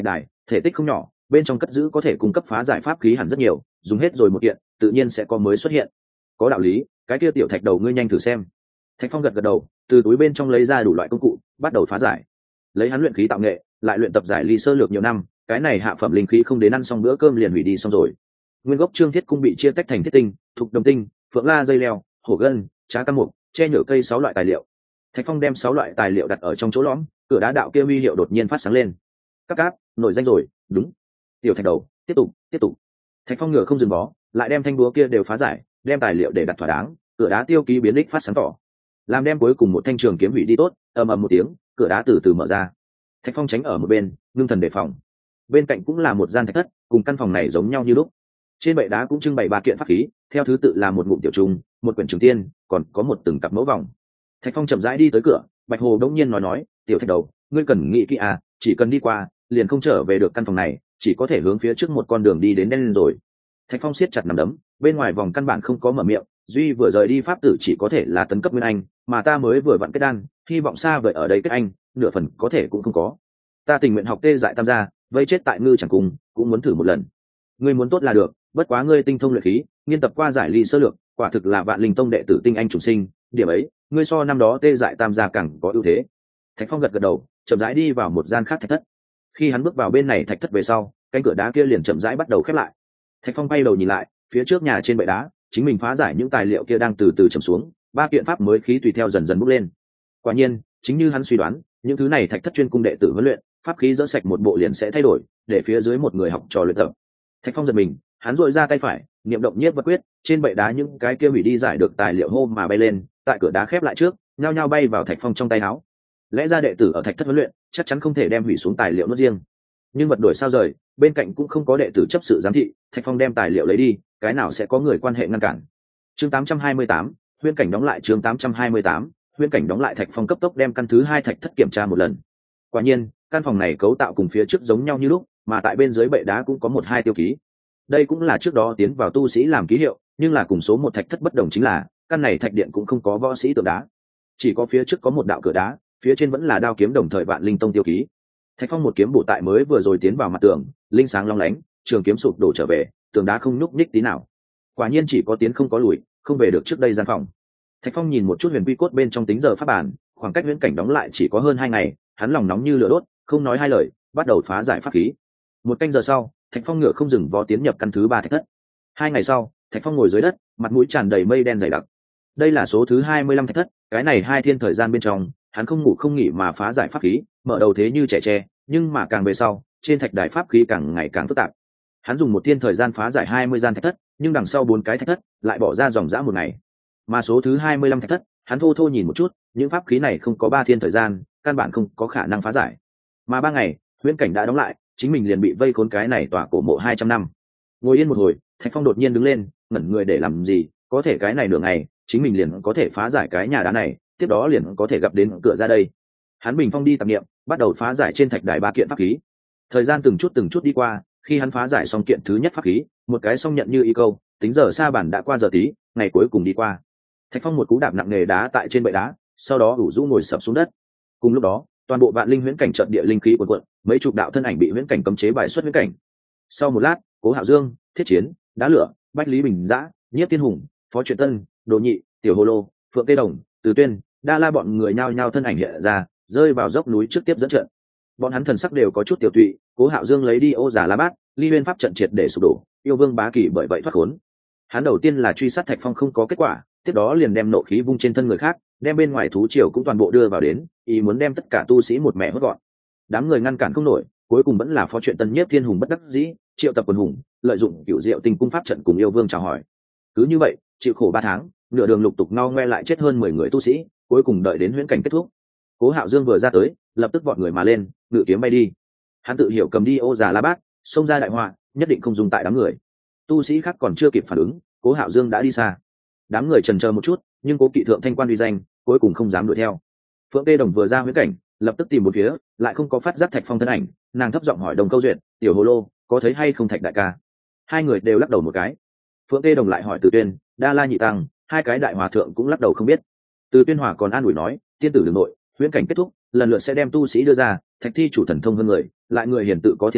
thể tích không nhỏ, bên trong cất giữ có thể cung cấp phá giải pháp khí hẳn rất nhiều, dùng hết rồi một kiện tự nhiên sẽ có mới xuất hiện. Có đạo lý, cái kia tiểu thạch đầu ngươi nhanh thử xem. Thạch Phong gật gật đầu, từ túi bên trong lấy ra đủ loại công cụ, bắt đầu phá giải. Lấy hắn luyện khí tạo nghệ, lại luyện tập giải ly sơ lược nhiều năm, cái này hạ phẩm linh khí không đến ăn xong bữa cơm liền hủy đi xong rồi. Nguyên gốc Trương Thiết Cung bị chia tách thành thiết tinh, thục đồng tinh, phượng la dây leo, hổ gân, trá cam mục, che nhựa cây 6 loại tài liệu. Thạch Phong đem 6 loại tài liệu đặt ở trong chỗ lõm, cửa đá đạo kia huy hiệu đột nhiên phát sáng lên. Các cáp, nổi danh rồi, đúng. Tiểu thạch đầu, tiếp tục. Thạch Phong ngựa không dừng bó, lại đem thanh búa kia đều phá giải, đem tài liệu để đặt thỏa đáng, cửa đá tiêu ký biến đích phát sáng tỏ. Làm đem cuối cùng một thanh trường kiếm hủy đi tốt, ầm ầm một tiếng, cửa đá từ từ mở ra. Thạch Phong tránh ở một bên, ngưng thần đề phòng. Bên cạnh cũng là một gian thạch thất, cùng căn phòng này giống nhau như lúc. Trên bệ đá cũng trưng bày 3 kiện pháp khí, theo thứ tự là một ngụm tiểu trùng, một quyển trường tiên, còn có một từng cặp mẫu vòng. Thạch Phong chậm rãi đi tới cửa, Bạch Hồ đống nhiên nói, tiểu thạch đầu, ngươi cần nghĩ kỹ à, chỉ cần đi qua, liền không trở về được căn phòng này, chỉ có thể hướng phía trước một con đường đi đến đen rồi. Thạch Phong siết chặt nắm đấm, bên ngoài vòng căn bản không có mở miệng, duy vừa rời đi pháp tử chỉ có thể là tấn cấp nguyên anh, mà ta mới vừa vặn kết đan, hy vọng xa vời ở đây kết anh, nửa phần có thể cũng không có. Ta tình nguyện học tê dại tam gia, vây chết tại ngư chẳng cùng, cũng muốn thử một lần. Ngươi muốn tốt là được, bất quá ngươi tinh thông luyện khí, nghiên tập qua giải ly sơ lược, quả thực là vạn linh tông đệ tử tinh anh chủ sinh, điểm ấy, ngươi so năm đó tê dại tam gia càng có ưu thế. Thạch Phong gật gật đầu, chậm rãi đi vào một gian khác thạch thất. Khi hắn bước vào bên này thạch thất về sau, cánh cửa đá kia liền chậm rãi bắt đầu khép lại. Thạch Phong bay đầu nhìn lại, phía trước nhà trên bệ đá, chính mình phá giải những tài liệu kia đang từ từ chầm xuống, 3 kiện pháp mới khí tùy theo dần dần bốc lên. Quả nhiên, chính như hắn suy đoán, những thứ này thạch thất chuyên cung đệ tử huấn luyện, pháp khí dỡ sạch một bộ liền sẽ thay đổi, để phía dưới một người học trò luyện tập. Thạch Phong giật mình, hắn duỗi ra tay phải, niệm động nhiếp vật quyết, trên bệ đá những cái kia hủy đi giải được tài liệu hô mà bay lên, tại cửa đá khép lại trước, nhao nhao bay vào Thạch Phong trong tay áo. Lẽ ra đệ tử ở thạch thất huấn luyện, chắc chắn không thể đem hủy xuống tài liệu nuốt riêng. Nhưng vật đổi sao rời, bên cạnh cũng không có đệ tử chấp sự giám thị, Thạch Phong đem tài liệu lấy đi, cái nào sẽ có người quan hệ ngăn cản. Chương 828, huyễn cảnh đóng lại. Chương 828, huyễn cảnh đóng lại. Thạch Phong cấp tốc đem căn thứ 2 thạch thất kiểm tra một lần. Quả nhiên, căn phòng này cấu tạo cùng phía trước giống nhau như lúc, mà tại bên dưới bệ đá cũng có 1-2 tiêu ký. Đây cũng là trước đó tiến vào tu sĩ làm ký hiệu, nhưng là cùng số 1 thạch thất bất đồng chính là, căn này thạch điện cũng không có võ sĩ tượng đá, chỉ có phía trước có một đạo cửa đá, phía trên vẫn là đao kiếm đồng thời vạn linh tông tiêu ký. Thạch Phong một kiếm bổ tại mới vừa rồi tiến vào mặt tường, linh sáng long lánh, trường kiếm sụp đổ trở về, tường đá không nhúc nhích tí nào. Quả nhiên chỉ có tiến không có lùi, không về được trước đây gian phòng. Thạch Phong nhìn một chút huyền quy cốt bên trong tính giờ pháp bản, khoảng cách huyễn cảnh đóng lại chỉ có hơn 2 ngày, hắn lòng nóng như lửa đốt, không nói hai lời, bắt đầu phá giải pháp khí. 1 canh giờ sau, Thạch Phong ngựa không dừng vó tiến nhập căn thứ 3 thạch thất. 2 ngày sau, Thạch Phong ngồi dưới đất, mặt mũi tràn đầy mây đen dày đặc. Đây là số thứ 25 thạch thất, cái này 2 thiên thời gian bên trong, hắn không ngủ không nghỉ mà phá giải pháp khí, mở đầu thế như trẻ tre, nhưng mà càng về sau, trên thạch đài pháp khí càng ngày càng phức tạp. Hắn dùng 1 thiên thời gian phá giải 20 gian thạch thất, nhưng đằng sau 4 cái thạch thất lại bỏ ra dòng dã 1 ngày. Mà số thứ 25 thạch thất, hắn thô thô nhìn một chút, những pháp khí này không có 3 thiên thời gian, căn bản không có khả năng phá giải. Mà 3 ngày, huyễn cảnh đã đóng lại, chính mình liền bị vây khốn cái này tỏa cổ mộ 200 năm. Ngồi yên một hồi, Thạch Phong đột nhiên đứng lên, ngẩn người để làm gì, có thể cái này nửa ngày, chính mình liền có thể phá giải cái nhà đá này, tiếp đó liền có thể gặp đến cửa ra đây. Hắn bình phong đi tạp niệm, bắt đầu phá giải trên thạch đài 3 kiện pháp khí. Thời gian từng chút đi qua, khi hắn phá giải xong kiện thứ nhất pháp khí, một cái song nhận như y câu, tính giờ xa bản đã qua giờ tí, ngày cuối cùng đi qua. Thạch Phong một cú đạp nặng nề đá tại trên bệ đá, sau đó ủ rũ ngồi sập xuống đất. Cùng lúc đó, toàn bộ vạn linh huyễn cảnh trận địa linh khí cuồn cuộn, mấy chục đạo thân ảnh bị huyễn cảnh cấm chế bài xuất huyễn cảnh. Sau một lát, Cố Hạo Dương, Thiết Chiến, Đá Lửa, Bách Lý Bình Dã, Nhiếp Tiên Hùng, Phó Truyện Tân, Đồ Nhị, Tiểu Hồ Lô, Phượng Tê Đồng, Từ Tuyên, Đa La bọn người nhao nhao thân ảnh hiện ra, rơi vào dốc núi trước tiếp dẫn trận. Bọn hắn thần sắc đều có chút tiểu tụy, Cố Hạo Dương lấy đi Ô Giả La Bát, Ly Huyên pháp trận triệt để sụp đổ, Yêu Vương Bá Kỳ bởi vậy thoát khốn. Hắn đầu tiên là truy sát Thạch Phong không có kết quả, tiếp đó liền đem nộ khí vung trên thân người khác, đem bên ngoài thú triều cũng toàn bộ đưa vào đến, ý muốn đem tất cả tu sĩ một mẹ hốt gọn. Đám người ngăn cản không nổi, cuối cùng vẫn là Phó Truyện Tân Nhiếp Thiên Hùng bất đắc dĩ, triệu tập quần hùng, lợi dụng Cửu Diệu Tinh cung pháp trận cùng Yêu Vương chào hỏi. Cứ như vậy, chịu khổ 3 tháng, nửa đường lục tục ngao ngoe lại chết hơn 10 người tu sĩ, cuối cùng đợi đến huyễn cảnh kết thúc. Cố Hạo Dương vừa ra tới, lập tức vọt người mà lên, ngự kiếm bay đi. Hắn tự hiểu cầm đi Ô Già La Bát, xông ra đại họa, nhất định không dùng tại đám người. Tu sĩ khác còn chưa kịp phản ứng, Cố Hạo Dương đã đi xa. Đám người chần chờ một chút, nhưng Cố Kỵ thượng thanh quan uy danh, cuối cùng không dám đuổi theo. Phượng Tê Đồng vừa ra huyễn cảnh, lập tức tìm một phía, lại không có phát giác Thạch Phong thân ảnh, nàng thấp giọng hỏi Đồng Câu Duyệt, Tiểu Hồ Lô, có thấy hay không Thạch đại ca? 2 người đều lắc đầu một cái. Phượng Tê Đồng lại hỏi Từ Tuyên, Đa La Nhị Tăng, 2 cái đại hòa thượng cũng lắc đầu không biết. Từ Tuyên Hòa còn an ủi nói, tiên tử đừng nội, huyễn cảnh kết thúc, lần lượt sẽ đem tu sĩ đưa ra, Thạch thi chủ thần thông hơn người, lại người hiển tự có thiên tướng,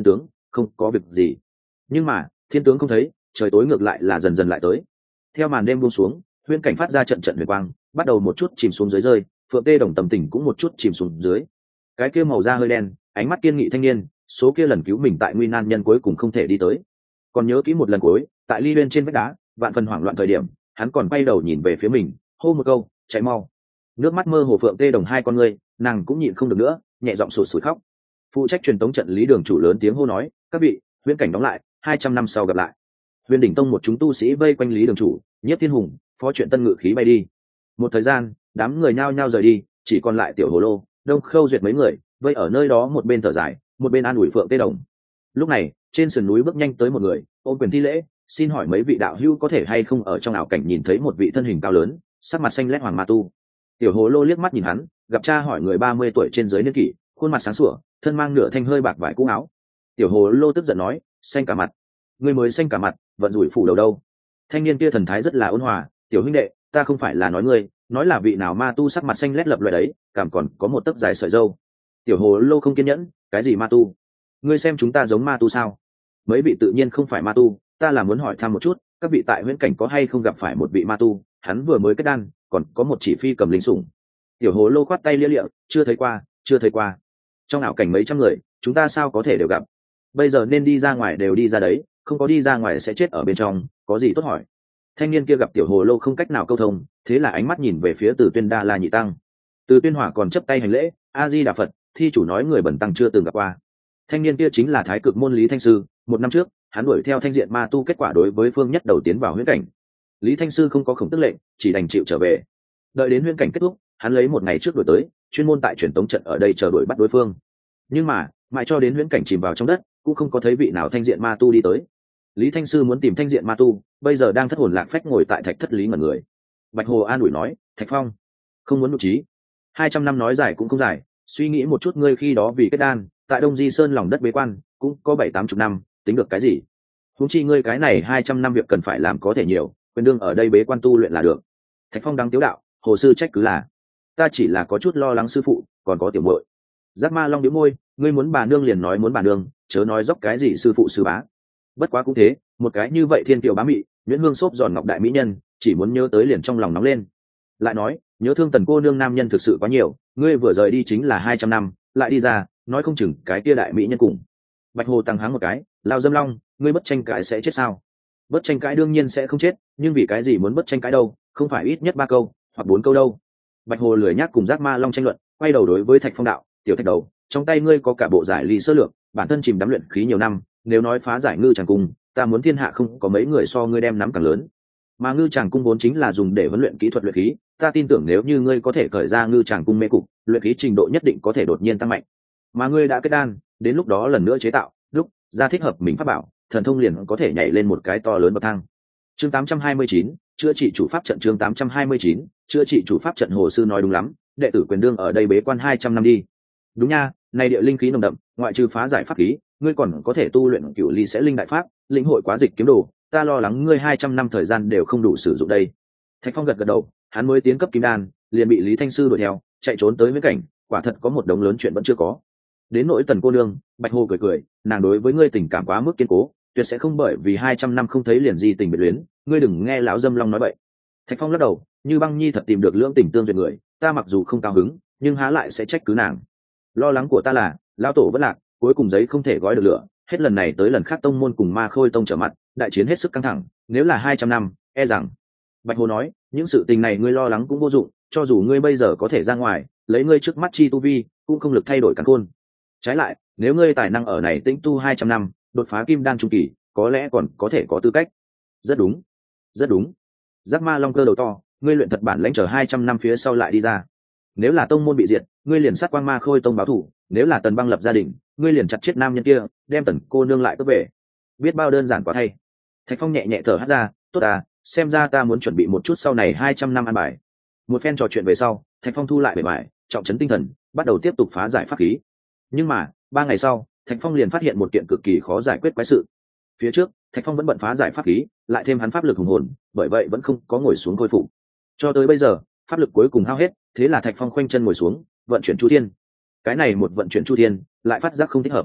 không có việc gì. Nhưng mà thiên tướng không thấy, trời tối ngược lại là dần dần lại tới. Theo màn đêm buông xuống, huyễn cảnh phát ra trận trận huyền quang, bắt đầu một chút chìm xuống dưới rơi. Phượng Tê Đồng tầm tình cũng một chút chìm xuống dưới. Cái kia màu da hơi đen, ánh mắt kiên nghị thanh niên, số kia lần cứu mình tại nguy nan nhân cuối cùng không thể đi tới. Còn nhớ kỹ một lần cuối, tại ly bên trên vách đá, vạn phần hoảng loạn thời điểm, hắn còn quay đầu nhìn về phía mình, hô một câu, chạy mau. Nước mắt mơ hồ Phượng Tê Đồng hai con ngươi, nàng cũng nhịn không được nữa, nhẹ giọng sụt sùi khóc. Phụ trách truyền tống trận Lý Đường chủ lớn tiếng hô nói, các vị, huyễn cảnh đóng lại, 200 năm sau gặp lại. Huyền đỉnh tông một chúng tu sĩ vây quanh Lý Đường chủ, Nhiếp Thiên Hùng, phó chuyện tân ngự khí bay đi. Một thời gian, đám người nhao nhao rời đi, chỉ còn lại Tiểu Hồ Lô, Đông Khâu Duyệt mấy người, vây ở nơi đó một bên thở dài, một bên an ủi Phượng Tê Đồng. Lúc này, trên sườn núi bước nhanh tới một người, ôm quyền thi lễ, xin hỏi mấy vị đạo hữu có thể hay không ở trong ảo cảnh nhìn thấy một vị thân hình cao lớn, sắc mặt xanh lét hoàng ma tu. Tiểu Hồ Lô liếc mắt nhìn hắn, gặp cha hỏi người 30 tuổi trên dưới niên kỷ, khuôn mặt sáng sủa, thân mang nửa thanh hơi bạc vải cũ áo. Tiểu Hồ Lô tức giận nói, xanh cả mặt. Người mới xanh cả mặt, vận rủi phủ đầu đâu. Thanh niên kia thần thái rất là ôn hòa, tiểu huynh đệ, ta không phải là nói ngươi, nói là vị nào ma tu sắc mặt xanh lét lập loè đấy, cảm còn có một tấc dài sợi râu. Tiểu Hồ Lô không kiên nhẫn, cái gì ma tu? Ngươi xem chúng ta giống ma tu sao? Mấy vị tự nhiên không phải ma tu, ta là muốn hỏi thăm một chút, các vị tại huyễn cảnh có hay không gặp phải một vị ma tu, hắn vừa mới kết đan, còn có một chỉ phi cầm linh sủng. Tiểu Hồ Lô khoát tay lia lịa, chưa thấy qua, chưa thấy qua. Trong ảo cảnh mấy trăm người, chúng ta sao có thể đều gặp? Bây giờ nên đi ra ngoài đều đi ra đấy, không có đi ra ngoài sẽ chết ở bên trong, có gì tốt hỏi? Thanh niên kia gặp Tiểu Hồ Lô không cách nào câu thông, thế là ánh mắt nhìn về phía Từ Tuyên Đa La Nhị Tăng. Từ Tuyên Hỏa còn chấp tay hành lễ, A Di Đà Phật, thi chủ nói người bẩn tăng chưa từng gặp qua. Thanh niên kia chính là Thái Cực môn Lý Thanh Sư, một năm trước, hắn đuổi theo thanh diện ma tu kết quả đối với phương nhất đầu tiến vào huyễn cảnh. Lý Thanh Sư không có khổng tức lệnh, chỉ đành chịu trở về. Đợi đến huyễn cảnh kết thúc, hắn lấy một ngày trước đuổi tới, chuyên môn tại truyền tống trận ở đây chờ đuổi bắt đối phương. Nhưng mà, mãi cho đến huyễn cảnh chìm vào trong đất, cũng không có thấy vị nào thanh diện ma tu đi tới. Lý Thanh Sư muốn tìm thanh diện ma tu, bây giờ đang thất hồn lạc phách ngồi tại thạch thất lý ngẩn người. Bạch Hồ an ủi nói, Thạch Phong, không muốn nụ trí. 200 năm nói dài cũng không dài, suy nghĩ một chút ngươi khi đó vì kết đan, tại Đông Di Sơn lòng đất bế quan, cũng có 7-80 năm, tính được cái gì? Huống chi ngươi cái này 200 năm việc cần phải làm có thể nhiều, quyền đương ở đây bế quan tu luyện là được. Thạch Phong đang tiếu đạo, hồ sư trách cứ là, ta chỉ là có chút lo lắng sư phụ, còn có tiểu muội. Giác Ma Long nhếch môi, ngươi muốn bà nương liền nói muốn bà nương, chớ nói dốc cái gì sư phụ sư bá. Bất quá cũng thế, một cái như vậy thiên kiều bá mị, nhuyễn hương xốp giòn ngọc đại mỹ nhân, chỉ muốn nhớ tới liền trong lòng nóng lên. Lại nói, nhớ thương Tần cô nương nam nhân thực sự quá nhiều, ngươi vừa rời đi chính là 200 năm, lại đi ra, nói không chừng cái kia đại mỹ nhân cùng. Bạch Hồ tăng háng một cái, lao dâm long, ngươi bất tranh cãi sẽ chết sao? Bất tranh cãi đương nhiên sẽ không chết, nhưng vì cái gì muốn bất tranh cãi đâu, không phải ít nhất 3 câu hoặc 4 câu đâu. Bạch Hồ lười nhác cùng Giác Ma Long tranh luận, quay đầu đối với Thạch Phong đạo, tiểu Thạch đầu, trong tay ngươi có cả bộ giải ly sơ lược, bản thân chìm đắm luyện khí nhiều năm, nếu nói phá giải ngư tràng cung, ta muốn thiên hạ không có mấy người so ngươi đem nắm càng lớn. Mà ngư tràng cung vốn chính là dùng để huấn luyện kỹ thuật luyện khí, ta tin tưởng nếu như ngươi có thể cởi ra ngư tràng cung mê cục, luyện khí trình độ nhất định có thể đột nhiên tăng mạnh. Mà ngươi đã kết đan, đến lúc đó lần nữa chế tạo, lúc ra thích hợp mình pháp bảo, thần thông liền có thể nhảy lên một cái to lớn bậc thang. Chương 829, chữa trị chủ pháp trận. Chương 829, chữa trị chủ pháp trận. Hồ sư nói đúng lắm, đệ tử quyền đương ở đây bế quan 200 năm đi. Đúng nha, này địa linh khí nồng đậm, ngoại trừ phá giải pháp khí, ngươi còn có thể tu luyện cửu ly sẽ linh đại pháp, lĩnh hội quá dịch kiếm đồ, ta lo lắng ngươi 200 năm thời gian đều không đủ sử dụng đây. Thạch Phong gật gật đầu, hắn mới tiến cấp kim đan, liền bị Lý Thanh Sư đuổi theo, chạy trốn tới viễn cảnh, quả thật có một đống lớn chuyện vẫn chưa có. Đến nỗi Tần cô nương, Bạch Hồ cười cười, nàng đối với ngươi tình cảm quá mức kiên cố, tuyệt sẽ không bởi vì 200 năm không thấy liền di tình biệt luyến, ngươi đừng nghe lão dâm long nói vậy. Thạch Phong lắc đầu, như băng nhi thật tìm được lưỡng tình tương duyệt người, ta mặc dù không cao hứng, nhưng há lại sẽ trách cứ nàng. Lo lắng của ta là, lão tổ vẫn lạc, cuối cùng giấy không thể gói được lửa, hết lần này tới lần khác tông môn cùng Ma Khôi tông trở mặt, đại chiến hết sức căng thẳng, nếu là 200 năm, e rằng. Bạch Hồ nói, những sự tình này ngươi lo lắng cũng vô dụng, cho dù ngươi bây giờ có thể ra ngoài, lấy ngươi trước mắt chi tu vi, cũng không lực thay đổi càn khôn. Trái lại, nếu ngươi tài năng ở này tĩnh tu 200 năm, đột phá kim đan trung kỳ, có lẽ còn có thể có tư cách. Rất đúng, rất đúng. Giác Ma Long cơ đầu to, ngươi luyện thật bản lãnh chờ 200 năm phía sau lại đi ra. Nếu là tông môn bị diệt, ngươi liền sát quang Ma Khôi tông báo thủ, nếu là Tần Băng lập gia đình, ngươi liền chặt chết nam nhân kia, đem Tần cô nương lại cướp về. Biết bao đơn giản quá thay. Thạch Phong nhẹ nhẹ thở hắt ra, tốt à, xem ra ta muốn chuẩn bị một chút sau này 200 năm ăn bài. Một phen trò chuyện về sau, Thạch Phong thu lại bề bài, trọng trấn tinh thần, bắt đầu tiếp tục phá giải pháp khí. Nhưng mà 3 ngày sau, Thạch Phong liền phát hiện một kiện cực kỳ khó giải quyết quái sự. Phía trước, Thạch Phong vẫn bận phá giải pháp khí, lại thêm hắn pháp lực hùng hồn, bởi vậy vẫn không có ngồi xuống khôi phục. Cho tới bây giờ, pháp lực cuối cùng hao hết, thế là Thạch Phong khoanh chân ngồi xuống, vận chuyển chu thiên. Cái này một vận chuyển chu thiên, lại phát giác không thích hợp.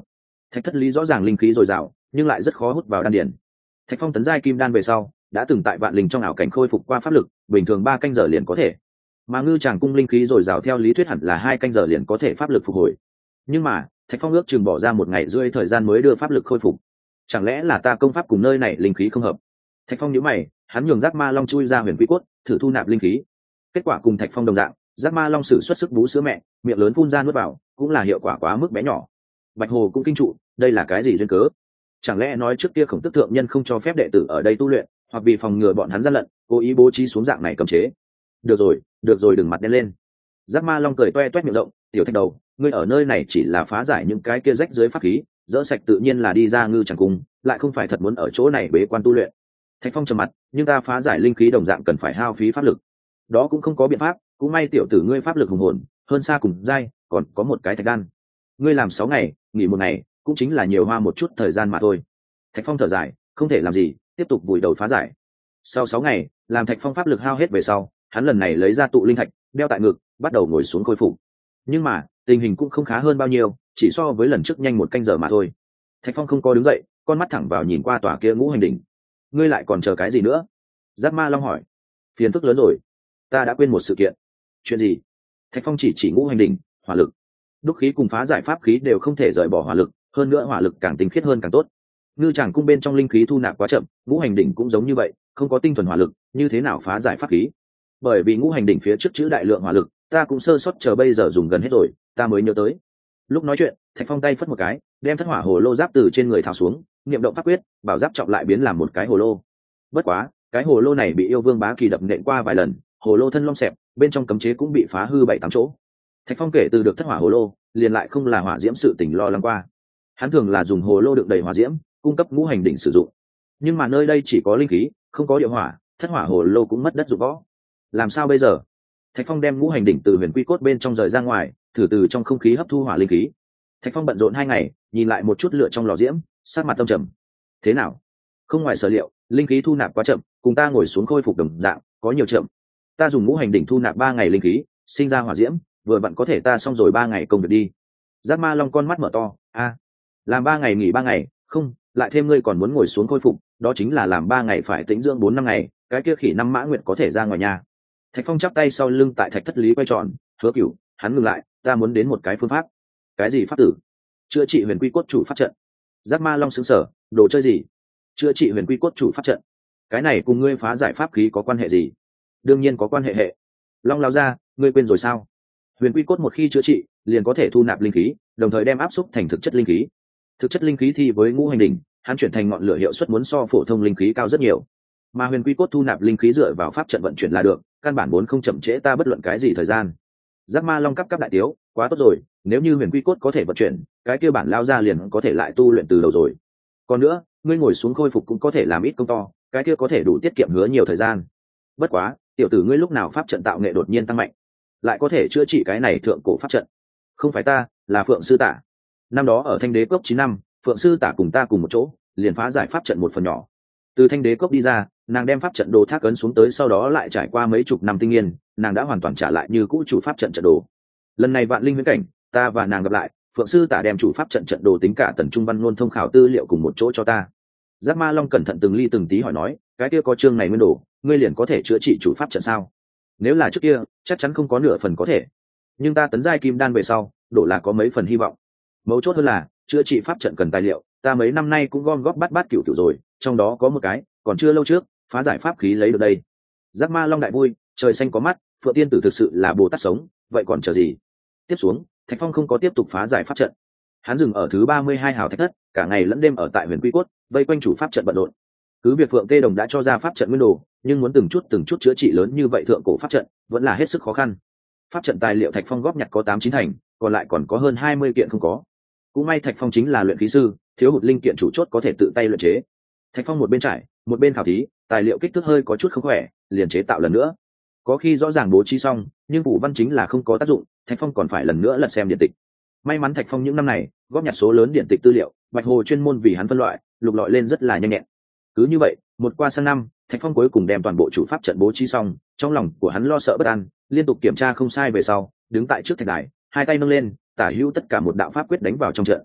Thạch thất lý rõ ràng linh khí dồi dào nhưng lại rất khó hút vào đan điển. Thạch Phong tấn giai kim đan về sau đã từng tại vạn linh trong ảo cảnh khôi phục qua pháp lực, bình thường 3 canh giờ liền có thể. Mà ngư tràng cung linh khí dồi dào theo lý thuyết hẳn là 2 canh giờ liền có thể pháp lực phục hồi. Nhưng mà Thạch Phong ước chừng bỏ ra 1 ngày rưỡi thời gian mới đưa pháp lực khôi phục. Chẳng lẽ là ta công pháp cùng nơi này linh khí không hợp? Thạch Phong nhíu mày, hắn nhường Giác Ma Long chui ra huyền quy cốt, thử thu nạp linh khí. Kết quả cùng Thạch Phong đồng dạng, Giác Ma Long sử xuất sức bú sữa mẹ, miệng lớn phun ra nuốt vào, cũng là hiệu quả quá mức bé nhỏ. Bạch Hồ cũng kinh trụ, đây là cái gì duyên cớ? Chẳng lẽ nói trước kia Khổng Tước thượng nhân không cho phép đệ tử ở đây tu luyện, hoặc vì phòng ngừa bọn hắn gian lận, cố ý bố trí xuống dạng này cấm chế? Được rồi, đừng mặt đen lên. Giác Ma Long cười toe toét miệng rộng, tiểu Thạch đầu, ngươi ở nơi này chỉ là phá giải những cái kia rách dưới pháp khí, dỡ sạch tự nhiên là đi ra ngư chẳng cung, lại không phải thật muốn ở chỗ này bế quan tu luyện. Thạch Phong trầm mặt, nhưng ta phá giải linh khí đồng dạng cần phải hao phí pháp lực. Đó cũng không có biện pháp, cũng may tiểu tử ngươi pháp lực hùng hồn, hơn xa cùng giai, còn có một cái thạch đan. Ngươi làm 6 ngày, nghỉ 1 ngày, cũng chính là nhiều hoa một chút thời gian mà thôi. Thạch Phong thở dài, không thể làm gì, tiếp tục vùi đầu phá giải. Sau 6 ngày, làm Thạch Phong pháp lực hao hết về sau, hắn lần này lấy ra tụ linh thạch, đeo tại ngực, bắt đầu ngồi xuống khôi phục. Nhưng mà, tình hình cũng không khá hơn bao nhiêu, chỉ so với lần trước nhanh 1 canh giờ mà thôi. Thạch Phong không có đứng dậy, con mắt thẳng vào nhìn qua tòa kia ngũ hành đỉnh. Ngươi lại còn chờ cái gì nữa? Giác Ma Long hỏi. Phiền phức lớn rồi, ta đã quên một sự kiện. Chuyện gì? Thạch Phong chỉ ngũ hành đỉnh, hỏa lực. Đúc khí cùng phá giải pháp khí đều không thể rời bỏ hỏa lực, hơn nữa hỏa lực càng tinh khiết hơn càng tốt. Ngư tràng cung bên trong linh khí thu nạp quá chậm, ngũ hành đỉnh cũng giống như vậy, không có tinh thuần hỏa lực, như thế nào phá giải pháp khí? Bởi vì ngũ hành đỉnh phía trước chữ đại lượng hỏa lực, ta cũng sơ sót chờ bây giờ dùng gần hết rồi, ta mới nhớ tới. Lúc nói chuyện, Thạch Phong tay phất một cái, đem thất hỏa hồ lô giáp từ trên người tháo xuống, niệm động pháp quyết, bảo giáp trọng lại biến làm một cái hồ lô. Bất quá, cái hồ lô này bị yêu vương bá kỳ đập nện qua vài lần, hồ lô thân lom xẹp, bên trong cấm chế cũng bị phá hư 7-8 chỗ. Thạch Phong kể từ được thất hỏa hồ lô, liền lại không là hỏa diễm sự tình lo lắng qua. Hắn thường là dùng hồ lô đựng đầy hỏa diễm, cung cấp ngũ hành đỉnh sử dụng. Nhưng mà nơi đây chỉ có linh khí, không có địa hỏa, thất hỏa hồ lô cũng mất đất dụng võ. Làm sao bây giờ? Thạch Phong đem ngũ hành đỉnh từ huyền quy cốt bên trong rời ra ngoài, thử từ trong không khí hấp thu hỏa linh khí. Thạch Phong bận rộn 2 ngày, nhìn lại một chút lửa trong lò diễm, sát mặt tâm trầm. Thế nào? Không ngoài sở liệu, linh khí thu nạp quá chậm, cùng ta ngồi xuống khôi phục đồng dạng, có nhiều chậm. Ta dùng ngũ hành đỉnh thu nạp 3 ngày linh khí, sinh ra hỏa diễm, vừa vặn có thể ta xong rồi 3 ngày công việc đi. Giác Ma Long con mắt mở to, làm 3 ngày nghỉ 3 ngày, không, lại thêm ngươi còn muốn ngồi xuống khôi phục, đó chính là làm 3 ngày phải tĩnh dưỡng 4-5 ngày, cái kia khỉ năm mã nguyện có thể ra ngoài nhà. Thạch Phong chắp tay sau lưng tại thạch thất lý quay tròn, Hứa Cửu, hắn ngừng lại, ta muốn đến một cái phương pháp. Cái gì pháp tử? Chữa trị huyền quy cốt chủ pháp trận. Giác Ma Long sững sờ, đồ chơi gì? Chữa trị huyền quy cốt chủ pháp trận? Cái này cùng ngươi phá giải pháp khí có quan hệ gì? Đương nhiên có quan hệ hệ. Long lao ra, ngươi quên rồi sao? Huyền quy cốt một khi chữa trị, liền có thể thu nạp linh khí, đồng thời đem áp xúc thành thực chất linh khí. Thực chất linh khí thì với ngũ hành đỉnh, hắn chuyển thành ngọn lửa hiệu suất muốn so phổ thông linh khí cao rất nhiều. Mà huyền quy cốt thu nạp linh khí dựa vào pháp trận vận chuyển là được, căn bản vốn không chậm trễ ta bất luận cái gì thời gian. Giác Ma Long cắp đại tiếu, quá tốt rồi, nếu như huyền quy cốt có thể vận chuyển, cái kia bản lao ra liền có thể lại tu luyện từ đầu rồi. Còn nữa, ngươi ngồi xuống khôi phục cũng có thể làm ít công to, cái kia có thể đủ tiết kiệm hứa nhiều thời gian. Bất quá, tiểu tử ngươi lúc nào pháp trận tạo nghệ đột nhiên tăng mạnh, lại có thể chữa trị cái này thượng cổ pháp trận? Không phải ta, là Phượng sư tả. Năm đó ở Thanh Đế Cốc 9 năm, Phượng sư tả cùng ta cùng một chỗ, liền phá giải pháp trận một phần nhỏ. Từ Thanh Đế Cốc đi ra, nàng đem pháp trận đồ thác ấn xuống tới, sau đó lại trải qua mấy chục năm tinh nghiên, nàng đã hoàn toàn trả lại như cũ chủ pháp trận trận đồ. Lần này vạn linh viễn cảnh, ta và nàng gặp lại, Phượng sư tả đem chủ pháp trận trận đồ tính cả tần trung văn luôn thông khảo tư liệu cùng một chỗ cho ta. Giác Ma Long cẩn thận từng ly từng tí hỏi nói, cái kia có chương này nguyên đồ, ngươi liền có thể chữa trị chủ pháp trận sao? Nếu là trước kia, chắc chắn không có nửa phần có thể. Nhưng ta tấn giai kim đan về sau, đổ là có mấy phần hy vọng. Mấu chốt hơn là, chữa trị pháp trận cần tài liệu, ta mấy năm nay cũng gom góp bát cửu rồi, trong đó có một cái, còn chưa lâu trước, phá giải pháp khí lấy được đây. Giác Ma Long đại vui, trời xanh có mắt, Phượng tiên tử thực sự là Bồ Tát sống, vậy còn chờ gì? Tiếp xuống, Thạch Phong không có tiếp tục phá giải pháp trận. Hắn dừng ở thứ 32 hào thạch thất, cả ngày lẫn đêm ở tại huyền quy cốt, vây quanh chủ pháp trận bận rộn. Cứ việc Phượng Tê Đồng đã cho ra pháp trận nguyên đồ, nhưng muốn từng chút chữa trị lớn như vậy thượng cổ pháp trận, vẫn là hết sức khó khăn. Pháp trận tài liệu Thạch Phong góp nhặt có 8-9 thành, còn lại còn có hơn 20 kiện không có. Cũng may Thạch Phong chính là luyện khí sư, thiếu hụt linh kiện chủ chốt có thể tự tay luyện chế. Thạch Phong một bên trải, một bên khảo thí, tài liệu kích thước hơi có chút không khỏe, liền chế tạo lần nữa. Có khi rõ ràng bố trí xong, nhưng phủ văn chính là không có tác dụng, Thạch Phong còn phải lần nữa lật xem điện tịch. May mắn Thạch Phong những năm này góp nhặt số lớn điện tịch tư liệu, Bạch Hồ chuyên môn vì hắn phân loại, lục lọi lên rất là nhanh nhẹn. Cứ như vậy, một qua sang năm, Thạch Phong cuối cùng đem toàn bộ chủ pháp trận bố trí xong, trong lòng của hắn lo sợ bất an, liên tục kiểm tra không sai về sau, đứng tại trước thạch đài, hai tay nâng lên, tả hữu tất cả một đạo pháp quyết đánh vào trong trận.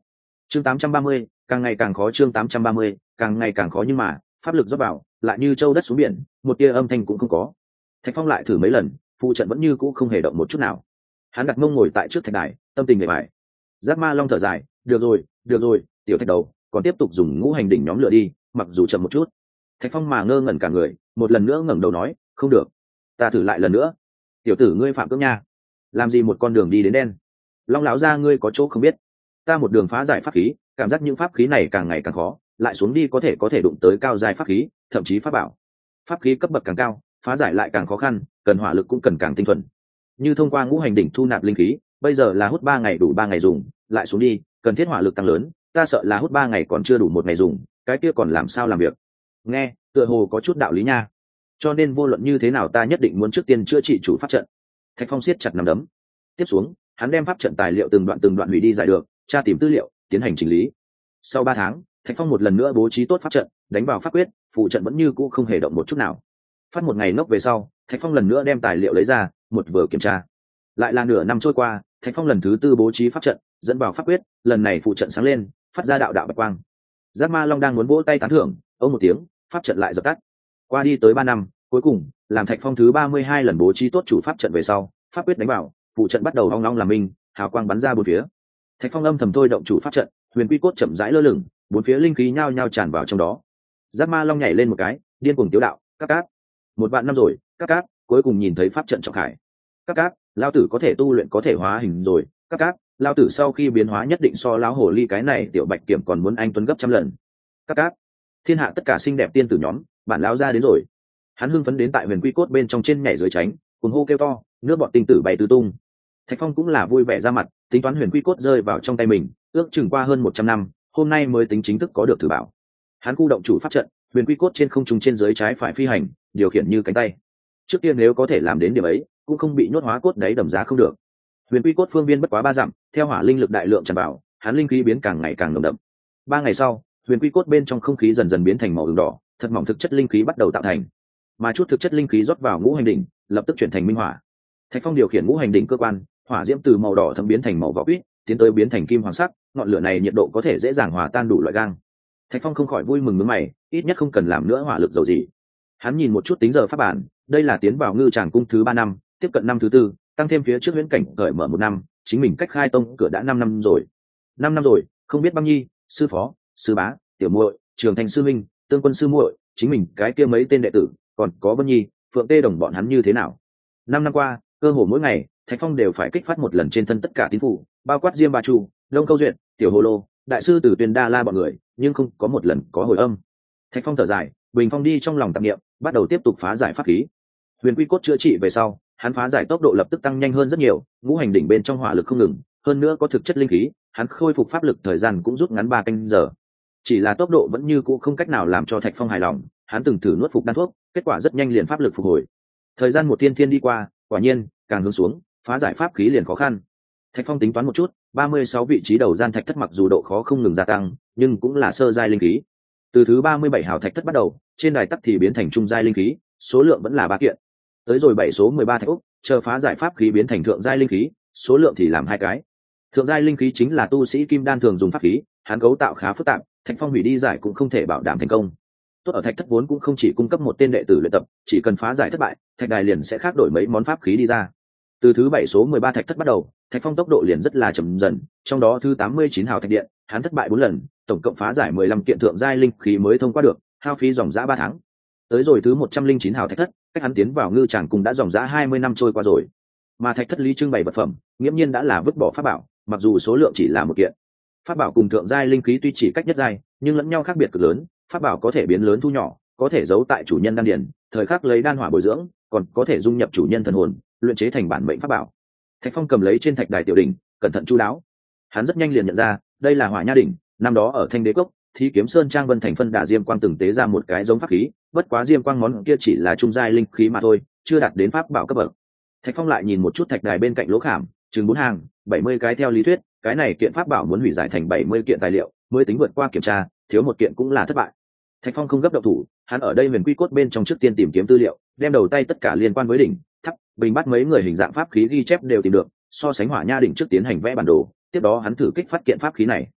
Chương 830, càng ngày càng khó. Chương 830, càng ngày càng khó, nhưng mà pháp lực rót vào lại như châu đất xuống biển, một tia âm thanh cũng không có. Thạch Phong lại thử mấy lần, phụ trận vẫn như cũ không hề động một chút nào. Hắn đặt mông ngồi tại trước thạch đài, tâm tình mệt mỏi. Giác Ma Long thở dài, được rồi, tiểu thạch đầu, còn tiếp tục dùng ngũ hành đỉnh nhóm lửa đi, mặc dù chậm một chút. Thạch Phong mà ngơ ngẩn cả người, một lần nữa ngẩng đầu nói, không được, ta thử lại lần nữa. Tiểu tử ngươi phạm cưỡng nha, làm gì một con đường đi đến đen? Long lão gia ngươi có chỗ không biết, ta một đường phá giải pháp khí, cảm giác những pháp khí này càng ngày càng khó, lại xuống đi có thể đụng tới cao giai pháp khí, thậm chí pháp bảo. Pháp khí cấp bậc càng cao, phá giải lại càng khó khăn, cần hỏa lực cũng cần càng tinh thuần. Như thông qua ngũ hành đỉnh thu nạp linh khí, bây giờ là hút 3 ngày đủ 3 ngày dùng, lại xuống đi, cần thiết hỏa lực tăng lớn, ta sợ là hút 3 ngày còn chưa đủ 1 ngày dùng, cái kia còn làm sao làm việc? Nghe, tựa hồ có chút đạo lý nha. Cho nên vô luận như thế nào ta nhất định muốn trước tiên chữa trị chủ pháp trận. Thạch Phong siết chặt nắm đấm. Tiếp xuống, hắn đem pháp trận tài liệu từng đoạn hủy đi giải được, tra tìm tư liệu, tiến hành chỉnh lý. Sau 3 tháng, Thạch Phong một lần nữa bố trí tốt pháp trận, đánh vào pháp quyết, phụ trận vẫn như cũ không hề động một chút nào. Phát một ngày ngốc về sau, Thạch Phong lần nữa đem tài liệu lấy ra, một vừa kiểm tra. Lại là nửa năm trôi qua, Thạch Phong lần thứ 4 bố trí pháp trận, dẫn vào pháp quyết, lần này phụ trận sáng lên, phát ra đạo bạch quang. Giác Ma Long đang muốn vỗ tay tán thưởng, ông một tiếng, pháp trận lại dập tắt. Qua đi tới 3 năm, cuối cùng, làm Thạch Phong thứ 32 lần bố trí tốt chủ pháp trận về sau, pháp quyết đánh vào, phụ trận bắt đầu ong ong làm minh, hào quang bắn ra bốn phía. Thạch Phong âm thầm thôi động chủ pháp trận, huyền quy cốt chậm rãi lơ lửng, bốn phía linh khí nhao nhao tràn vào trong đó. Giác Ma Long nhảy lên một cái, điên cuồng tiếu đạo, cáp. 1 vạn năm rồi, cáp, cuối cùng nhìn thấy pháp trận trọng khải. Cáp, lao tử có thể tu luyện có thể hóa hình rồi, cáp, lao tử sau khi biến hóa nhất định so lão hồ ly cái này tiểu bạch kiểm còn muốn anh tuấn gấp trăm lần. Cáp. Thiên hạ tất cả xinh đẹp tiên tử nhóm, bản lão ra đến rồi. Hắn hưng phấn đến tại huyền quy cốt bên trong trên nhảy dưới tránh, cuồng hô kêu to, nước bọt tinh tử bay tứ tung. Thạch Phong cũng là vui vẻ ra mặt, tính toán huyền quy cốt rơi vào trong tay mình, ước chừng qua hơn 100 năm, hôm nay mới tính chính thức có được thử bảo. Hắn khu động chủ pháp trận, huyền quy cốt trên không trung trên dưới trái phải phi hành, điều khiển như cánh tay. Trước tiên nếu có thể làm đến điểm ấy, cũng không bị nhốt hóa cốt đáy đầm giá không được. Huyền quy cốt phương viên bất quá 3 dặm, theo hỏa linh lực đại lượng tràn vào, hắn linh khí biến càng ngày càng nồng đậm. 3 ngày sau, huyền quy cốt bên trong không khí dần dần biến thành màu ửng đỏ, thật mỏng thực chất linh khí bắt đầu tạo thành. Mà chút thực chất linh khí rót vào ngũ hành đỉnh, lập tức chuyển thành minh hỏa. Thạch Phong điều khiển ngũ hành đỉnh cơ quan, hỏa diễm từ màu đỏ thấm biến thành màu vỏ quýt, tiến tới biến thành kim hoàng sắc, ngọn lửa này nhiệt độ có thể dễ dàng hòa tan đủ loại gang. Thạch Phong không khỏi vui mừng nhướng mày, ít nhất không cần làm nữa hỏa lực dầu gì. Hắn nhìn một chút tính giờ pháp bản, đây là tiến vào Ngư Tràng cung thứ 3 năm, tiếp cận năm thứ 4, tăng thêm phía trước huyễn cảnh cởi mở 1 năm, chính mình cách khai tông cửa đã 5 năm rồi. 5 năm rồi, không biết Băng Nhi, sư phó, sư bá, tiểu muội, Trường Thành sư minh, Tương Quân sư muội, chính mình cái kia mấy tên đệ tử, còn có Vân Nhi, Phượng Tê đồng bọn hắn như thế nào. 5 năm qua, cơ hồ mỗi ngày, Thạch Phong đều phải kích phát một lần trên thân tất cả tín phụ, bao quát Diêm Ba Chu, Đông Câu Duyệt, Tiểu Hồ Lô, đại sư Tử Tuyền Đa La bọn người, nhưng không có một lần có hồi âm. Thạch Phong thở dài, bình phong đi trong lòng tạp niệm, bắt đầu tiếp tục phá giải pháp khí. Huyền quy cốt chữa trị về sau, hắn phá giải tốc độ lập tức tăng nhanh hơn rất nhiều, ngũ hành đỉnh bên trong hỏa lực không ngừng, hơn nữa có thực chất linh khí, hắn khôi phục pháp lực thời gian cũng rút ngắn 3 canh giờ. Chỉ là tốc độ vẫn như cũ không cách nào làm cho Thạch Phong hài lòng, hắn từng thử nuốt phục đan thuốc, kết quả rất nhanh liền pháp lực phục hồi. Thời gian một thiên đi qua, quả nhiên, càng hướng xuống, phá giải pháp khí liền khó khăn. Thạch Phong tính toán một chút, 36 vị trí đầu gian thạch thất mặc dù độ khó không ngừng gia tăng, nhưng cũng là sơ giai linh khí. Từ thứ 37 hào thạch thất bắt đầu, trên đài tắc thì biến thành trung giai linh khí, số lượng vẫn là 3 kiện. Tới rồi 7 số 13 thạch úc, chờ phá giải pháp khí biến thành thượng giai linh khí, số lượng thì làm 2 cái. Thượng giai linh khí chính là tu sĩ kim đan thường dùng pháp khí, hắn cấu tạo khá phức tạp, Thạch Phong hủy đi giải cũng không thể bảo đảm thành công. Tốt ở thạch thất vốn cũng không chỉ cung cấp một tên đệ tử luyện tập, chỉ cần phá giải thất bại, thạch đài liền sẽ khác đổi mấy món pháp khí đi ra. Từ thứ 7 số 13 thạch thất bắt đầu, Thạch Phong tốc độ liền rất là chậm dần, trong đó thứ 89 hào thạch điện, hắn thất bại 4 lần, tổng cộng phá giải 15 kiện thượng giai linh khí mới thông qua được, hao phí dòng dã 3 tháng. Tới rồi thứ 109 hào thạch thất, cách hắn tiến vào Ngư Tràng cung đã dòng dã 20 năm trôi qua rồi. Mà thạch thất lý trưng bày vật phẩm, nghiễm nhiên đã là vứt bỏ pháp bảo, mặc dù số lượng chỉ là 1 kiện. Pháp bảo cùng thượng giai linh khí tuy chỉ cách nhất giai, nhưng lẫn nhau khác biệt cực lớn, pháp bảo có thể biến lớn thu nhỏ, có thể giấu tại chủ nhân đan điền, thời khắc lấy đan hỏa bồi dưỡng, còn có thể dung nhập chủ nhân thần hồn, luyện chế thành bản mệnh pháp bảo. Thạch Phong cầm lấy trên thạch đài tiểu đỉnh, cẩn thận chu đáo. Hắn rất nhanh liền nhận ra, đây là Hỏa Nha đỉnh, năm đó ở Thanh Đế Cốc, Thí Kiếm Sơn Trang Vân Thành phân đả Diêm Quang từng tế ra một cái giống pháp khí, bất quá Diêm Quang món kia chỉ là trung giai linh khí mà thôi, chưa đạt đến pháp bảo cấp bậc. Thạch Phong lại nhìn một chút thạch đài bên cạnh lỗ khảm, chừng 4 hàng, 70 cái theo lý thuyết, cái này kiện pháp bảo muốn hủy giải thành 70 kiện tài liệu, mới tính vượt qua kiểm tra, thiếu một kiện cũng là thất bại. Thạch Phong không gấp động thủ, hắn ở đây huyền quy cốt bên trong trước tiên tìm kiếm tư liệu, đem đầu tay tất cả liên quan với đỉnh, tháp, bình bắt mấy người hình dạng pháp khí ghi chép đều tìm được, so sánh Hỏa Nha đỉnh trước tiến hành vẽ bản đồ, tiếp đó hắn thử kích phát kiện pháp khí này.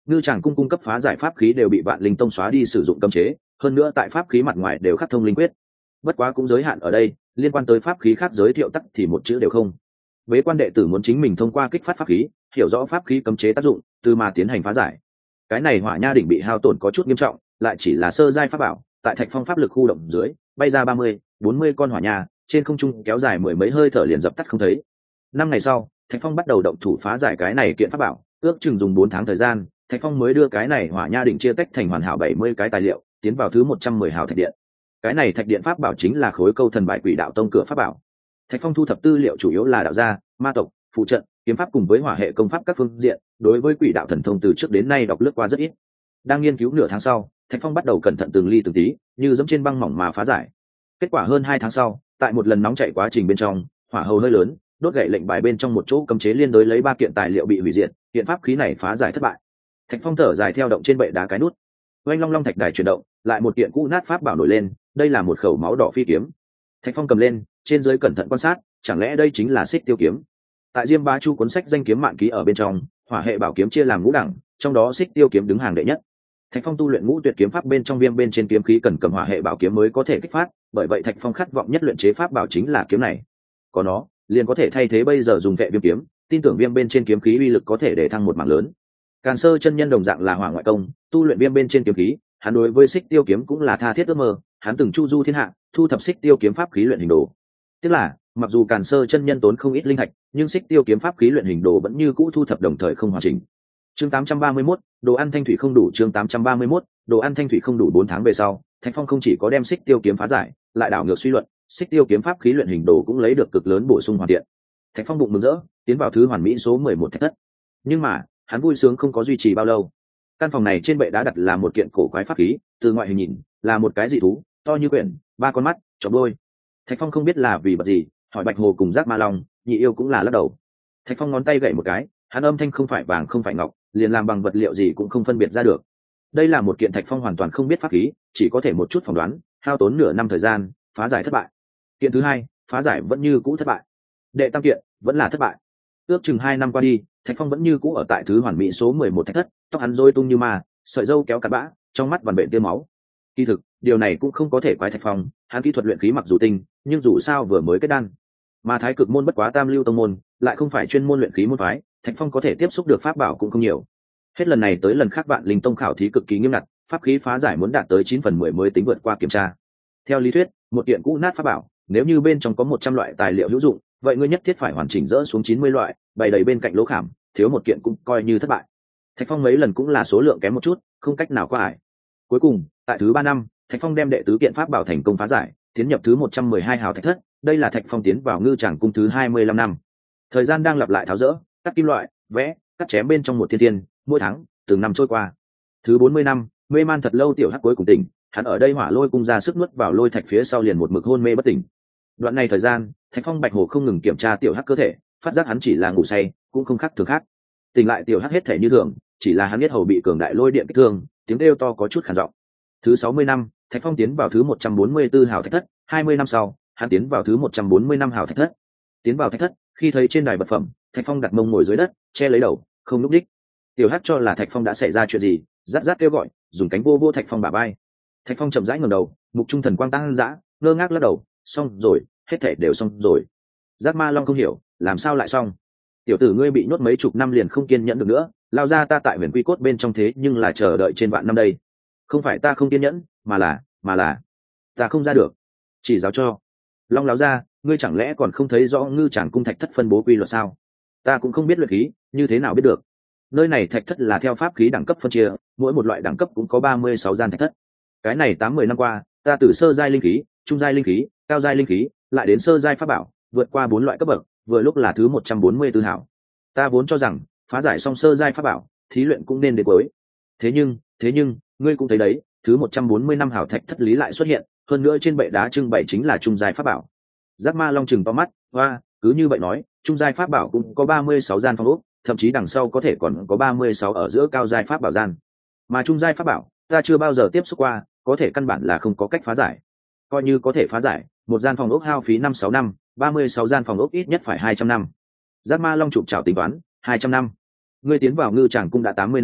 Ngư Tràng cung cung cấp phá giải pháp khí đều bị Vạn Linh Tông xóa đi sử dụng cấm chế, hơn nữa tại pháp khí mặt ngoài đều khắc thông linh quyết. Bất quá cũng giới hạn ở đây, liên quan tới pháp khí khác giới thiệu tắc thì một chữ đều không. Bế quan đệ tử muốn chính mình thông qua kích phát pháp khí, hiểu rõ pháp khí cấm chế tác dụng, từ mà tiến hành phá giải. Cái này Hỏa Nha đỉnh bị hao tổn có chút nghiêm trọng, lại chỉ là sơ giai pháp bảo, tại Thạch Phong pháp lực khu động dưới, bay ra 30-40 con hỏa nha, trên không trung kéo dài mười mấy hơi thở liền dập tắt không thấy. 5 ngày sau, Thạch Phong bắt đầu động thủ phá giải cái này kiện pháp bảo, ước chừng dùng 4 tháng thời gian, Thạch Phong mới đưa cái này Hỏa Nha đỉnh chia tách thành hoàn hảo 70 cái tài liệu, tiến vào thứ 110 hào thạch điện. Cái này thạch điện pháp bảo chính là khối câu thần bại quỷ đạo tông cửa pháp bảo. Thạch Phong thu thập tư liệu chủ yếu là đạo gia, ma tộc, phụ trận, kiếm pháp cùng với hỏa hệ công pháp các phương diện, đối với quỷ đạo thần thông từ trước đến nay đọc lướt qua rất ít. Đang nghiên cứu nửa tháng sau, Thạch Phong bắt đầu cẩn thận từng ly từng tí, như dẫm trên băng mỏng mà phá giải. Kết quả hơn 2 tháng sau, tại một lần nóng chạy quá trình bên trong, hỏa hầu hơi lớn, đốt gậy lệnh bài bên trong một chỗ cấm chế liên đối lấy 3 kiện tài liệu bị hủy diệt, kiện pháp khí này phá giải thất bại. Thạch Phong thở dài theo động trên bệ đá cái nút. Oanh long long thạch đài chuyển động, lại một kiện cũ nát pháp bảo nổi lên, đây là một khẩu máu đỏ phi kiếm. Thạch Phong cầm lên, trên dưới cẩn thận quan sát, chẳng lẽ đây chính là Xích Tiêu kiếm? Tại Diêm Bá Chu cuốn sách danh kiếm mạn ký ở bên trong, hỏa hệ bảo kiếm chia làm ngũ đẳng, trong đó Xích Tiêu kiếm đứng hàng đệ nhất. Thạch Phong tu luyện ngũ tuyệt kiếm pháp bên trong viêm bên trên kiếm khí cần cầm hỏa hệ bảo kiếm mới có thể kích phát, bởi vậy Thạch Phong khát vọng nhất luyện chế pháp bảo chính là kiếm này. Có nó, liền có thể thay thế bây giờ dùng vệ viêm kiếm, tin tưởng viêm bên trên kiếm khí uy lực có thể để thăng một mảng lớn. Càn Sơ chân nhân đồng dạng là hỏa ngoại công, tu luyện viêm bên trên kiếm khí, hắn đối với Xích Tiêu kiếm cũng là tha thiết ước mơ, hắn từng chu du thiên hạ, thu thập Xích Tiêu kiếm pháp khí luyện hình đồ. Tức là, mặc dù Càn Sơ chân nhân tốn không ít linh thạch, nhưng Xích Tiêu kiếm pháp khí luyện hình đồ vẫn như cũ thu thập đồng thời không hoàn chỉnh. Chương 831, đồ ăn thanh thủy không đủ. Chương 831, đồ ăn thanh thủy không đủ. 4 tháng về sau, Thạch Phong không chỉ có đem Xích Tiêu kiếm phá giải, lại đảo ngược suy luận, Xích Tiêu kiếm pháp khí luyện hình đồ cũng lấy được cực lớn bổ sung hoàn thiện. Thạch Phong bụng mừng rỡ, tiến vào thứ hoàn mỹ số 11 thạch thất. Nhưng mà, hắn vui sướng không có duy trì bao lâu. Căn phòng này trên bệ đá đặt là một kiện cổ quái pháp khí, từ ngoại hình nhìn, là một cái dị thú, to như quyển, 3 con mắt, chóp đôi. Thạch Phong không biết là vì vật gì, hỏi Bạch Hồ cùng Giác Ma Long, nhị yêu cũng là lắc đầu. Thạch Phong ngón tay gậy một cái, hắn âm thanh không phải vàng không phải ngọc, liền làm bằng vật liệu gì cũng không phân biệt ra được. Đây là một kiện Thạch Phong hoàn toàn không biết pháp khí, chỉ có thể một chút phỏng đoán, hao tốn nửa năm thời gian, phá giải thất bại. Kiện thứ hai, phá giải vẫn như cũ thất bại. Đệ tam kiện vẫn là thất bại. Ước chừng 2 năm qua đi, Thạch Phong vẫn như cũ ở tại thứ hoàn mỹ số 11 thạch thất, tóc hắn rối tung như ma, sợi râu kéo cặn bã, trong mắt vằn vện tia máu. Kỳ thực, điều này cũng không có thể quái Thạch Phong, hắn kỹ thuật luyện khí mặc dù tinh, nhưng dù sao vừa mới kết đan. Mà Thái Cực môn bất quá tam lưu tông môn, lại không phải chuyên môn luyện khí môn phái, Thạch Phong có thể tiếp xúc được pháp bảo cũng không nhiều. Hết lần này tới lần khác Vạn Linh Tông khảo thí cực kỳ nghiêm ngặt, pháp khí phá giải muốn đạt tới 9/10 mới tính vượt qua kiểm tra. Theo lý thuyết, một kiện cũ nát pháp bảo, nếu như bên trong có 100 loại tài liệu hữu dụng, vậy ngươi nhất thiết phải hoàn chỉnh dỡ xuống 90 loại, bày đầy bên cạnh lỗ khảm, thiếu một kiện cũng coi như thất bại. Thạch Phong mấy lần cũng là số lượng kém một chút, không cách nào qua ải. Cuối cùng, tại thứ 3 năm, Thạch Phong đem đệ tứ kiện pháp bảo thành công phá giải, tiến nhập thứ 112 hào thạch thất, đây là Thạch Phong tiến vào Ngư Tràng cung thứ 25 năm. Thời gian đang lặp lại tháo dỡ, cắt kim loại, vẽ, cắt chém bên trong một thiên thiên, mỗi tháng, từng năm trôi qua. Thứ 40 năm, mê man thật lâu tiểu hắc cuối cùng tỉnh, hắn ở đây hỏa lôi cung ra sức nuốt vào lôi thạch phía sau liền một mực hôn mê bất tỉnh. Đoạn này thời gian, Thạch Phong Bạch Hồ không ngừng kiểm tra tiểu hắc cơ thể, phát giác hắn chỉ là ngủ say, cũng không khác thường khác. Tỉnh lại tiểu hắc hết thể như thường, chỉ là hắn biết hầu bị cường đại lôi điện kích thương, tiếng kêu to có chút khàn giọng. Thứ 60 năm, Thạch Phong tiến vào thứ 144 hào thạch thất, 20 năm sau, hắn tiến vào thứ 140 năm hào thạch thất. Tiến vào thạch thất, khi thấy trên đài vật phẩm, Thạch Phong đặt mông ngồi dưới đất, che lấy đầu, không lúc đích. Tiểu hắc cho là Thạch Phong đã xảy ra chuyện gì, rát rát kêu gọi, dùng cánh vô vô Thạch Phong bả vai. Thạch Phong chậm rãi ngẩng đầu, mục trung thần quang tăng dã, ngơ ngác lắc đầu, xong rồi, hết thể đều xong rồi. Giác Ma Long không hiểu, làm sao lại xong? Tiểu tử ngươi bị nhốt mấy chục năm liền không kiên nhẫn được nữa, lao ra ta tại Huyền Quy Cốt bên trong thế nhưng là chờ đợi trên vạn năm đây. Không phải ta không kiên nhẫn, mà là ta không ra được. Chỉ giáo cho. Long láo ra, ngươi chẳng lẽ còn không thấy rõ Ngư Tràng cung thạch thất phân bố quy luật sao? Ta cũng không biết luyện khí, như thế nào biết được? Nơi này thạch thất là theo pháp khí đẳng cấp phân chia, mỗi một loại đẳng cấp cũng có 36 gian thạch thất. Cái này 8-10 năm qua, ta từ sơ giai linh khí, trung giai linh khí, cao giai linh khí, lại đến sơ giai pháp bảo, vượt qua 4 loại cấp bậc, vừa lúc là thứ 144 hảo. Ta vốn cho rằng, phá giải xong sơ giai pháp bảo, thí luyện cũng nên đến cuối. Thế nhưng, ngươi cũng thấy đấy, thứ 140 năm hảo thạch thất lý lại xuất hiện, hơn nữa trên bệ đá trưng bày chính là trung giai pháp bảo. Giác Ma Long trừng to mắt, hoa, cứ như vậy nói, trung giai pháp bảo cũng có 36 gian phòng ốc, thậm chí đằng sau có thể còn có 36 ở giữa cao giai pháp bảo gian. Mà trung giai pháp bảo, ta chưa bao giờ tiếp xúc qua, có thể căn bản là không có cách phá giải. Coi như có thể phá giải, một gian phòng ốc hao phí 5-6 năm, 36 gian phòng ốc ít nhất phải 200 năm. Giác Ma Long chụp chảo tính toán, 200 năm. Ngươi tiến vào Ngư Tràng cung đã 80 năm,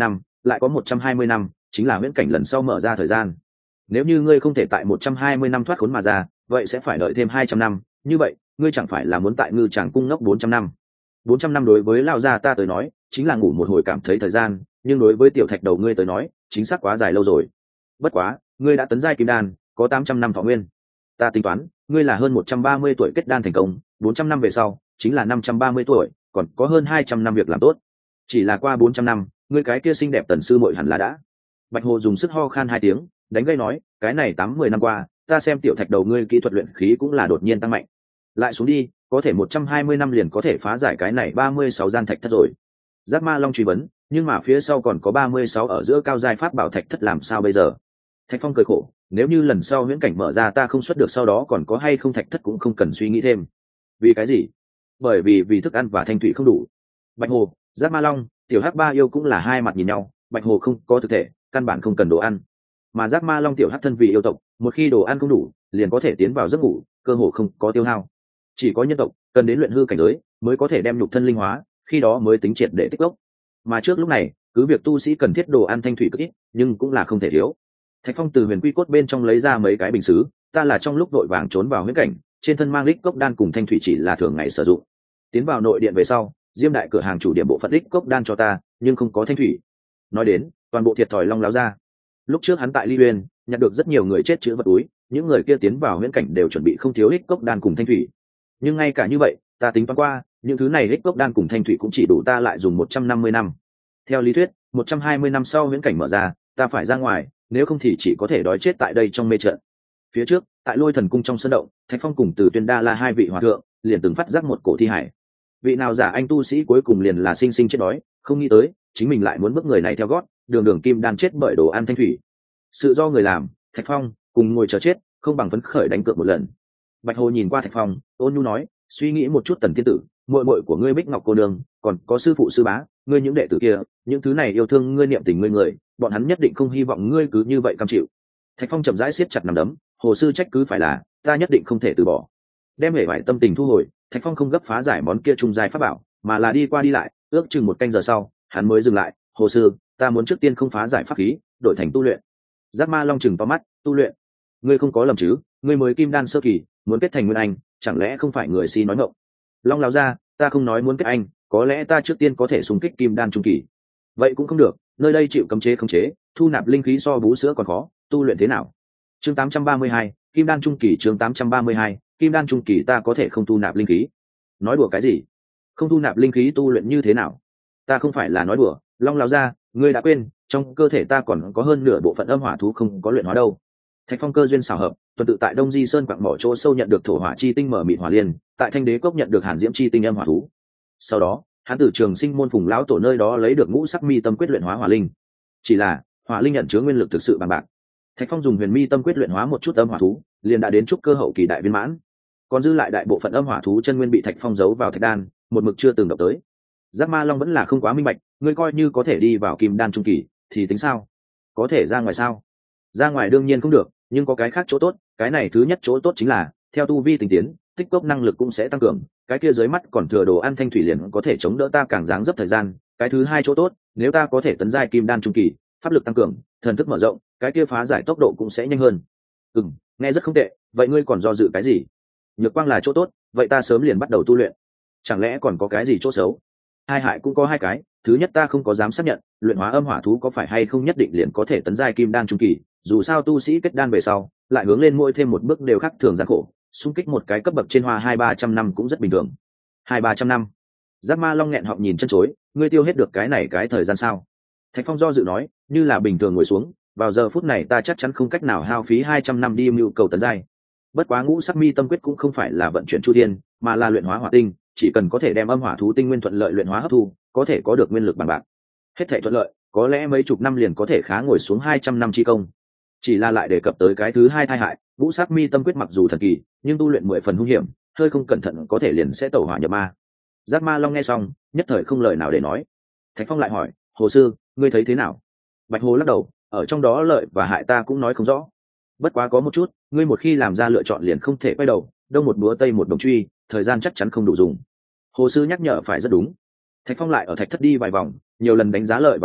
lại có 120 năm, chính là huyễn cảnh lần sau mở ra thời gian. Nếu như ngươi không thể tại 120 năm thoát khốn mà ra, vậy sẽ phải đợi thêm 200 năm, như vậy, ngươi chẳng phải là muốn tại Ngư Tràng cung ngốc 400 năm. 400 năm đối với lão gia ta tới nói, chính là ngủ một hồi cảm thấy thời gian, nhưng đối với tiểu thạch đầu ngươi tới nói, chính xác quá dài lâu rồi. Bất quá, ngươi đã tấn giai kim đan, có 800 năm thọ nguyên. Ta tính toán, ngươi là hơn 130 tuổi kết đan thành công, 400 năm về sau, chính là 530 tuổi, còn có hơn 200 năm việc làm tốt. Chỉ là qua 400 năm, ngươi cái kia xinh đẹp tần sư muội hẳn là đã. Bạch Hồ dùng sức ho khan 2 tiếng, đánh gây nói, cái này 8-10 năm qua, ta xem tiểu thạch đầu ngươi kỹ thuật luyện khí cũng là đột nhiên tăng mạnh. Lại xuống đi, có thể 120 năm liền có thể phá giải cái này 36 gian thạch thất rồi. Giác Ma Long truy vấn, nhưng mà phía sau còn có 36 ở giữa cao giai pháp bảo thạch thất làm sao bây giờ? Thạch Phong cười khổ, nếu như lần sau huyễn cảnh mở ra ta không xuất được sau đó còn có hay không thạch thất cũng không cần suy nghĩ thêm. Vì cái gì? Bởi vì thức ăn và thanh thủy không đủ. Bạch Hồ, Giác Ma Long, tiểu hắc ba yêu cũng là hai mặt nhìn nhau. Bạch Hồ không có thực thể, căn bản không cần đồ ăn, mà Giác Ma Long tiểu hắc thân vì yêu tộc, một khi đồ ăn không đủ liền có thể tiến vào giấc ngủ, cơ hồ không có tiêu hao. Chỉ có nhân tộc cần đến luyện hư cảnh giới mới có thể đem nhục thân linh hóa, khi đó mới tính triệt để tích gốc. Mà trước lúc này, cứ việc tu sĩ cần thiết đồ ăn thanh thủy cực ít, nhưng cũng là không thể thiếu. Thạch Phong từ huyền quy cốt bên trong lấy ra mấy cái bình sứ, ta là trong lúc vội vàng trốn vào huyễn cảnh, trên thân mang lích cốc đan cùng thanh thủy chỉ là thường ngày sử dụng. Tiến vào nội điện về sau, Diêm đại cửa hàng chủ điểm bộ phận lích cốc đan cho ta, nhưng không có thanh thủy. Nói đến, toàn bộ thiệt thòi Long láo ra. Lúc trước hắn tại Ly Uyên nhặt được rất nhiều người chết chữa vật túi, những người kia tiến vào huyễn cảnh đều chuẩn bị không thiếu lích cốc đan cùng thanh thủy. Nhưng ngay cả như vậy, ta tính toán qua, những thứ này lích cốc đan cùng thanh thủy cũng chỉ đủ ta lại dùng 150 năm. Theo lý thuyết, 120 năm sau huyễn cảnh mở ra, ta phải ra ngoài, nếu không thì chỉ có thể đói chết tại đây trong mê trận. Phía trước, tại Lôi Thần cung trong sân động, Thạch Phong cùng Từ Tuyên Đa La hai vị hòa thượng liền từng phát giác một cổ thi hải. Vị nào giả anh tu sĩ cuối cùng liền là sinh sinh chết đói, không nghĩ tới chính mình lại muốn bước người này theo gót, đường đường kim đan chết bởi đồ ăn thanh thủy. Sự do người làm, Thạch Phong cùng ngồi chờ chết, không bằng phấn khởi đánh cược một lần. Bạch Hồ nhìn qua Thạch Phong, ôn nhu nói, suy nghĩ một chút Tần tiên tử, muội muội của ngươi Bích Ngọc cô nương, còn có sư phụ sư bá, ngươi những đệ tử kia, những thứ này yêu thương ngươi, niệm tình ngươi người, bọn hắn nhất định không hy vọng ngươi cứ như vậy cam chịu. Thạch Phong chậm rãi siết chặt nắm đấm, Hồ sư trách cứ phải là, ta nhất định không thể từ bỏ. Đem hệ vải tâm tình thu hồi, Thạch Phong không gấp phá giải món kia trung giai pháp bảo, mà là đi qua đi lại, ước chừng 1 canh giờ sau, hắn mới dừng lại. Hồ sư, ta muốn trước tiên không phá giải pháp khí, đổi thành tu luyện. Giác Ma Long chừng to mắt, tu luyện? Ngươi không có lầm chứ? Ngươi mới kim đan sơ kỳ, muốn kết thành nguyên anh, chẳng lẽ không phải người si nói ngọng? Long lão gia, ta không nói muốn kết anh, có lẽ ta trước tiên có thể xung kích kim đan trung kỳ. Vậy cũng không được, nơi đây chịu cấm chế khống chế, thu nạp linh khí so bú sữa còn khó, tu luyện thế nào? Chương 832, kim đan trung kỳ. Chương 832, kim đan trung kỳ ta có thể không thu nạp linh khí. Nói đùa cái gì? Không thu nạp linh khí tu luyện như thế nào? Ta không phải là nói đùa, Long lão gia, ngươi đã quên, trong cơ thể ta còn có hơn nửa bộ phận âm hỏa thú không có luyện hóa đâu. Thạch Phong cơ duyên xảo hợp, tuần tự tại Đông Di Sơn quặng mỏ chỗ sâu nhận được thổ hỏa chi tinh mở mịt hỏa liên, tại Thanh Đế cốc nhận được hàn diễm chi tinh âm hỏa thú. Sau đó, hắn từ Trường Sinh môn Phùng lão tổ nơi đó lấy được ngũ sắc mi tâm quyết luyện hóa hỏa linh. Chỉ là, hỏa linh nhận chứa nguyên lực thực sự bằng bạc. Thạch Phong dùng huyền mi tâm quyết luyện hóa một chút âm hỏa thú, liền đã đến trúc cơ hậu kỳ đại viên mãn. Còn dư lại đại bộ phận âm hỏa thú chân nguyên bị Thạch Phong giấu vào thạch đan, một mực chưa từng động tới. Giác Ma Long vẫn là không quá minh bạch, ngươi coi như có thể đi vào kim đan trung kỳ, thì tính sao? Có thể ra ngoài sao? Ra ngoài đương nhiên không được, nhưng có cái khác chỗ tốt. Cái này thứ nhất chỗ tốt chính là, theo tu vi tinh tiến, tích cốc năng lực cũng sẽ tăng cường. Cái kia dưới mắt còn thừa đồ ăn thanh thủy liền có thể chống đỡ ta càng dáng dấp thời gian. Cái thứ hai chỗ tốt, nếu ta có thể tấn giai kim đan trung kỳ, pháp lực tăng cường, thần thức mở rộng, cái kia phá giải tốc độ cũng sẽ nhanh hơn. Nghe rất không tệ. Vậy ngươi còn do dự cái gì? Nhược quang là chỗ tốt, vậy ta sớm liền bắt đầu tu luyện. Chẳng lẽ còn có cái gì chỗ xấu? Hai hại cũng có hai cái. Thứ nhất, ta không có dám xác nhận luyện hóa âm hỏa thú có phải hay không nhất định liền có thể tấn giai kim đan trung kỳ. Dù sao tu sĩ kết đan về sau lại hướng lên mỗi thêm một bước đều khác thường gian khổ, xung kích một cái cấp bậc trên hoa 200-300 năm cũng rất bình thường. 200-300 năm? Giác Ma Long nghẹn họng nhìn chân chối, ngươi tiêu hết được cái này cái thời gian sao? Thạch Phong do dự nói, như là bình thường ngồi xuống, vào giờ phút này ta chắc chắn không cách nào hao phí 200 năm đi mưu cầu tấn giai. Bất quá ngũ sắc mi tâm quyết cũng không phải là vận chuyển chu thiên, mà là luyện hóa hỏa tinh, chỉ cần có thể đem âm hỏa thú tinh nguyên thuận lợi luyện hóa hấp thu, có thể có được nguyên lực bằng bạc. Hết thảy thuận lợi, có lẽ mấy chục năm liền có thể khá ngồi xuống 200 năm chi công. Chỉ là lại đề cập tới cái thứ hai tai hại, ngũ sắc mi tâm quyết mặc dù thần kỳ, nhưng tu luyện 10 phần hung hiểm, hơi không cẩn thận có thể liền sẽ tẩu hỏa nhập ma. Giác Ma Long nghe xong, nhất thời không lời nào để nói. Thạch Phong lại hỏi, Hồ sư, ngươi thấy thế nào? Bạch Hồ lắc đầu, ở trong đó lợi và hại ta cũng nói không rõ. Bất quá có một chút, ngươi một khi làm ra lựa chọn liền không thể quay đầu, đông một búa tây một đồng truy, thời gian chắc chắn không đủ dùng. Hồ sư nhắc nhở phải rất đúng. Thạch Phong lại ở thạch thất đi vài vòng, nhiều lần đánh giá lợi và hại,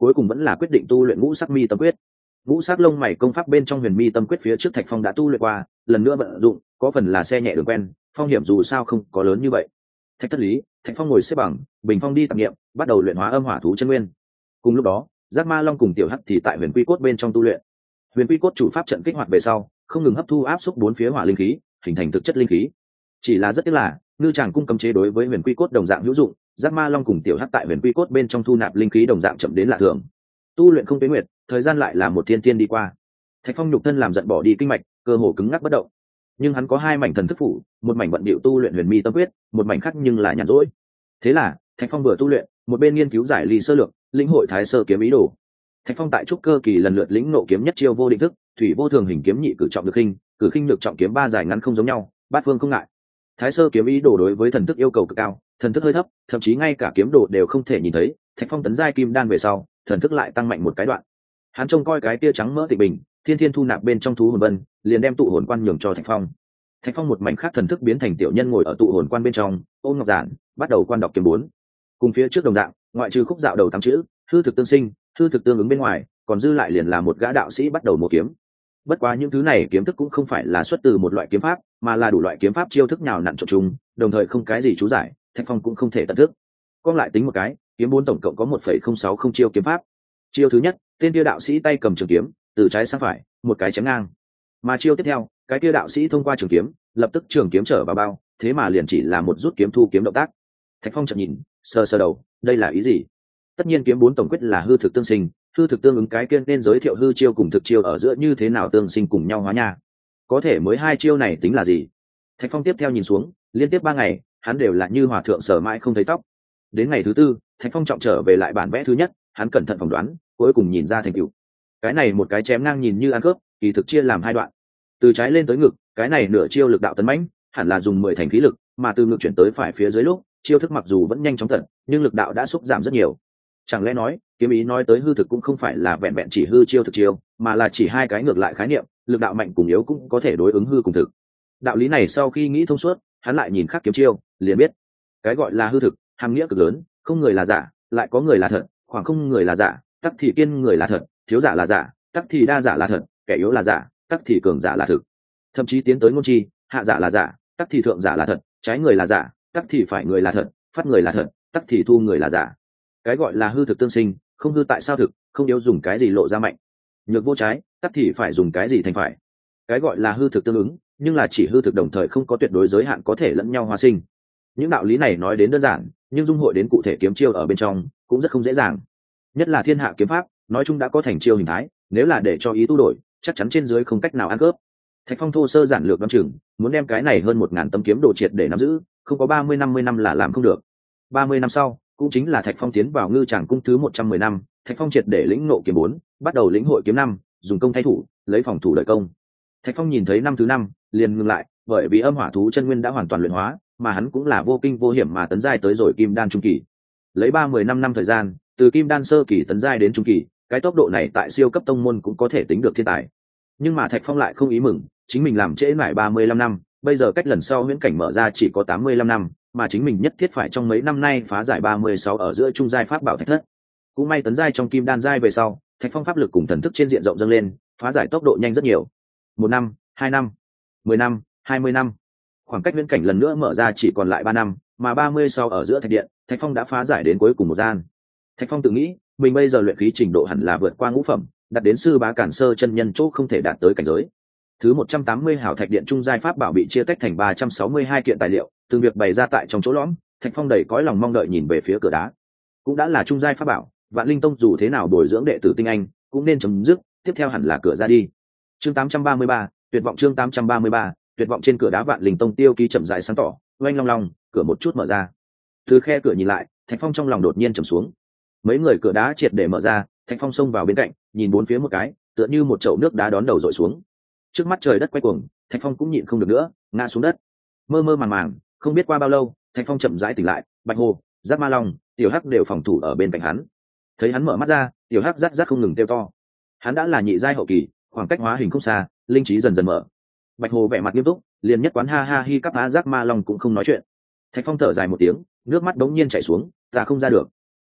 cuối cùng vẫn là quyết định tu luyện ngũ sắc mi tâm quyết. Ngũ sắc lông mày công pháp bên trong huyền mi tâm quyết phía trước Thạch Phong đã tu luyện qua, lần nữa vận dụng, có phần là xe nhẹ đường quen, phong hiểm dù sao không có lớn như vậy. Thạch Thất Lý, Thạch Phong ngồi xếp bằng, bình phong đi tạp nghiệm, bắt đầu luyện hóa âm hỏa thú chân nguyên. Cùng lúc đó, Giác Ma Long cùng Tiểu Hắc thì tại huyền quy cốt bên trong tu luyện. Huyền quy cốt chủ pháp trận kích hoạt về sau, không ngừng hấp thu áp xúc bốn phía hỏa linh khí, hình thành thực chất linh khí. Chỉ là rất tiếc là, ngư tràng cung cấm chế đối với huyền quy cốt đồng dạng hữu dụng, Giác Ma Long cùng Tiểu Hắc tại huyền quy cốt bên trong thu nạp linh khí đồng dạng chậm đến lạ thường. Tu luyện không tuế nguyệt, thời gian lại là một thiên tiên đi qua. Thạch Phong nhục thân làm giận bỏ đi kinh mạch, cơ hồ cứng ngắc bất động. Nhưng hắn có hai mảnh thần thức phủ, một mảnh bận bịu tu luyện huyền mi tâm quyết, một mảnh khác nhưng là nhàn rỗi. Thế là, Thạch Phong vừa tu luyện, một bên nghiên cứu giải ly sơ lược, lĩnh hội thái sơ kiếm ý đồ. Thạch Phong tại trúc cơ kỳ lần lượt lĩnh ngộ kiếm nhất chiêu vô định thức, thủy vô thường hình kiếm nhị cử trọng được khinh, cử khinh được trọng kiếm ba dài ngắn không giống nhau, bát phương không ngại. Thái sơ kiếm ý đồ đối với thần thức yêu cầu cực cao, thần thức hơi thấp, thậm chí ngay cả kiếm đồ đều không thể nhìn thấy. Thạch Phong tấn giai kim đan về sau, thần thức lại tăng mạnh một cái đoạn. Hắn trông coi cái tia trắng mỡ tịch bình, thiên thiên thu nạp bên trong thú hồn vân, liền đem tụ hồn quan nhường cho Thạch Phong. Thạch Phong một mảnh khác thần thức biến thành tiểu nhân ngồi ở tụ hồn quan bên trong, ôm ngọc giản, bắt đầu quan đọc kiếm 4. Cùng phía trước đồng dạng, ngoại trừ khúc dạo đầu 8 chữ, hư thực tương sinh, hư thực tương ứng bên ngoài, còn dư lại liền là một gã đạo sĩ bắt đầu múa kiếm. Bất quá những thứ này kiếm thức cũng không phải là xuất từ một loại kiếm pháp, mà là đủ loại kiếm pháp chiêu thức nhào nặn trộn chung, đồng thời không cái gì chú giải, Thạch Phong cũng không thể tận thức. Con lại tính một cái, kiếm 4 tổng cộng có 1,060 chiêu kiếm pháp. Chiêu thứ nhất, tên kia đạo sĩ tay cầm trường kiếm, từ trái sang phải, một cái chém ngang. Mà chiêu tiếp theo, cái kia đạo sĩ thông qua trường kiếm, lập tức trường kiếm trở vào bao, thế mà liền chỉ là một rút kiếm thu kiếm động tác. Thạch Phong chợt nhìn, sờ sờ đầu, đây là ý gì? Tất nhiên kiếm 4 tổng quyết là hư thực tương sinh, hư thực tương ứng cái kia nên giới thiệu hư chiêu cùng thực chiêu ở giữa như thế nào tương sinh cùng nhau hóa nha. Có thể mới hai chiêu này tính là gì? Thạch Phong tiếp theo nhìn xuống, liên tiếp 3 ngày, hắn đều là như hòa thượng sờ mãi không thấy tóc. Đến ngày thứ 4, Thạch Phong trọng trở về lại bản vẽ thứ nhất, hắn cẩn thận phỏng đoán, cuối cùng nhìn ra thành tựu. Cái này một cái chém ngang nhìn như ăn khớp, kỳ thực chia làm 2 đoạn. Từ trái lên tới ngực, cái này nửa chiêu lực đạo tấn mãnh, hẳn là dùng 10 thành khí lực, mà từ ngực chuyển tới phải phía dưới lúc, chiêu thức mặc dù vẫn nhanh chóng thật, nhưng lực đạo đã xúc giảm rất nhiều. Chẳng lẽ nói, kiếm ý nói tới hư thực cũng không phải là vẹn vẹn chỉ hư chiêu thực chiêu, mà là chỉ hai cái ngược lại khái niệm, lực đạo mạnh cùng yếu cũng có thể đối ứng hư cùng thực. Đạo lý này sau khi nghĩ thông suốt, hắn lại nhìn khác kiếm chiêu, liền biết, cái gọi là hư thực, hàm nghĩa cực lớn, không người là giả, lại có người là thật, khoảng không người là giả, tắc thì kiên người là thật, thiếu giả là giả, tắc thì đa giả là thật, kẻ yếu là giả, tắc thì cường giả là thực. Thậm chí tiến tới ngôn chi, hạ giả là giả, tắc thì thượng giả là thật, trái người là giả, tắc thì phải người là thật, phát người là thật, tắc thì thu người là giả. Cái gọi là hư thực tương sinh, không hư tại sao thực, không yếu dùng cái gì lộ ra mạnh, nhược vô trái, tắc thì phải dùng cái gì thành phải. Cái gọi là hư thực tương ứng, nhưng là chỉ hư thực đồng thời không có tuyệt đối giới hạn có thể lẫn nhau hóa sinh. Những đạo lý này nói đến đơn giản, nhưng dung hội đến cụ thể kiếm chiêu ở bên trong cũng rất không dễ dàng. Nhất là thiên hạ kiếm pháp, nói chung đã có thành chiêu hình thái, nếu là để cho ý tu đổi, chắc chắn trên dưới không cách nào ăn cướp. Thạch Phong thô sơ giản lược đoán chừng, muốn đem cái này hơn 1000 tấm kiếm đồ triệt để nắm giữ, không có 30-50 năm là làm không được. 30 năm sau, cũng chính là Thạch Phong tiến vào ngư tràng cung thứ 110 năm, Thạch Phong triệt để lĩnh ngộ kiếm 4, bắt đầu lĩnh hội kiếm 5, dùng công thay thủ, lấy phòng thủ lợi công. Thạch Phong nhìn thấy năm thứ 5, liền ngừng lại, bởi vì âm hỏa thú chân nguyên đã hoàn toàn luyện hóa, mà hắn cũng là vô kinh vô hiểm mà tấn giai tới rồi kim đan trung kỳ. Lấy 35 năm thời gian, từ kim đan sơ kỳ tấn giai đến trung kỳ, cái tốc độ này tại siêu cấp tông môn cũng có thể tính được thiên tài. Nhưng mà Thạch Phong lại không ý mừng, chính mình làm trễ mãi 35 năm, bây giờ cách lần sau huyễn cảnh mở ra chỉ có 85 năm, mà chính mình nhất thiết phải trong mấy năm nay phá giải 36 ở giữa trung giai pháp bảo thạch thất. Cũng may tấn giai trong kim đan giai về sau, Thạch Phong pháp lực cùng thần thức trên diện rộng dâng lên, phá giải tốc độ nhanh rất nhiều. 1 năm, 2 năm, 10 năm, 20 năm. Khoảng cách huyễn cảnh lần nữa mở ra chỉ còn lại 3 năm, mà 36 ở giữa thạch điện, Thạch Phong đã phá giải đến cuối cùng một gian. Thạch Phong tự nghĩ, mình bây giờ luyện khí trình độ hẳn là vượt qua ngũ phẩm, đạt đến sư bá cản sơ chân nhân chỗ không thể đạt tới cảnh giới. Thứ 180 hảo thạch điện trung giai pháp bảo bị chia tách thành 362 kiện tài liệu, từng việc bày ra tại trong chỗ lõm. Thạch Phong đầy cõi lòng mong đợi nhìn về phía cửa đá. Cũng đã là trung giai pháp bảo, Vạn Linh Tông dù thế nào bồi dưỡng đệ tử tinh anh, cũng nên chấm dứt, tiếp theo hẳn là cửa ra đi. Chương 833, tuyệt vọng chương 833, tuyệt vọng trên cửa đá Vạn Linh Tông tiêu ký chậm rãi sáng tỏ, oanh long long, cửa một chút mở ra. Từ khe cửa nhìn lại, Thạch Phong trong lòng đột nhiên trầm xuống. Mấy người cửa đá triệt để mở ra, Thạch Phong xông vào bên cạnh, nhìn bốn phía một cái, tựa như một chậu nước đá đón đầu dội xuống. Trước mắt trời đất quay cuồng, Thạch Phong cũng nhịn không được nữa, ngã xuống đất. Mơ mơ màng màng, không biết qua bao lâu, Thạch Phong chậm rãi tỉnh lại, Bạch Hồ, Giác Ma Long, Tiểu Hắc đều phòng thủ ở bên cạnh hắn. Thấy hắn mở mắt ra, Tiểu Hắc rát không ngừng kêu to. Hắn đã là nhị giai hậu kỳ, khoảng cách hóa hình không xa, linh trí dần dần mở. Bạch Hồ vẻ mặt nghiêm túc, liền nhất quán ha ha hi cắp á Giác Ma Long cũng không nói chuyện. Thạch Phong thở dài một tiếng, nước mắt đống nhiên chảy xuống, ta không ra được.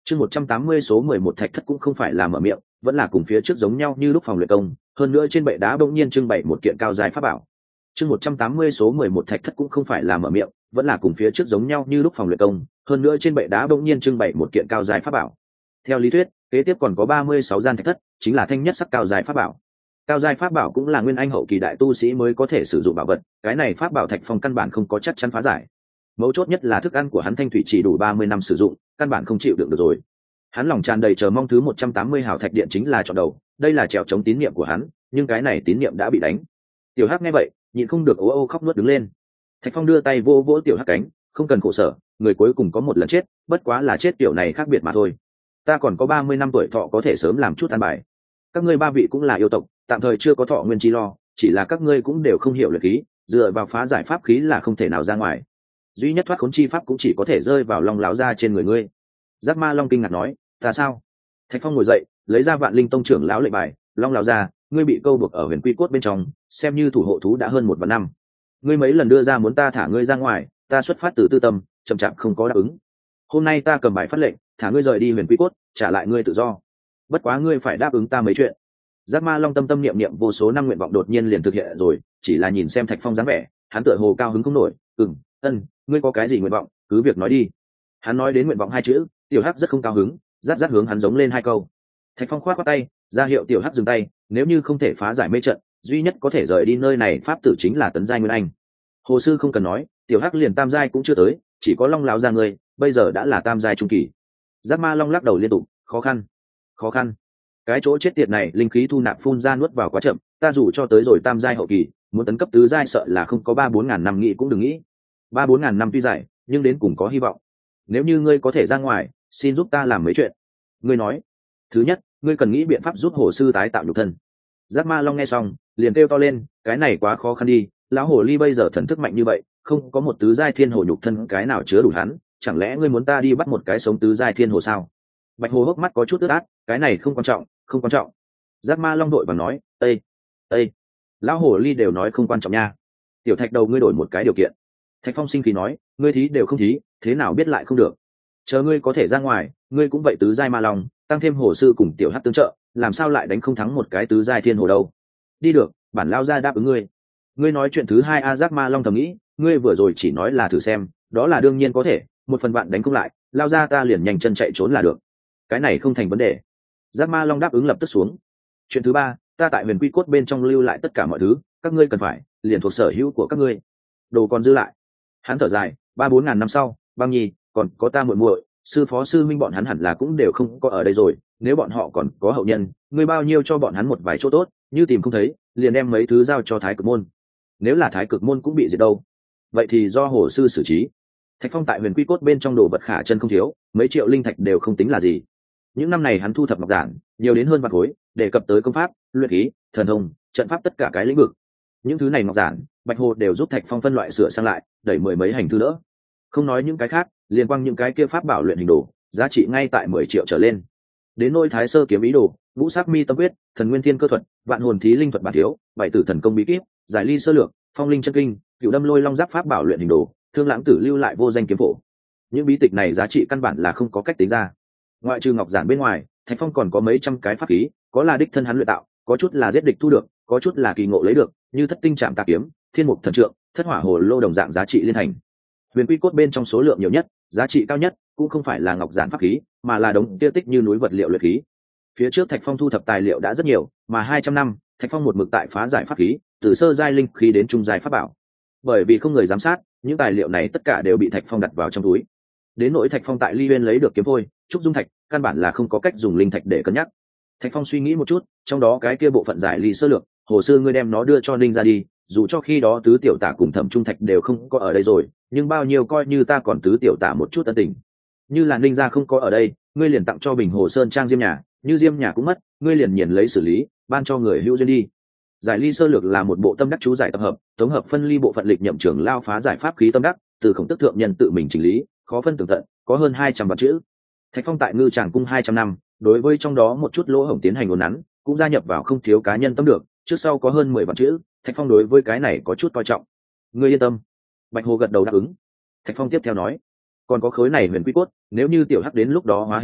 Chương 180 số 11 Thạch Thất cũng không phải là mở miệng, vẫn là cùng phía trước giống nhau như lúc phòng luyện công, hơn nữa trên bệ đá bỗng nhiên trưng bày một kiện cao dài pháp bảo. Chương 180 số 11 Thạch Thất cũng không phải là mở miệng, vẫn là cùng phía trước giống nhau như lúc phòng luyện công, hơn nữa trên bệ đá bỗng nhiên trưng bày một kiện cao dài pháp bảo. Theo lý thuyết, kế tiếp còn có 36 gian thạch thất, chính là thanh nhất sắc cao dài pháp bảo. Cao dài pháp bảo cũng là nguyên anh hậu kỳ đại tu sĩ mới có thể sử dụng bảo vật, cái này pháp bảo Thạch Phong căn bản không có chắc chắn phá giải. Mấu chốt nhất là thức ăn của hắn thanh thủy chỉ đủ 30 năm sử dụng, căn bản không chịu đựng được rồi. Hắn lòng tràn đầy chờ mong thứ 180 hào thạch điện chính là chọn đầu, đây là trèo chống tín niệm của hắn, nhưng cái này tín niệm đã bị đánh. Tiểu Hắc nghe vậy, nhịn không được ố ô khóc nuốt đứng lên. Thạch Phong đưa tay vỗ vỗ Tiểu Hắc cánh, không cần khổ sở, người cuối cùng có một lần chết, bất quá là chết kiểu này khác biệt mà thôi. Ta còn có 30 năm tuổi thọ có thể sớm làm chút ăn bài. Các ngươi ba vị cũng là yêu tộc, tạm thời chưa có thọ nguyên chi lo, chỉ là các ngươi cũng đều không hiểu luyện khí, dựa vào phá giải pháp khí là không thể nào ra ngoài. Duy nhất thoát khốn chi pháp cũng chỉ có thể rơi vào Long lão gia trên người ngươi. Giác Ma Long kinh ngạc nói, ta sao? Thạch Phong ngồi dậy, lấy ra Vạn Linh tông trưởng lão lệnh bài, Long lão gia, ngươi bị câu buộc ở Huyền Quy cốt bên trong, xem như thủ hộ thú đã hơn 1 vạn năm. Ngươi mấy lần đưa ra muốn ta thả ngươi ra ngoài, ta xuất phát từ tư tâm, chậm chạp không có đáp ứng. Hôm nay ta cầm bài phát lệnh, thả ngươi rời đi Huyền Quy cốt, trả lại ngươi tự do. Bất quá ngươi phải đáp ứng ta mấy chuyện. Giác Ma Long tâm tâm niệm niệm vô số năm nguyện vọng đột nhiên liền thực hiện rồi, chỉ là nhìn xem Thạch Phong dáng vẻ, hắn tựa hồ cao hứng không nổi. Ngươi có cái gì nguyện vọng, cứ việc nói đi. Hắn nói đến nguyện vọng 2 chữ, Tiểu Hắc rất không cao hứng, rát rát hướng hắn giống lên 2 câu. Thạch Phong khoát qua tay, ra hiệu Tiểu Hắc dừng tay, nếu như không thể phá giải mê trận, duy nhất có thể rời đi nơi này pháp tử chính là tấn giai nguyên anh. Hồ sư không cần nói, Tiểu Hắc liền tam giai cũng chưa tới, chỉ có Long lão gia ngươi, bây giờ đã là tam giai trung kỳ. Giác Ma Long lắc đầu liên tục, khó khăn. Cái chỗ chết tiệt này linh khí thu nạp phun ra nuốt vào quá chậm, ta dù cho tới rồi tam giai hậu kỳ, muốn tấn cấp tứ giai sợ là không có 3-4 ngàn năm nghĩ cũng đừng nghĩ. 3-4 ngàn năm tuy dài, nhưng đến cùng có hy vọng. Nếu như ngươi có thể ra ngoài, xin giúp ta làm mấy chuyện. Ngươi nói, thứ nhất, ngươi cần nghĩ biện pháp giúp hồ sư tái tạo nhục thân. Giác Ma Long nghe xong, liền kêu to lên, cái này quá khó khăn đi, lão hồ ly bây giờ thần thức mạnh như vậy, không có một tứ giai thiên hồ nhục thân cái nào chứa đủ hắn, chẳng lẽ ngươi muốn ta đi bắt một cái sống tứ giai thiên hồ sao? Bạch Hồ hốc mắt có chút ướt át, cái này không quan trọng. Giác Ma Long đội và nói, ê, lão hồ ly đều nói không quan trọng nha. Tiểu Thạch đầu ngươi đổi một cái điều kiện. Thạch Phong sinh khí nói, ngươi thí đều không thí, thế nào biết lại không được. Chờ ngươi có thể ra ngoài, ngươi cũng vậy tứ giai ma long, tăng thêm hồ sư cùng Tiểu Hắc tương trợ, làm sao lại đánh không thắng một cái tứ giai thiên hồ đâu. Đi được, bản lao ra đáp ứng ngươi. Ngươi nói chuyện thứ hai, Giác Ma Long thầm nghĩ, ngươi vừa rồi chỉ nói là thử xem, đó là đương nhiên có thể, 1 phần bạn đánh không lại, lao ra ta liền nhanh chân chạy trốn là được. Cái này không thành vấn đề. Giác Ma Long đáp ứng lập tức xuống. Chuyện thứ 3, ta tại Huyền Quy cốt bên trong lưu lại tất cả mọi thứ, các ngươi cần phải liền thuộc sở hữu của các ngươi. Đồ còn dư lại. Hắn thở dài, 3-4 ngàn năm sau, Băng Nhi, còn có ta muội muội, sư phó sư minh bọn hắn hẳn là cũng đều không có ở đây rồi, nếu bọn họ còn có hậu nhân, ngươi bao nhiêu cho bọn hắn một vài chỗ tốt, như tìm không thấy, liền đem mấy thứ giao cho Thái Cực môn. Nếu là Thái Cực môn cũng bị diệt đâu, vậy thì do hồ sư xử trí. Thạch Phong tại Huyền Quy cốt bên trong đồ vật khả chân không thiếu, mấy triệu linh thạch đều không tính là gì. Những năm này hắn thu thập ngọc giản nhiều đến hơn vạn khối, đề cập tới công pháp, luyện khí, thần thông, trận pháp tất cả cái lĩnh vực. Những thứ này ngọc giản, Bạch Hồ đều giúp Thạch Phong phân loại sửa sang lại, đẩy 10 mấy hành thư nữa. Không nói những cái khác, liên quan những cái kia pháp bảo luyện hình đồ, giá trị ngay tại 10 triệu trở lên. Đến nôi Thái Sơ kiếm ý đồ, Ngũ Sắc Mi tâm quyết, Thần Nguyên Thiên cơ thuật, Vạn hồn thí linh thuật bản thiếu, Bảy tử thần công bí kíp, Giải ly sơ lược, Phong linh chân kinh, Cửu đâm lôi long giáp pháp bảo luyện hình đồ, Thương lãng tử lưu lại vô danh kiếm phổ. Những bí tịch này giá trị căn bản là không có cách tính ra. Ngoại trừ ngọc giản bên ngoài, Thạch Phong còn có mấy trăm cái pháp khí, có là đích thân hắn luyện tạo, có chút là giết địch thu được, có chút là kỳ ngộ lấy được, như Thất tinh trạm tà kiếm, Thiên mục thần trượng, Thất hỏa hồ lô đồng dạng giá trị liên thành. Huyền Quy cốt bên trong số lượng nhiều nhất, giá trị cao nhất cũng không phải là ngọc giản pháp khí, mà là đống tiêu tích như núi vật liệu luyện khí. Phía trước Thạch Phong thu thập tài liệu đã rất nhiều, mà 200 năm, Thạch Phong một mực tại phá giải pháp khí, từ sơ giai linh khí đến trung giai pháp bảo. Bởi vì không người giám sát, những tài liệu này tất cả đều bị Thạch Phong đặt vào trong túi. Đến nỗi Thạch Phong tại Ly Uyên lấy được kiếm phôi, trúc dung thạch, căn bản là không có cách dùng linh thạch để cân nhắc. Thạch Phong suy nghĩ một chút, trong đó cái kia bộ phận giải ly sơ lược, hồ sư ngươi đem nó đưa cho Ninh ra đi, dù cho khi đó tứ tiểu tả cùng Thẩm Trung Thạch đều không có ở đây rồi, nhưng bao nhiêu coi như ta còn tứ tiểu tả một chút ân tình. Như là Ninh gia không có ở đây, ngươi liền tặng cho Bình Hồ Sơn trang Diêm nhà, như Diêm nhà cũng mất, ngươi liền nhiền lấy xử lý, ban cho người hữu duyên đi. Giải ly sơ lược là một bộ tâm đắc chú giải tập hợp, tổng hợp phân ly bộ phận lịch nhậm trưởng lao phá giải pháp khí tâm đắc, từ Khổng Tức thượng nhân tự mình chỉnh lý, khó phân tường tận, có hơn 200 vạn chữ. Thạch Phong tại Ngư Tràng cung 200 năm, đối với trong đó một chút lỗ hổng tiến hành uốn nắn, cũng gia nhập vào không thiếu cá nhân tâm được, trước sau có hơn 10 vạn chữ, Thạch Phong đối với cái này có chút coi trọng. Ngươi yên tâm. Bạch Hồ gật đầu đáp ứng. Thạch Phong tiếp theo nói, còn có khối này Huyền Quy cốt, nếu như tiểu Hắc đến lúc đó hóa hình rồi,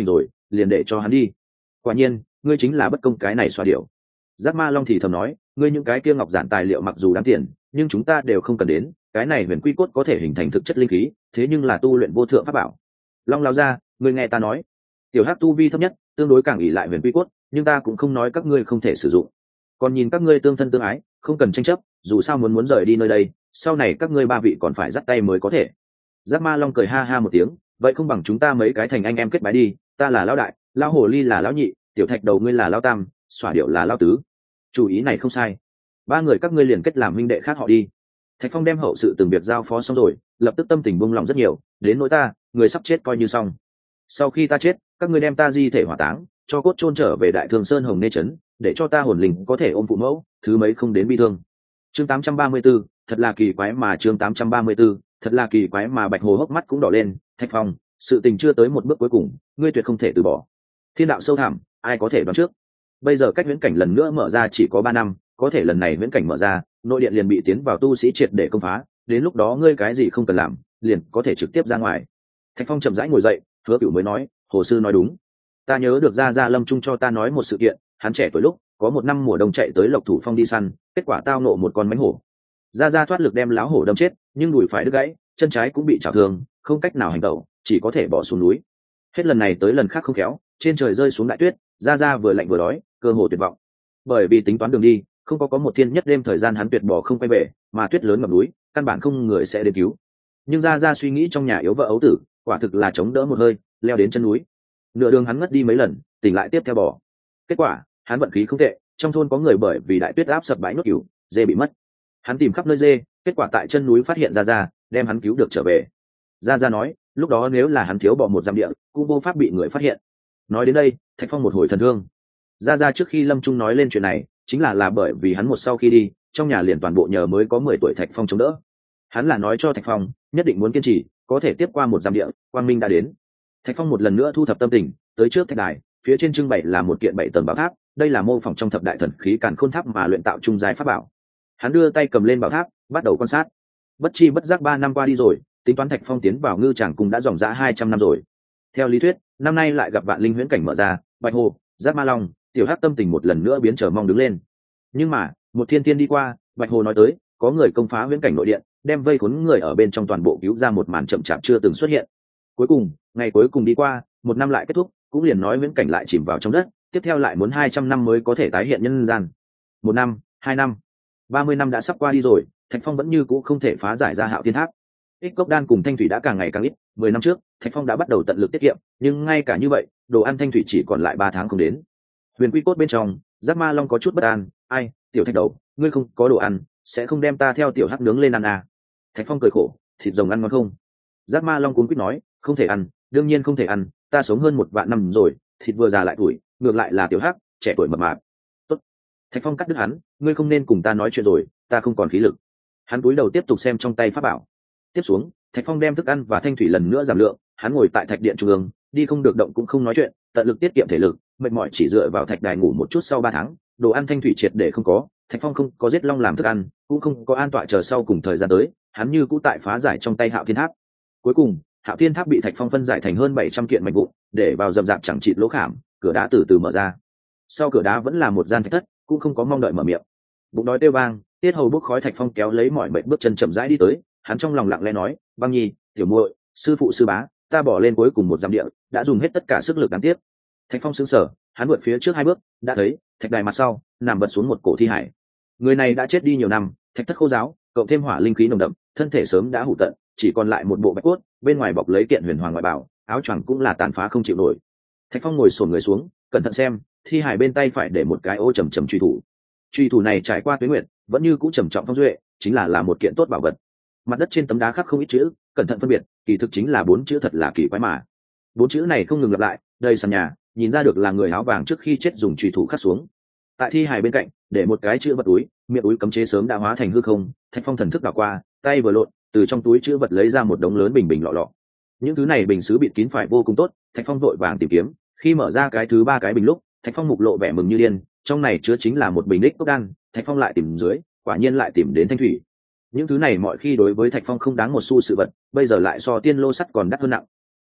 liền để cho hắn đi. Quả nhiên ngươi chính là bất công cái này xoa điệu. Giác Ma Long thì thầm nói, ngươi những cái kia ngọc giản tài liệu mặc dù đáng tiền, nhưng chúng ta đều không cần đến, cái này huyền quy cốt có thể hình thành thực chất linh khí, thế nhưng là tu luyện vô thượng pháp bảo. Long lão gia, ngươi nghe ta nói, tiểu hắc tu vi thấp nhất, tương đối càng ỷ lại huyền quy cốt, nhưng ta cũng không nói các ngươi không thể sử dụng. Còn nhìn các ngươi tương thân tương ái, không cần tranh chấp, dù sao muốn rời đi nơi đây, sau này các ngươi ba vị còn phải dắt tay mới có thể. Giác Ma Long cười ha ha một tiếng, vậy không bằng chúng ta mấy cái thành anh em kết bái đi, ta là lão đại, lão hồ ly là lão nhị, tiểu thạch đầu ngươi là lão tam, xỏa điệu là lão tứ. Chủ ý này không sai, ba người các ngươi liền kết làm huynh đệ khác họ đi. Thạch Phong đem hậu sự từng việc giao phó xong rồi, lập tức tâm tình buông lòng rất nhiều, đến nỗi ta, người sắp chết coi như xong. Sau khi ta chết, các ngươi đem ta di thể hỏa táng, cho cốt chôn trở về Đại Thương Sơn Hồng Nê trấn, để cho ta hồn linh có thể ôm phụ mẫu, thứ mấy không đến bi thương. Chương 834, thật là kỳ quái mà chương 834, thật là kỳ quái mà Bạch Hồ hốc mắt cũng đỏ lên, Thạch Phong, sự tình chưa tới một bước cuối cùng, ngươi tuyệt không thể từ bỏ. Thiên đạo sâu thẳm, ai có thể đoán trước. Bây giờ cách viễn cảnh lần nữa mở ra chỉ có 3 năm, có thể lần này viễn cảnh mở ra, nội điện liền bị tiến vào tu sĩ triệt để công phá, đến lúc đó ngươi cái gì không cần làm, liền có thể trực tiếp ra ngoài. Thạch Phong chậm rãi ngồi dậy, Hứa Cửu mới nói, Hồ sư nói đúng. Ta nhớ được Gia Lâm Trung cho ta nói một sự kiện, hắn trẻ tuổi lúc có một năm mùa đông chạy tới Lộc Thủ Phong đi săn, kết quả tao nộ một con mãnh hổ. Gia thoát lực đem láo hổ đâm chết, nhưng đùi phải đứt gãy, chân trái cũng bị chảo thương, không cách nào hành động, chỉ có thể bỏ xuống núi. Hết lần này tới lần khác không khéo, trên trời rơi xuống đại tuyết, Gia vừa lạnh vừa đói, cơ hồ tuyệt vọng. Bởi vì tính toán đường đi, không có một thiên nhất đêm thời gian hắn tuyệt bỏ không quay về, mà tuyết lớn ngập núi, căn bản không người sẽ đến cứu. Nhưng Gia suy nghĩ trong nhà yếu vợ ấu tử, quả thực là chống đỡ một hơi, leo đến chân núi. Nửa đường hắn ngất đi mấy lần, tỉnh lại tiếp theo bỏ. Kết quả, hắn vận khí không tệ, trong thôn có người bởi vì đại tuyết áp sập bãi nốt cừu, dê bị mất. Hắn tìm khắp nơi dê, kết quả tại chân núi phát hiện Gia, đem hắn cứu được trở về. Gia nói, lúc đó nếu là hắn thiếu bỏ một dặm địa, cũng vô pháp bị người phát hiện. Nói đến đây, Thạch Phong một hồi thần thương. Gia trước khi Lâm Trung nói lên chuyện này, chính là bởi vì hắn một sau khi đi, trong nhà liền toàn bộ nhờ mới có 10 tuổi Thạch Phong chống đỡ. Hắn là nói cho Thạch Phong, nhất định muốn kiên trì, có thể tiếp qua một dặm địa, quang minh đã đến. Thạch Phong một lần nữa thu thập tâm tình, tới trước thạch đài, phía trên trưng bày là một kiện 7 tầng bảo tháp, đây là mô phỏng trong thập đại thần khí Càn Khôn Tháp mà luyện tạo trung giai pháp bảo. Hắn đưa tay cầm lên bảo tháp, bắt đầu quan sát. Bất chi bất giác 3 năm qua đi rồi, tính toán Thạch Phong tiến vào Ngư Tràng Cung đã dòng dã 200 năm rồi. Theo lý thuyết, năm nay lại gặp vạn linh huyễn cảnh mở ra, Bạch Hồ, Giác Ma Long, Tiểu Hắc tâm tình một lần nữa biến trở mong đứng lên. Nhưng mà, một thiên tiên đi qua, Bạch Hồ nói tới, có người công phá huyễn cảnh nội điện, đem vây khốn người ở bên trong toàn bộ cứu ra một màn chậm chạp chưa từng xuất hiện. Cuối cùng, ngày cuối cùng đi qua, một năm lại kết thúc, cũng liền nói viễn cảnh lại chìm vào trong đất, tiếp theo lại muốn 200 năm mới có thể tái hiện nhân gian. 1 năm, 2 năm, 30 năm đã sắp qua đi rồi, Thạch Phong vẫn như cũ không thể phá giải ra Hạo Thiên Tháp. Ích Cốc Đan cùng Thanh Thủy đã càng ngày càng ít, 10 năm trước, Thạch Phong đã bắt đầu tận lực tiết kiệm, nhưng ngay cả như vậy, đồ ăn Thanh Thủy chỉ còn lại 3 tháng không đến. Huyền Quy Cốt bên trong, Giác Ma Long có chút bất an, ai, tiểu Thạch đầu, ngươi không có đồ ăn, sẽ không đem ta theo tiểu Hắc nướng lên ăn à? Thạch Phong cười khổ, thịt rồng ăn ngon không? Giác Ma Long cuống quýt nói, không thể ăn, đương nhiên không thể ăn, ta sống hơn 1 vạn năm rồi, thịt vừa già lại tuổi, ngược lại là tiểu Hắc, trẻ tuổi mập mạp. Tốt. Thạch Phong cắt đứt hắn, ngươi không nên cùng ta nói chuyện rồi, ta không còn khí lực. Hắn cúi đầu tiếp tục xem trong tay pháp bảo. Tiếp xuống, Thạch Phong đem thức ăn và thanh thủy lần nữa giảm lượng, hắn ngồi tại thạch điện trung ương, đi không được động cũng không nói chuyện, tận lực tiết kiệm thể lực, mệt mỏi chỉ dựa vào thạch đài ngủ một chút sau 3 tháng, đồ ăn thanh thủy triệt để không có, Thạch Phong không có giết long làm thức ăn, cũng không có an tọa chờ sau cùng thời gian tới, hắn như cũ tại phá giải trong tay Hạo Thiên Tháp. Cuối cùng, Hạo Thiên Tháp bị Thạch Phong phân giải thành hơn 700 kiện mảnh vụn, để vào rậm rạp chẳng chịt lỗ khảm, cửa đá từ từ mở ra. Sau cửa đá vẫn là một gian thạch thất, cũng không có mong đợi mở miệng. Bụng đói kêu vang, tiết hầu bốc khói, Thạch Phong kéo lấy mọi mệnh bước chân chậm rãi đi tới, hắn trong lòng lặng lẽ nói, Băng Nhi, tiểu muội, sư phụ sư bá, ta bỏ lên cuối cùng một dặm địa, đã dùng hết tất cả sức lực đáng tiếc. Thạch Phong sững sờ, hắn vượt phía trước 2 bước, đã thấy thạch đài mặt sau nằm bật xuống một cổ thi hải. Người này đã chết đi nhiều năm, thạch thất khô ráo, cộng thêm hỏa linh khí nồng đậm, thân thể sớm đã hủ tận, chỉ còn lại một bộ bạch cốt, bên ngoài bọc lấy kiện huyền hoàng ngoại bảo, áo choàng cũng là tàn phá không chịu nổi. Thạch Phong ngồi xổm người xuống, cẩn thận xem, thi hải bên tay phải để một cái ô trầm trầm truy thủ. Truy thủ này trải qua tuế nguyệt, vẫn như cũ trầm trọng phong duệ, chính là một kiện tốt bảo vật. Mặt đất trên tấm đá khắc không ít chữ, cẩn thận phân biệt, kỳ thực chính là 4 chữ thật là kỳ quái mà. 4 chữ này không ngừng lặp lại, đây sàn nhà, nhìn ra được là người áo vàng trước khi chết dùng truy thủ khắc xuống. Tại thi hài bên cạnh, để một cái chữ vật túi, miệng túi cấm chế sớm đã hóa thành hư không. Thạch Phong thần thức đảo qua, tay vừa lộn, từ trong túi chữ vật lấy ra một đống lớn bình bình lọ lọ. Những thứ này bình sứ bịt kín phải vô cùng tốt, Thạch Phong vội vàng tìm kiếm, khi mở ra cái thứ 3 cái bình lúc, Thạch Phong mục lộ vẻ mừng như điên, trong này chứa chính là một bình Ích Cốc Đan. Thạch Phong lại tìm dưới, quả nhiên lại tìm đến thanh thủy. Những thứ này mọi khi đối với Thạch Phong không đáng một xu sự vật, bây giờ lại so tiên lô sắt còn đắt hơn nặng.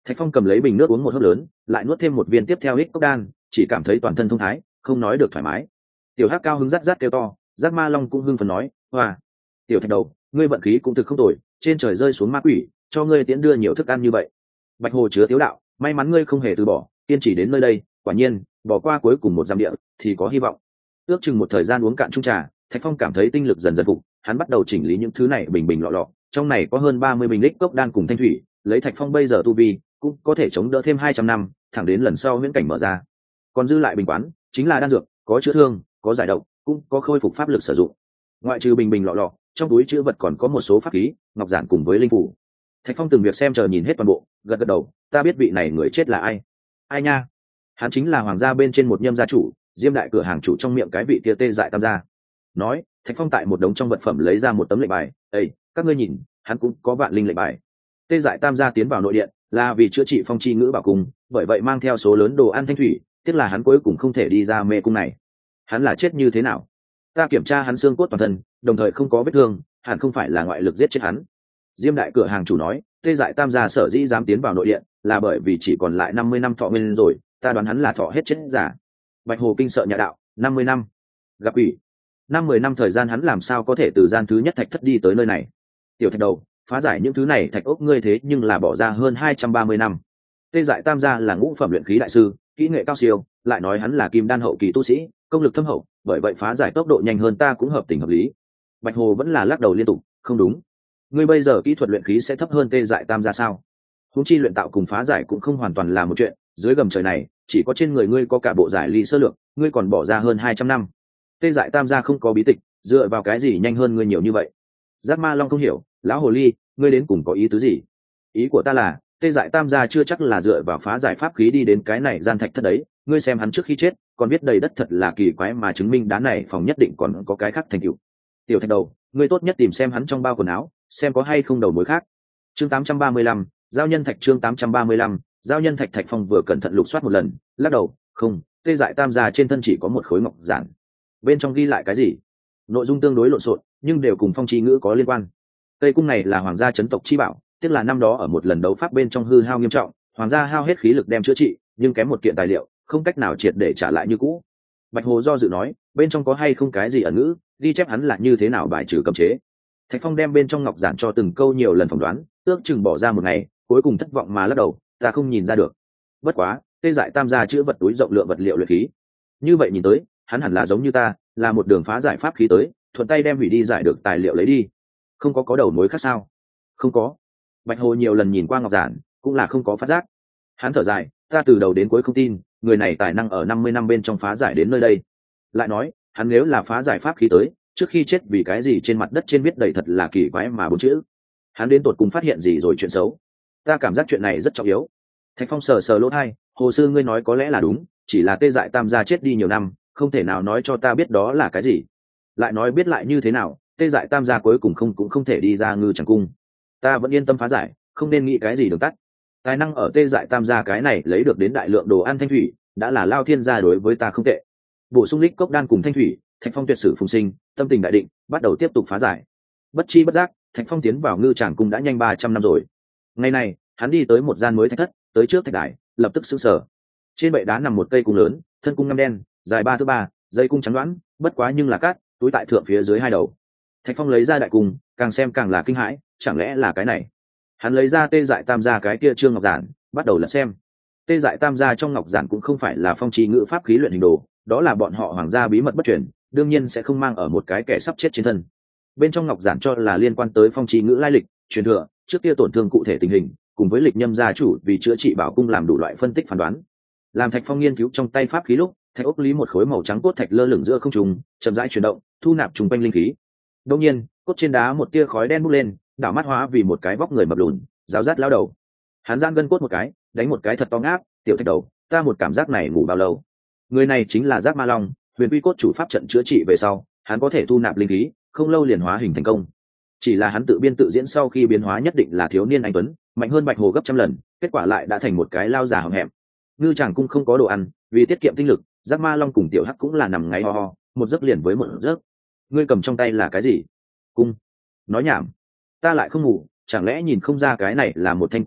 Thạch Phong cầm lấy bình nước uống một hớp lớn, lại nuốt thêm một viên tiếp theo hít cốc đan, chỉ cảm thấy toàn thân thông thái, không nói được thoải mái. Tiểu Hắc cao hứng rát rát kêu to, Giác Ma Long cũng hưng phấn nói, hoa, tiểu Thạch đầu, ngươi vận khí cũng thực không tồi, trên trời rơi xuống ma quỷ, cho ngươi tiễn đưa nhiều thức ăn như vậy. Bạch Hồ chứa tiếu đạo, may mắn ngươi không hề từ bỏ, kiên trì đến nơi đây, quả nhiên, bỏ qua cuối cùng một giam địa, thì có hy vọng. Ước chừng một thời gian uống cạn chung trà, Thạch Phong cảm thấy tinh lực dần dần phục, hắn bắt đầu chỉnh lý những thứ này bình bình lọ lọ, trong này có hơn 30 bình lít cốc đan cùng thanh thủy, lấy Thạch Phong bây giờ tu vi, cũng có thể chống đỡ thêm 200 năm, thẳng đến lần sau huyễn cảnh mở ra. Còn dư lại bình quán, chính là đan dược, có chữa thương, có giải độc, cũng có khôi phục pháp lực sử dụng. Ngoại trừ bình bình lọ lọ, trong túi chứa vật còn có một số pháp khí, ngọc giản cùng với linh phủ. Thạch Phong từng việc xem chờ nhìn hết toàn bộ, gật gật đầu, ta biết vị này người chết là ai. Ai nha? Hắn chính là hoàng gia bên trên một nhâm gia chủ, Diêm đại cửa hàng chủ trong miệng cái vị kia Tê Dại Tam gia. Nói, Thạch Phong tại một đống trong vật phẩm lấy ra một tấm lệnh bài, "Ê, các ngươi nhìn, hắn cũng có vạn linh lệnh bài." Tê Dại Tam gia tiến vào nội điện, là vì chữa trị phong chi ngữ bảo cung, bởi vậy mang theo số lớn đồ ăn thanh thủy, tiếc là hắn cuối cùng không thể đi ra mê cung này. Hắn là chết như thế nào? Ta kiểm tra hắn xương cốt toàn thân, đồng thời không có vết thương, hẳn không phải là ngoại lực giết chết hắn. Diêm đại cửa hàng chủ nói, Tê Dại Tam gia sở dĩ dám tiến vào nội điện, là bởi vì chỉ còn lại 50 năm thọ nguyên rồi, ta đoán hắn là thọ hết chết giả. Bạch Hồ kinh sợ nhà đạo, 50 năm. Gặp ủy. 50 năm thời gian hắn làm sao có thể từ gian thứ nhất thạch thất đi tới nơi này? Tiểu Thạch đầu, phá giải những thứ này thạch ốc ngươi thế nhưng là bỏ ra hơn 230 năm. Tê Dại Tam gia là ngũ phẩm luyện khí đại sư, kỹ nghệ cao siêu, lại nói hắn là kim đan hậu kỳ tu sĩ, công lực thâm hậu, bởi vậy phá giải tốc độ nhanh hơn ta cũng hợp tình hợp lý. Bạch Hồ vẫn là lắc đầu liên tục, không đúng. Ngươi bây giờ kỹ thuật luyện khí sẽ thấp hơn Tê Dại Tam gia sao? Huống chi luyện tạo cùng phá giải cũng không hoàn toàn là một chuyện, dưới gầm trời này, chỉ có trên người ngươi có cả bộ giải ly sơ lược, ngươi còn bỏ ra hơn 200 năm. Tê Dại Tam gia không có bí tịch, dựa vào cái gì nhanh hơn ngươi nhiều như vậy? Giác Ma Long không hiểu, lão hồ ly, ngươi đến cùng có ý tứ gì? Ý của ta là, Tê Dại Tam gia chưa chắc là dựa vào phá giải pháp khí đi đến cái này gian thạch thất đấy, ngươi xem hắn trước khi chết, còn biết đầy đất thật là kỳ quái mà chứng minh đá này phòng nhất định còn có cái khác thành tựu. Tiểu Thạch đầu, ngươi tốt nhất tìm xem hắn trong bao quần áo, xem có hay không đầu mối khác. Chương 835, giao nhân thạch chương 835, giao nhân thạch. Thạch Phong vừa cẩn thận lục soát một lần, lắc đầu, không, Tê Dại Tam gia trên thân chỉ có một khối ngọc giản. Bên trong ghi lại cái gì? Nội dung tương đối lộn xộn, nhưng đều cùng phong chi ngữ có liên quan. Tây cung này là hoàng gia chấn tộc chi bảo, tiếc là năm đó ở một lần đấu pháp bên trong hư hao nghiêm trọng, hoàng gia hao hết khí lực đem chữa trị, nhưng kém một kiện tài liệu, không cách nào triệt để trả lại như cũ. Bạch Hồ do dự nói, bên trong có hay không cái gì ẩn ngữ, ghi chép hắn là như thế nào bài trừ cấm chế. Thạch Phong đem bên trong ngọc giản cho từng câu nhiều lần phỏng đoán, ước chừng bỏ ra một ngày, cuối cùng thất vọng mà lắc đầu, ta không nhìn ra được. Bất quá, Tê Dại Tam gia chữ vật túi rộng lượng vật liệu luyện khí. Như vậy nhìn tới, hắn hẳn là giống như ta, là một đường phá giải pháp khí tới, thuận tay đem hủy đi giải được tài liệu lấy đi. Không có đầu mối khác sao? Không có. Bạch Hồ nhiều lần nhìn qua ngọc giản, cũng là không có phát giác. Hắn thở dài, ta từ đầu đến cuối không tin, người này tài năng ở 50 năm bên trong phá giải đến nơi đây. Lại nói, hắn nếu là phá giải pháp khí tới, trước khi chết vì cái gì trên mặt đất trên viết đầy thật là kỳ quái mà bốn chữ. Hắn đến tột cùng phát hiện gì rồi chuyện xấu? Ta cảm giác chuyện này rất trọng yếu. Thạch Phong sờ sờ lỗ tai, hồ sư ngươi nói có lẽ là đúng, chỉ là Tê Dại Tam gia chết đi nhiều năm, không thể nào nói cho ta biết đó là cái gì. Lại nói biết lại như thế nào, Tê Dại Tam gia cuối cùng cũng không thể đi ra Ngư Tràng cung. Ta vẫn yên tâm phá giải, không nên nghĩ cái gì đường tắt. Tài năng ở Tê Dại Tam gia cái này lấy được đến đại lượng đồ ăn thanh thủy, đã là lao thiên gia đối với ta không tệ. Bổ sung lích cốc đan cùng thanh thủy, Thạch Phong tuyệt sử phùng sinh, tâm tình đại định, bắt đầu tiếp tục phá giải. Bất chi bất giác, Thạch Phong tiến vào Ngư Tràng cung đã nhanh 300 năm rồi. Ngày này, hắn đi tới một gian mới thạch thất, tới trước thạch đài, lập tức sững sờ. Trên bệ đá nằm một cây cung lớn, thân cung ngăm đen, dài 3 thước 3, dây cung trắng đoán, bất quá nhưng là cát, túi tại thượng phía dưới hai đầu. Thạch Phong lấy ra đại cung, càng xem càng là kinh hãi, chẳng lẽ là cái này? Hắn lấy ra Tê Dại Tam gia cái kia trương ngọc giản, bắt đầu lật xem. Tê Dại Tam gia trong ngọc giản cũng không phải là phong trì ngữ pháp khí luyện hình đồ, đó là bọn họ hoàng gia bí mật bất truyền, đương nhiên sẽ không mang ở một cái kẻ sắp chết trên thân. Bên trong ngọc giản cho là liên quan tới phong trì ngữ lai lịch, truyền thừa, trước kia tổn thương cụ thể tình hình, cùng với lịch nhâm gia chủ vì chữa trị bảo cung làm đủ loại phân tích phán đoán. Làm Thạch Phong nghiên cứu trong tay pháp khí lúc, thạch ốc lý một khối màu trắng cốt thạch lơ lửng giữa không trung, chậm rãi chuyển động, thu nạp trùng quanh linh khí. Đương nhiên, cốt trên đá một tia khói đen bốc lên, đảo mắt hóa vì một cái vóc người mập lùn, ráo rát lao đầu. Hắn giãn gân cốt một cái, đánh một cái thật to ngáp, tiểu Thạch đầu, ta một cảm giác này ngủ bao lâu? Người này chính là Giác Ma Long, huyền quy cốt chủ pháp trận chữa trị về sau, hắn có thể thu nạp linh khí, không lâu liền hóa hình thành công. Chỉ là hắn tự biên tự diễn sau khi biến hóa nhất định là thiếu niên anh tuấn, mạnh hơn Bạch Hồ gấp trăm lần, kết quả lại đã thành một cái lao già hậm hẹm. Ngư Tràng cung không có đồ ăn, vì tiết kiệm tinh lực, Giác Ma Long cùng tiểu Hắc cũng là nằm ngáy ho ho, một giấc liền với một giấc. Ngươi cầm trong tay là cái gì? Cung. Nói nhảm. Ta lại không ngủ, chẳng lẽ nhìn không ra cái này là một thanh cung nha,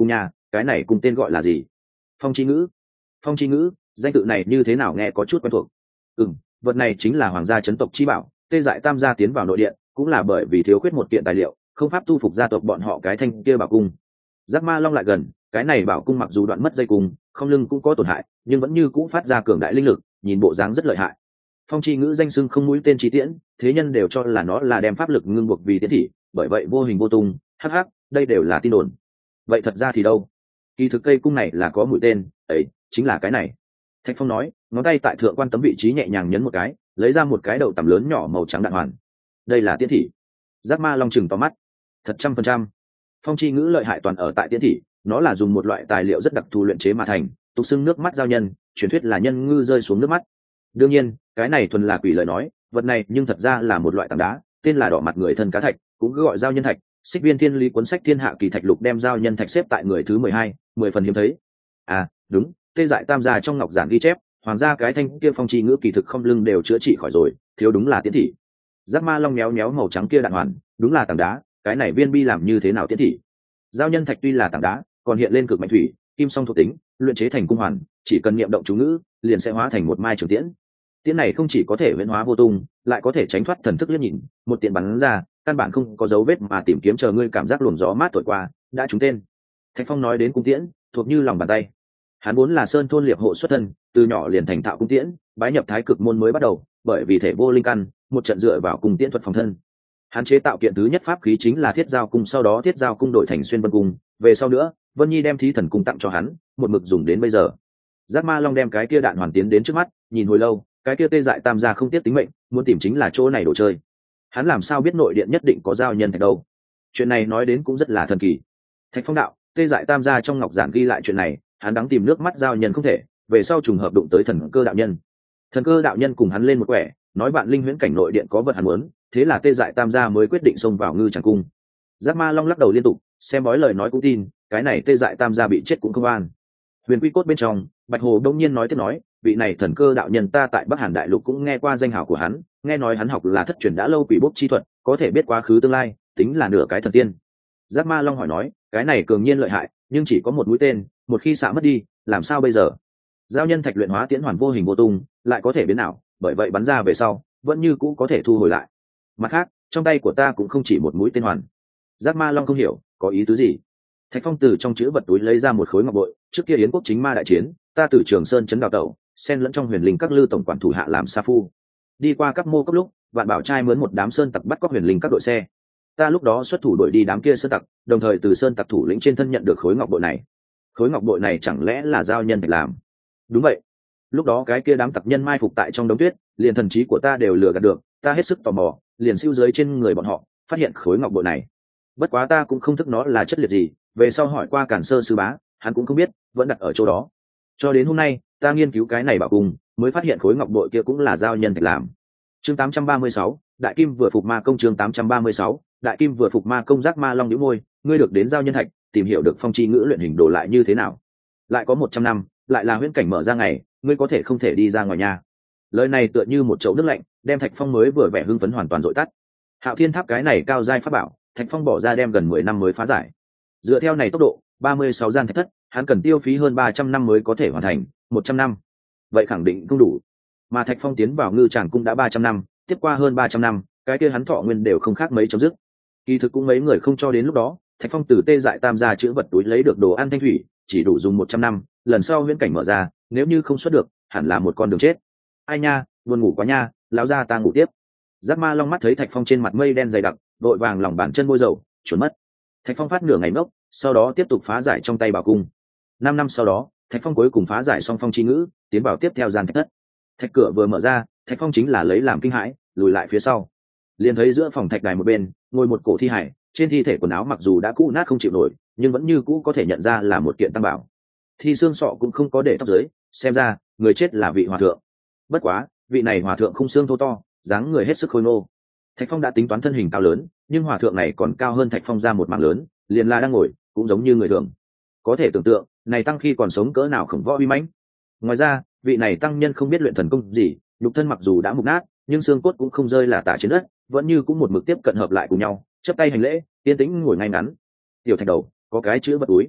cái này cùng tên gọi là gì? Phong chi ngữ. Phong chi ngữ, danh tự này như thế nào nghe có chút quen thuộc. Vật này chính là hoàng gia chấn tộc chi bảo, tê dại tam gia tiến vào nội điện cũng là bởi vì thiếu khuyết một kiện tài liệu, không pháp tu phục gia tộc bọn họ cái thanh kia bảo cung. Giác Ma Long lại gần, cái này bảo cung mặc dù đoạn mất dây cung, không lưng cũng có tổn hại, nhưng vẫn như cũ phát ra cường đại linh lực, nhìn bộ dáng rất lợi hại. Phong chi ngữ danh xưng không mũi tên chi tiễn, thế nhân đều cho là nó là đem pháp lực ngưng buộc vì tiễn thị, bởi vậy vô hình vô tung, hắc hắc, đây đều là tin đồn. Vậy thật ra thì đâu? Kỳ thực cây cung này là có mũi tên, ấy chính là cái này. Thạch Phong nói, ngón tay tại thượng quan tấm vị trí nhẹ nhàng nhấn một cái, lấy ra một cái đậu tằm lớn nhỏ màu trắng đạn hoàn. Đây là tiễn thị. Giác Ma Long chừng to mắt. Thật 100%. Phong chi ngữ lợi hại toàn ở tại tiễn thị, nó là dùng một loại tài liệu rất đặc thù luyện chế mà thành, tục xưng nước mắt giao nhân, truyền thuyết là nhân ngư rơi xuống nước mắt. Đương nhiên, cái này thuần là quỷ lời nói, vật này nhưng thật ra là một loại tảng đá, tên là đỏ mặt người thân cá thạch, cũng cứ gọi giao nhân thạch. Xích Viên Thiên Lý cuốn sách Thiên Hạ Kỳ Thạch Lục đem giao nhân thạch xếp tại người thứ 12, 10 phần hiếm thấy. À, đúng, tê dại tam gia trong ngọc giản ghi chép, hoàng gia cái thanh kia phong chi ngữ kỳ thực không lưng đều chữa trị khỏi rồi, thiếu đúng là tiễn thị. Giác Ma Long méo méo màu trắng kia đạn hoàn, đúng là tảng đá, cái này viên bi làm như thế nào tiễn thị? Giao nhân thạch tuy là tảng đá, còn hiện lên cực mạnh thủy, kim song thuộc tính, luyện chế thành cung hoàn, chỉ cần niệm động chú ngữ, liền sẽ hóa thành một mai trường tiễn. Tiễn này không chỉ có thể huyễn hóa vô tung, lại có thể tránh thoát thần thức liếc nhìn, một tiện bắn ra, căn bản không có dấu vết mà tìm kiếm chờ ngươi cảm giác luồng gió mát thổi qua, đã trúng tên. Thạch Phong nói đến cung tiễn, thuộc như lòng bàn tay. Hắn vốn là sơn thôn liệp hộ xuất thân, từ nhỏ liền thành thạo cung tiễn, bái nhập thái cực môn mới bắt đầu, bởi vì thể vô linh căn, một trận dựa vào cung tiễn thuật phòng thân. Hắn chế tạo kiện thứ nhất pháp khí chính là thiết giao cung, sau đó thiết giao cung đổi thành xuyên vân cung, về sau nữa, Vân Nhi đem thí thần cung tặng cho hắn, một mực dùng đến bây giờ. Giác Ma Long đem cái kia đạn hoàn tiến đến trước mắt, nhìn hồi lâu, cái kia tê dại tam gia không tiếc tính mệnh, muốn tìm chính là chỗ này đồ chơi. Hắn làm sao biết nội điện nhất định có giao nhân thạch đâu? Chuyện này nói đến cũng rất là thần kỳ. Thạch Phong đạo, tê dại tam gia trong ngọc giản ghi lại chuyện này, hắn đáng tìm nước mắt giao nhân không thể, về sau trùng hợp đụng tới thần cơ đạo nhân. Thần cơ đạo nhân cùng hắn lên một quẻ, nói bạn linh huyễn cảnh nội điện có vật hắn muốn, thế là tê dại tam gia mới quyết định xông vào ngư tràng cung. Giác Ma Long lắc đầu liên tục, xem bói lời nói cũng tin, cái này tê dại tam gia bị chết cũng không an. Huyền Quy Cốt bên trong, Bạch Hồ đông nhiên nói tiếp nói, vị này thần cơ đạo nhân ta tại Bắc Hàn đại lục cũng nghe qua danh hào của hắn, nghe nói hắn học là thất truyền đã lâu quỷ bốc chi thuật, có thể biết quá khứ tương lai, tính là nửa cái thần tiên. Giác Ma Long hỏi nói, cái này cường nhiên lợi hại, nhưng chỉ có một mũi tên, một khi xạ mất đi, làm sao bây giờ? Giao nhân thạch luyện hóa tiễn hoàn vô hình vô tung, lại có thể biến ảo, bởi vậy bắn ra về sau, vẫn như cũ có thể thu hồi lại. Mặt khác, trong tay của ta cũng không chỉ một mũi tên hoàn. Giác Ma Long không hiểu, có ý tứ gì? Thạch Phong từ trong chữ vật túi lấy ra một khối ngọc bội, trước kia Yến quốc chính ma đại chiến, ta từ Trường Sơn trấn đào tẩu, xen lẫn trong huyền linh các lư tổng quản thủ hạ làm sa phu. Đi qua các mô cấp lúc, Vạn Bảo trai mướn một đám sơn tặc bắt cóc huyền linh các đội xe. Ta lúc đó xuất thủ đuổi đi đám kia sơn tặc, đồng thời từ sơn tặc thủ lĩnh trên thân nhận được khối ngọc bội này. Khối ngọc bội này chẳng lẽ là giao nhân thạch làm? Đúng vậy. Lúc đó cái kia đám tặc nhân mai phục tại trong đống tuyết, liền thần trí của ta đều lừa gạt được, ta hết sức tò mò, liền siêu dưới trên người bọn họ, phát hiện khối ngọc bội này. Bất quá ta cũng không thức nó là chất liệt gì, về sau hỏi qua Càn Sơ sư bá, hắn cũng không biết, vẫn đặt ở chỗ đó. Cho đến hôm nay, ta nghiên cứu cái này bảo cung, mới phát hiện khối ngọc bội kia cũng là giao nhân thạch làm. Chương 836, Đại Kim vừa phục ma công. Chương 836, Đại Kim vừa phục ma công. Giác Ma Long nhíu môi, ngươi được đến giao nhân thạch, tìm hiểu được phong chi ngữ luyện hình đồ lại như thế nào? Lại có 100 năm, lại là huyễn cảnh mở ra ngày, ngươi có thể không thể đi ra ngoài nhà. Lời này tựa như một chậu nước lạnh, đem Thạch Phong mới vừa vẻ hưng phấn hoàn toàn dội tắt. Hạo Thiên Tháp cái này cao giai pháp bảo, Thạch Phong bỏ ra đem gần 10 năm mới phá giải. Dựa theo này tốc độ, 36 gian thạch thất, hắn cần tiêu phí hơn 300 năm mới có thể hoàn thành, 100 năm. Vậy khẳng định không đủ. Mà Thạch Phong tiến vào ngư tràng cung đã 300 năm, tiếp qua hơn 300 năm, cái kia hắn thọ nguyên đều không khác mấy chấm dứt. Kỳ thực cũng mấy người không cho đến lúc đó, Thạch Phong từ tê dại tam gia chữ vật túi lấy được đồ ăn thanh thủy, chỉ đủ dùng 100 năm, lần sau huyễn cảnh mở ra, nếu như không xuất được, hẳn là một con đường chết. Ai nha, buồn ngủ quá nha, lão gia ta ngủ tiếp. Giác Ma Long mắt thấy Thạch Phong trên mặt mây đen dày đặc, vội vàng lòng bàn chân bôi dầu, chuẩn mất. Thạch Phong phát nửa ngày ngốc, sau đó tiếp tục phá giải trong tay bảo cung. 5 năm sau đó, Thạch Phong cuối cùng phá giải xong phong chi ngữ, tiến vào tiếp theo gian thạch thất. Thạch cửa vừa mở ra, Thạch Phong chính là lấy làm kinh hãi, lùi lại phía sau. Liền thấy giữa phòng thạch đài một bên, ngồi một cổ thi hải, trên thi thể quần áo mặc dù đã cũ nát không chịu nổi, nhưng vẫn như cũ có thể nhận ra là một kiện tam bảo. Thi xương sọ cũng không có để tóc dưới, xem ra người chết là vị hòa thượng. Bất quá, vị này hòa thượng không xương thô to, dáng người hết sức khôi ngô. Thạch Phong đã tính toán thân hình cao lớn, nhưng hòa thượng này còn cao hơn Thạch Phong ra một mảng lớn, liền là đang ngồi, cũng giống như người thường. Có thể tưởng tượng, này tăng khi còn sống cỡ nào khổng võ uy mãnh. Ngoài ra, vị này tăng nhân không biết luyện thần công gì, nhục thân mặc dù đã mục nát, nhưng xương cốt cũng không rơi là tả trên đất, vẫn như cũng một mực tiếp cận hợp lại cùng nhau, chắp tay hành lễ, yên tĩnh ngồi ngay ngắn. Tiểu Thạch đầu, có cái chữ vật túi.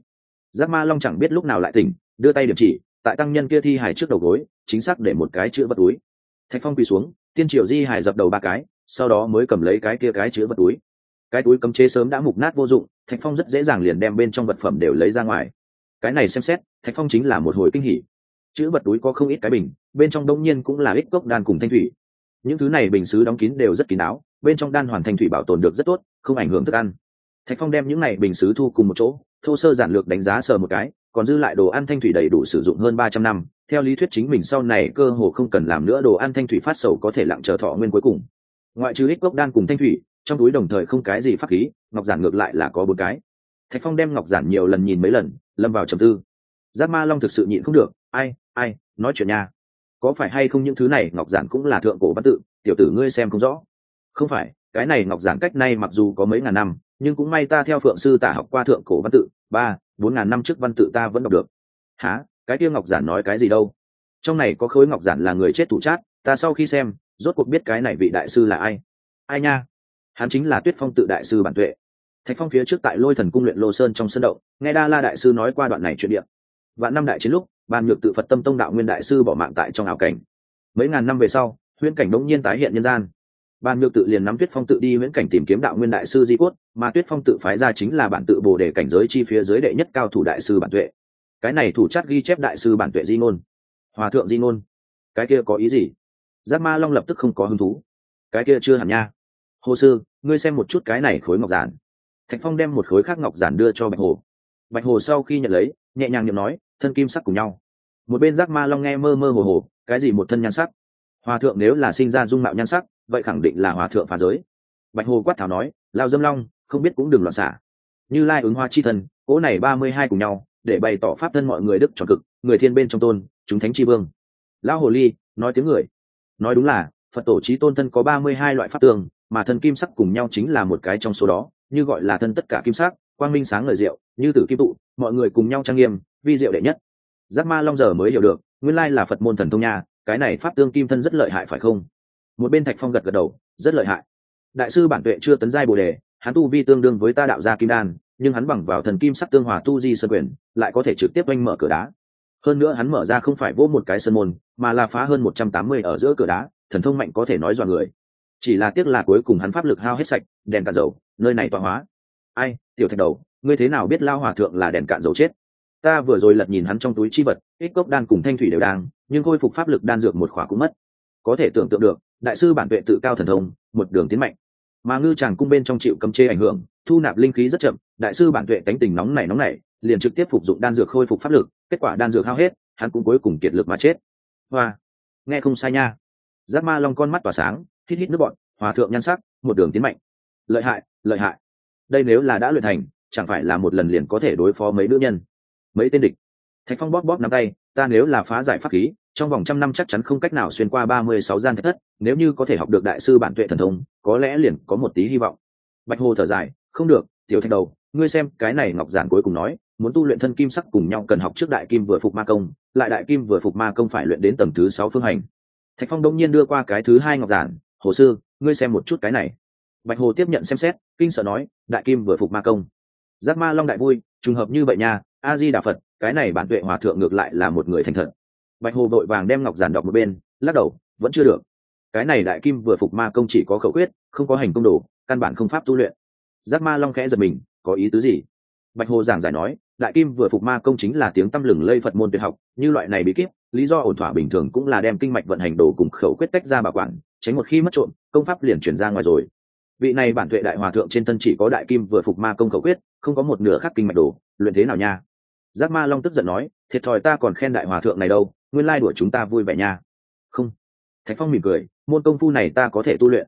Giác Ma Long chẳng biết lúc nào lại tỉnh, đưa tay điểm chỉ, tại tăng nhân kia thi hài trước đầu gối, chính xác để một cái chữ vật túi. Thạch Phong quỳ xuống, tiên triều di hài dập đầu 3 cái, sau đó mới cầm lấy cái chữ vật túi. Cái túi cấm chế sớm đã mục nát vô dụng, Thạch Phong rất dễ dàng liền đem bên trong vật phẩm đều lấy ra ngoài. Cái này xem xét, Thạch Phong chính là một hồi kinh hỉ. Chữ vật túi có không ít cái bình, bên trong đông nhiên cũng là ít cốc đan cùng thanh thủy. Những thứ này bình sứ đóng kín đều rất kín đáo, bên trong đan hoàn thanh thủy bảo tồn được rất tốt, không ảnh hưởng thức ăn. Thạch Phong đem những này bình sứ thu cùng một chỗ, thô sơ giản lược đánh giá sờ một cái, còn dư lại đồ ăn thanh thủy đầy đủ sử dụng hơn 300 năm. Theo lý thuyết chính mình sau này cơ hồ không cần làm nữa đồ ăn thanh thủy phát sầu có thể lặng chờ thọ nguyên cuối cùng. Ngoại trừ ít cốc đan cùng thanh thủy, trong túi đồng thời không cái gì pháp khí, ngọc giản ngược lại là có 4 cái. Thạch Phong đem ngọc giản nhiều lần nhìn mấy lần, lâm vào trầm tư. Giác Ma Long thực sự nhịn không được, ai, nói chuyện nha. Có phải hay không những thứ này ngọc giản cũng là thượng cổ văn tự, tiểu tử ngươi xem không rõ. Không phải, cái này ngọc giản cách nay mặc dù có mấy ngàn năm, nhưng cũng may ta theo Phượng sư Tả học qua thượng cổ văn tự, 3-4 ngàn năm trước văn tự ta vẫn đọc được. Hả? Cái kia ngọc giản nói cái gì đâu? Trong này có khối ngọc giản là người chết thủ chát, ta sau khi xem, rốt cuộc biết cái này vị đại sư là ai. Ai nha? Hắn chính là Tuyết Phong tự đại sư Bản Tuệ. Thạch Phong phía trước tại Lôi Thần cung luyện Lô Sơn trong sân động, nghe Đa La đại sư nói qua đoạn này chuyện địa. Vạn năm đại chiến lúc, Bàn Nhược tự Phật Tâm Tông đạo nguyên đại sư bỏ mạng tại trong ảo cảnh. Mấy ngàn năm về sau, huyễn cảnh đống nhiên tái hiện nhân gian. Bàn Nhược tự liền nắm Tuyết Phong tự đi huyễn cảnh tìm kiếm đạo nguyên đại sư di cốt, mà Tuyết Phong tự phái ra chính là bản tự Bồ Đề cảnh giới chi phía dưới đệ nhất cao thủ đại sư Bản Tuệ. Cái này thủ chát ghi chép đại sư Bản Tuệ di ngôn. Hòa thượng di ngôn, cái kia có ý gì? Giác Ma Long lập tức không có hứng thú. Cái kia chưa hẳn nha. Hồ sư, ngươi xem một chút cái này khối ngọc giản. Thạch Phong đem một khối khác ngọc giản đưa cho Bạch Hồ. Bạch Hồ sau khi nhận lấy, nhẹ nhàng niệm nói, thân kim sắc cùng nhau. Một bên Giác Ma Long nghe mơ mơ hồ hồ, cái gì một thân nhan sắc? Hòa thượng nếu là sinh ra dung mạo nhan sắc, vậy khẳng định là hòa thượng phá giới. Bạch Hồ quát tháo nói, lao dâm long, không biết cũng đừng loạn xả. Như Lai ứng hoa chi thân, cỗ này 32 cùng nhau, để bày tỏ pháp thân mọi người đức tròn cực, người thiên bên trong tôn, chúng thánh chi vương. Lão hồ ly, nói tiếng người. Nói đúng là, Phật tổ chí tôn thân có 32 loại pháp tường, mà thân kim sắc cùng nhau chính là một cái trong số đó, như gọi là thân tất cả kim sắc, quang minh sáng ngời diệu, như tử kim tụ, mọi người cùng nhau trang nghiêm, vi diệu đệ nhất. Giác Ma Long giờ mới hiểu được, nguyên lai là Phật môn thần thông nha, cái này pháp tương kim thân rất lợi hại phải không? Một bên Thạch Phong gật gật đầu, rất lợi hại. Đại sư Bản Tuệ chưa tấn giai Bồ Đề, hắn tu vi tương đương với ta đạo gia kim đan, nhưng hắn bằng vào thần kim sắc tương hòa tu di sơn quyền, lại có thể trực tiếp oanh mở cửa đá. Hơn nữa hắn mở ra không phải vỗ một cái sơn môn, mà là phá hơn 180 ở giữa cửa đá, thần thông mạnh có thể nói dọa người. Chỉ là tiếc là cuối cùng hắn pháp lực hao hết sạch, đèn cạn dầu, nơi này tọa hóa. Ai, tiểu Thạch đầu, ngươi thế nào biết lao hòa thượng là đèn cạn dầu chết? Ta vừa rồi lật nhìn hắn trong túi chi vật, ít cốc đan cùng thanh thủy đều đang, nhưng khôi phục pháp lực đan dược một khỏa cũng mất. Có thể tưởng tượng được, đại sư Bản Tuệ tự cao thần thông, một đường tiến mạnh. Mà Ngư Tràng cung bên trong chịu cấm chế ảnh hưởng, thu nạp linh khí rất chậm, đại sư Bản Tuệ cánh tình nóng nảy, liền trực tiếp phục dụng đan dược khôi phục pháp lực, kết quả đan dược hao hết, hắn cũng cuối cùng kiệt lực mà chết. Hoa, nghe không sai nha. Giác Ma Long con mắt tỏa sáng, hít hít nước bọn, hòa thượng nhan sắc, một đường tiến mạnh. Lợi hại, lợi hại. Đây nếu là đã luyện thành, chẳng phải là một lần liền có thể đối phó mấy nữ nhân, mấy tên địch. Thạch Phong bóp bóp nắm tay, ta nếu là phá giải pháp khí, trong vòng 100 năm chắc chắn không cách nào xuyên qua 36 gian thạch thất, nếu như có thể học được đại sư Bản Tuệ thần thông, có lẽ liền có một tí hy vọng. Bạch Hồ thở dài, không được, tiểu Thạch đầu, ngươi xem, cái này ngọc giản cuối cùng nói, muốn tu luyện thân kim sắc cùng nhau cần học trước đại kim vừa phục ma công, lại đại kim vừa phục ma công phải luyện đến tầng thứ 6 phương hành. Thạch Phong đông nhiên đưa qua cái thứ 2 ngọc giản, hồ sư, ngươi xem một chút cái này. Bạch Hồ tiếp nhận xem xét, kinh sợ nói, đại kim vừa phục ma công. Giác Ma Long đại vui, trùng hợp như vậy nha, A Di Đà Phật, cái này Bản Tuệ hòa thượng ngược lại là một người thành thật. Bạch Hồ vội vàng đem ngọc giản đọc một bên, lắc đầu, vẫn chưa được. Cái này đại kim vừa phục ma công chỉ có khẩu quyết, không có hành công đồ, căn bản không pháp tu luyện. Giác Ma Long khẽ giật mình, có ý tứ gì? Bạch Hồ giảng giải nói, đại kim vừa phục ma công chính là tiếng tăm lừng lây Phật môn tuyệt học, như loại này bí kíp, lý do ổn thỏa bình thường cũng là đem kinh mạch vận hành đồ cùng khẩu quyết tách ra bảo quản, tránh một khi mất trộm, công pháp liền chuyển ra ngoài rồi. Vị này Bản Tuệ đại hòa thượng trên thân chỉ có đại kim vừa phục ma công khẩu quyết, không có một nửa khác kinh mạch đồ, luyện thế nào nha? Giác Ma Long tức giận nói, thiệt thòi ta còn khen đại hòa thượng này đâu, nguyên lai đùa chúng ta vui vẻ nha. Không. Thạch Phong mỉm cười, môn công phu này ta có thể tu luyện.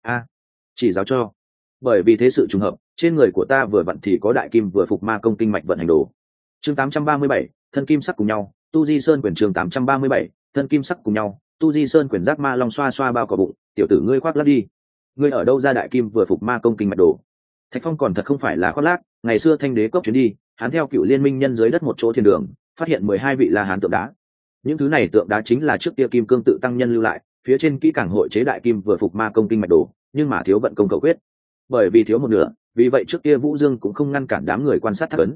Chỉ giáo cho. Bởi vì thế sự trùng hợp, trên người của ta vừa vặn thì có đại kim vừa phục ma công kinh mạch vận hành đồ. Chương 837, thân kim sắc cùng nhau, tu di sơn quyền chương 837, thân kim sắc cùng nhau, tu di sơn quyền. Giác Ma Long xoa xoa bao cỏ bụng, tiểu tử ngươi khoác lác đi. Ngươi ở đâu ra đại kim vừa phục ma công kinh mạch đồ? Thạch Phong còn thật không phải là khoác lác, ngày xưa Thanh Đế cốc chuyến đi, hắn theo Cựu Liên Minh nhân dưới đất một chỗ thiên đường, phát hiện 12 vị La Hán tượng đá. Những thứ này tượng đá chính là trước kia Kim Cương tự tăng nhân lưu lại, phía trên kỹ càng hội chế đại kim vừa phục ma công kinh mạch đồ, nhưng mà thiếu vận công cầu quyết. Bởi vì thiếu một nửa, vì vậy trước kia Vũ Dương cũng không ngăn cản đám người quan sát thác ấn.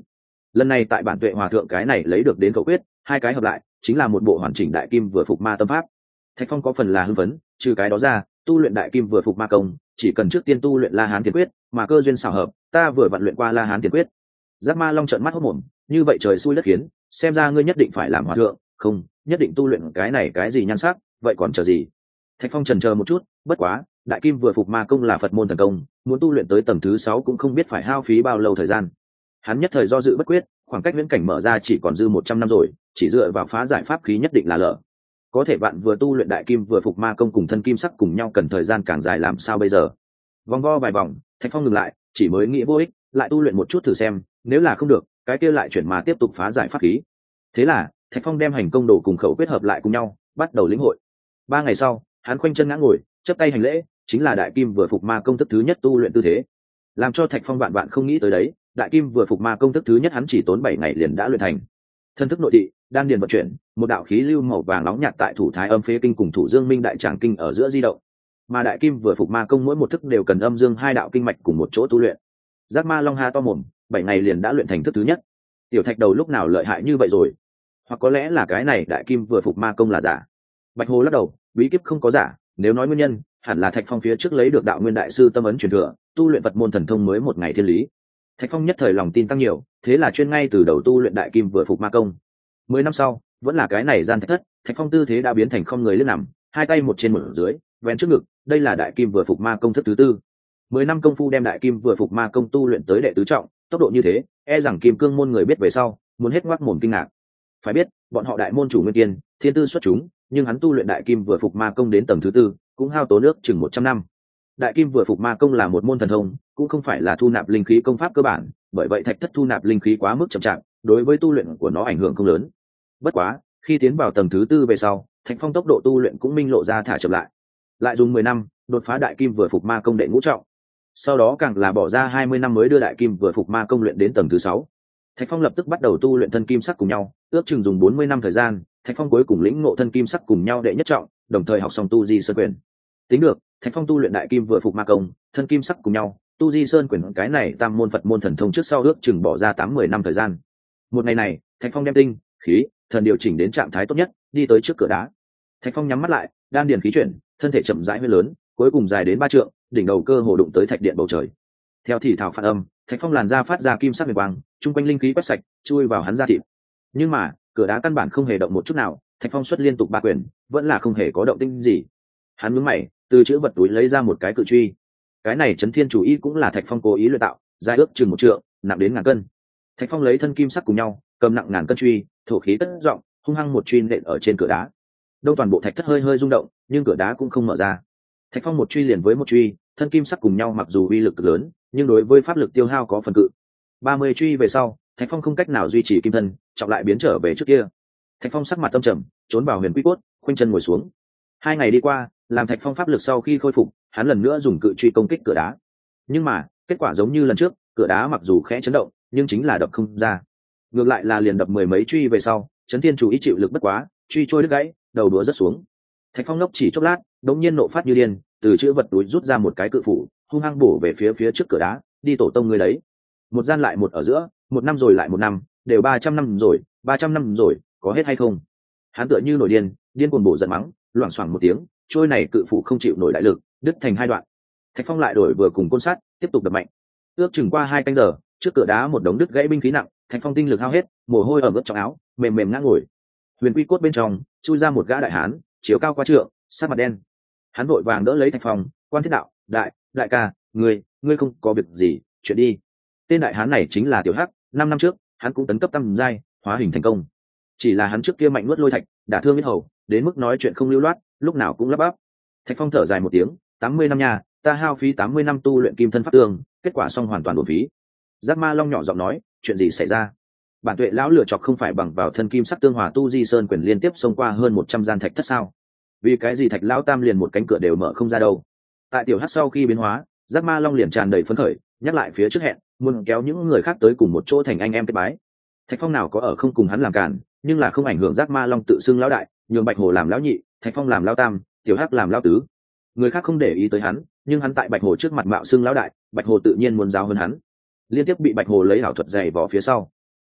lần này tại bản tuệ hòa thượng cái này lấy được đến khẩu quyết, hai cái hợp lại chính là một bộ hoàn chỉnh đại kim vừa phục ma tâm pháp. Thạch Phong có phần là hưng phấn, trừ cái đó ra tu luyện đại kim vừa phục ma công chỉ cần trước tiên tu luyện La Hán Tiền Quyết, mà cơ duyên xảo hợp ta vừa vận luyện qua La Hán Tiền Quyết. Giác Ma Long trợn mắt hốt mồm, như vậy trời xui đất khiến, xem ra ngươi nhất định phải làm hòa thượng, không nhất định tu luyện cái này cái gì nhan sắc, vậy còn chờ gì? Thạch Phong chần chờ một chút, bất quá đại kim vừa phục ma công là Phật môn thần công, muốn tu luyện tới tầng thứ 6 cũng không biết phải hao phí bao lâu thời gian. Hắn nhất thời do dự bất quyết, khoảng cách viễn cảnh mở ra chỉ còn dư 100 năm rồi, chỉ dựa vào phá giải pháp khí nhất định là lỡ. Có thể bạn vừa tu luyện đại kim vừa phục ma công cùng thân kim sắc cùng nhau cần thời gian càng dài, làm sao bây giờ? Vòng vo vài vòng, Thạch Phong ngừng lại, chỉ mới nghĩ vô ích, lại tu luyện một chút thử xem, nếu là không được, cái kia lại chuyển mà tiếp tục phá giải pháp khí. Thế là Thạch Phong đem hành công đồ cùng khẩu quyết hợp lại cùng nhau, bắt đầu lĩnh hội. 3 ngày sau, hắn khoanh chân ngã ngồi, chắp tay hành lễ, chính là đại kim vừa phục ma công thức thứ nhất tu luyện tư thế. Làm cho Thạch Phong vạn vạn không nghĩ tới đấy, đại kim vừa phục ma công thức thứ nhất hắn chỉ tốn 7 ngày liền đã luyện thành. Thân thức nội thị, đan điền vận chuyển, một đạo khí lưu màu vàng nóng nhạt tại thủ thái âm phế kinh cùng thủ dương minh đại tràng kinh ở giữa di động. Mà đại kim vừa phục ma công mỗi một thức đều cần âm dương hai đạo kinh mạch cùng một chỗ tu luyện. Giác Ma Long ha to mồm, 7 ngày liền đã luyện thành thức thứ nhất. Tiểu Thạch đầu lúc nào lợi hại như vậy rồi? Hoặc có lẽ là cái này đại kim vừa phục ma công là giả? Bạch Hồ lắc đầu, bí kíp không có giả, nếu nói nguyên nhân, hẳn là Thạch Phong phía trước lấy được đạo nguyên đại sư tâm ấn truyền thừa, tu luyện Phật môn thần thông mới một ngày thiên lý. Thạch Phong nhất thời lòng tin tăng nhiều, thế là chuyên ngay từ đầu tu luyện đại kim vừa phục ma công. 10 năm sau, vẫn là cái này gian thạch thất, Thạch Phong tư thế đã biến thành không người lưng nằm, hai tay một trên một dưới, vén trước ngực, đây là đại kim vừa phục ma công thức thứ tư. 10 năm công phu đem đại kim vừa phục ma công tu luyện tới đệ tứ trọng, tốc độ như thế, e rằng Kim Cương môn người biết về sau, muốn hết ngoác mồm kinh ngạc. Phải biết, bọn họ đại môn chủ Nguyên Tiên, thiên tư xuất chúng, nhưng hắn tu luyện đại kim vừa phục ma công đến tầng thứ tư, cũng hao tốn nước chừng 100 năm. Đại kim vừa phục ma công là một môn thần thông, cũng không phải là thu nạp linh khí công pháp cơ bản, bởi vậy thạch thất thu nạp linh khí quá mức chậm chạp, đối với tu luyện của nó ảnh hưởng không lớn. Bất quá, khi tiến vào tầng thứ tư về sau, Thạch Phong tốc độ tu luyện cũng minh lộ ra thả chậm lại dùng 10 năm đột phá đại kim vừa phục ma công đệ ngũ trọng, sau đó càng là bỏ ra 20 năm mới đưa đại kim vừa phục ma công luyện đến tầng thứ 6. Thạch Phong lập tức bắt đầu tu luyện thân kim sắc cùng nhau, ước chừng dùng 40 năm thời gian, Thạch Phong cuối cùng lĩnh ngộ thân kim sắc cùng nhau đệ nhất trọng, đồng thời học xong tu di sơn quyền. Tính được, Thạch Phong tu luyện đại kim vừa phục ma công, thân kim sắc cùng nhau, tu di sơn quyền cái này tam môn Phật môn thần thông trước sau ước chừng bỏ ra 80 năm thời gian. Một ngày này, Thạch Phong đem tinh, khí, thần điều chỉnh đến trạng thái tốt nhất, đi tới trước cửa đá. Thạch Phong nhắm mắt lại, đan điền khí chuyển, thân thể chậm rãi hơi lớn, cuối cùng dài đến 3 trượng, đỉnh đầu cơ hồ đụng tới thạch điện bầu trời. Theo thì thảo phản âm, Thạch Phong làn da phát ra kim sắc huyền quang, trung quanh linh khí quét sạch, chui vào hắn da thịt. Nhưng mà, cửa đá căn bản không hề động một chút nào, Thạch Phong xuất liên tục 3 quyền, vẫn là không hề có động tĩnh gì. Hắn nhướng mày, từ chữ vật túi lấy ra một cái cự truy. Cái này Chấn Thiên Chủ Ý cũng là Thạch Phong cố ý luyện tạo, dài ước chừng 1 trượng, nặng đến ngàn cân. Thạch Phong lấy thân kim sắc cùng nhau, cầm nặng ngàn cân truy, thổ khí cất giọng, hung hăng một truy nện ở trên cửa đá. Đông toàn bộ thạch thất hơi hơi rung động, nhưng cửa đá cũng không mở ra. Thạch Phong một truy liền với một truy, thân kim sắc cùng nhau mặc dù uy lực lớn, nhưng đối với pháp lực tiêu hao có phần cự. 30 truy về sau, Thạch Phong không cách nào duy trì kim thân, trọng lại biến trở về trước kia. Thạch Phong sắc mặt tâm trầm, trốn vào huyền quy cốt, khoanh chân ngồi xuống. 2 ngày đi qua, làm Thạch Phong pháp lực sau khi khôi phục, hắn lần nữa dùng cự truy công kích cửa đá. Nhưng mà, kết quả giống như lần trước, cửa đá mặc dù khẽ chấn động, nhưng chính là đập không ra. Ngược lại là liền đập 10 mấy truy về sau, Chấn Thiên Chủ Ý chịu lực bất quá, truy trôi đứt gãy, đầu đũa rớt xuống. Thạch Phong lốc chỉ chốc lát, đột nhiên nộ phát như điên, từ chữ vật túi rút ra một cái cự phủ, hung hăng bổ về phía trước cửa đá, đi tổ tông người đấy. Một gian lại một ở giữa, 1 năm rồi lại 1 năm, đều 300 năm rồi, 300 năm rồi, có hết hay không? Hắn tựa như nổi điên cuồng bổ giận mắng, loảng xoảng một tiếng, trôi này cự phủ không chịu nổi đại lực, đứt thành 2 đoạn. Thạch Phong lại đổi vừa cùng côn sắt, tiếp tục đập mạnh. Ước chừng qua 2 canh giờ, trước cửa đá một đống đứt gãy binh khí nặng, Thạch Phong tinh lực hao hết, mồ hôi ẩm ướt trong áo, mềm mềm ngã ngồi. Huyền quy cốt bên trong chui ra một gã đại hán, chiều cao qua trượng, sắc mặt đen. Hắn vội vàng đỡ lấy Thạch Phong, quan thiết đạo, đại ca, ngươi không có việc gì, chuyện đi. Tên đại hán này chính là Tiểu Hắc, 5 năm trước, hắn cũng tấn cấp tam giai, hóa hình thành công. Chỉ là hắn trước kia mạnh nuốt lôi thạch, đả thương huyết hầu, đến mức nói chuyện không lưu loát, lúc nào cũng lắp bắp. Thạch Phong thở dài một tiếng, 80 năm nha, ta hao phí 80 năm tu luyện kim thân pháp tương, kết quả xong hoàn toàn uổng phí. Giác Ma Long nhỏ giọng nói, chuyện gì xảy ra? Bản Tuệ lão lựa chọc không phải bằng vào thân kim sắc tương hòa tu di sơn quyền liên tiếp xông qua hơn 100 gian thạch thất sao? Vì cái gì Thạch lão tam liền một cánh cửa đều mở không ra đâu? Tại Tiểu Hắc sau khi biến hóa, Giác Ma Long liền tràn đầy phấn khởi, nhắc lại phía trước hẹn, muốn kéo những người khác tới cùng một chỗ thành anh em kết bái. Thạch Phong nào có ở không cùng hắn làm cản, nhưng là không ảnh hưởng Giác Ma Long tự xưng lão đại, nhường Bạch Hồ làm lão nhị, Thạch Phong làm lão tam, Tiểu Hắc làm lão tứ. Người khác không để ý tới hắn, nhưng hắn tại Bạch Hồ trước mặt mạo xưng lão đại, Bạch Hồ tự nhiên muốn giáo hơn hắn. Liên tiếp bị Bạch Hồ lấy ảo thuật giày vò phía sau.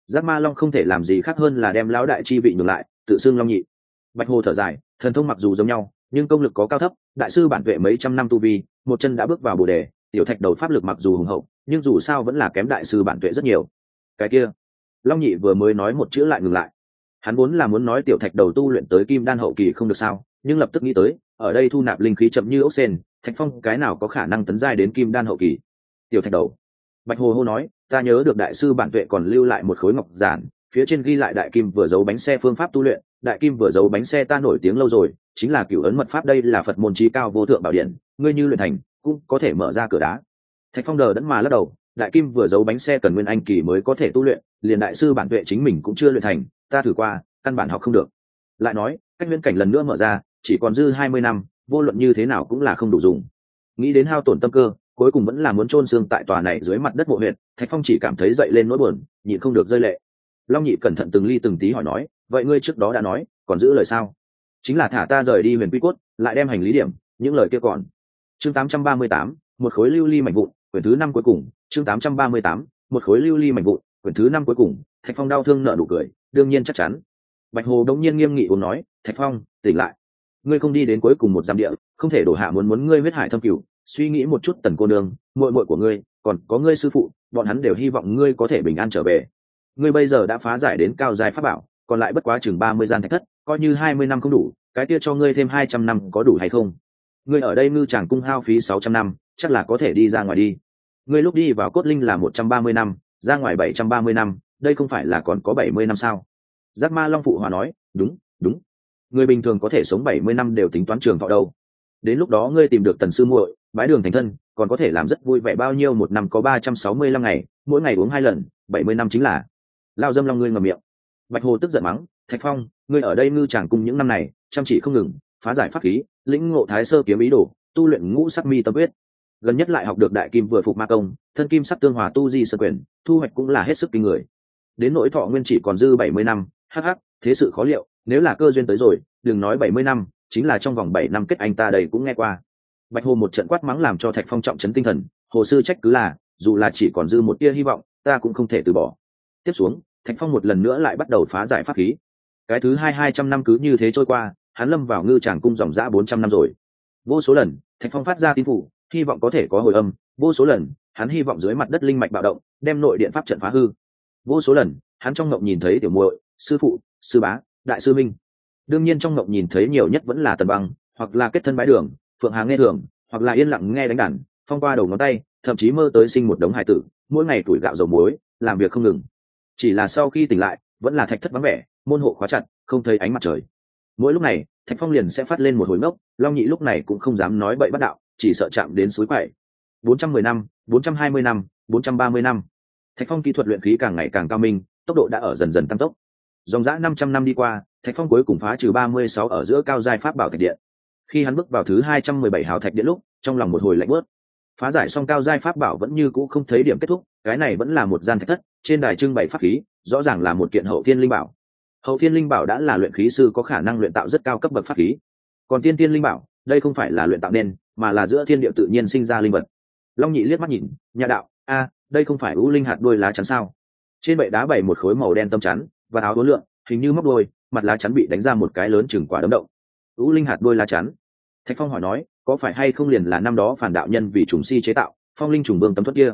Giác Ma Long không thể làm gì khác hơn là đem lão đại chi vị nhường lại, tự xưng Long Nhị. Bạch Hồ thở dài, thần thông mặc dù giống nhau, nhưng công lực có cao thấp, đại sư bản tuệ mấy trăm năm tu vi, một chân đã bước vào Bồ đề, tiểu thạch đầu pháp lực mặc dù hùng hậu, nhưng dù sao vẫn là kém đại sư bản tuệ rất nhiều. Cái kia, Long Nhị vừa mới nói một chữ lại ngừng lại. Hắn vốn là muốn nói tiểu thạch đầu tu luyện tới kim đan hậu kỳ không được sao, nhưng lập tức nghĩ tới, ở đây thu nạp linh khí chậm như ốc sên, Thạch Phong cái nào có khả năng tấn giai đến kim đan hậu kỳ. Tiểu thạch đầu. Bạch Hồ hô nói, ta nhớ được đại sư bản tuệ còn lưu lại một khối ngọc giản, phía trên ghi lại đại kim vừa giấu bánh xe phương pháp tu luyện, đại kim vừa giấu bánh xe ta nổi tiếng lâu rồi, chính là cửu ấn mật pháp, đây là Phật môn chí cao vô thượng bảo điện, ngươi như luyện thành, cũng có thể mở ra cửa đá. Thạch Phong đờ đẫn mà lắc đầu, đại kim vừa giấu bánh xe cần nguyên anh kỳ mới có thể tu luyện, liền đại sư bản tuệ chính mình cũng chưa luyện thành, ta thử qua, căn bản học không được. Lại nói, cách nguyên cảnh lần nữa mở ra, chỉ còn dư 20 năm, vô luận như thế nào cũng là không đủ dùng. Nghĩ đến hao tổn tâm cơ, cuối cùng vẫn là muốn chôn xương tại tòa này dưới mặt đất mộ huyện. Thạch Phong chỉ cảm thấy dậy lên nỗi buồn, nhịn không được rơi lệ. Long Nhị cẩn thận từng ly từng tí hỏi nói, vậy ngươi trước đó đã nói, còn giữ lời sao? Chính là thả ta rời đi Huyền Quy Cốt, lại đem hành lý điểm, những lời kia còn. Chương 838, một khối lưu ly mảnh vụn, quyển thứ 5 cuối cùng. Chương 838, một khối lưu ly mảnh vụn, quyển thứ 5 cuối cùng. Thạch Phong đau thương nở nụ cười, đương nhiên chắc chắn. Bạch Hồ đống nhiên nghiêm nghị uống nói, Thạch Phong, tỉnh lại, ngươi không đi đến cuối cùng một giam địa, không thể đổ hạ muốn ngươi huyết hải thâm cửu. Suy nghĩ một chút, Tần cô nương, muội muội của ngươi, còn có ngươi sư phụ, bọn hắn đều hy vọng ngươi có thể bình an trở về. Ngươi bây giờ đã phá giải đến cao giai pháp bảo, còn lại bất quá chừng 30 gian thạch thất, coi như 20 năm không đủ, cái kia cho ngươi thêm 200 năm có đủ hay không? Ngươi ở đây Ngư Tràng cung hao phí 600 năm, chắc là có thể đi ra ngoài đi. Ngươi lúc đi vào Cốt Linh là 130 năm, ra ngoài 730 năm, đây không phải là còn có 70 năm sao? Giác Ma Long phụ hòa nói, đúng, đúng. Người bình thường có thể sống 70 năm đều tính toán trường thọ đâu. Đến lúc đó ngươi tìm được Tần sư muội, bái đường thành thân, còn có thể làm rất vui vẻ, bao nhiêu một năm có 365 ngày, mỗi ngày uống 2 lần, 70 năm chính là. Lao Dâm Long ngươi ngậm miệng. Bạch Hồ tức giận mắng, Thạch Phong, ngươi ở đây Ngư Tràng cung những năm này, chăm chỉ không ngừng, phá giải pháp khí, lĩnh ngộ Thái Sơ kiếm ý đồ, tu luyện Ngũ Sắc Mi tâm quyết. Gần nhất lại học được đại kim vừa phục ma công, thân kim sắc tương hòa tu di sơ quyền, thu hoạch cũng là hết sức kinh người. Đến nỗi thọ nguyên chỉ còn dư 70 năm, hắc hắc, thế sự khó liệu, nếu là cơ duyên tới rồi, đừng nói 70 năm, chính là trong vòng 7 năm kết anh ta đây cũng nghe qua. Bạch Hồ một trận quát mắng làm cho Thạch Phong trọng trấn tinh thần, hồ sư trách cứ là, dù là chỉ còn dư một tia hy vọng, ta cũng không thể từ bỏ. Tiếp xuống, Thạch Phong một lần nữa lại bắt đầu phá giải pháp khí. Cái thứ 200 năm cứ như thế trôi qua, hắn lâm vào Ngư Tràng cung dòng dã 400 năm rồi. Vô số lần, Thạch Phong phát ra tín phủ, hy vọng có thể có hồi âm, vô số lần, hắn hy vọng dưới mặt đất linh mạch bạo động, đem nội điện pháp trận phá hư. Vô số lần, hắn trong mộng nhìn thấy tiểu muội, sư phụ, sư bá, đại sư minh. Đương nhiên trong mộng nhìn thấy nhiều nhất vẫn là Tần Băng, hoặc là kết thân bái đường, Phượng Hà nghe thường, hoặc là yên lặng nghe đánh đàn, phong qua đầu ngón tay, thậm chí mơ tới sinh một đống hài tử, mỗi ngày tuổi gạo dầu muối, làm việc không ngừng. Chỉ là sau khi tỉnh lại, vẫn là thạch thất vắng vẻ, môn hộ khóa chặt, không thấy ánh mặt trời. Mỗi lúc này, Thạch Phong liền sẽ phát lên một hồi ngốc, Long Nhị lúc này cũng không dám nói bậy bắt đạo, chỉ sợ chạm đến suối quậy. 410 năm, 420 năm, 430 năm. Thạch Phong kỹ thuật luyện khí càng ngày càng cao minh, tốc độ đã ở dần dần tăng tốc. Dòng dã 500 năm đi qua, Thạch Phong cuối cùng phá trừ 36 ở giữa cao giai pháp bảo thạch điện. Khi hắn bước vào thứ 217 hào thạch điện lúc, trong lòng một hồi lạnh bớt. Phá giải xong cao giai pháp bảo vẫn như cũ không thấy điểm kết thúc, cái này vẫn là một gian thạch thất, trên đài trưng bày pháp khí, rõ ràng là một kiện hậu thiên linh bảo. Hậu thiên linh bảo đã là luyện khí sư có khả năng luyện tạo rất cao cấp bậc pháp khí. Còn tiên tiên linh bảo, đây không phải là luyện tạo nên, mà là giữa thiên địa tự nhiên sinh ra linh vật. Long Nhị liếc mắt nhìn, nhà đạo, đây không phải u linh hạt đuôi lá chắn sao? Trên bệ đá bày một khối màu đen tâm chắn, và áo uốn lượn, hình như móc đuôi, mặt lá chắn bị đánh ra một cái lớn chừng quả đấm động. U linh hạt đuôi lá chắn. Thạch Phong hỏi nói, có phải hay không liền là năm đó phản đạo nhân vì trùng si chế tạo, phong linh trùng vương tấm thuẫn kia?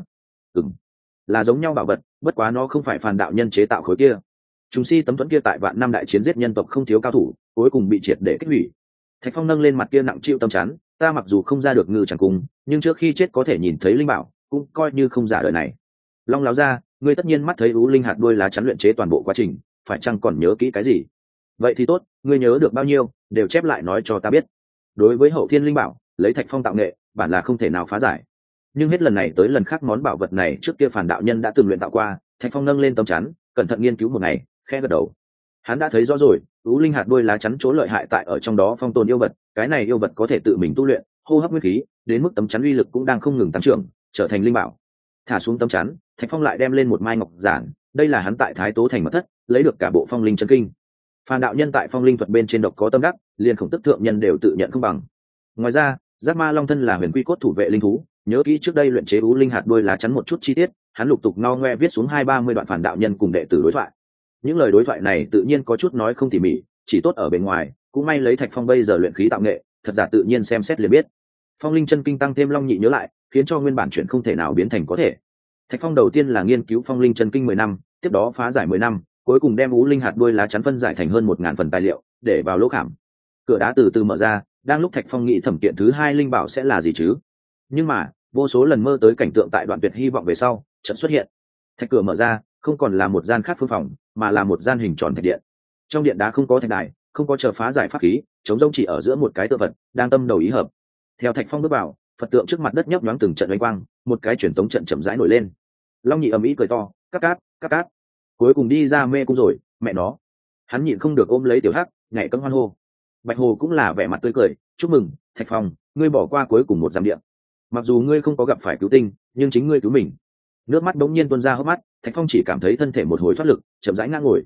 Là giống nhau bảo vật, bất quá nó không phải phản đạo nhân chế tạo khối kia. Trùng si tấm thuẫn kia tại vạn năm đại chiến giết nhân tộc không thiếu cao thủ, cuối cùng bị triệt để kích hủy. Thạch Phong nâng lên mặt kia nặng chịu tâm chắn, ta mặc dù không ra được Ngư Tràng cung, nhưng trước khi chết có thể nhìn thấy linh bảo, cũng coi như không giả đời này. Long láo ra, ngươi tất nhiên mắt thấy u linh hạt đuôi lá chắn luyện chế toàn bộ quá trình, phải chăng còn nhớ kỹ cái gì? Vậy thì tốt, ngươi nhớ được bao nhiêu, đều chép lại nói cho ta biết. Đối với hậu thiên linh bảo, lấy Thạch Phong tạo nghệ, bản là không thể nào phá giải. Nhưng hết lần này tới lần khác món bảo vật này trước kia phản đạo nhân đã từng luyện tạo qua, Thạch Phong nâng lên tấm chắn, cẩn thận nghiên cứu một ngày, khẽ gật đầu. Hắn đã thấy rõ rồi, u linh hạt đuôi lá chắn chỗ lợi hại tại ở trong đó phong tồn yêu vật, cái này yêu vật có thể tự mình tu luyện, hô hấp nguyên khí, đến mức tấm chắn uy lực cũng đang không ngừng tăng trưởng, trở thành linh bảo. Thả xuống tấm chắn, Thạch Phong lại đem lên một mai ngọc giản, đây là hắn tại Thái Tố thành mật thất lấy được cả bộ phong linh chân kinh. Phản đạo nhân tại phong linh thuật bên trên độc có tâm đắc, liền Khổng Tức thượng nhân đều tự nhận không bằng. Ngoài ra, Giác Ma Long thân là Huyền Quy cốt thủ vệ linh thú, nhớ kỹ trước đây luyện chế u linh hạt đuôi lá chắn một chút chi tiết, hắn lục tục ngao ngoe viết xuống 20-30 đoạn phản đạo nhân cùng đệ tử đối thoại. Những lời đối thoại này tự nhiên có chút nói không tỉ mỉ, chỉ tốt ở bề ngoài, cũng may lấy Thạch Phong bây giờ luyện khí tạo nghệ, thật giả tự nhiên xem xét liền biết. Phong linh chân kinh tăng thêm long nhị nhớ lại, khiến cho nguyên bản chuyện không thể nào biến thành có thể. Thạch Phong đầu tiên là nghiên cứu phong linh chân kinh 10 năm, tiếp đó phá giải 10 năm, cuối cùng đem ú linh hạt đuôi lá chắn phân giải thành hơn 1000 phần tài liệu, để vào lỗ khảm. Cửa đá từ từ mở ra, đang lúc Thạch Phong nghĩ thẩm kiện thứ hai linh bảo sẽ là gì chứ? Nhưng mà, vô số lần mơ tới cảnh tượng tại đoạn tuyệt hy vọng về sau, chợt xuất hiện. Thạch cửa mở ra, không còn là một gian khác phương phòng, mà là một gian hình tròn thạch điện. Trong điện đá không có thạch đài, không có chờ phá giải pháp khí, trống rỗng chỉ ở giữa một cái tượng vật, đang tâm đầu ý hợp. Theo Thạch Phong bước vào, Phật tượng trước mặt đất nhấp nhoáng từng trận oanh quang, một cái truyền tống trận chậm rãi nổi lên. Long nhị ầm ĩ cười to, cắt cát, cuối cùng đi ra mê cung rồi, mẹ nó. Hắn nhịn không được ôm lấy tiểu hắc, nhảy cẫng hoan hô. Bạch Hồ cũng là vẻ mặt tươi cười, chúc mừng, Thạch Phong, ngươi bỏ qua cuối cùng một giam điện. Mặc dù ngươi không có gặp phải cứu tinh, nhưng chính ngươi cứu mình. Nước mắt bỗng nhiên tuôn ra hốc mắt, Thạch Phong chỉ cảm thấy thân thể một hồi thoát lực, chậm rãi ngã ngồi.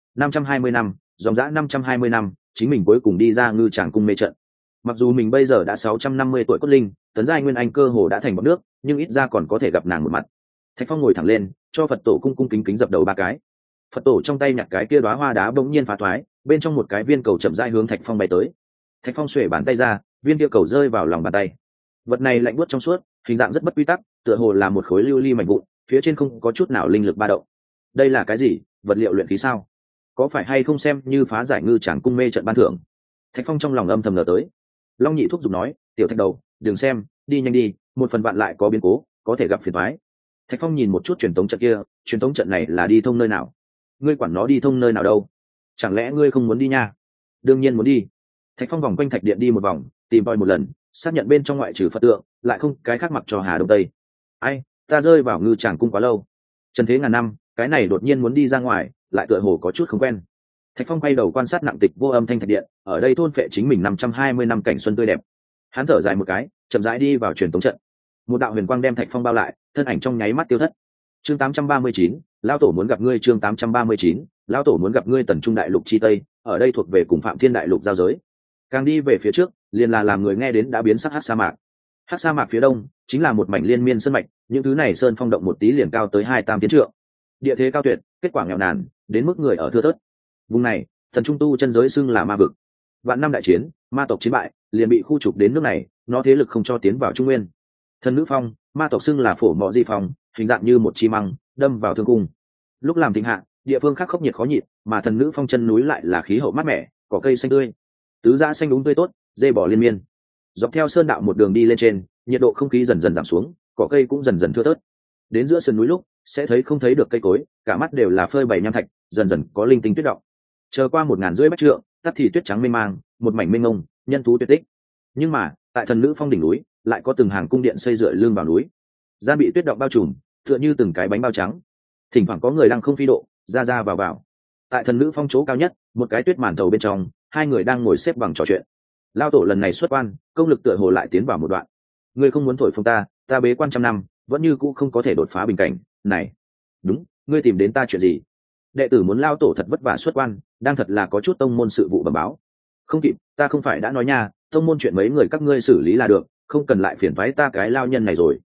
520 năm, dòng dã 520 năm, chính mình cuối cùng đi ra ngư tràng cung mê trận. Mặc dù mình bây giờ đã 650 tuổi cốt linh, tấn giai nguyên anh cơ hồ đã thành bọt nước, nhưng ít ra còn có thể gặp nàng một mặt. Thạch Phong ngồi thẳng lên, cho Phật tổ cung cung kính kính dập đầu 3 cái. Phật tổ trong tay nhặt cái kia đóa hoa đá bỗng nhiên phá thoái, bên trong một cái viên cầu chậm rãi hướng Thạch Phong bay tới. Thạch Phong xuề bàn tay ra, viên kia cầu rơi vào lòng bàn tay. Vật này lạnh buốt trong suốt, hình dạng rất bất quy tắc, tựa hồ là một khối lưu ly mảnh vụn, phía trên không có chút nào linh lực ba động. Đây là cái gì? Vật liệu luyện khí sao? Có phải hay không xem như phá giải ngư tràng cung mê trận ban thưởng? Thạch Phong trong lòng âm thầm ngờ tới. Long nhị thúc giục nói, tiểu Thạch đầu, đừng xem, đi nhanh đi, một phần vạn lại có biến cố, có thể gặp phiền toái. Thạch Phong nhìn một chút truyền tống trận kia, truyền tống trận này là đi thông nơi nào? Ngươi quản nó đi thông nơi nào đâu? Chẳng lẽ ngươi không muốn đi nha? Đương nhiên muốn đi. Thạch Phong vòng quanh thạch điện đi một vòng, tìm tòi một lần, xác nhận bên trong ngoại trừ Phật tượng, lại không cái khác mặc cho Hà Đông Tây. Ai, ta rơi vào ngư tràng cung quá lâu. Trần thế ngàn năm, cái này đột nhiên muốn đi ra ngoài, lại tựa hồ có chút không quen. Thạch Phong quay đầu quan sát nặng tịch vô âm thanh thạch điện, ở đây thôn phệ chính mình 520 năm cảnh xuân tươi đẹp. Hắn thở dài một cái, chậm rãi đi vào truyền tống trận. Một đạo huyền quang đem Thạch Phong bao lại, thân ảnh trong nháy mắt tiêu thất. Chương 839, lão tổ muốn gặp ngươi. Chương 839, lão tổ muốn gặp ngươi. Tần Trung đại lục chi tây, ở đây thuộc về cùng Phạm Thiên đại lục giao giới. Càng đi về phía trước, liền là làm người nghe đến đã biến sắc hắc sa mạc. Hắc sa mạc phía đông chính là một mảnh liên miên sơn mạch, những thứ này sơn phong động một tí liền cao tới 2-3 tiến trượng. Địa thế cao tuyệt, kết quả nghèo nàn, đến mức người ở thưa thớt. Vùng này, thần trung tu chân giới xưng là ma vực. Vạn năm đại chiến, ma tộc chiến bại, liền bị khu trục đến nước này, nó thế lực không cho tiến vào Trung Nguyên. Thần nữ phong, ma tộc xưng là phổ mọ di phong, hình dạng như một chi măng, đâm vào thương cung. Lúc làm thịnh hạ, địa phương khác khốc nhiệt khó nhịn, mà thần nữ phong chân núi lại là khí hậu mát mẻ, cỏ cây xanh tươi, tứ dã xanh đúng tươi tốt, dê bò liên miên. Dọc theo sơn đạo một đường đi lên trên, nhiệt độ không khí dần dần giảm xuống, cỏ cây cũng dần dần thưa thớt. Đến giữa sườn núi lúc, sẽ thấy không thấy được cây cối, cả mắt đều là phơi bày nham thạch, dần dần có linh tinh tuyết động. Chờ qua 1500 bách trượng, tắt thì tuyết trắng mênh mang, một mảnh mênh mông, nhân thú tuyệt tích. Nhưng mà, tại thần nữ phong đỉnh núi, lại có từng hàng cung điện xây dựa lưng vào núi. Gian bị tuyết động bao trùm, tựa như từng cái bánh bao trắng. Thỉnh thoảng có người lăng không phi độ, ra ra vào vào. Tại thần nữ phong chỗ cao nhất, một cái tuyết màn thầu bên trong, hai người đang ngồi xếp bằng trò chuyện. Lao tổ lần này xuất quan, công lực tựa hồ lại tiến vào một đoạn. Ngươi không muốn thổi phồng ta bế quan trăm năm, vẫn như cũ không có thể đột phá bình cảnh. Này, đúng, ngươi tìm đến ta chuyện gì? Đệ tử muốn Lao tổ thật vất vả xuất quan, đang thật là có chút tông môn sự vụ bẩm báo. Không kịp, ta không phải đã nói nha, tông môn chuyện mấy người các ngươi xử lý là được, không cần lại phiền phái ta cái lao nhân này rồi.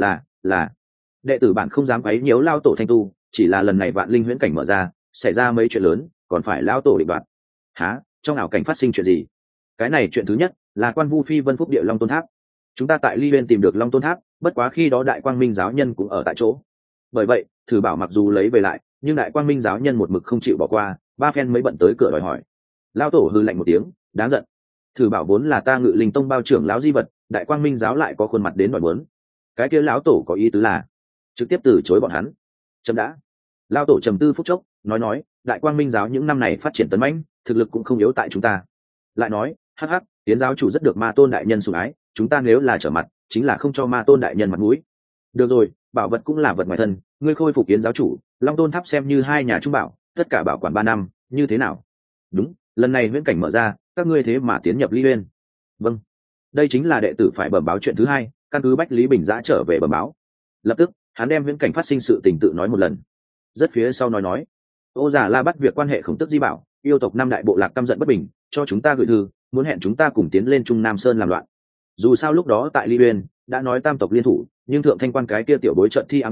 Là. Đệ tử bạn không dám quấy nhiễu Lao tổ thanh tu, chỉ là lần này vạn linh huyễn cảnh mở ra, xảy ra mấy chuyện lớn, còn phải Lao tổ định đoạt. Hả? Trong ảo cảnh phát sinh chuyện gì? Cái này chuyện thứ nhất là quan vu phi vân phúc địa long tôn tháp. Chúng ta tại ly bên tìm được long tôn tháp, bất quá khi đó đại quang minh giáo nhân cũng ở tại chỗ. Bởi vậy thử bảo mặc dù lấy về lại, nhưng đại quang minh giáo nhân một mực không chịu bỏ qua, ba phen mới bận tới cửa đòi hỏi. Lao tổ hư lạnh một tiếng, đáng giận. Thử bảo vốn là ta Ngự Linh tông bao trưởng lão di vật, đại quang minh giáo lại có khuôn mặt đến đòi muốn. Cái kia lão tổ có ý tứ là trực tiếp từ chối bọn hắn. Chấm đã. Lao tổ trầm tư phút chốc, nói đại quang minh giáo những năm này phát triển tấn mãnh, thực lực cũng không yếu tại chúng ta. Lại nói, hắc, tiến giáo chủ rất được ma tôn đại nhân sủng ái, chúng ta nếu là trở mặt, chính là không cho ma tôn đại nhân mặt mũi. Được rồi, bảo vật cũng là vật ngoài thân, ngươi khôi phục tiến giáo chủ, long tôn tháp xem như hai nhà trung bảo, tất cả bảo quản 3 năm, như thế nào? Đúng, lần này viễn cảnh mở ra, các ngươi thế mà tiến nhập ly uyên. Vâng, đây chính là đệ tử phải bẩm báo chuyện thứ hai, căn cứ Bách Lý Bình Giã trở về bẩm báo. Lập tức, hắn đem viễn cảnh phát sinh sự tình tự nói một lần. Rất phía sau nói, Ô Già La bắt việc quan hệ Khổng Tước Di Bảo, yêu tộc năm đại bộ lạc căm giận bất bình, cho chúng ta gửi thư, muốn hẹn chúng ta cùng tiến lên Trung Nam Sơn làm loạn. Dù sao lúc đó tại Ly Uyên đã nói tam tộc liên thủ, nhưng thượng thanh quan cái kia tiểu bối trận thi ám tiễn,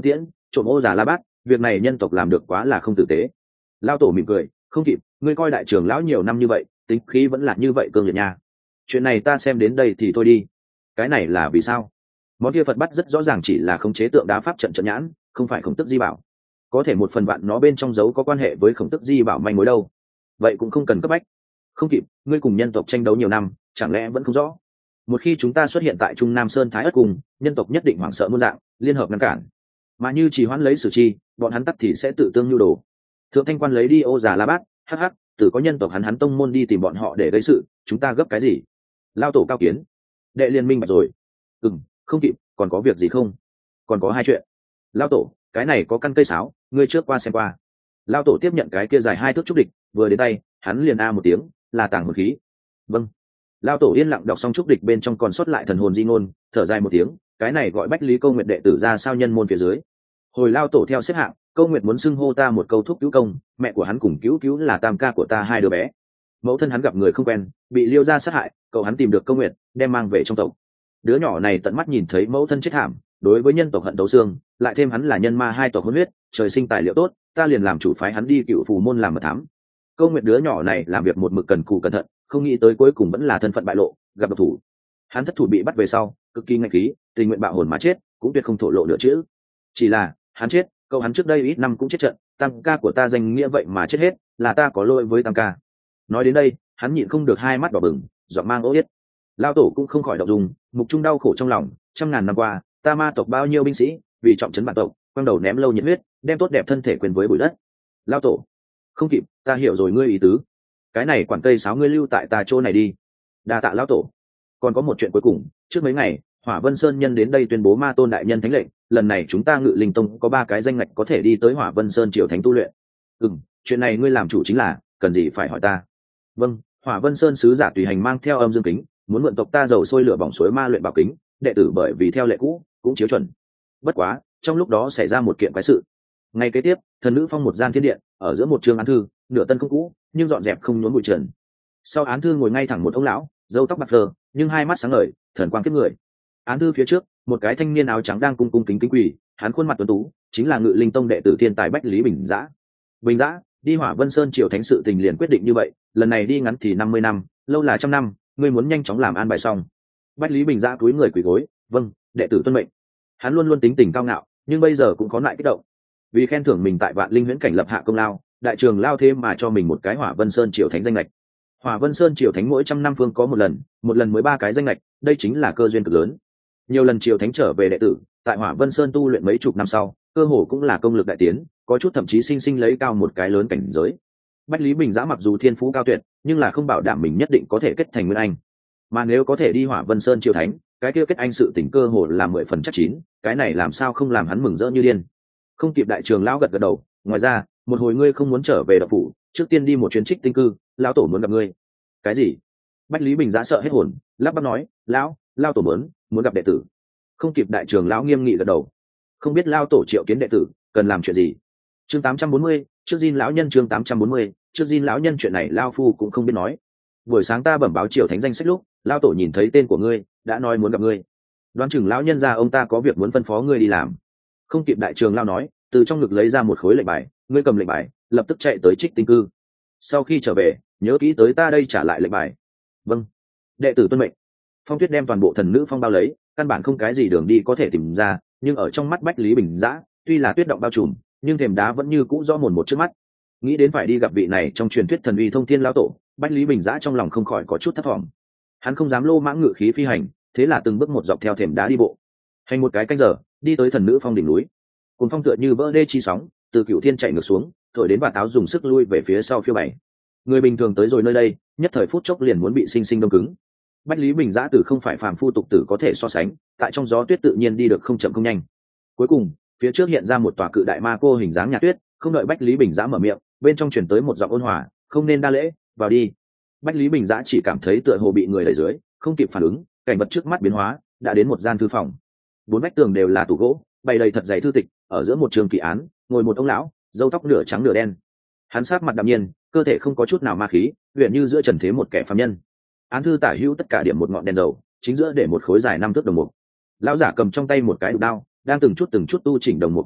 trộm ô già la bát, việc này nhân tộc làm được quá là không tử tế. Lao tổ mỉm cười, không kịp, ngươi coi đại trưởng lão nhiều năm như vậy, tính khí vẫn là như vậy cương liệt nha. Chuyện này ta xem đến đây thì thôi đi. Cái này là vì sao? Món kia Phật bắt rất rõ ràng chỉ là khống chế tượng đá pháp trận trận nhãn, không phải khổng tức di bảo. Có thể một phần vạn nó bên trong dấu có quan hệ với khổng tức di bảo manh mối đâu. Vậy cũng không cần cấp bách. Không kịp, ngươi cùng nhân tộc tranh đấu nhiều năm, chẳng lẽ vẫn không rõ? Một khi chúng ta xuất hiện tại Trung Nam Sơn Thái Ất Cung, nhân tộc nhất định hoảng sợ muôn dạng, liên hợp ngăn cản. Mà như trì hoãn lấy xử chi, bọn hắn tắc thì sẽ tự tương nhu đồ. Thượng Thanh Quan lấy đi ô già la bát, hắc hắc, từ có nhân tộc hắn tông môn đi tìm bọn họ để gây sự, chúng ta gấp cái gì? Lao tổ cao kiến. Đệ liên minh bạch rồi. Không kịp, còn có việc gì không? Còn có hai chuyện. Lao tổ, cái này có căn cây sáo, ngươi trước qua xem qua. Lao tổ tiếp nhận cái kia dài 2 thước trúc địch, vừa đến tay, hắn liền a một tiếng, là tàng hồn khí. Vâng. Lao tổ yên lặng đọc xong trúc địch bên trong còn sót lại thần hồn di ngôn, thở dài một tiếng, cái này gọi Bách Lý Câu Nguyệt đệ tử ra sao nhân môn phía dưới. Hồi Lao tổ theo xếp hạng, Câu Nguyệt muốn xưng hô ta một câu thúc cứu công, mẹ của hắn cùng cứu cứu là tam ca của ta 2 đứa bé. Mẫu thân hắn gặp người không quen, bị Liêu gia sát hại, cậu hắn tìm được Câu Nguyệt, đem mang về trong tộc. Đứa nhỏ này tận mắt nhìn thấy mẫu thân chết thảm, đối với nhân tộc hận tấu xương, lại thêm hắn là nhân ma 2 tộc hôn huyết, trời sinh tài liệu tốt, ta liền làm chủ phái hắn đi cựu phù môn làm mật thám. Câu Nguyệt đứa nhỏ này làm việc một mực cần cù cẩn thận, không nghĩ tới cuối cùng vẫn là thân phận bại lộ, gặp độc thủ. Hắn thất thủ bị bắt về sau, cực kỳ ngạnh khí, tình nguyện bạo hồn mà chết, cũng tuyệt không thổ lộ nửa chữ. Chỉ là, hắn chết, cậu hắn trước đây ít năm cũng chết trận, tam ca của ta danh nghĩa vậy mà chết hết, là ta có lỗi với tam ca. Nói đến đây, hắn nhịn không được 2 mắt đỏ bừng, giọng mang ố yết. Lao tổ cũng không khỏi động dung, mục trung đau khổ trong lòng, trăm ngàn năm qua, ta ma tộc bao nhiêu binh sĩ, vì trọng trấn bản tộc, quăng đầu ném lâu nhiệt huyết, đem tốt đẹp thân thể quyền với bụi đất. Lao tổ, không kịp, ta hiểu rồi ngươi ý tứ. Cái này quản cây sáo ngươi lưu tại ta chỗ này đi. Đa tạ lão tổ. Còn có một chuyện cuối cùng, trước mấy ngày, Hỏa Vân Sơn nhân đến đây tuyên bố ma tôn đại nhân thánh lệnh, lần này chúng ta Ngự Linh Tông có 3 cái danh ngạch có thể đi tới Hỏa Vân Sơn triều thánh tu luyện. Chuyện này ngươi làm chủ chính là, cần gì phải hỏi ta. Vâng, Hỏa Vân Sơn sứ giả tùy hành mang theo âm dương kính, muốn mượn tộc ta dầu sôi lửa bỏng suối ma luyện bảo kính, đệ tử bởi vì theo lệ cũ cũng chiếu chuẩn. Bất quá, trong lúc đó xảy ra một kiện quái sự. Ngày kế tiếp, thần nữ phong một gian thiên điện, ở giữa một trường án thư, nửa tân không cũ, nhưng dọn dẹp không nhốn bụi trần. Sau án thư ngồi ngay thẳng một ông lão, râu tóc bạc phơ, nhưng 2 mắt sáng ngời, thần quang kiếp người. Án thư phía trước, một cái thanh niên áo trắng đang cung cung kính kính quỳ, hắn khuôn mặt tuấn tú, chính là Ngự Linh Tông đệ tử thiên tài Bách Lý Bình Dã. Bình Dã, đi Hỏa Vân Sơn triều thánh sự tình liền quyết định như vậy, lần này đi ngắn thì 50 năm, lâu là 100 năm, ngươi muốn nhanh chóng làm an bài xong. Bách Lý Bình Dã cúi người quỳ gối, vâng, đệ tử tuân mệnh. Hắn luôn luôn tính tình cao ngạo, nhưng bây giờ cũng có lại kích động. Vì khen thưởng mình tại Vạn Linh Huyễn cảnh lập hạ công lao, đại trường lao thêm mà cho mình một cái Hỏa Vân Sơn triều thánh danh lệch. Hỏa Vân Sơn triều thánh mỗi 100 năm phương có một lần mới 3 cái danh lệch, đây chính là cơ duyên cực lớn. Nhiều lần triều thánh trở về đệ tử, tại Hỏa Vân Sơn tu luyện mấy chục năm sau, cơ hồ cũng là công lực đại tiến, có chút thậm chí sinh lấy cao một cái lớn cảnh giới. Bách Lý Bình Dã mặc dù thiên phú cao tuyệt, nhưng là không bảo đảm mình nhất định có thể kết thành nguyên anh. Mà nếu có thể đi Hỏa Vân Sơn triều thánh, cái kia kết anh sự tình cơ hồ là 10 phần chắc chín, cái này làm sao không làm hắn mừng rỡ như điên. Không kịp đại trường lão gật gật đầu, ngoài ra, một hồi ngươi không muốn trở về độc phủ, trước tiên đi một chuyến Trích Tinh cư, lão tổ muốn gặp ngươi. Cái gì? Bách Lý Bình Dã sợ hết hồn, lắp bắp nói, lão tổ muốn gặp đệ tử. Không kịp đại trường lão nghiêm nghị gật đầu. Không biết lão tổ triệu kiến đệ tử, cần làm chuyện gì? Chương 840, trước Jin lão nhân chương 840, trước Jin lão nhân chuyện này lão phu cũng không biết nói. Buổi sáng ta bẩm báo triều thánh danh sách lúc, lão tổ nhìn thấy tên của ngươi, đã nói muốn gặp ngươi. Đoán chừng lão nhân gia ông ta có việc muốn phân phó ngươi đi làm. Không kịp đại trường lão nói, từ trong ngực lấy ra một khối lệnh bài, ngươi cầm lệnh bài, lập tức chạy tới Trích Tinh cư. Sau khi trở về, nhớ kỹ tới ta đây trả lại lệnh bài. Vâng, đệ tử tuân mệnh. Phong Tuyết đem toàn bộ thần nữ phong bao lấy, căn bản không cái gì đường đi có thể tìm ra, nhưng ở trong mắt Bách Lý Bình Dã, tuy là tuyết động bao trùm, nhưng thềm đá vẫn như cũ rõ mồn một trước mắt. Nghĩ đến phải đi gặp vị này trong truyền thuyết thần uy thông thiên lão tổ, Bách Lý Bình Dã trong lòng không khỏi có chút thất vọng. Hắn không dám lô mãng ngự khí phi hành, thế là từng bước một dọc theo thềm đá đi bộ. Hành một cái canh giờ, đi tới thần nữ phong đỉnh núi. Cùng phong tựa như vỡ đê chi sóng, từ Cửu Thiên chạy ngược xuống, thổi đến Bà Táo dùng sức lui về phía sau phiêu bảy. Người bình thường tới rồi nơi đây, nhất thời phút chốc liền muốn bị sinh sinh đông cứng. Bách Lý Bình Dã từ không phải phàm phu tục tử có thể so sánh, tại trong gió tuyết tự nhiên đi được không chậm không nhanh. Cuối cùng, phía trước hiện ra một tòa cự đại ma cô hình dáng nhà tuyết, không đợi Bách Lý Bình Dã mở miệng, bên trong truyền tới một giọng ôn hòa, không nên đa lễ, vào đi. Bách Lý Bình Dã chỉ cảm thấy tựa hồ bị người đẩy dưới, không kịp phản ứng, cảnh vật trước mắt biến hóa, đã đến một gian thư phòng. 4 vách tường đều là tủ gỗ, bày đầy thật dày thư tịch, ở giữa một trường kỳ án, ngồi một ông lão, râu tóc nửa trắng nửa đen. Hắn sắc mặt đạm nhiên, cơ thể không có chút nào ma khí, huyền như giữa trần thế một kẻ phàm nhân. Án thư tả hữu tất cả điểm một ngọn đèn dầu, chính giữa để một khối dài 5 thước đồng mục. Lão giả cầm trong tay một cái đục đao, đang từng chút tu chỉnh đồng mục cạnh góc,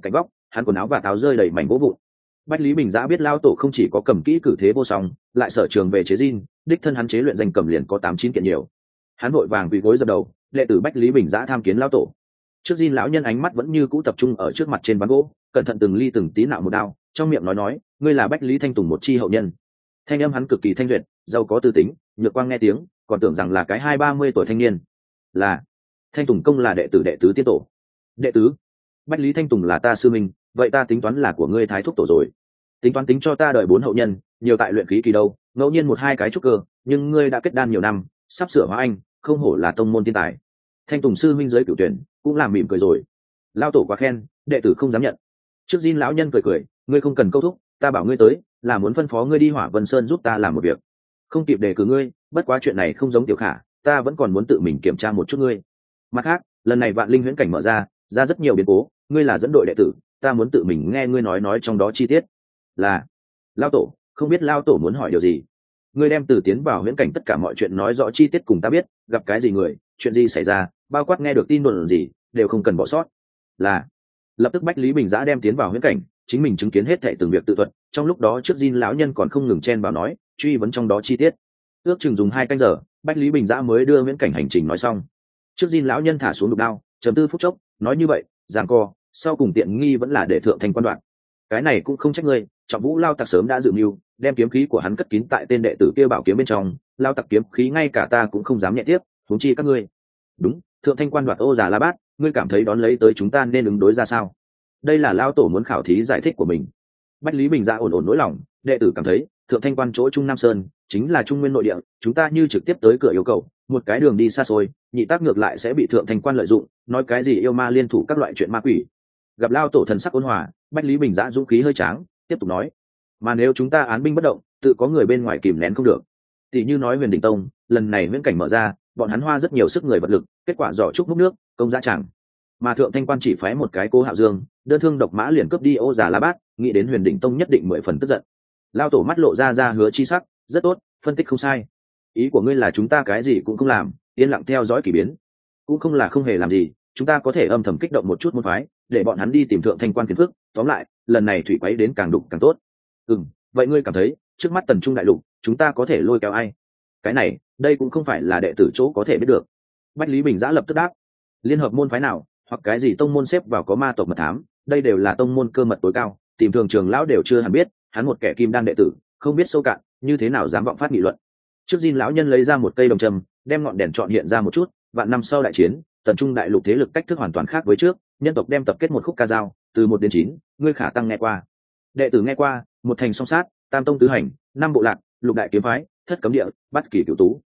hắn quần áo và táo rơi đầy mảnh vỗ vụn. Bách Lý Bình Giã biết lao tổ không chỉ có cầm kỹ cử thế vô song, lại sở trường về chế gin, đích thân hắn chế luyện danh cầm liền có 8-9 kiện nhiều. Hắn vội vàng quỳ gối dập đầu, đệ tử Bách Lý Bình Giã tham kiến lao tổ. Trước gin lão nhân ánh mắt vẫn như cũ tập trung ở trước mặt trên ván gỗ, cẩn thận từng ly từng tí nạo một đao, trong miệng nói, ngươi là Bách Lý Thanh Tùng một chi hậu nhân. Thanh âm hắn cực kỳ thanh duyệt, giàu có tư tính, Nhược Quang nghe tiếng còn tưởng rằng là cái 20-30 tuổi thanh niên. Là Thanh Tùng công là đệ tử đệ tứ tiên tổ. Đệ tứ? Bách Lý Thanh Tùng là ta sư minh, vậy ta tính toán là của ngươi thái thúc tổ rồi. Tính toán tính cho ta đợi 4 hậu nhân, nhiều tại luyện khí kỳ đâu, ngẫu nhiên 1-2 cái trúc cơ, nhưng ngươi đã kết đan nhiều năm, sắp sửa hóa anh, không hổ là tông môn thiên tài. Thanh Tùng sư minh giới cửu tuyển cũng làm mỉm cười rồi. Lao tổ quá khen, đệ tử không dám nhận. Trước Jin lão nhân cười cười, ngươi không cần câu thúc, ta bảo ngươi tới là muốn phân phó ngươi đi Hỏa Vân Sơn giúp ta làm một việc. Không kịp đề cử ngươi, bất quá chuyện này không giống Tiểu Khả, ta vẫn còn muốn tự mình kiểm tra một chút ngươi. Mặt khác, lần này Vạn Linh huyễn cảnh mở ra rất nhiều biến cố, ngươi là dẫn đội đệ tử, ta muốn tự mình nghe ngươi nói trong đó chi tiết. Là Lao tổ, không biết Lao tổ muốn hỏi điều gì? Ngươi đem từ tiến vào huyễn cảnh tất cả mọi chuyện nói rõ chi tiết cùng ta biết, gặp cái gì người, chuyện gì xảy ra, bao quát nghe được tin đồn gì, đều không cần bỏ sót. Là lập tức Bách Lý Bình Giã đem tiến vào huyễn cảnh, chính mình chứng kiến hết thảy từng việc tự thuật, trong lúc đó trước Jin lão nhân còn không ngừng chen vào nói, truy vấn trong đó chi tiết. Ước chừng dùng 2 canh giờ, Bách Lý Bình Giã mới đưa huyễn cảnh hành trình nói xong. Trước Jin lão nhân thả xuống lục đao, trầm tư phút chốc, nói như vậy, giằng co, sau cùng tiện nghi vẫn là để Thượng Thanh quan đoạn. Cái này cũng không trách ngươi, Trọng Vũ Lao Tặc sớm đã dự mưu, đem kiếm khí của hắn cất kín tại tên đệ tử kia bảo kiếm bên trong, Lao Tặc kiếm khí ngay cả ta cũng không dám nhẹ tiếp, huống chi các ngươi. Đúng, Thượng Thanh quan đoạt Ô Già La Bát, ngươi cảm thấy đón lấy tới chúng ta nên ứng đối ra sao? Đây là Lao tổ muốn khảo thí giải thích của mình. Bách Lý Bình Giã ổn ổn nỗi lòng, đệ tử cảm thấy Thượng Thanh quan chỗ Trung Nam Sơn chính là Trung Nguyên nội địa, chúng ta như trực tiếp tới cửa yêu cầu một cái đường đi xa xôi, nhị tác ngược lại sẽ bị Thượng Thanh quan lợi dụng, nói cái gì yêu ma liên thủ các loại chuyện ma quỷ. Gặp Lao tổ thần sắc ôn hòa, Bách Lý Bình Giã dũng khí hơi tráng, tiếp tục nói, mà nếu chúng ta án binh bất động, tự có người bên ngoài kìm nén không được. Tỷ như nói Huyền Đỉnh Tông, lần này viễn cảnh mở ra, bọn hắn hoa rất nhiều sức người vật lực, kết quả giỏ trúc múc nước, công giá chẳng. Mà Thượng Thanh quan chỉ phái một cái Cố Hạo Dương, đơn thương độc mã liền cướp đi Ô Già La Bát, nghĩ đến Huyền Đỉnh Tông nhất định 10 phần tức giận. Lao tổ mắt lộ ra hứa chi sắc, rất tốt, phân tích không sai. Ý của ngươi là chúng ta cái gì cũng không làm, yên lặng theo dõi kỳ biến. Cũng không là không hề làm gì, chúng ta có thể âm thầm kích động một chút môn phái, để bọn hắn đi tìm Thượng Thanh quan phiền phức. Tóm lại, lần này thủy quấy đến càng đục càng tốt. Vậy ngươi cảm thấy trước mắt Tần Trung đại lục, chúng ta có thể lôi kéo ai? Cái này, đây cũng không phải là đệ tử chỗ có thể biết được. Bách Lý Bình Giã lập tức đáp, liên hợp môn phái nào, hoặc cái gì tông môn xếp vào có ma tộc mật thám, đây đều là tông môn cơ mật tối cao, tìm thường trường lão đều chưa hẳn biết, hắn một kẻ kim đan đệ tử, không biết sâu cạn, như thế nào dám vọng phát nghị luận. Trước Jin lão nhân lấy ra một cây đồng trầm, đem ngọn đèn chọn hiện ra một chút, vạn năm sau đại chiến, Tần Trung đại lục thế lực cách thức hoàn toàn khác với trước, nhân tộc đem tập kết một khúc ca dao, từ 1 đến 9, ngươi khả tăng nghe qua. Đệ tử nghe qua, một thành song sát, tam tông tứ hành, 5 bộ lạc, lục đại kiếm phái, thất cấm địa, bắt kỳ cửu tú.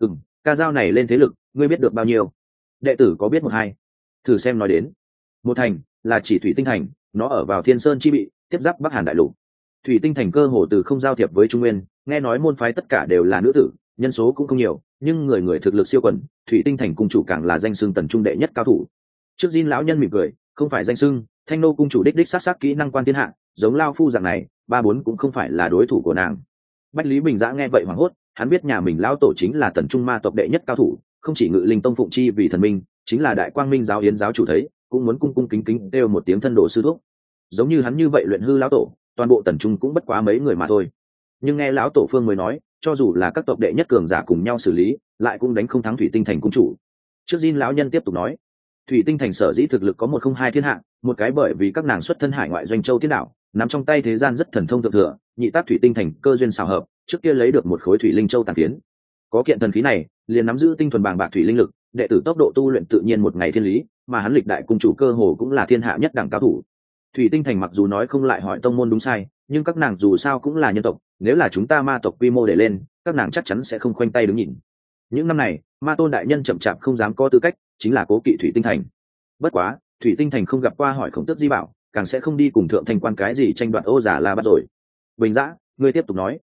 Ca dao này lên thế lực, ngươi biết được bao nhiêu? Đệ tử có biết 1-2. Thử xem nói đến. Một thành là chỉ Thủy Tinh thành, nó ở vào Thiên Sơn chi bị, tiếp giáp Bắc Hàn đại lục. Thủy Tinh thành cơ hồ từ không giao thiệp với Trung Nguyên, nghe nói môn phái tất cả đều là nữ tử, nhân số cũng không nhiều, nhưng người người thực lực siêu quần. Thủy Tinh thành cung chủ càng là danh xưng Tần Trung đệ nhất cao thủ. Trước Jin lão nhân mỉm cười, không phải danh xưng, Thanh nô cung chủ đích sát sát kỹ năng quan thiên hạ, giống Lao phu dạng này, 3-4 cũng không phải là đối thủ của nàng. Bách Lý Bình Giã nghe vậy hoảng hốt, hắn biết nhà mình lão tổ chính là Tần Trung ma tộc đệ nhất cao thủ, không chỉ Ngự Linh tông phụng chi vì thần minh, chính là Đại Quang Minh giáo yến giáo chủ thấy, cũng muốn cung cung kính kính kêu một tiếng thân đồ sư thúc. Giống như hắn như vậy luyện hư lão tổ, toàn bộ Tần Trung cũng bất quá mấy người mà thôi. Nhưng nghe lão tổ phương mới nói, cho dù là các tộc đệ nhất cường giả cùng nhau xử lý, lại cũng đánh không thắng Thủy Tinh thành cung chủ. Trước Jin lão nhân tiếp tục nói, Thủy Tinh thành sở dĩ thực lực có 1-0-2 thiên hạ, một cái bởi vì các nàng xuất thân hải ngoại doanh châu thiên đạo, nắm trong tay thế gian rất thần thông thượng thừa, nhị tác Thủy Tinh thành cơ duyên xào hợp, trước kia lấy được một khối thủy linh châu tàn phiến. Có kiện thần khí này, liền nắm giữ tinh thuần bàng bạc thủy linh lực, đệ tử tốc độ tu luyện tự nhiên một ngày thiên lý, mà hắn lịch đại cung chủ cơ hồ cũng là thiên hạ nhất đẳng cao thủ. Thủy Tinh thành mặc dù nói không lại hỏi tông môn đúng sai, nhưng các nàng dù sao cũng là nhân tộc, nếu là chúng ta ma tộc quy mô để lên, các nàng chắc chắn sẽ không khoanh tay đứng nhìn. Những năm này, ma tôn đại nhân chậm chạp không dám có tư cách, chính là cố kỵ Thủy Tinh thành. Bất quá, Thủy Tinh thành không gặp qua hỏi Khổng Tước Di bảo, càng sẽ không đi cùng Thượng Thanh quan cái gì tranh đoạt Ô Già La Bát rồi. Bình Giã, ngươi tiếp tục nói.